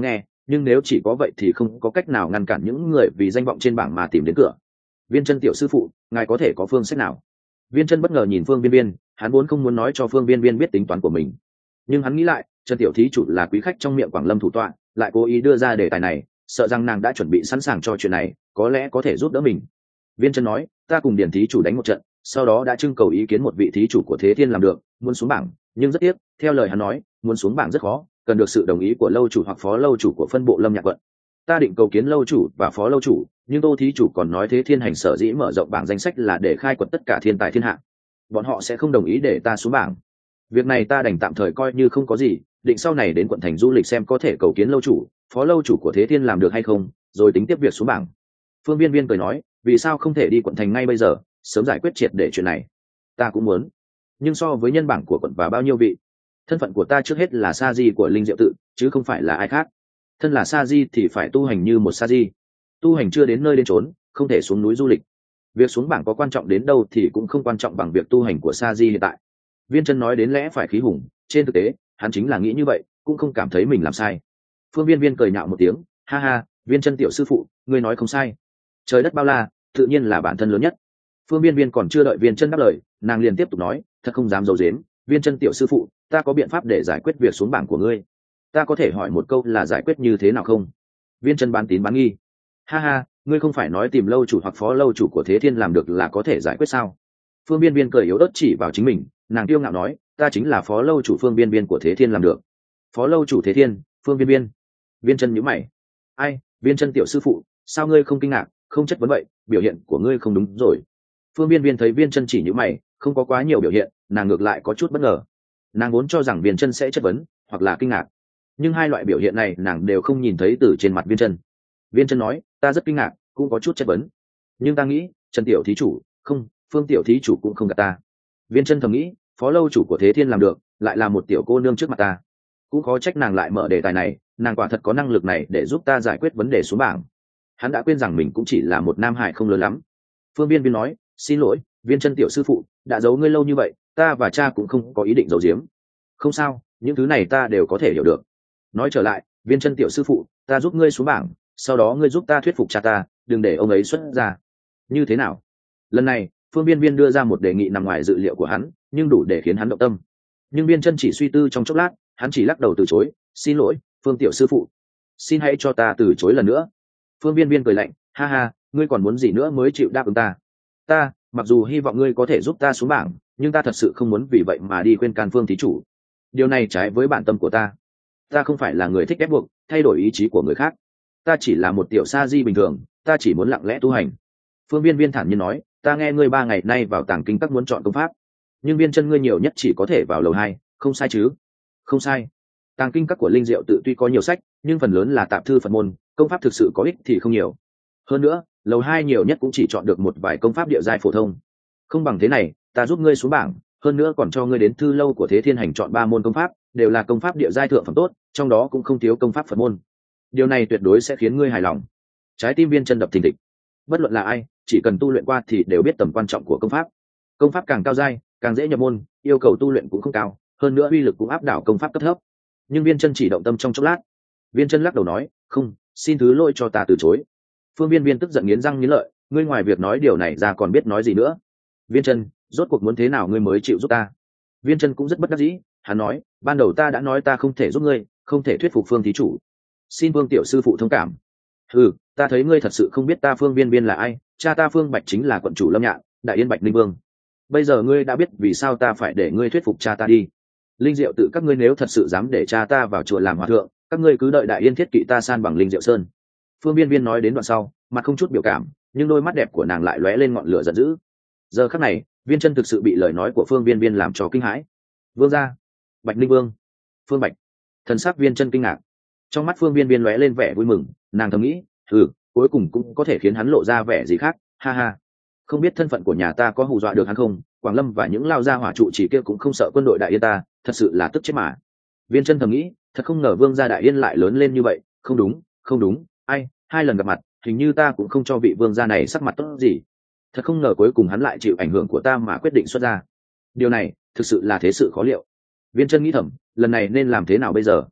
nhưng nếu chỉ có vậy thì không có cách nào ngăn cản những người vì danh vọng trên bảng mà tìm đến cửa. Viên chân tiểu sư phụ, ngài có thể có phương sách nào? Viên chân bất ngờ nhìn Phương Viên Viên, hắn vốn không muốn nói cho Phương Viên Viên biết tính toán của mình, nhưng hắn nghĩ lại, Trần tiểu thí chủ là quý khách trong miệng Quảng Lâm thủ tọa, lại cố ý đưa ra đề tài này, sợ rằng nàng đã chuẩn bị sẵn sàng cho chuyện này, có lẽ có thể giúp đỡ mình. Viên chân nói, ta cùng Điển thí chủ đánh một trận, sau đó đã trưng cầu ý kiến một vị thí chủ của Thế Thiên làm được, muốn xuống bảng, nhưng rất tiếc, theo lời hắn nói, muốn xuống bảng rất khó, cần được sự đồng ý của lâu chủ hoặc phó lâu chủ của phân bộ Lâm Nhạc quận. Ta định cầu kiến lâu chủ và phó lâu chủ, nhưng Tô thí chủ còn nói Thế Thiên hành sở dĩ mở rộng bảng danh sách là để khai quật tất cả thiên tài thiên hạ, bọn họ sẽ không đồng ý để ta xuống bảng. Việc này ta đành tạm thời coi như không có gì, định sau này đến quận thành du lịch xem có thể cầu kiến lâu chủ, phó lâu chủ của Thế Thiên làm được hay không, rồi tính tiếp việc xuống bảng. Phương Viên Viên cười nói, vì sao không thể đi quận thành ngay bây giờ, sớm giải quyết triệt để chuyện này? Ta cũng muốn, nhưng so với nhân bảng của quận và bao nhiêu vị, thân phận của ta trước hết là sa di của Linh Diệu tự, chứ không phải là ai khác. Thân là sa di thì phải tu hành như một sa di, tu hành chưa đến nơi đến chốn, không thể xuống núi du lịch. Việc xuống bảng có quan trọng đến đâu thì cũng không quan trọng bằng việc tu hành của sa di hiện tại. Viên chân nói đến lẽ phải khí hùng, trên thực tế hắn chính là nghĩ như vậy, cũng không cảm thấy mình làm sai. Phương Viên Viên cười nhạo một tiếng, ha ha, Viên chân tiểu sư phụ, ngươi nói không sai, trời đất bao la, tự nhiên là bản thân lớn nhất. Phương Viên Viên còn chưa đợi Viên chân đáp lời, nàng liền tiếp tục nói, thật không dám giấu giếm, Viên chân tiểu sư phụ, ta có biện pháp để giải quyết việc xuống bảng của ngươi. Ta có thể hỏi một câu là giải quyết như thế nào không? Viên chân bán tín bán nghi, ha ha, ngươi không phải nói tìm lâu chủ hoặc phó lâu chủ của Thế Thiên làm được là có thể giải quyết sao? Phương Viên Viên cười yếu ớt chỉ vào chính mình, nàng kiêu ngạo nói, ta chính là phó lâu chủ Phương Viên Viên của Thế Thiên làm được. Phó lâu chủ Thế Thiên, Phương Viên Viên. Viên chân nhíu mày, ai, Viên chân tiểu sư phụ, sao ngươi không kinh ngạc, không chất vấn vậy, biểu hiện của ngươi không đúng rồi. Phương Viên Viên thấy Viên chân chỉ nhíu mày, không có quá nhiều biểu hiện, nàng ngược lại có chút bất ngờ. Nàng vốn cho rằng Viên chân sẽ chất vấn hoặc là kinh ngạc, nhưng hai loại biểu hiện này nàng đều không nhìn thấy từ trên mặt Viên chân. Viên chân nói, ta rất kinh ngạc, cũng có chút chất vấn, nhưng ta nghĩ Trần tiểu thí chủ không, Phương tiểu thí chủ cũng không gạt ta. Viên chân thầm nghĩ, phó lâu chủ của Thế Thiên làm được, lại là một tiểu cô nương trước mặt ta, cũng khó trách nàng lại mở đề tài này, nàng quả thật có năng lực này để giúp ta giải quyết vấn đề xuống bảng. Hắn đã quên rằng mình cũng chỉ là một nam hải không lớn lắm. Phương Viên Viên nói, xin lỗi, Viên chân tiểu sư phụ, đã giấu ngươi lâu như vậy, ta và cha cũng không có ý định giấu giếm. Không sao, những thứ này ta đều có thể hiểu được. Nói trở lại, Viên chân tiểu sư phụ, ta giúp ngươi xuống bảng, sau đó ngươi giúp ta thuyết phục cha ta, đừng để ông ấy xuất ra. Như thế nào? Lần này Phương Viên Viên đưa ra một đề nghị nằm ngoài dự liệu của hắn, nhưng đủ để khiến hắn động tâm. Nhưng Viên chân chỉ suy tư trong chốc lát, hắn chỉ lắc đầu từ chối, xin lỗi, Phương tiểu sư phụ, xin hãy cho ta từ chối lần nữa. Phương Viên Viên cười lạnh, ha ha, ngươi còn muốn gì nữa mới chịu đáp ứng ta? Ta mặc dù hy vọng ngươi có thể giúp ta xuống bảng, nhưng ta thật sự không muốn vì vậy mà đi khuyên can Phương thí chủ. Điều này trái với bản tâm của ta. Ta không phải là người thích ép buộc, thay đổi ý chí của người khác. Ta chỉ là một tiểu sa di bình thường, ta chỉ muốn lặng lẽ tu hành. Phương Viên Viên thản nhiên nói, ta nghe ngươi 3 ngày nay vào tàng kinh các muốn chọn công pháp, nhưng Viên chân ngươi nhiều nhất chỉ có thể vào lầu 2, không sai chứ? Không sai. Tàng kinh các của Linh Diệu tự tuy có nhiều sách, nhưng phần lớn là tạp thư Phật môn, công pháp thực sự có ích thì không nhiều. Hơn nữa, lầu 2 nhiều nhất cũng chỉ chọn được một vài công pháp địa giai phổ thông. Không bằng thế này, ta giúp ngươi xuống bảng, hơn nữa còn cho ngươi đến thư lâu của Thế Thiên hành chọn 3 môn công pháp, đều là công pháp địa giai thượng phẩm tốt, trong đó cũng không thiếu công pháp Phật môn. Điều này tuyệt đối sẽ khiến ngươi hài lòng. Trái tim Viên chân đập thình thịch. Bất luận là ai, chỉ cần tu luyện qua thì đều biết tầm quan trọng của công pháp. Công pháp càng cao giai, càng dễ nhập môn, yêu cầu tu luyện cũng không cao, hơn nữa uy lực cũng áp đảo công pháp cấp thấp. Nhưng Viên chân chỉ động tâm trong chốc lát. Viên chân lắc đầu nói, không, xin thứ lỗi cho ta từ chối. Phương Viên Viên tức giận nghiến răng nghiến lợi, ngươi ngoài việc nói điều này ra còn biết nói gì nữa? Viên chân, rốt cuộc muốn thế nào ngươi mới chịu giúp ta? Viên chân cũng rất bất đắc dĩ, hắn nói, ban đầu ta đã nói ta không thể giúp ngươi, không thể thuyết phục Phương thí chủ, xin Phương tiểu sư phụ thông cảm. Ừ, ta thấy ngươi thật sự không biết ta Phương Viên Viên là ai, cha ta Phương Bạch chính là quận chủ Lâm Nhạn, Đại Yên Bạch Linh Vương. Bây giờ ngươi đã biết vì sao ta phải để ngươi thuyết phục cha ta đi. Linh Diệu tự các ngươi nếu thật sự dám để cha ta vào chùa làm hòa thượng, các ngươi cứ đợi Đại Yên thiết kỵ ta san bằng Linh Diệu Sơn. Phương Viên Viên nói đến đoạn sau, mặt không chút biểu cảm, nhưng đôi mắt đẹp của nàng lại lóe lên ngọn lửa giận dữ. Giờ khắc này, Viên chân thực sự bị lời nói của Phương Viên Viên làm cho kinh hãi. Vương gia, Bạch Linh Vương, Phương Bạch. Thần sắc Viên chân kinh ngạc, trong mắt Phương Viên Viên lóe lên vẻ vui mừng, nàng thầm nghĩ, cuối cùng cũng có thể khiến hắn lộ ra vẻ gì khác, ha ha. Không biết thân phận của nhà ta có hù dọa được hắn không? Quảng Lâm và những lao gia hỏa trụ chỉ kia cũng không sợ quân đội Đại Yên ta, thật sự là tức chết mà. Viên chân thầm nghĩ, thật không ngờ Vương gia Đại Yên lại lớn lên như vậy, không đúng, không đúng, ai, 2 lần gặp mặt, hình như ta cũng không cho vị vương gia này sắc mặt tốt gì. Thật không ngờ cuối cùng hắn lại chịu ảnh hưởng của ta mà quyết định xuất ra. Điều này thực sự là thế sự khó liệu. Viên chân nghĩ thầm, lần này nên làm thế nào bây giờ?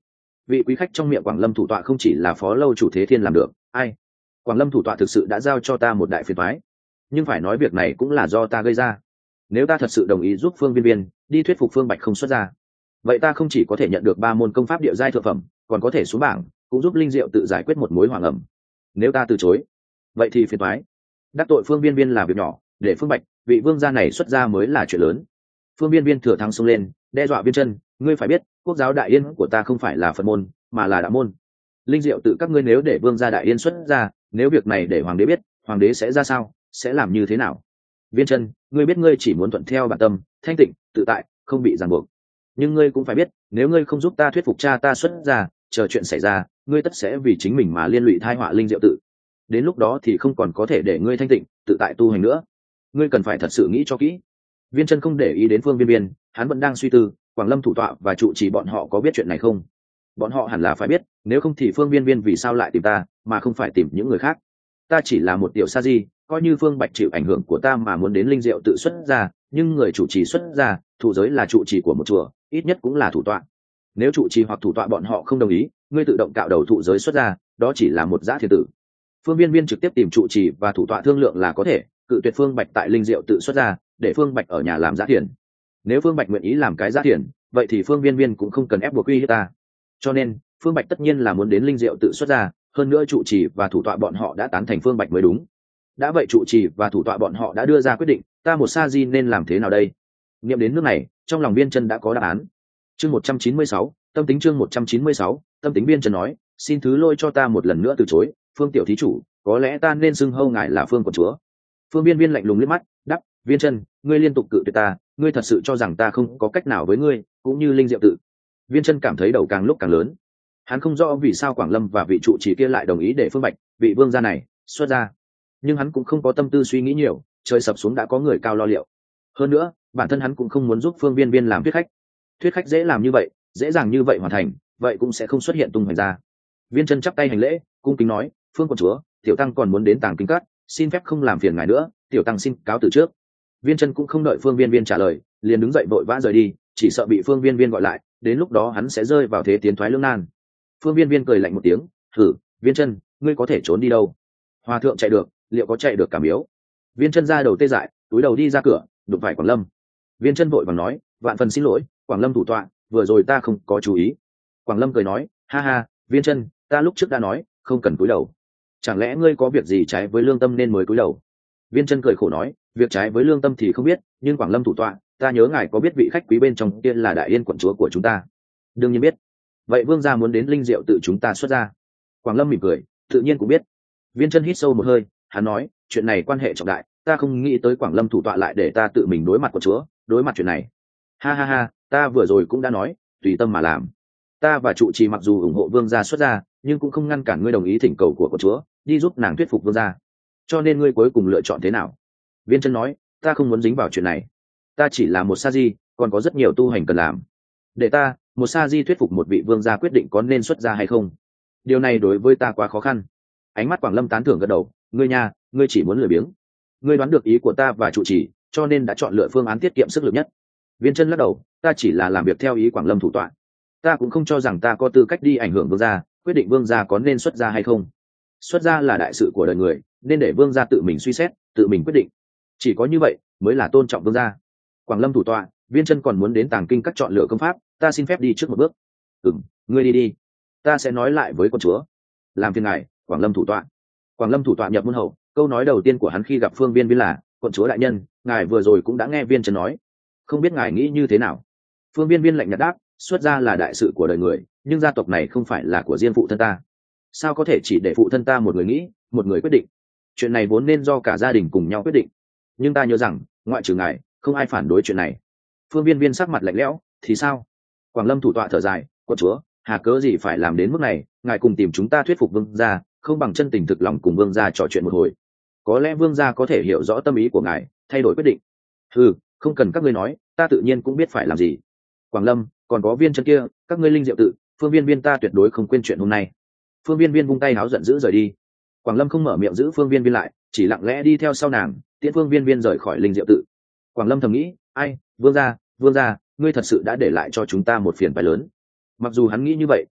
vị quý khách trong miệng Quảng Lâm thủ tọa không chỉ là phó lâu chủ Thế Thiên làm được, ai? Quảng Lâm thủ tọa thực sự đã giao cho ta một đại phiền toái, nhưng phải nói việc này cũng là do ta gây ra. Nếu ta thật sự đồng ý giúp Phương Viên Viên đi thuyết phục Phương Bạch không xuất ra, vậy ta không chỉ có thể nhận được 3 môn công pháp địa giai thượng phẩm, còn có thể xuống bảng, cũng giúp Linh Diệu tự giải quyết một mối hoàng ẩm. Nếu ta từ chối, vậy thì phiền toái. Đắc tội Phương Viên Viên là việc nhỏ, để Phương Bạch, vị vương gia này xuất ra mới là chuyện lớn. Phương Viên Viên thừa thắng xông lên, đe dọa Viên Chân, ngươi phải biết, quốc giáo Đại Yên của ta không phải là Phật môn, mà là đạo môn. Linh Diệu tự các ngươi nếu để vương gia Đại Yên xuất ra, nếu việc này để hoàng đế biết, hoàng đế sẽ ra sao, sẽ làm như thế nào? Viên Chân, ngươi biết ngươi chỉ muốn thuận theo bản tâm, thanh tịnh, tự tại, không bị ràng buộc. Nhưng ngươi cũng phải biết, nếu ngươi không giúp ta thuyết phục cha ta xuất ra, chờ chuyện xảy ra, ngươi tất sẽ vì chính mình mà liên lụy tai họa Linh Diệu tự. Đến lúc đó thì không còn có thể để ngươi thanh tịnh, tự tại tu hành nữa. Ngươi cần phải thật sự nghĩ cho kỹ. Viên Chân không để ý đến Phương Viên Viên, hắn vẫn đang suy tư, Quảng Lâm thủ tọa và trụ trì bọn họ có biết chuyện này không? Bọn họ hẳn là phải biết, nếu không thì Phương Viên Viên vì sao lại tìm ta, mà không phải tìm những người khác? Ta chỉ là một tiểu sa di, coi như Phương Bạch chịu ảnh hưởng của ta mà muốn đến Linh Diệu tự xuất ra, nhưng người chủ trì xuất ra, thủ giới là trụ trì của một chùa, ít nhất cũng là thủ tọa. Nếu trụ trì hoặc thủ tọa bọn họ không đồng ý, ngươi tự động cạo đầu thụ giới xuất ra, đó chỉ là một dã thiên tử. Phương Viên Viên trực tiếp tìm trụ trì và thủ tọa thương lượng là có thể, cự tuyệt Phương Bạch tại Linh Diệu tự xuất ra, để Phương Bạch ở nhà làm giá tiền. Nếu Phương Bạch nguyện ý làm cái giá tiền, vậy thì Phương Viên Viên cũng không cần ép buộc uy hiếp ta. Cho nên, Phương Bạch tất nhiên là muốn đến Linh Diệu tự xuất ra, hơn nữa trụ trì và thủ tọa bọn họ đã tán thành Phương Bạch mới đúng. Đã vậy trụ trì và thủ tọa bọn họ đã đưa ra quyết định, ta một sa di nên làm thế nào đây? Niệm đến nước này, trong lòng Viên Chân đã có đáp án. Chương 196, tâm tính chương 196, tâm tính. Viên Chân nói, xin thứ lỗi cho ta một lần nữa từ chối, Phương tiểu thí chủ, có lẽ ta nên xưng hô ngài là Phương quận chúa. Phương Viên Viên lạnh lùng liếc mắt, đáp, Viên Chân, ngươi liên tục cự tuyệt ta, ngươi thật sự cho rằng ta không có cách nào với ngươi, cũng như Linh Diệu tự. Viên Chân cảm thấy đầu càng lúc càng lớn. Hắn không rõ vì sao Quảng Lâm và vị trụ trì kia lại đồng ý để Phương Bạch, vị vương gia này, xuất ra. Nhưng hắn cũng không có tâm tư suy nghĩ nhiều, trời sập xuống đã có người cao lo liệu. Hơn nữa, bản thân hắn cũng không muốn giúp Phương Viên Viên làm thuyết khách. Thuyết khách dễ làm như vậy, dễ dàng như vậy hoàn thành, vậy cũng sẽ không xuất hiện tung hoành ra. Viên Chân chắp tay hành lễ, cung kính nói, Phương quận chúa, tiểu tăng còn muốn đến Tàng Kinh Các, xin phép không làm phiền ngài nữa, tiểu tăng xin cáo từ trước. Viên Chân cũng không đợi Phương Viên Viên trả lời, liền đứng dậy vội vã rời đi, chỉ sợ bị Phương Viên Viên gọi lại, đến lúc đó hắn sẽ rơi vào thế tiến thoái lưỡng nan. Phương Viên Viên cười lạnh một tiếng, thử, Viên Chân, ngươi có thể trốn đi đâu? Hòa thượng chạy được, liệu có chạy được cả miếu? Viên Chân ra đầu tê dại, túi đầu đi ra cửa, đụng phải Quảng Lâm. Viên Chân vội vàng nói, vạn phần xin lỗi, Quảng Lâm thủ tọa, vừa rồi ta không có chú ý. Quảng Lâm cười nói, ha ha, Viên Chân, ta lúc trước đã nói, không cần cúi đầu. Chẳng lẽ ngươi có việc gì trái với lương tâm nên mới cúi đầu? Viên Chân cười khổ nói, việc trái với lương tâm thì không biết, nhưng Quảng Lâm thủ tọa, ta nhớ ngài có biết vị khách quý bên trong kia là Đại Yên quận chúa của chúng ta? Đương nhiên biết. Vậy vương gia muốn đến Linh Diệu tự chúng ta xuất ra? Quảng Lâm mỉm cười, tự nhiên cũng biết. Viên Chân hít sâu một hơi, hắn nói, chuyện này quan hệ trọng đại, ta không nghĩ tới Quảng Lâm thủ tọa lại để ta tự mình đối mặt quận chúa, đối mặt chuyện này. Ha ha ha, ta vừa rồi cũng đã nói, tùy tâm mà làm. Ta và trụ trì mặc dù ủng hộ vương gia xuất ra, nhưng cũng không ngăn cản ngươi đồng ý thỉnh cầu của quận chúa, đi giúp nàng thuyết phục vương gia. Cho nên ngươi cuối cùng lựa chọn thế nào? Viên Chân nói, ta không muốn dính vào chuyện này. Ta chỉ là một sa di, còn có rất nhiều tu hành cần làm. Để ta, một sa di thuyết phục một vị vương gia quyết định có nên xuất ra hay không, điều này đối với ta quá khó khăn. Ánh mắt Quảng Lâm tán thưởng gật đầu, ngươi nha, ngươi chỉ muốn lười biếng. Ngươi đoán được ý của ta và trụ trì, cho nên đã chọn lựa phương án tiết kiệm sức lực nhất. Viên Chân lắc đầu, ta chỉ là làm việc theo ý Quảng Lâm thủ tọa. Ta cũng không cho rằng ta có tư cách đi ảnh hưởng vương gia, quyết định vương gia có nên xuất ra hay không. Xuất ra là đại sự của đời người, nên để vương gia tự mình suy xét, tự mình quyết định. Chỉ có như vậy mới là tôn trọng vương gia. Quảng Lâm thủ tọa, Viên Chân còn muốn đến Tàng Kinh Các chọn lựa công pháp, ta xin phép đi trước một bước. Ngươi đi đi, ta sẽ nói lại với con chúa. Làm phiền ngài, Quảng Lâm thủ tọa. Quảng Lâm thủ tọa nhập môn hậu, câu nói đầu tiên của hắn khi gặp Phương Viên Viên là, quận chúa đại nhân, ngài vừa rồi cũng đã nghe Viên Chân nói, không biết ngài nghĩ như thế nào? Phương Viên Viên lạnh nhạt đáp, xuất gia là đại sự của đời người, nhưng gia tộc này không phải là của riêng phụ thân ta. Sao có thể chỉ để phụ thân ta một người nghĩ, một người quyết định? Chuyện này vốn nên do cả gia đình cùng nhau quyết định. Nhưng ta nhớ rằng, ngoại trừ ngài, không ai phản đối chuyện này. Phương Viên Viên sắc mặt lạnh lẽo, thì sao? Quảng Lâm thủ tọa thở dài, quận chúa, hà cớ gì phải làm đến mức này? Ngài cùng tìm chúng ta thuyết phục vương gia, không bằng chân tình thực lòng cùng vương gia trò chuyện một hồi. Có lẽ vương gia có thể hiểu rõ tâm ý của ngài, thay đổi quyết định. Không cần các ngươi nói, ta tự nhiên cũng biết phải làm gì. Quảng Lâm, còn có Viên Chân kia, các ngươi Linh Diệu tự, Phương Viên Viên ta tuyệt đối không quên chuyện hôm nay. Phương Viên Viên vung tay háo giận dữ rời đi. Quảng Lâm không mở miệng giữ Phương Viên Viên lại, chỉ lặng lẽ đi theo sau nàng, tiễn Phương Viên Viên rời khỏi Linh Diệu tự. Quảng Lâm thầm nghĩ, ai, vương gia, ngươi thật sự đã để lại cho chúng ta một phiền phái lớn. Mặc dù hắn nghĩ như vậy,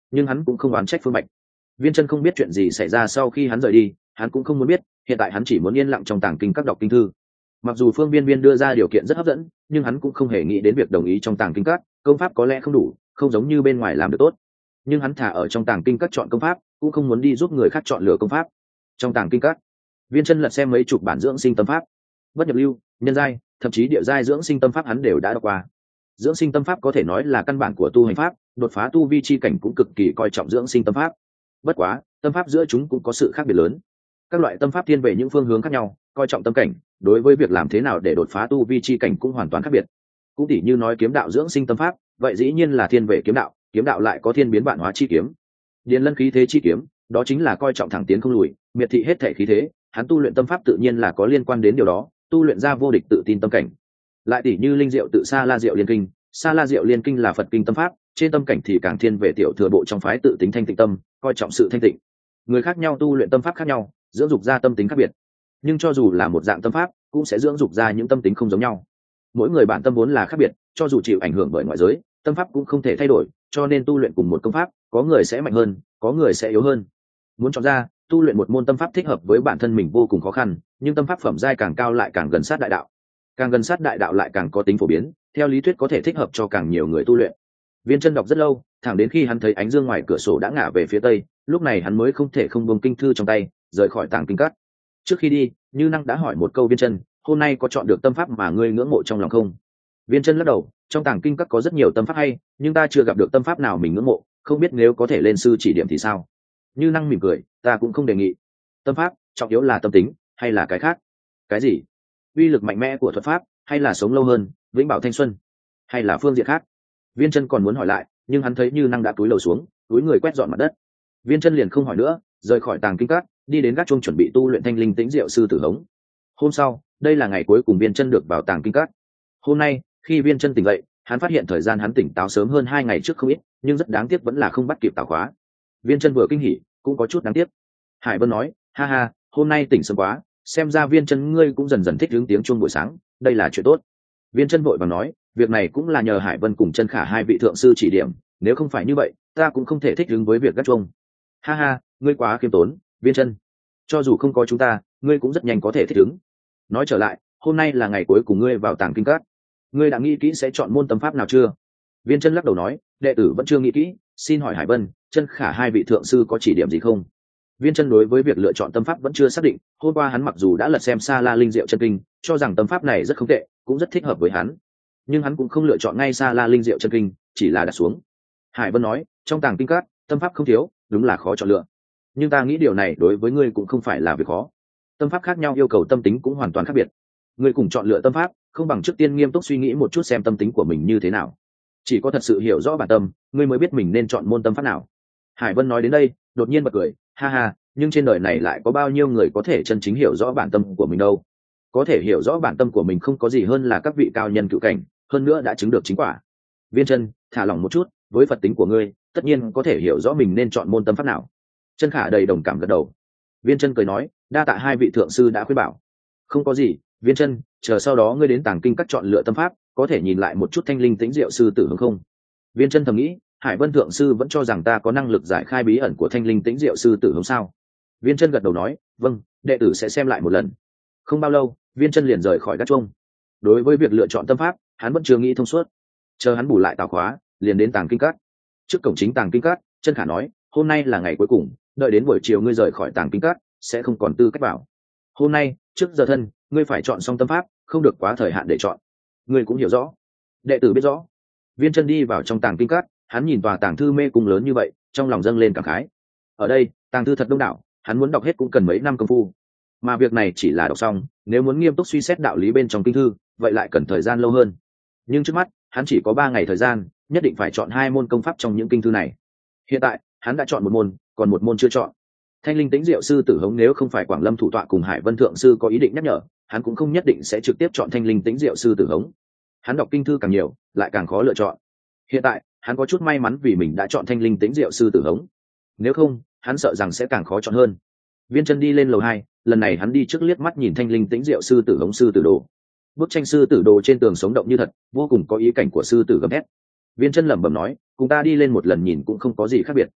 nhưng hắn cũng không oán trách Phương Bạch. Viên Chân không biết chuyện gì xảy ra sau khi hắn rời đi, hắn cũng không muốn biết, hiện tại hắn chỉ muốn yên lặng trong tàng kinh các đọc kinh thư. Mặc dù Phương Viên Viên đưa ra điều kiện rất hấp dẫn, nhưng hắn cũng không hề nghĩ đến việc đồng ý trong tàng kinh các, công pháp có lẽ không đủ, không giống như bên ngoài làm được tốt. Nhưng hắn thả ở trong tàng kinh các chọn công pháp, cũng không muốn đi giúp người khác chọn lựa công pháp. Trong tàng kinh các, Viên Chân lật xem mấy chục bản dưỡng sinh tâm pháp, bất nhập lưu, nhân giai, thậm chí địa giai dưỡng sinh tâm pháp hắn đều đã đọc qua. Dưỡng sinh tâm pháp có thể nói là căn bản của tu hành pháp, đột phá tu vi chi cảnh cũng cực kỳ coi trọng dưỡng sinh tâm pháp. Bất quá, tâm pháp giữa chúng cũng có sự khác biệt lớn. Các loại tâm pháp thiên về những phương hướng khác nhau, coi trọng tâm cảnh, đối với việc làm thế nào để đột phá tu vi chi cảnh cũng hoàn toàn khác biệt. Cũng tỉ như nói kiếm đạo dưỡng sinh tâm pháp, vậy dĩ nhiên là thiên về kiếm đạo lại có thiên biến vạn hóa chi kiếm. Điền Lân khí thế chi kiếm, đó chính là coi trọng thẳng tiến không lùi, miệt thị hết thể khí thế, hắn tu luyện tâm pháp tự nhiên là có liên quan đến điều đó, tu luyện ra vô địch tự tin tâm cảnh. Lại tỉ như linh diệu tự Sa La Diệu Liên Kinh, Sa La Diệu Liên Kinh là Phật kinh tâm pháp, trên tâm cảnh thì càng thiên về tiểu thừa bộ trong phái tự tính thanh tịnh tâm, coi trọng sự thanh tịnh. Người khác nhau tu luyện tâm pháp khác nhau, dưỡng dục ra tâm tính khác biệt. Nhưng cho dù là một dạng tâm pháp, cũng sẽ dưỡng dục ra những tâm tính không giống nhau. Mỗi người bản tâm vốn là khác biệt, cho dù chịu ảnh hưởng bởi ngoại giới, tâm pháp cũng không thể thay đổi, cho nên tu luyện cùng một công pháp, có người sẽ mạnh hơn, có người sẽ yếu hơn. Muốn chọn ra, tu luyện một môn tâm pháp thích hợp với bản thân mình vô cùng khó khăn, nhưng tâm pháp phẩm giai càng cao lại càng gần sát đại đạo. Càng gần sát đại đạo lại càng có tính phổ biến, theo lý thuyết có thể thích hợp cho càng nhiều người tu luyện. Viên Chân đọc rất lâu, thẳng đến khi hắn thấy ánh dương ngoài cửa sổ đã ngả về phía tây, lúc này hắn mới không thể không buông kinh thư trong tay, rời khỏi tàng kinh các. Trước khi đi, Như Năng đã hỏi một câu Viên Chân, hôm nay có chọn được tâm pháp mà ngươi ngưỡng mộ trong lòng không? Viên Chân lắc đầu, trong tàng kinh các có rất nhiều tâm pháp hay, nhưng ta chưa gặp được tâm pháp nào mình ngưỡng mộ, không biết nếu có thể lên sư chỉ điểm thì sao? Như Năng mỉm cười, ta cũng không đề nghị. Tâm pháp, trọng yếu là tâm tính, hay là cái khác? Cái gì? Uy lực mạnh mẽ của thuật pháp, hay là sống lâu hơn, vĩnh bảo thanh xuân, hay là phương diện khác? Viên Chân còn muốn hỏi lại, nhưng hắn thấy Như Năng đã cúi đầu xuống, cúi người quét dọn mặt đất. Viên Chân liền không hỏi nữa, rời khỏi tàng kinh các, đi đến gác chuông chuẩn bị tu luyện thanh linh tĩnh diệu sư tử hống. Hôm sau, đây là ngày cuối cùng Viên Chân được vào tàng kinh các. Hôm nay, khi Viên Chân tỉnh dậy, hắn phát hiện thời gian hắn tỉnh táo sớm hơn 2 ngày trước không ít, nhưng rất đáng tiếc vẫn là không bắt kịp tảo khóa. Viên Chân vừa kinh hỉ, cũng có chút đáng tiếc. Hải Vân nói, ha ha, hôm nay tỉnh sớm quá, xem ra Viên Chân ngươi cũng dần dần thích ứng tiếng chuông buổi sáng, đây là chuyện tốt. Viên Chân vội vàng nói, việc này cũng là nhờ Hải Vân cùng Chân Khả hai vị thượng sư chỉ điểm, nếu không phải như vậy, ta cũng không thể thích ứng với việc gác chuông. Ha ha, ngươi quá khiêm tốn, Viên Chân. Cho dù không có chúng ta, ngươi cũng rất nhanh có thể thích ứng. Nói trở lại, hôm nay là ngày cuối cùng ngươi vào tàng kinh các. Ngươi đã nghĩ kỹ sẽ chọn môn tâm pháp nào chưa? Viên Chân lắc đầu nói, đệ tử vẫn chưa nghĩ kỹ, xin hỏi Hải Vân, Chân Khả hai vị thượng sư có chỉ điểm gì không? Viên Chân đối với việc lựa chọn tâm pháp vẫn chưa xác định, hôm qua hắn mặc dù đã lật xem Sa La Linh Diệu Chân Kinh, cho rằng tâm pháp này rất không tệ, cũng rất thích hợp với hắn, nhưng hắn cũng không lựa chọn ngay Sa La Linh Diệu Chân Kinh, chỉ là đặt xuống. Hải Vân nói, trong tàng kinh các, tâm pháp không thiếu, đúng là khó chọn lựa, nhưng ta nghĩ điều này đối với ngươi cũng không phải là việc khó. Tâm pháp khác nhau yêu cầu tâm tính cũng hoàn toàn khác biệt. Ngươi cùng chọn lựa tâm pháp, không bằng trước tiên nghiêm túc suy nghĩ một chút xem tâm tính của mình như thế nào. Chỉ có thật sự hiểu rõ bản tâm, ngươi mới biết mình nên chọn môn tâm pháp nào. Hải Vân nói đến đây, đột nhiên bật cười, ha ha, nhưng trên đời này lại có bao nhiêu người có thể chân chính hiểu rõ bản tâm của mình đâu? Có thể hiểu rõ bản tâm của mình không có gì hơn là các vị cao nhân cựu cảnh, hơn nữa đã chứng được chính quả. Viên Chân, thả lỏng một chút, với Phật tính của ngươi, tất nhiên có thể hiểu rõ mình nên chọn môn tâm pháp nào. Chân Khả đầy đồng cảm gật đầu. Viên Chân cười nói, đa tạ hai vị thượng sư đã khuyên bảo. Không có gì, Viên Chân, chờ sau đó ngươi đến tàng kinh các chọn lựa tâm pháp, có thể nhìn lại một chút thanh linh tĩnh diệu sư tử hướng không? Viên Chân thầm nghĩ, Hải Vân thượng sư vẫn cho rằng ta có năng lực giải khai bí ẩn của thanh linh tĩnh diệu sư tử hướng sao? Viên Chân gật đầu nói, vâng, đệ tử sẽ xem lại một lần. Không bao lâu, Viên Chân liền rời khỏi gác chuông. Đối với việc lựa chọn tâm pháp, hắn vẫn chưa nghĩ thông suốt. Chờ hắn bù lại tào khóa, liền đến tàng kinh các. Trước cổng chính tàng kinh các, Chân Khả nói, hôm nay là ngày cuối cùng, đợi đến buổi chiều ngươi rời khỏi tàng kinh các, sẽ không còn tư cách vào. Hôm nay, trước giờ thân, ngươi phải chọn xong tâm pháp, không được quá thời hạn để chọn. Ngươi cũng hiểu rõ. Đệ tử biết rõ. Viên Chân đi vào trong tàng kinh các, hắn nhìn tòa tàng thư mê cung lớn như vậy, trong lòng dâng lên cảm khái. Ở đây, tàng thư thật đông đảo, hắn muốn đọc hết cũng cần mấy năm công phu. Mà việc này chỉ là đọc xong, nếu muốn nghiêm túc suy xét đạo lý bên trong kinh thư, vậy lại cần thời gian lâu hơn. Nhưng trước mắt, hắn chỉ có 3 ngày thời gian, nhất định phải chọn 2 môn công pháp trong những kinh thư này. Hiện tại, hắn đã chọn một môn, còn một môn chưa chọn. Thanh linh tĩnh diệu sư tử hống nếu không phải Quảng Lâm thủ tọa cùng Hải Vân thượng sư có ý định nhắc nhở, hắn cũng không nhất định sẽ trực tiếp chọn thanh linh tĩnh diệu sư tử hống. Hắn đọc kinh thư càng nhiều, lại càng khó lựa chọn. Hiện tại, hắn có chút may mắn vì mình đã chọn thanh linh tĩnh diệu sư tử hống. Nếu không, hắn sợ rằng sẽ càng khó chọn hơn. Viên Chân đi lên lầu 2, lần này hắn đi trước liếc mắt nhìn thanh linh tĩnh diệu sư tử hống sư tử đồ. Bức tranh sư tử đồ trên tường sống động như thật, vô cùng có ý cảnh của sư tử gầm thét. Viên Chân lẩm bẩm nói, cùng ta đi lên một lần nhìn cũng không có gì khác biệt.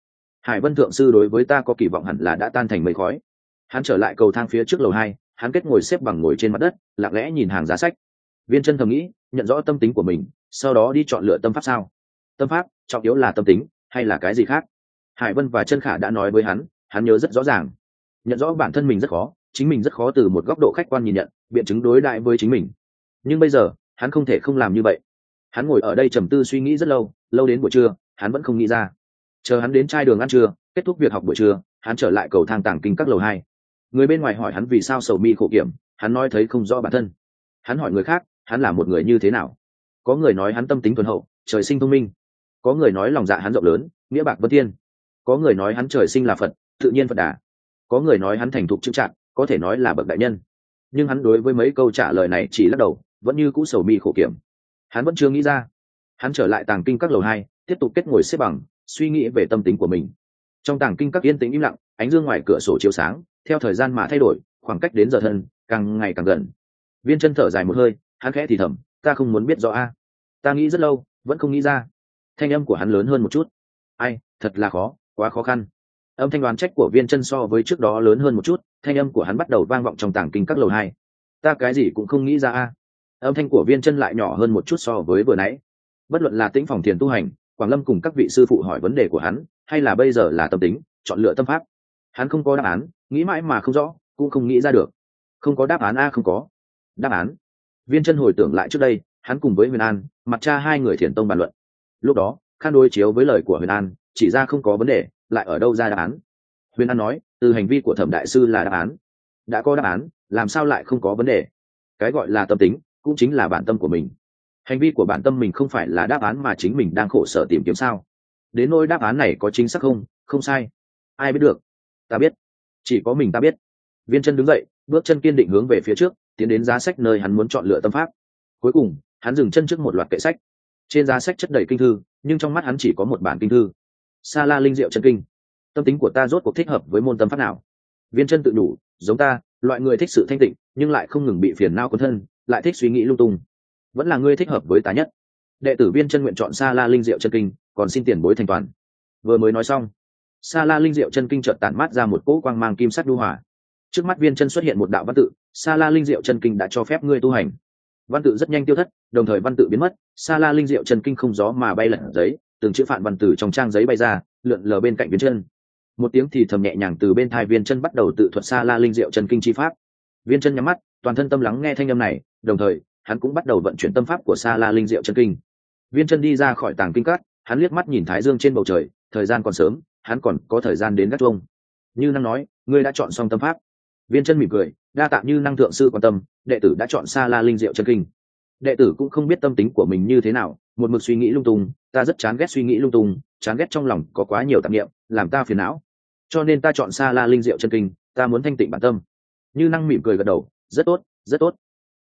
Hải Vân thượng sư đối với ta có kỳ vọng hẳn là đã tan thành mây khói. Hắn trở lại cầu thang phía trước lầu 2, hắn kết ngồi xếp bằng ngồi trên mặt đất, lặng lẽ nhìn hàng giá sách. Viên Chân thầm nghĩ, nhận rõ tâm tính của mình, sau đó đi chọn lựa tâm pháp sao? Tâm pháp, trọng yếu là tâm tính, hay là cái gì khác? Hải Vân và Chân Khả đã nói với hắn nhớ rất rõ ràng. Nhận rõ bản thân mình rất khó, chính mình rất khó từ một góc độ khách quan nhìn nhận, biện chứng đối đại với chính mình. Nhưng bây giờ, hắn không thể không làm như vậy. Hắn ngồi ở đây trầm tư suy nghĩ rất lâu, lâu đến buổi trưa, hắn vẫn không nghĩ ra. Chờ hắn đến trai đường ăn trưa, kết thúc việc học buổi trưa, hắn trở lại cầu thang tàng kinh các lầu 2. Người bên ngoài hỏi hắn vì sao sầu mi khổ kiểm, hắn nói thấy không rõ bản thân. Hắn hỏi người khác, hắn là một người như thế nào? Có người nói hắn tâm tính thuần hậu, trời sinh thông minh. Có người nói lòng dạ hắn rộng lớn, nghĩa bạc vân thiên. Có người nói hắn trời sinh là Phật, tự nhiên Phật đà. Có người nói hắn thành thục chững chạc, có thể nói là bậc đại nhân. Nhưng hắn đối với mấy câu trả lời này chỉ lắc đầu, vẫn như cũ sầu mi khổ kiểm. Hắn vẫn chưa nghĩ ra. Hắn trở lại tàng kinh các lầu 2, tiếp tục kết ngồi xếp bằng, suy nghĩ về tâm tính của mình. Trong tàng kinh các yên tĩnh im lặng, ánh dương ngoài cửa sổ chiếu sáng, theo thời gian mà thay đổi, khoảng cách đến giờ thân càng ngày càng gần. Viên Chân thở dài một hơi, hắn khẽ thì thầm, ta không muốn biết rõ a. Ta nghĩ rất lâu, vẫn không nghĩ ra. Thanh âm của hắn lớn hơn một chút. Ai, thật là khó, quá khó khăn. Âm thanh đoán trách của Viên Chân so với trước đó lớn hơn một chút, thanh âm của hắn bắt đầu vang vọng trong tàng kinh các lầu 2. Ta cái gì cũng không nghĩ ra a. Âm thanh của Viên Chân lại nhỏ hơn một chút so với vừa nãy. Bất luận là Tĩnh Phòng Thiền tu hành, Quảng Lâm cùng các vị sư phụ hỏi vấn đề của hắn, hay là bây giờ là tâm tính, chọn lựa tâm pháp, hắn không có đáp án, nghĩ mãi mà không rõ, cũng không nghĩ ra được. Không có đáp án a, không có đáp án. Viên Chân hồi tưởng lại trước đây, hắn cùng với Huyền An, Mặt Cha hai người thiền tông bàn luận. Lúc đó, Khan đối chiếu với lời của Huyền An, chỉ ra không có vấn đề, lại ở đâu ra đáp án? Huyền An nói, từ hành vi của Thẩm đại sư là đáp án. Đã có đáp án, làm sao lại không có vấn đề? Cái gọi là tâm tính, cũng chính là bản tâm của mình. Hành vi của bản tâm mình không phải là đáp án mà chính mình đang khổ sở tìm kiếm sao? Đến nỗi đáp án này có chính xác không? Không sai. Ai biết được? Ta biết. Chỉ có mình ta biết. Viên Chân đứng dậy, bước chân kiên định hướng về phía trước, tiến đến giá sách nơi hắn muốn chọn lựa tâm pháp. Cuối cùng, hắn dừng chân trước một loạt kệ sách. Trên giá sách chất đầy kinh thư, nhưng trong mắt hắn chỉ có một bản kinh thư. Sa La Linh Diệu Chân Kinh. Tâm tính của ta rốt cuộc thích hợp với môn tâm pháp nào? Viên Chân tự đủ, giống ta, loại người thích sự thanh tịnh, nhưng lại không ngừng bị phiền não cuốn thân, lại thích suy nghĩ lung tung. Vẫn là ngươi thích hợp với ta nhất. Đệ tử Viên Chân nguyện chọn Sa La Linh Diệu Chân Kinh, còn xin tiền bối thành toàn. Vừa mới nói xong, Sa La Linh Diệu Chân Kinh chợt tản mát ra một cỗ quang mang kim sắc nhu hòa. Trước mắt Viên Chân xuất hiện một đạo văn tự, Sa La Linh Diệu Chân Kinh đã cho phép ngươi tu hành. Văn tự rất nhanh tiêu thất, đồng thời văn tự biến mất, Sa La Linh Diệu Chân Kinh không gió mà bay lượn giấy, từng chữ phạn văn từ trong trang giấy bay ra, lượn lờ bên cạnh Viên Chân. Một tiếng thì thầm nhẹ nhàng từ bên tai Viên Chân bắt đầu tự thuật Sa La Linh Diệu Chân Kinh chi pháp. Viên Chân nhắm mắt, toàn thân tâm lắng nghe thanh âm này, đồng thời, hắn cũng bắt đầu vận chuyển tâm pháp của Sa La Linh Diệu Chân Kinh. Viên Chân đi ra khỏi tàng kinh các, hắn liếc mắt nhìn thái dương trên bầu trời, thời gian còn sớm, hắn còn có thời gian đến gác chuông. Như Năng nói, ngươi đã chọn xong tâm pháp. Viên Chân mỉm cười, đa tạ Như Năng thượng sư quan tâm, đệ tử đã chọn Sa La Linh Diệu Chân Kinh. Đệ tử cũng không biết tâm tính của mình như thế nào, một mực suy nghĩ lung tung, ta rất chán ghét suy nghĩ lung tung, chán ghét trong lòng có quá nhiều tạp niệm, làm ta phiền não. Cho nên ta chọn Sa La Linh Diệu Chân Kinh, ta muốn thanh tịnh bản tâm. Như Năng mỉm cười gật đầu, rất tốt, rất tốt.